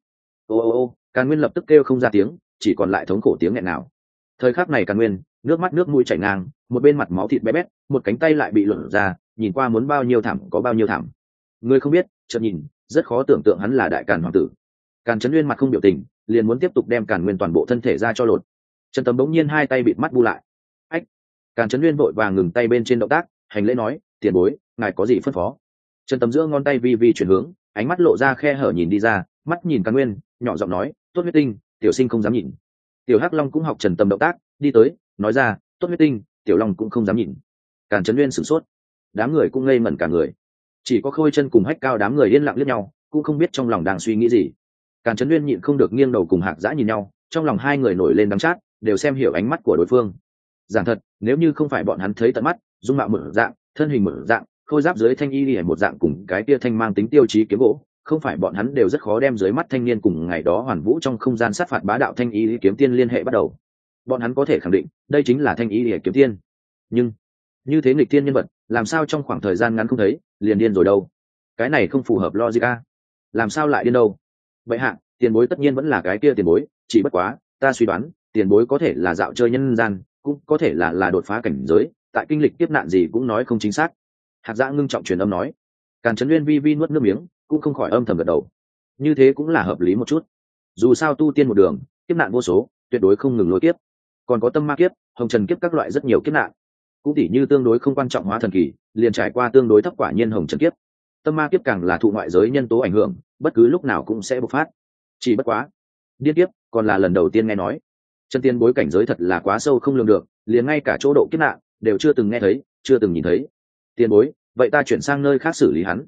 Ô, Càn Nguyên lập tức kêu không ra tiếng, chỉ còn lại thống khổ tiếng nghẹn nào. Thời khắc này Càn Nguyên, nước mắt nước mũi chảy ngang, một bên mặt máu thịt bé bét, một cánh tay lại bị lột ra, nhìn qua muốn bao nhiêu thảm có bao nhiêu thảm. Người không biết, chợt nhìn, rất khó tưởng tượng hắn là đại Càn hoàng tử. Càn Chấn Nguyên mặt không biểu tình, liền muốn tiếp tục đem Càn Nguyên toàn bộ thân thể ra cho lột. Trần Tầm bỗng nhiên hai tay bịt mắt bu lại. Ách! Càn Chấn Nguyên vội vàng ngừng tay bên trên động tác, hành lễ nói: tiền bối, ngài có gì phân phó? Trần Tầm giữa ngón tay vi vi chuyển hướng, ánh mắt lộ ra khe hở nhìn đi ra, mắt nhìn Càn Nguyên, nhỏ giọng nói: tốt huyết tinh, tiểu sinh không dám nhìn. Tiểu Hắc Long cũng học Trần Tầm động tác, đi tới, nói ra: tốt huyết tinh, tiểu long cũng không dám nhìn. Càn Chấn Nguyên sửng sốt, đám người cũng ngây ngẩn cả người, chỉ có Khôi Chân cùng Hách Cao đám người yên lặng liếc nhau, cũng không biết trong lòng đang suy nghĩ gì. Càn Chấn Nguyên nhịn không được nghiêng đầu cùng Hạc Dã nhìn nhau, trong lòng hai người nổi lên đắng chát, đều xem hiểu ánh mắt của đối phương. Giảng thật, nếu như không phải bọn hắn thấy tận mắt, dung mạo mở dạng, thân hình mở dạng, khôi giáp dưới thanh y lìa một dạng cùng cái tia thanh mang tính tiêu chí kiếm gỗ, không phải bọn hắn đều rất khó đem dưới mắt thanh niên cùng ngày đó Hoàn Vũ trong không gian sát phạt bá đạo thanh y kiếm tiên liên hệ bắt đầu. Bọn hắn có thể khẳng định, đây chính là thanh y lìa kiếm tiên. Nhưng, như thế nghịch tiên nhân vật, làm sao trong khoảng thời gian ngắn không thấy, liền điên rồi đâu? Cái này không phù hợp logic a. Làm sao lại điên đâu? Vậy hạ, tiền bối tất nhiên vẫn là cái kia tiền bối, chỉ bất quá, ta suy đoán, tiền bối có thể là dạo chơi nhân gian, cũng có thể là đột phá cảnh giới, tại kinh lịch tiếp nạn gì cũng nói không chính xác. Hạc Dã ngưng trọng truyền âm nói. Càn Chấn Nguyên vi vi nuốt nước miếng, cũng không khỏi âm thầm gật đầu. Như thế cũng là hợp lý một chút. Dù sao tu tiên một đường, kiếp nạn vô số, tuyệt đối không ngừng lối tiếp. Còn có tâm ma kiếp, hồng trần kiếp các loại rất nhiều kiếp nạn. Cũng tỉ như tương đối không quan trọng hóa thần kỳ, liền trải qua tương đối thấp quả nhiên hồng trần kiếp. Tâm ma kiếp càng là thụ ngoại giới nhân tố ảnh hưởng, bất cứ lúc nào cũng sẽ bộc phát. Chỉ bất quá, điên kiếp còn là lần đầu tiên nghe nói. Chân tiên bối cảnh giới thật là quá sâu không lường được, liền ngay cả chỗ độ kiếp nạn đều chưa từng nghe thấy, chưa từng nhìn thấy. Tiền bối, vậy ta chuyển sang nơi khác xử lý hắn,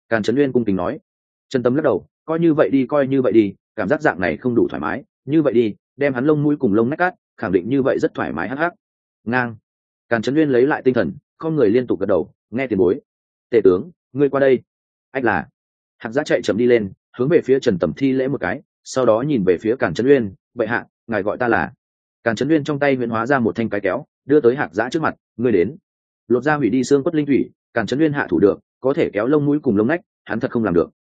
Càn Chấn Nguyên cung kính nói. Trần Tâm lắc đầu, coi như vậy đi, coi như vậy đi, cảm giác dạng này không đủ thoải mái, như vậy đi, đem hắn lông mũi cùng lông nách cắt, khẳng định như vậy rất thoải mái hắc hắc. Ngang. Càn Chấn Nguyên lấy lại tinh thần, không người liên tục gật đầu, nghe tiền bối. Tể tướng, ngươi qua đây. Ách là. Hạc Giã chạy chậm đi lên, hướng về phía Trần Tầm thi lễ một cái, sau đó nhìn về phía Càn Chấn Nguyên, bệ hạ, ngài gọi ta là. Càn Chấn Nguyên trong tay huyễn hóa ra một thanh cái kéo, đưa tới Hạc Giã trước mặt, ngươi đến. Lột ra hủy đi xương cốt linh thủy, Càn Chấn Nguyên hạ thủ được, có thể kéo lông mũi cùng lông nách, hắn thật không làm được.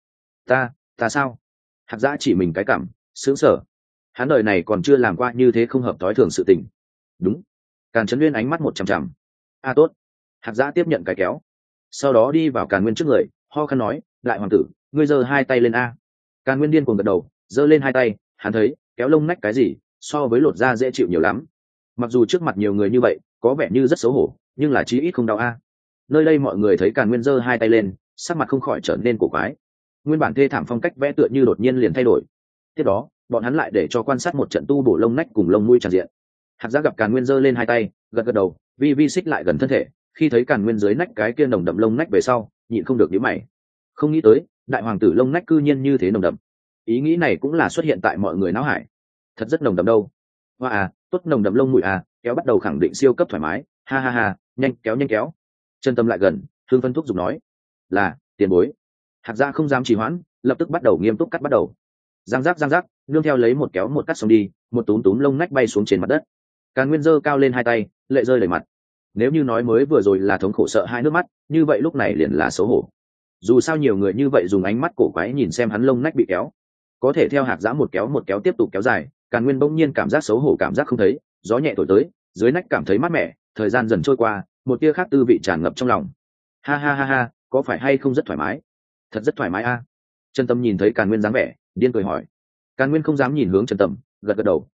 Ta sao? Hạc Giã chỉ mình cái cảm, sướng sở. Hắn đời này còn chưa làm qua như thế không hợp thói thường sự tình. Đúng. Càn Chấn Nguyên ánh mắt một chằm chằm. A tốt. Hạc Giã tiếp nhận cái kéo, sau đó đi vào Càn Nguyên trước người, ho khăn nói, đại hoàng tử, ngươi giơ hai tay lên a. Càn Nguyên điên cuồng gật đầu, giơ lên hai tay, hắn thấy kéo lông nách cái gì so với lột da dễ chịu nhiều lắm. Mặc dù trước mặt nhiều người như vậy có vẻ như rất xấu hổ, nhưng là chí ít không đau a. Nơi đây mọi người thấy Càn Nguyên giơ hai tay lên, sắc mặt không khỏi trở nên cổ quái. Nguyên bản thê thảm phong cách vẽ tựa như đột nhiên liền thay đổi. Tiếp đó bọn hắn lại để cho quan sát một trận tu bổ lông nách cùng lông mũi tràn diện. Hạc Giã gặp Càn Nguyên giơ lên hai tay, gật gật đầu, vi vi xích lại gần thân thể, khi thấy Càn Nguyên dưới nách cái kia nồng đậm lông nách về sau, nhịn không được nhíu mày. Không nghĩ tới đại hoàng tử lông nách cư nhiên như thế nồng đậm. Ý nghĩ này cũng là xuất hiện tại mọi người não hải. Thật rất nồng đậm đâu. Hoa à, tốt nồng đậm lông mũi à, kéo bắt đầu khẳng định siêu cấp thoải mái, ha ha ha, nhanh kéo nhanh kéo. Chân Tâm lại gần, Hương Phân thúc giục nói, là tiền bối. Hạc Giã không dám trì hoãn, lập tức bắt đầu nghiêm túc cắt bắt đầu. Giang giác, nương theo lấy một kéo một cắt xong đi, một túm túm lông nách bay xuống trên mặt đất. Càn Nguyên giơ cao lên hai tay, lệ rơi đầy mặt. Nếu như nói mới vừa rồi là thống khổ sợ hai nước mắt, như vậy lúc này liền là xấu hổ. Dù sao nhiều người như vậy dùng ánh mắt cổ quái nhìn xem hắn lông nách bị kéo, có thể theo Hạc Giã một kéo tiếp tục kéo dài, Càn Nguyên bỗng nhiên cảm giác xấu hổ cảm giác không thấy, gió nhẹ thổi tới, dưới nách cảm thấy mát mẻ, thời gian dần trôi qua, một tia khác tư vị tràn ngập trong lòng. Ha ha ha ha, có phải hay không rất thoải mái? Thật rất thoải mái a. Trần Tâm nhìn thấy Càn Nguyên dáng vẻ, điên cười hỏi. Càn Nguyên không dám nhìn hướng Trần Tâm, gật gật đầu,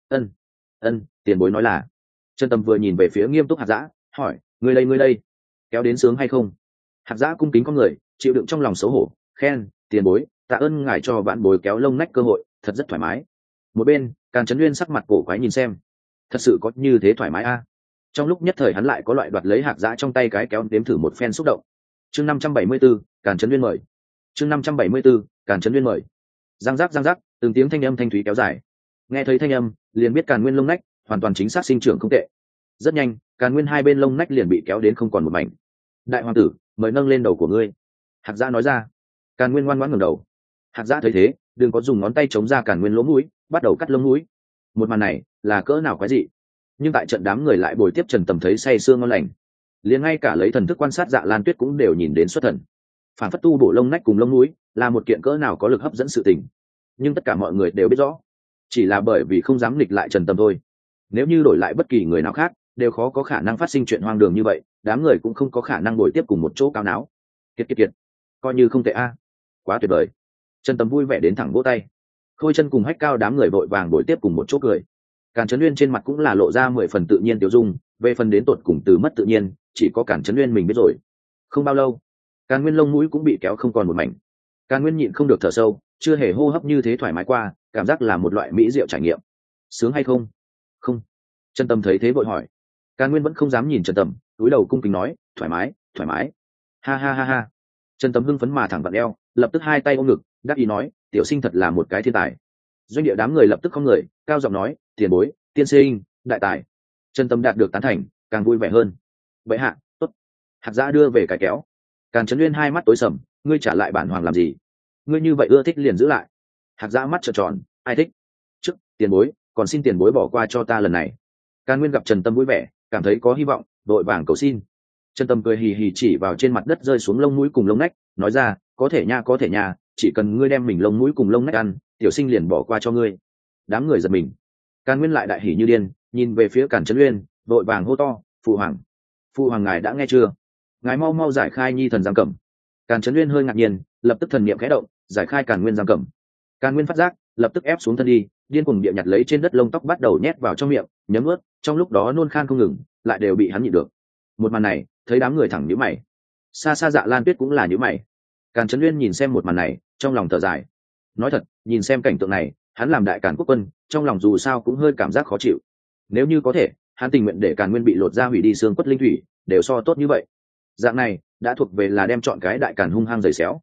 ân, tiền bối nói là. Trần Tâm vừa nhìn về phía nghiêm túc Hạc Giã, hỏi, ngươi đây, kéo đến sướng hay không? Hạc Giã cung kính con người, chịu đựng trong lòng xấu hổ, khen, tiền bối, tạ ơn ngài cho vãn bối kéo lông nách cơ hội, thật rất thoải mái. Một bên, Càn Chấn Nguyên sắc mặt cổ quái nhìn xem, thật sự có như thế thoải mái a. Trong lúc nhất thời hắn lại có loại đoạt lấy Hạc Giã trong tay cái kéo đếm thử một phen xúc động. Chương 574, Càn Chấn Nguyên mời. Chương 574, Càn Chấn Nguyên mời. Giang giác, từng tiếng thanh âm thanh thúy kéo dài. Nghe thấy thanh âm, liền biết Càn Nguyên lông nách hoàn toàn chính xác sinh trưởng không tệ. Rất nhanh, Càn Nguyên hai bên lông nách liền bị kéo đến không còn một mảnh. Đại hoàng tử, mời nâng lên đầu của ngươi. Hạc Giã nói ra. Càn Nguyên ngoan ngoãn ngẩng đầu. Hạc Giã thấy thế, đừng có dùng ngón tay chống ra Càn Nguyên lỗ mũi, bắt đầu cắt lông mũi. Một màn này là cỡ nào quái dị. Nhưng tại trận đám người lại bồi tiếp Trần Tầm thấy say sương ngon lành, liền ngay cả lấy thần thức quan sát Dạ Lan Tuyết cũng đều nhìn đến xuất thần. Phản phất tu bổ lông nách cùng lông mũi là một kiện cỡ nào có lực hấp dẫn sự tình. Nhưng tất cả mọi người đều biết rõ, chỉ là bởi vì không dám nghịch lại Trần Tầm thôi. Nếu như đổi lại bất kỳ người nào khác, đều khó có khả năng phát sinh chuyện hoang đường như vậy, đám người cũng không có khả năng bồi tiếp cùng một chỗ cao náo. Kiệt, coi như không tệ a. Quá tuyệt vời. Trần Tầm vui vẻ đến thẳng vỗ tay. Khôi Chân cùng Hách Cao đám người vội vàng bồi tiếp cùng một chỗ cười. Càn Chấn Nguyên trên mặt cũng là lộ ra 10 phần tự nhiên tiêu dung, về phần đến tột cùng từ mất tự nhiên, chỉ có Càn Chấn Nguyên mình biết rồi. Không bao lâu, Càn Nguyên lông mũi cũng bị kéo không còn một mảnh. Càn Nguyên nhịn không được thở sâu, chưa hề hô hấp như thế thoải mái qua, cảm giác là một loại mỹ diệu trải nghiệm. Sướng hay không? Không. Trần Tầm thấy thế vội hỏi. Càn Nguyên vẫn không dám nhìn Trần Tầm, cúi đầu cung kính nói, thoải mái. Ha ha ha ha. Trần Tầm hưng phấn mà thẳng vặn eo, lập tức hai tay ôm ngực, đáp ý nói, tiểu sinh thật là một cái thiên tài. Doanh địa đám người lập tức không người, cao giọng nói, tiền bối, tiên sinh, đại tài. Trần Tầm đạt được tán thành, càng vui vẻ hơn. Bệ hạ, tốt. Hạc Giã đưa về cái kéo. Càn Chấn Nguyên hai mắt tối sầm, ngươi trả lại bản hoàng làm gì? Ngươi như vậy ưa thích liền giữ lại. Hạc Giã mắt trợn tròn, ai thích? Trước, tiền bối, còn xin tiền bối bỏ qua cho ta lần này. Càn Nguyên gặp Trần Tâm vui vẻ, cảm thấy có hy vọng, đội vàng cầu xin. Trần Tâm cười hì hì chỉ vào trên mặt đất rơi xuống lông mũi cùng lông nách, nói ra, có thể nha, chỉ cần ngươi đem mình lông mũi cùng lông nách ăn, tiểu sinh liền bỏ qua cho ngươi. Đám người giật mình. Càn Nguyên lại đại hỉ như điên, nhìn về phía Càn Chấn Nguyên, đội vàng hô to, phụ hoàng ngài đã nghe chưa? Ngài mau giải khai nhi thần giam cầm. Càn Chấn Nguyên hơi ngạc nhiên, lập tức thần niệm khẽ động, giải khai Càn Nguyên giam cầm. Càn Nguyên phát giác, lập tức ép xuống thân đi, điên cuồng địa nhặt lấy trên đất lông tóc bắt đầu nhét vào trong miệng, nhấm nuốt, trong lúc đó nôn khan không ngừng, lại đều bị hắn nhịn được. Một màn này, thấy đám người thẳng nhíu mày. Xa xa Dạ Lan Tuyết cũng là nhíu mày. Càn Chấn Nguyên nhìn xem một màn này, trong lòng thở dài. Nói thật, nhìn xem cảnh tượng này, hắn làm đại Càn quốc quân, trong lòng dù sao cũng hơi cảm giác khó chịu. Nếu như có thể, hắn tình nguyện để Càn Nguyên bị lột ra hủy đi xương cốt linh thủy, đều so tốt như vậy. Dạng này đã thuộc về là đem chọn cái đại Càn hung hăng giày xéo.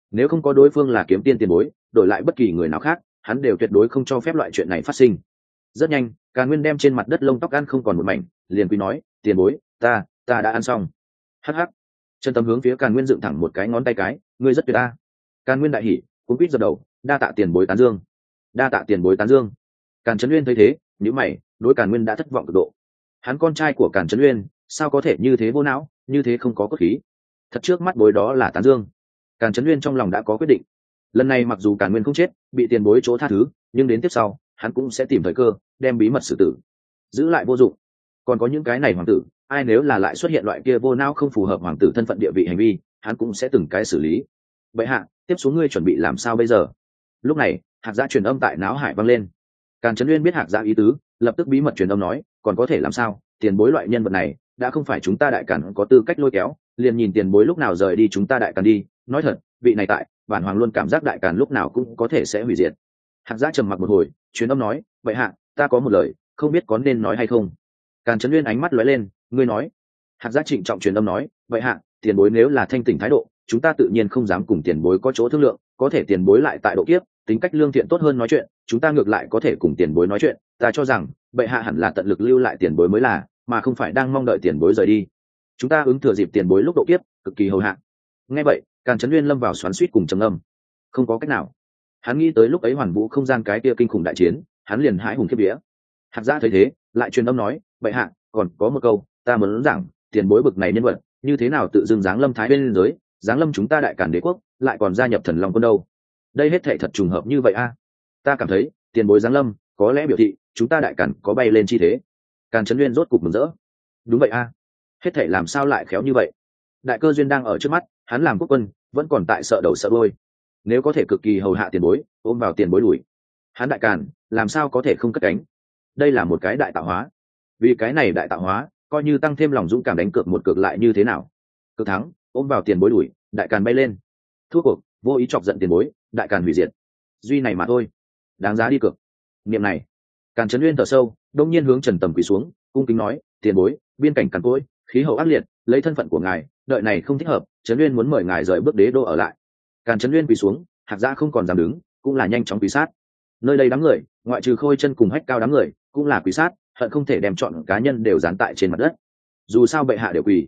nếu không có đối phương là kiếm tiên tiền bối, đổi lại bất kỳ người nào khác hắn đều tuyệt đối không cho phép loại chuyện này phát sinh. Rất nhanh Càn Nguyên đem trên mặt đất lông tóc ăn không còn một mảnh, liền quý nói, tiền bối, ta đã ăn xong. Hắc hắc. Trần Tâm hướng phía Càn Nguyên dựng thẳng một cái ngón tay cái, ngươi rất tuyệt ta. Càn Nguyên đại hỉ, cũng quýt dập đầu, đa tạ tiền bối tán dương. Đa tạ tiền bối tán dương. Càn Chấn Nguyên thấy thế, nhíu mày, đối Càn Nguyên đã thất vọng cực độ. Hắn con trai của Càn Chấn Nguyên, sao có thể như thế vô não, như thế không có cốt khí. Thật trước mắt bối đó là tán dương. Càn Chấn Nguyên trong lòng đã có quyết định. Lần này mặc dù Càn Nguyên không chết, bị tiền bối chỗ tha thứ, nhưng đến tiếp sau, hắn cũng sẽ tìm thời cơ, đem bí mật xử tử. Giữ lại vô dụng. Còn có những cái này hoàng tử, ai nếu là lại xuất hiện loại kia vô não không phù hợp hoàng tử thân phận địa vị hành vi, hắn cũng sẽ từng cái xử lý. Vậy hạ, tiếp xuống ngươi chuẩn bị làm sao bây giờ? Lúc này, Hạc Giã truyền âm tại náo hải vang lên. Càn Chấn Nguyên biết Hạc Giã ý tứ, lập tức bí mật truyền âm nói, còn có thể làm sao? Tiền bối loại nhân vật này, đã không phải chúng ta đại càn có tư cách lôi kéo, liền nhìn tiền bối lúc nào rời đi chúng ta đại càn đi. Nói thật, vị này tại, bản hoàng luôn cảm giác đại càn lúc nào cũng có thể sẽ hủy diệt. Hạc Giã trầm mặc một hồi, truyền âm nói, vậy hạ, ta có một lời, không biết có nên nói hay không. Càn Chấn Nguyên ánh mắt lóe lên, ngươi nói. Hạc Giã trịnh trọng truyền âm nói, vậy hạ, tiền bối nếu là thanh tỉnh thái độ, chúng ta tự nhiên không dám cùng tiền bối có chỗ thương lượng, có thể tiền bối lại tại độ kiếp, tính cách lương thiện tốt hơn nói chuyện, chúng ta ngược lại có thể cùng tiền bối nói chuyện. Ta cho rằng bệ hạ hẳn là tận lực lưu lại tiền bối mới là, mà không phải đang mong đợi tiền bối rời đi. Chúng ta ứng thừa dịp tiền bối lúc độ kiếp, cực kỳ hầu hạ. Nghe vậy, Càn Chấn Nguyên lâm vào xoắn xuýt cùng trầm âm. Không có cách nào. Hắn nghĩ tới lúc ấy Hoàn Vũ không gian cái kia kinh khủng đại chiến, hắn liền hãi hùng khiếp vía. Hạc Giã thấy thế, lại truyền âm nói, bệ hạ, còn có một câu, ta muốn rằng, tiền bối bực này nhân vật, như thế nào tự dưng giáng lâm thái bên giới, giáng lâm chúng ta đại càn đế quốc, lại còn gia nhập Thần Long quân đâu? Đây hết thảy thật trùng hợp như vậy a. Ta cảm thấy, tiền bối giáng lâm, có lẽ biểu thị chúng ta đại càn có bay lên chi thế. Càn Chấn Nguyên rốt cục mừng rỡ. Đúng vậy a. Hết thảy làm sao lại khéo như vậy? Đại cơ duyên đang ở trước mắt, hắn làm quốc quân, vẫn còn tại sợ đầu sợ đuôi. Nếu có thể cực kỳ hầu hạ tiền bối, ôm vào tiền bối đuổi, hắn đại càn, làm sao có thể không cất cánh? Đây là một cái đại tạo hóa. Vì cái này đại tạo hóa, coi như tăng thêm lòng dũng cảm đánh cược một cược lại như thế nào? Cực thắng, ôm vào tiền bối đuổi, đại càn bay lên. Thua cuộc, vô ý chọc giận tiền bối, đại càn hủy diệt. Duy này mà thôi, đáng giá đi cược. Niệm này, Càn Chấn Nguyên thở sâu, đông nhiên hướng Trần Tầm quỳ xuống, cung kính nói, tiền bối, biên cảnh cằn cỗi, khí hậu ác liệt, lấy thân phận của ngài, đợi này không thích hợp, Chấn Nguyên muốn mời ngài rời bước đế đô ở lại. Càn Chấn Nguyên quỳ xuống, Hạc Giã không còn dám đứng, cũng là nhanh chóng quỳ sát. Nơi đây đám người, ngoại trừ Khôi Chân cùng Hách Cao đám người, cũng là quỳ sát, hận không thể đem chọn cá nhân đều dán tại trên mặt đất. Dù sao bệ hạ đều quỳ.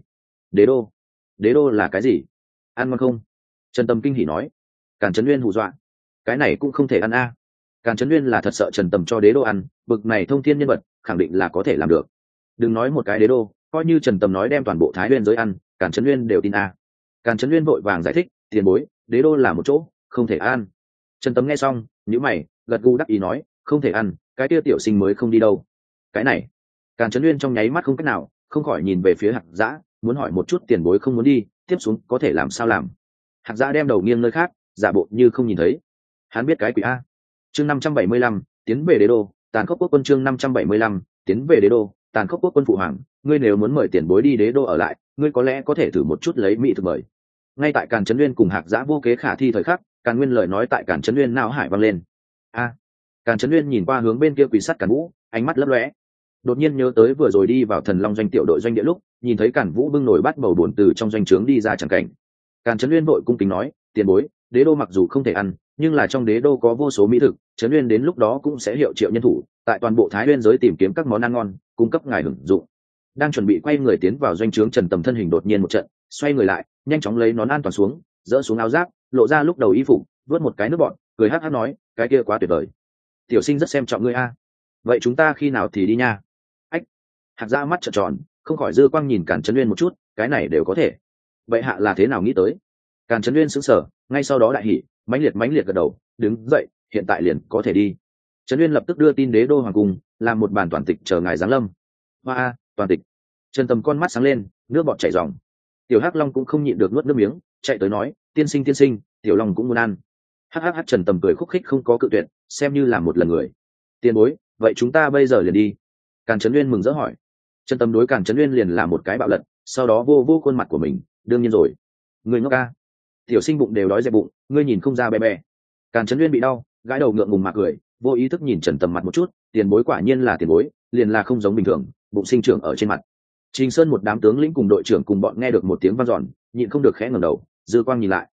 Đế đô là cái gì? Ăn ngon không? Trần Tầm kinh hỉ nói. Càn Chấn Nguyên hù dọa, cái này cũng không thể ăn a. Càn Chấn Nguyên là thật sợ Trần Tầm cho đế đô ăn, bực này thông thiên nhân vật, khẳng định là có thể làm được. Đừng nói một cái đế đô, coi như Trần Tầm nói đem toàn bộ Thái Nguyên giới ăn, Càn Chấn Nguyên đều tin a. Càn Chấn Nguyên vội vàng giải thích, tiền bối, đế đô là một chỗ, không thể ăn. Trần Tầm nghe xong, nhíu mày, gật gù đắc ý nói, không thể ăn, cái kia tiểu sinh mới không đi đâu. Cái này, Càn Chấn Nguyên trong nháy mắt không cách nào, không khỏi nhìn về phía Hạc Giã, muốn hỏi một chút tiền bối không muốn đi, tiếp xuống có thể làm sao làm. Hạc Giã đem đầu nghiêng nơi khác, giả bộ như không nhìn thấy. Hắn biết cái quỷ a. Chương 575, tiến về đế đô, tàn khốc quốc quân chương 575, tiến về đế đô, tàn khốc quốc quân phụ hoàng, ngươi nếu muốn mời tiền bối đi đế đô ở lại, ngươi có lẽ có thể thử một chút lấy mỹ thực mời. Ngay tại Càn Chấn Nguyên cùng Hạc Giã vô kế khả thi thời khắc, Càn Nguyên lời nói tại Càn Chấn Nguyên não hải vang lên. A. Càn Chấn Nguyên nhìn qua hướng bên kia quỷ sắt Càn Vũ, ánh mắt lấp lóe. Đột nhiên nhớ tới vừa rồi đi vào Thần Long doanh tiểu đội doanh địa lúc, nhìn thấy Càn Vũ bưng nồi bát bầu buồn từ trong doanh trướng đi ra chẳng cảnh. Càn Chấn Nguyên vội cung kính nói, tiền bối, đế đô mặc dù không thể ăn, nhưng là trong đế đô có vô số mỹ thực, Chấn Nguyên đến lúc đó cũng sẽ hiệu triệu nhân thủ, tại toàn bộ Thái Nguyên giới tìm kiếm các món ăn ngon, cung cấp ngài hưởng dụng. Đang chuẩn bị quay người tiến vào doanh trướng, Trần Tầm thân hình đột nhiên một trận, xoay người lại, nhanh chóng lấy nón an toàn xuống, dỡ xuống áo giáp, lộ ra lúc đầu y phục, vớt một cái nước bọt, cười hắc hắc nói, cái kia quá tuyệt vời. Tiểu sinh rất xem trọng ngươi a. Vậy chúng ta khi nào thì đi nha? Ách. Hạc Giã mắt trợn tròn, không khỏi dư quang nhìn Càn Chấn Nguyên một chút, cái này đều có thể. Vậy hạ là thế nào nghĩ tới? Càn Chấn Nguyên sững sờ, ngay sau đó đại hỉ, mãnh liệt gật đầu, đứng dậy, hiện tại liền có thể đi. Chấn Nguyên lập tức đưa tin đế đô hoàng cung, làm một bản toàn tịch chờ ngài giáng lâm. Hoa, toàn tịch. Trần Tầm con mắt sáng lên, nước bọt chảy ròng. Tiểu Hắc Long cũng không nhịn được nuốt nước miếng, chạy tới nói, tiên sinh, Tiểu Long cũng muốn ăn. Hắc Trần Tầm cười khúc khích không có cự tuyệt, xem như là một lần người. Tiền bối, vậy chúng ta bây giờ liền đi. Càn Chấn Nguyên mừng rỡ hỏi. Trần Tầm đối Càn Chấn Nguyên liền là một cái bạo lật, sau đó vô khuôn mặt của mình, đương nhiên rồi. Người ngốc ca. Tiểu sinh bụng đều đói dẹp bụng, ngươi nhìn không ra bé bé. Càn Chấn Nguyên bị đau, gãi đầu ngượng ngùng mà cười, vô ý thức nhìn Trần Tầm mặt một chút, tiền bối quả nhiên là tiền bối, liền là không giống bình thường, bụng sinh trưởng ở trên mặt. Trình Sơn một đám tướng lĩnh cùng đội trưởng cùng bọn nghe được một tiếng vang dọn, nhịn không được khẽ ngẩng đầu, dư quang nhìn lại,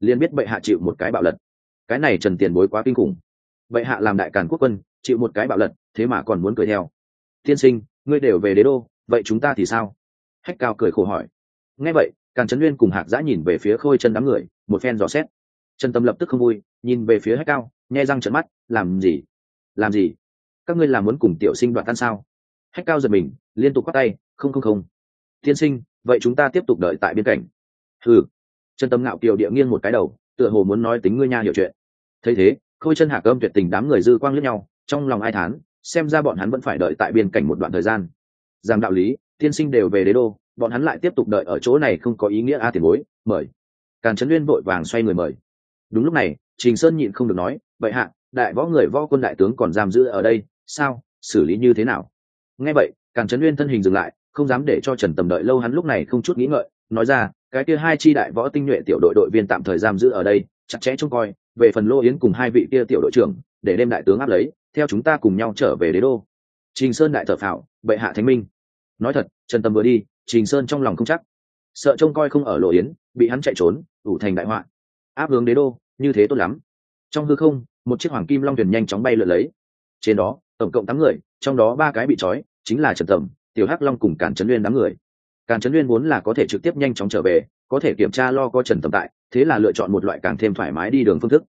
liền biết bệ hạ chịu một cái bạo lật. Cái này Trần tiền bối quá kinh khủng. Bệ hạ làm đại càn quốc quân, chịu một cái bạo lật, thế mà còn muốn cười theo. Tiên sinh, ngươi đều về đế đô, vậy chúng ta thì sao? Hách Cao cười khổ hỏi. Nghe vậy, Càn Chấn Nguyên cùng Hạc Giã nhìn về phía Khôi Chân đám người, một phen dò xét. Trần Tâm lập tức không vui, nhìn về phía Hách Cao, nhe răng trợn mắt, làm gì? Làm gì? Các ngươi là muốn cùng tiểu sinh đoạt tan sao? Hách Cao giật mình, liên tục quát tay, không. Tiên sinh, vậy chúng ta tiếp tục đợi tại biên cảnh. Hừ. Trần Tâm ngạo kiều địa nghiêng một cái đầu, tựa hồ muốn nói tính ngươi nha hiểu chuyện. Thấy thế, Khôi Chân Hạc Âm tuyệt tình đám người dư quang liếc nhau, trong lòng ai thán, xem ra bọn hắn vẫn phải đợi tại biên cảnh một đoạn thời gian. Giang đạo lý, tiên sinh đều về đế đô, bọn hắn lại tiếp tục đợi ở chỗ này không có ý nghĩa a tiền bối, mời. Càn Chấn Nguyên vội vàng xoay người mời. Đúng lúc này, Trình Sơn nhịn không được nói, vậy hạ, đại võ người võ quân đại tướng còn giam giữ ở đây, sao, xử lý như thế nào? Nghe vậy, Càn Chấn Nguyên thân hình dừng lại, không dám để cho Trần Tầm đợi lâu, hắn lúc này không chút nghĩ ngợi, nói ra, cái kia hai chi đại võ tinh nhuệ tiểu đội đội viên tạm thời giam giữ ở đây, chặt chẽ trông coi, về phần Lô Yến cùng hai vị kia tiểu đội trưởng, để đem đại tướng áp lấy, theo chúng ta cùng nhau trở về đế đô. Trình Sơn đại thở phào, bệ hạ thánh minh. Nói thật, Trần Tầm vừa đi, Trình Sơn trong lòng không chắc, sợ trông coi không ở Lộ Yến, bị hắn chạy trốn, ủ thành đại họa. Áp hướng đế đô, như thế tốt lắm. Trong hư không, một chiếc hoàng kim long thuyền nhanh chóng bay lượn lấy. Trên đó, tổng cộng 8 người, trong đó 3 cái bị trói, chính là Trần Tầm, Tiểu Hắc Long cùng Càn Chấn Nguyên đám người. Càn Chấn Nguyên vốn là có thể trực tiếp nhanh chóng trở về, có thể kiểm tra lo có Trần Tầm tại, thế là lựa chọn một loại càng thêm thoải mái đi đường phương thức.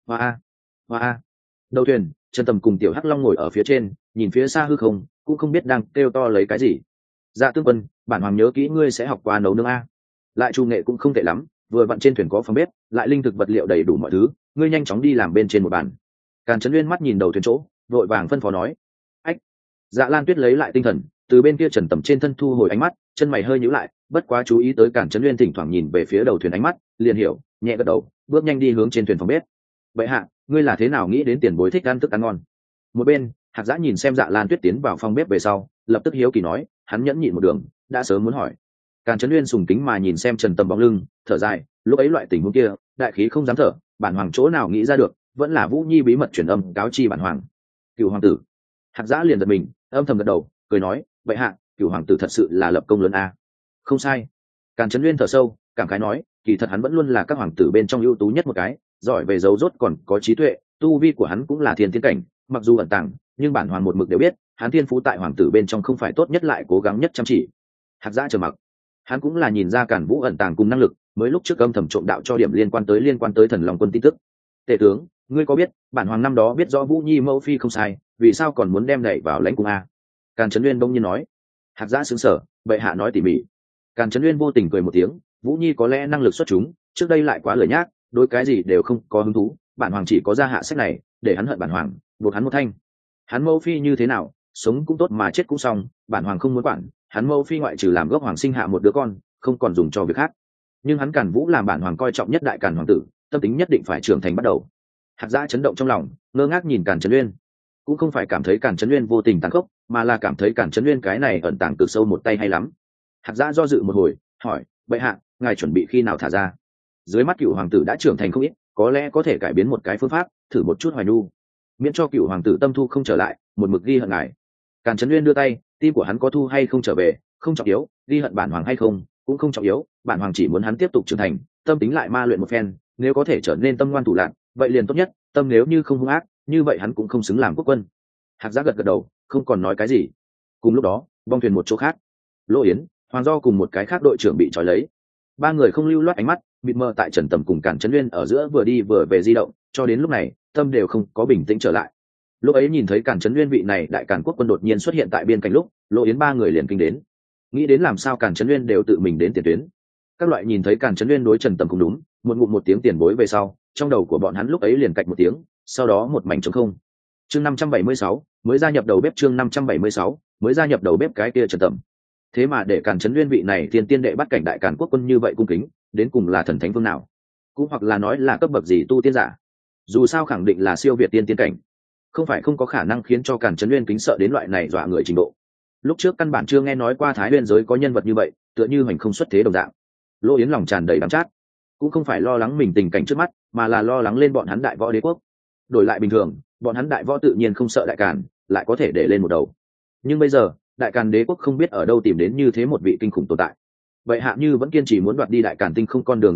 Hoa. Đầu thuyền, Trần Tầm cùng Tiểu Hắc Long ngồi ở phía trên, nhìn phía xa hư không, cũng không biết đang kêu to lấy cái gì. Dạ tướng quân, bản hoàng nhớ kỹ ngươi sẽ học qua nấu nướng a. Lại chủ nghệ cũng không tệ lắm, vừa vặn trên thuyền có phòng bếp, lại linh thực vật liệu đầy đủ mọi thứ, ngươi nhanh chóng đi làm bên trên một bàn. Càn Chấn Nguyên mắt nhìn đầu thuyền chỗ, vội vàng phân phó nói. Ách. Dạ Lan Tuyết lấy lại tinh thần, từ bên kia Trần Tầm trên thân thu hồi ánh mắt, chân mày hơi nhíu lại, bất quá chú ý tới Càn Chấn Nguyên thỉnh thoảng nhìn về phía đầu thuyền ánh mắt, liền hiểu, nhẹ gật đầu, bước nhanh đi hướng trên thuyền phòng bếp. Bệ hạ, ngươi là thế nào nghĩ đến tiền bối thích ăn thức ăn ngon? Một bên, Hạc Giã nhìn xem Dạ Lan Tuyết tiến vào phòng bếp về sau, lập tức hiếu kỳ nói, hắn nhẫn nhịn một đường, đã sớm muốn hỏi. Càn Chấn Nguyên sùng kính mà nhìn xem Trần Tầm bóng lưng, thở dài, lúc ấy loại tình huống kia, đại khí không dám thở, bản hoàng chỗ nào nghĩ ra được, vẫn là Vũ Nhi bí mật truyền âm cáo chi bản hoàng. Cửu hoàng tử. Hạc Giã liền giật mình, âm thầm gật đầu, cười nói, vậy hạ, Cửu hoàng tử thật sự là lập công lớn a. Không sai. Càn Chấn Nguyên thở sâu, cảm khái nói, kỳ thật hắn vẫn luôn là các hoàng tử bên trong ưu tú nhất một cái, giỏi về dấu rốt còn có trí tuệ, tu vi của hắn cũng là thiên tiên cảnh, mặc dù ẩn tàng, nhưng bản hoàng một mực đều biết, hắn thiên phú tại hoàng tử bên trong không phải tốt nhất lại cố gắng nhất chăm chỉ. Hạc Giã trầm mặc, hắn cũng là nhìn ra Càn Vũ ẩn tàng cùng năng lực, mới lúc trước âm thầm trộm đạo cho điểm liên quan tới Thần Long quân tin tức. Tể tướng, ngươi có biết, bản hoàng năm đó biết rõ Vũ Nhi mẫu phi không sai, vì sao còn muốn đem đẩy vào lãnh cung a? Càn Chấn Nguyên bỗng nhiên nói. Hạc Giã sững sờ, bệ hạ nói tỉ mỉ. Càn Chấn Nguyên vô tình cười một tiếng, Vũ Nhi có lẽ năng lực xuất chúng, trước đây lại quá lười nhác, đối cái gì đều không có hứng thú, bản hoàng chỉ có ra hạ sách này để hắn hận bản hoàng, buộc hắn một thanh. Hắn mẫu phi như thế nào, sống cũng tốt mà chết cũng xong, bản hoàng không muốn quản, hắn mẫu phi ngoại trừ làm gốc hoàng sinh hạ một đứa con, không còn dùng cho việc khác. Nhưng hắn Càn Vũ làm bản hoàng coi trọng nhất đại Càn hoàng tử, tâm tính nhất định phải trưởng thành bắt đầu. Hạc Giã chấn động trong lòng, ngơ ngác nhìn Càn Chấn Nguyên, cũng không phải cảm thấy Càn Chấn Nguyên vô tình tàn khốc, mà là cảm thấy Càn Chấn Nguyên cái này ẩn tàng từ sâu một tay hay lắm. Hạc Giã do dự một hồi, hỏi, bệ hạ, ngài chuẩn bị khi nào thả ra? Dưới mắt Cửu hoàng tử đã trưởng thành không ít, có lẽ có thể cải biến một cái phương pháp, thử một chút hoài nhu, miễn cho Cửu hoàng tử tâm thu không trở lại, một mực ghi hận ngài. Càn Chấn Nguyên đưa tay, tim của hắn có thu hay không trở về, không trọng yếu, ghi hận bản hoàng hay không, cũng không trọng yếu, bản hoàng chỉ muốn hắn tiếp tục trưởng thành, tâm tính lại ma luyện một phen, nếu có thể trở nên tâm ngoan thủ lạn, vậy liền tốt nhất, tâm nếu như không hung ác, như vậy hắn cũng không xứng làm quốc quân. Hạc Giã gật gật đầu, không còn nói cái gì. Cùng lúc đó, bong thuyền một chỗ khác, Lô Yến, Hoàng Do cùng một cái khác đội trưởng bị trói lấy. Ba người không lưu loát ánh mắt, mịt mờ tại Trần Tầm cùng Càn Chấn Nguyên ở giữa vừa đi vừa về di động, cho đến lúc này, tâm đều không có bình tĩnh trở lại. Lúc ấy nhìn thấy Càn Chấn Nguyên vị này đại Càn quốc quân đột nhiên xuất hiện tại biên cảnh lúc, Lô Yến ba người liền kinh đến, nghĩ đến làm sao Càn Chấn Nguyên đều tự mình đến tiền tuyến. Các loại nhìn thấy Càn Chấn Nguyên đối Trần Tầm không đúng, một ngụm một tiếng tiền bối về sau, trong đầu của bọn hắn lúc ấy liền cạch một tiếng, sau đó một mảnh trống không. Chương 576, mới gia nhập đầu bếp, chương 576, mới gia nhập đầu bếp cái kia Trần Tầm. Thế mà để Càn Chấn Nguyên vị này tiên tiên đệ bắt cảnh đại Càn quốc quân như vậy cung kính, đến cùng là thần thánh phương nào? Cũng hoặc là nói là cấp bậc gì tu tiên giả? Dù sao khẳng định là siêu việt tiên tiên cảnh, không phải không có khả năng khiến cho Càn Chấn Nguyên kính sợ đến loại này dọa người trình độ. Lúc trước căn bản chưa nghe nói qua Thái Nguyên giới có nhân vật như vậy, tựa như hoành không xuất thế đồng dạng. Lô Yến lòng tràn đầy đắng chát, cũng không phải lo lắng mình tình cảnh trước mắt, mà là lo lắng lên bọn hắn đại võ đế quốc. Đổi lại bình thường, bọn hắn đại võ tự nhiên không sợ đại Càn, lại có thể để lên một đầu. Nhưng bây giờ, đại Càn đế quốc không biết ở đâu tìm đến như thế một vị kinh khủng tồn tại. Vậy hạ như vẫn kiên trì muốn đoạt đi đại Càn tinh không con đường danh lệch,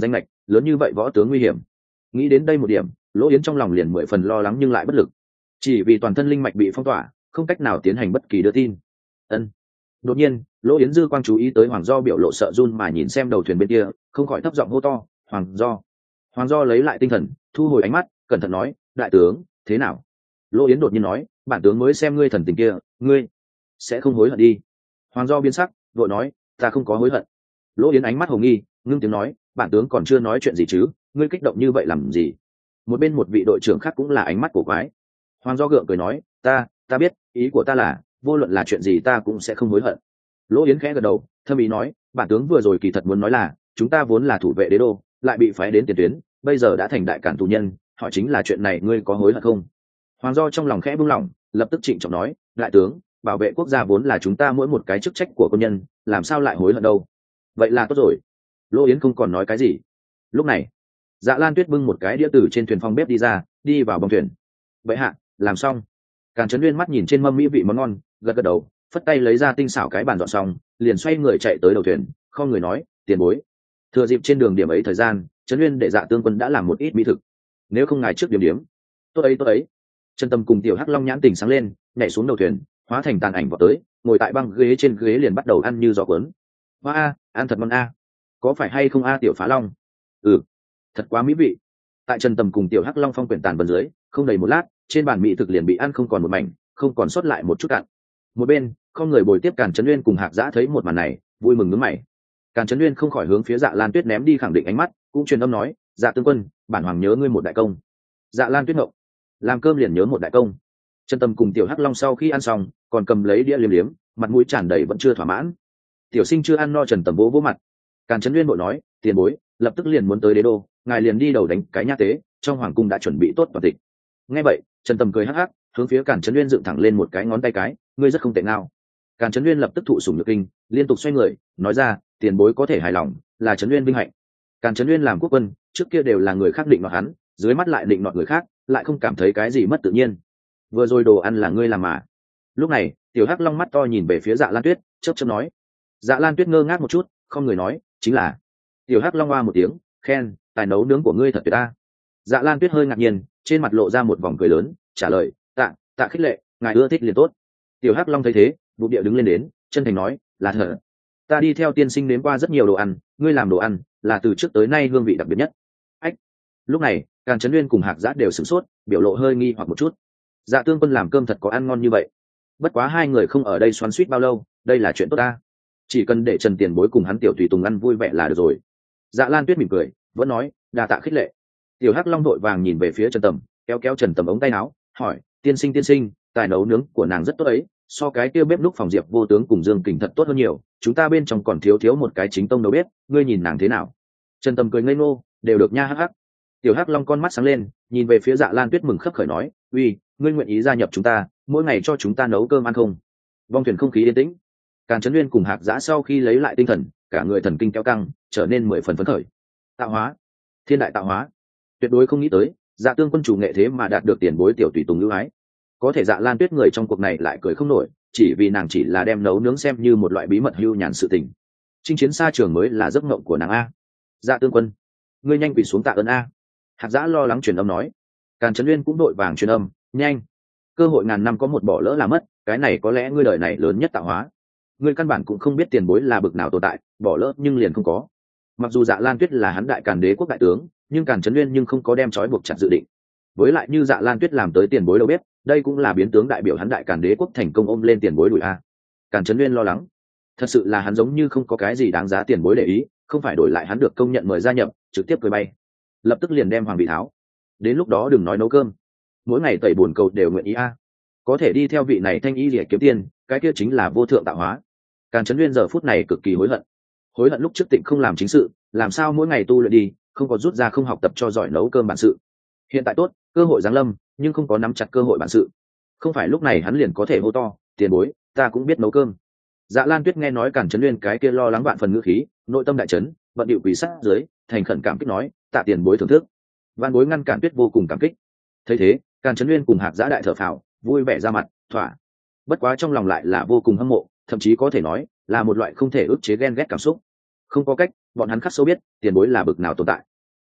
lớn như vậy võ tướng nguy hiểm. Nghĩ đến đây một điểm, Lỗ Yến trong lòng liền 10 phần lo lắng nhưng lại bất lực, chỉ vì toàn thân linh mạch bị phong tỏa, không cách nào tiến hành bất kỳ đưa tin. Ân. Đột nhiên, Lỗ Yến dư quang chú ý tới Hoàng Do biểu lộ sợ run mà nhìn xem đầu thuyền bên kia, không khỏi thấp giọng hô to, "Hoàng Do!" Hoàng Do lấy lại tinh thần, thu hồi ánh mắt, cẩn thận nói, "Đại tướng, thế nào?" Lỗ Yến đột nhiên nói, "Bản tướng mới xem ngươi thần tình kia, ngươi sẽ không hối hận đi." Hoàng Do biến sắc, vội nói, "Ta không có hối hận." Lỗ Yến ánh mắt hồng nghi, ngưng tiếng nói, "Bản tướng còn chưa nói chuyện gì chứ, ngươi kích động như vậy làm gì?" Một bên một vị đội trưởng khác cũng là ánh mắt của quái. Hoàng Do gượng cười nói, ta biết, ý của ta là vô luận là chuyện gì ta cũng sẽ không hối hận." Lỗ Yến khẽ gật đầu, thâm ý nói, "Bản tướng vừa rồi kỳ thật muốn nói là chúng ta vốn là thủ vệ đế đô, lại bị phái đến tiền tuyến, bây giờ đã thành đại cản tù nhân, hỏi chính là chuyện này ngươi có hối hận không?" Hoàng Do trong lòng khẽ buông lỏng, lập tức trịnh trọng nói, "Đại tướng, bảo vệ quốc gia vốn là chúng ta mỗi một cái chức trách của quân nhân, làm sao lại hối hận đâu?" "Vậy là tốt rồi." Lỗ Yến không còn nói cái gì. Lúc này, Dạ Lan Tuyết bưng một cái đĩa từ trên thuyền phòng bếp đi ra, đi vào bong thuyền. "Vậy hạ, làm xong." Càn Chấn Nguyên mắt nhìn trên mâm mỹ vị món ngon, gật gật đầu, phất tay lấy ra tinh xảo cái bàn dọn xong, liền xoay người chạy tới đầu thuyền, không người nói, "Tiền bối." Thừa dịp trên đường điểm ấy thời gian, Chấn Nguyên để Dạ Tương Quân đã làm một ít mỹ thực. "Nếu không ngài trước điểm điểm." Tốt ấy." Trần Tâm cùng Tiểu Hắc Long nhãn tình sáng lên, nhảy xuống đầu thuyền, hóa thành tàn ảnh vọt tới, ngồi tại băng ghế trên ghế liền bắt đầu ăn như gió cuốn. "Hoa a, ăn thật ngon a. Có phải hay không a Tiểu Phá Long?" "Ừ, thật quá mỹ vị." Tại Trần Tâm cùng Tiểu Hắc Long phong quyển tàn bần dưới, không đầy một lát, trên bàn mỹ thực liền bị ăn không còn một mảnh, không còn sót lại một chút cạn. Một bên, không người bồi tiếp Càn Chấn Nguyên cùng Hạc Giã thấy một màn này, vui mừng nhướng mày. Càn Chấn Nguyên không khỏi hướng phía Dạ Lan Tuyết ném đi khẳng định ánh mắt, cũng truyền âm nói, "Dạ tướng quân, bản hoàng nhớ ngươi một đại công." Dạ Lan Tuyết ngộ, làm cơm liền nhớ một đại công. Trần Tâm cùng Tiểu Hắc Long sau khi ăn xong, còn cầm lấy đĩa liếm liếm, mặt mũi tràn đầy vẫn chưa thỏa mãn. Tiểu sinh chưa ăn no. Trần Tâm vỗ vỗ mặt. Càn Chấn Nguyên bội nói, "Tiền bối, lập tức liền muốn tới đế đô, ngài liền đi đầu đánh cái nha tế, trong hoàng cung đã chuẩn bị tốt toàn tịch." Nghe vậy, Trần Tâm cười hắc hắc, hướng phía Càn Chấn Nguyên dựng thẳng lên một cái ngón tay cái, "Ngươi rất không tệ nào." Càn Chấn Nguyên lập tức thụ sủng nhược kinh, liên tục xoay người, nói ra, "Tiền bối có thể hài lòng, là Chấn Nguyên vinh hạnh." Càn Chấn Nguyên làm quốc quân, trước kia đều là người khác định nọt hắn, dưới mắt lại định nọt người khác, lại không cảm thấy cái gì mất tự nhiên. "Vừa rồi đồ ăn là ngươi làm mà." Lúc này, Tiểu Hắc Long mắt to nhìn về phía Dạ Lan Tuyết, chớp chớp nói. Dạ Lan Tuyết ngơ ngác một chút, không người nói, "Chính là." Tiểu Hắc Long oa một tiếng, khen, "Tài nấu nướng của ngươi thật tuyệt ta." Dạ Lan Tuyết hơi ngạc nhiên, trên mặt lộ ra một vòng cười lớn, trả lời, tạ khích lệ, ngài ưa thích liền tốt." Tiểu Hắc Long thấy thế, vụ địa đứng lên đến, chân thành nói, "Là thật, ta đi theo tiên sinh nếm qua rất nhiều đồ ăn, ngươi làm đồ ăn là từ trước tới nay hương vị đặc biệt nhất." Ách. Lúc này, Càn Chấn Nguyên cùng Hạc Giã đều sửng sốt, biểu lộ hơi nghi hoặc một chút. Dạ Tương Quân làm cơm thật có ăn ngon như vậy. Bất quá hai người không ở đây xoắn xuýt bao lâu, đây là chuyện tốt ta. Chỉ cần để Trần Tiền Bối cùng hắn tiểu tùy tùng ăn vui vẻ là được rồi. Dạ Lan Tuyết mỉm cười, vẫn nói, "Đa tạ khích lệ." Tiểu Hắc Long đội vàng nhìn về phía Trần Tầm, kéo Trần Tầm ống tay áo, hỏi, tiên sinh, tài nấu nướng của nàng rất tốt ấy, so cái kia bếp núc phòng Diệp Vô Tướng cùng Dương Kình thật tốt hơn nhiều, chúng ta bên trong còn thiếu một cái chính tông đầu bếp, ngươi nhìn nàng thế nào?" Trần Tầm cười ngây ngô, "Đều được nha Hắc Hắc." Tiểu Hắc Long con mắt sáng lên, nhìn về phía Dạ Lan Tuyết mừng khấp khởi nói, "Uy, ngươi nguyện ý gia nhập chúng ta, mỗi ngày cho chúng ta nấu cơm ăn không?" Vong thuyền không khí yên tĩnh. Càn Chấn Nguyên cùng Hạc Giã sau khi lấy lại tinh thần, cả người thần kinh kéo căng, trở nên 10 phần phấn khởi. Tạo hóa, thiên đại tạo hóa, tuyệt đối không nghĩ tới, Dạ Tương Quân chủ nghệ thế mà đạt được tiền bối tiểu tùy tùng ưu ái. Có thể Dạ Lan Tuyết người trong cuộc này lại cười không nổi, chỉ vì nàng chỉ là đem nấu nướng xem như một loại bí mật hưu nhàn sự tình. Chinh chiến xa trường mới là giấc mộng của nàng a. Dạ Tương Quân, ngươi nhanh quỳ xuống tạ ơn a. Hạc Giã lo lắng truyền âm nói. Càn Chấn Nguyên cũng đội vàng truyền âm, nhanh, cơ hội ngàn năm có một bỏ lỡ là mất, cái này có lẽ ngươi đời này lớn nhất tạo hóa. Ngươi căn bản cũng không biết tiền bối là bực nào tồn tại, bỏ lỡ nhưng liền không có. Mặc dù Dạ Lan Tuyết là hắn đại Càn Đế quốc đại tướng, nhưng Càn Chấn Nguyên nhưng không có đem trói buộc chặt dự định. Với lại như Dạ Lan Tuyết làm tới tiền bối đâu biết, đây cũng là biến tướng đại biểu hắn đại Càn Đế quốc thành công ôm lên tiền bối đuổi a. Càn Chấn Nguyên lo lắng, thật sự là hắn giống như không có cái gì đáng giá tiền bối để ý, không phải đổi lại hắn được công nhận mời gia nhập, trực tiếp cười bay, lập tức liền đem hoàng vị tháo. Đến lúc đó đừng nói nấu cơm, mỗi ngày tẩy bồn cầu đều nguyện ý a. Có thể đi theo vị này thanh y rỉa kiếm tiền, cái kia chính là vô thượng tạo hóa. Càn Chấn Nguyên giờ phút này cực kỳ hối hận lúc trước Tịnh không làm chính sự, làm sao mỗi ngày tu luyện đi, không có rút ra không học tập cho giỏi nấu cơm bản sự. Hiện tại tốt, cơ hội giáng lâm, nhưng không có nắm chặt cơ hội bản sự. Không phải lúc này hắn liền có thể hô to, "Tiền bối, ta cũng biết nấu cơm." Dạ Lan Tuyết nghe nói Càn Chấn Nguyên cái kia lo lắng vạn phần ngữ khí, nội tâm đại chấn, vận điệu quỳ sát dưới, thành khẩn cảm kích nói, "Tạ tiền bối thưởng thức." Văn bối ngăn Càn Tuyết vô cùng cảm kích. Thấy thế, Càn Chấn Nguyên cùng Hạc Giã đại thở phào, vui vẻ ra mặt, thỏa. Bất quá trong lòng lại là vô cùng hâm mộ, thậm chí có thể nói là một loại không thể ức chế ghen ghét cảm xúc. Không có cách, bọn hắn khắc sâu biết tiền bối là bực nào tồn tại.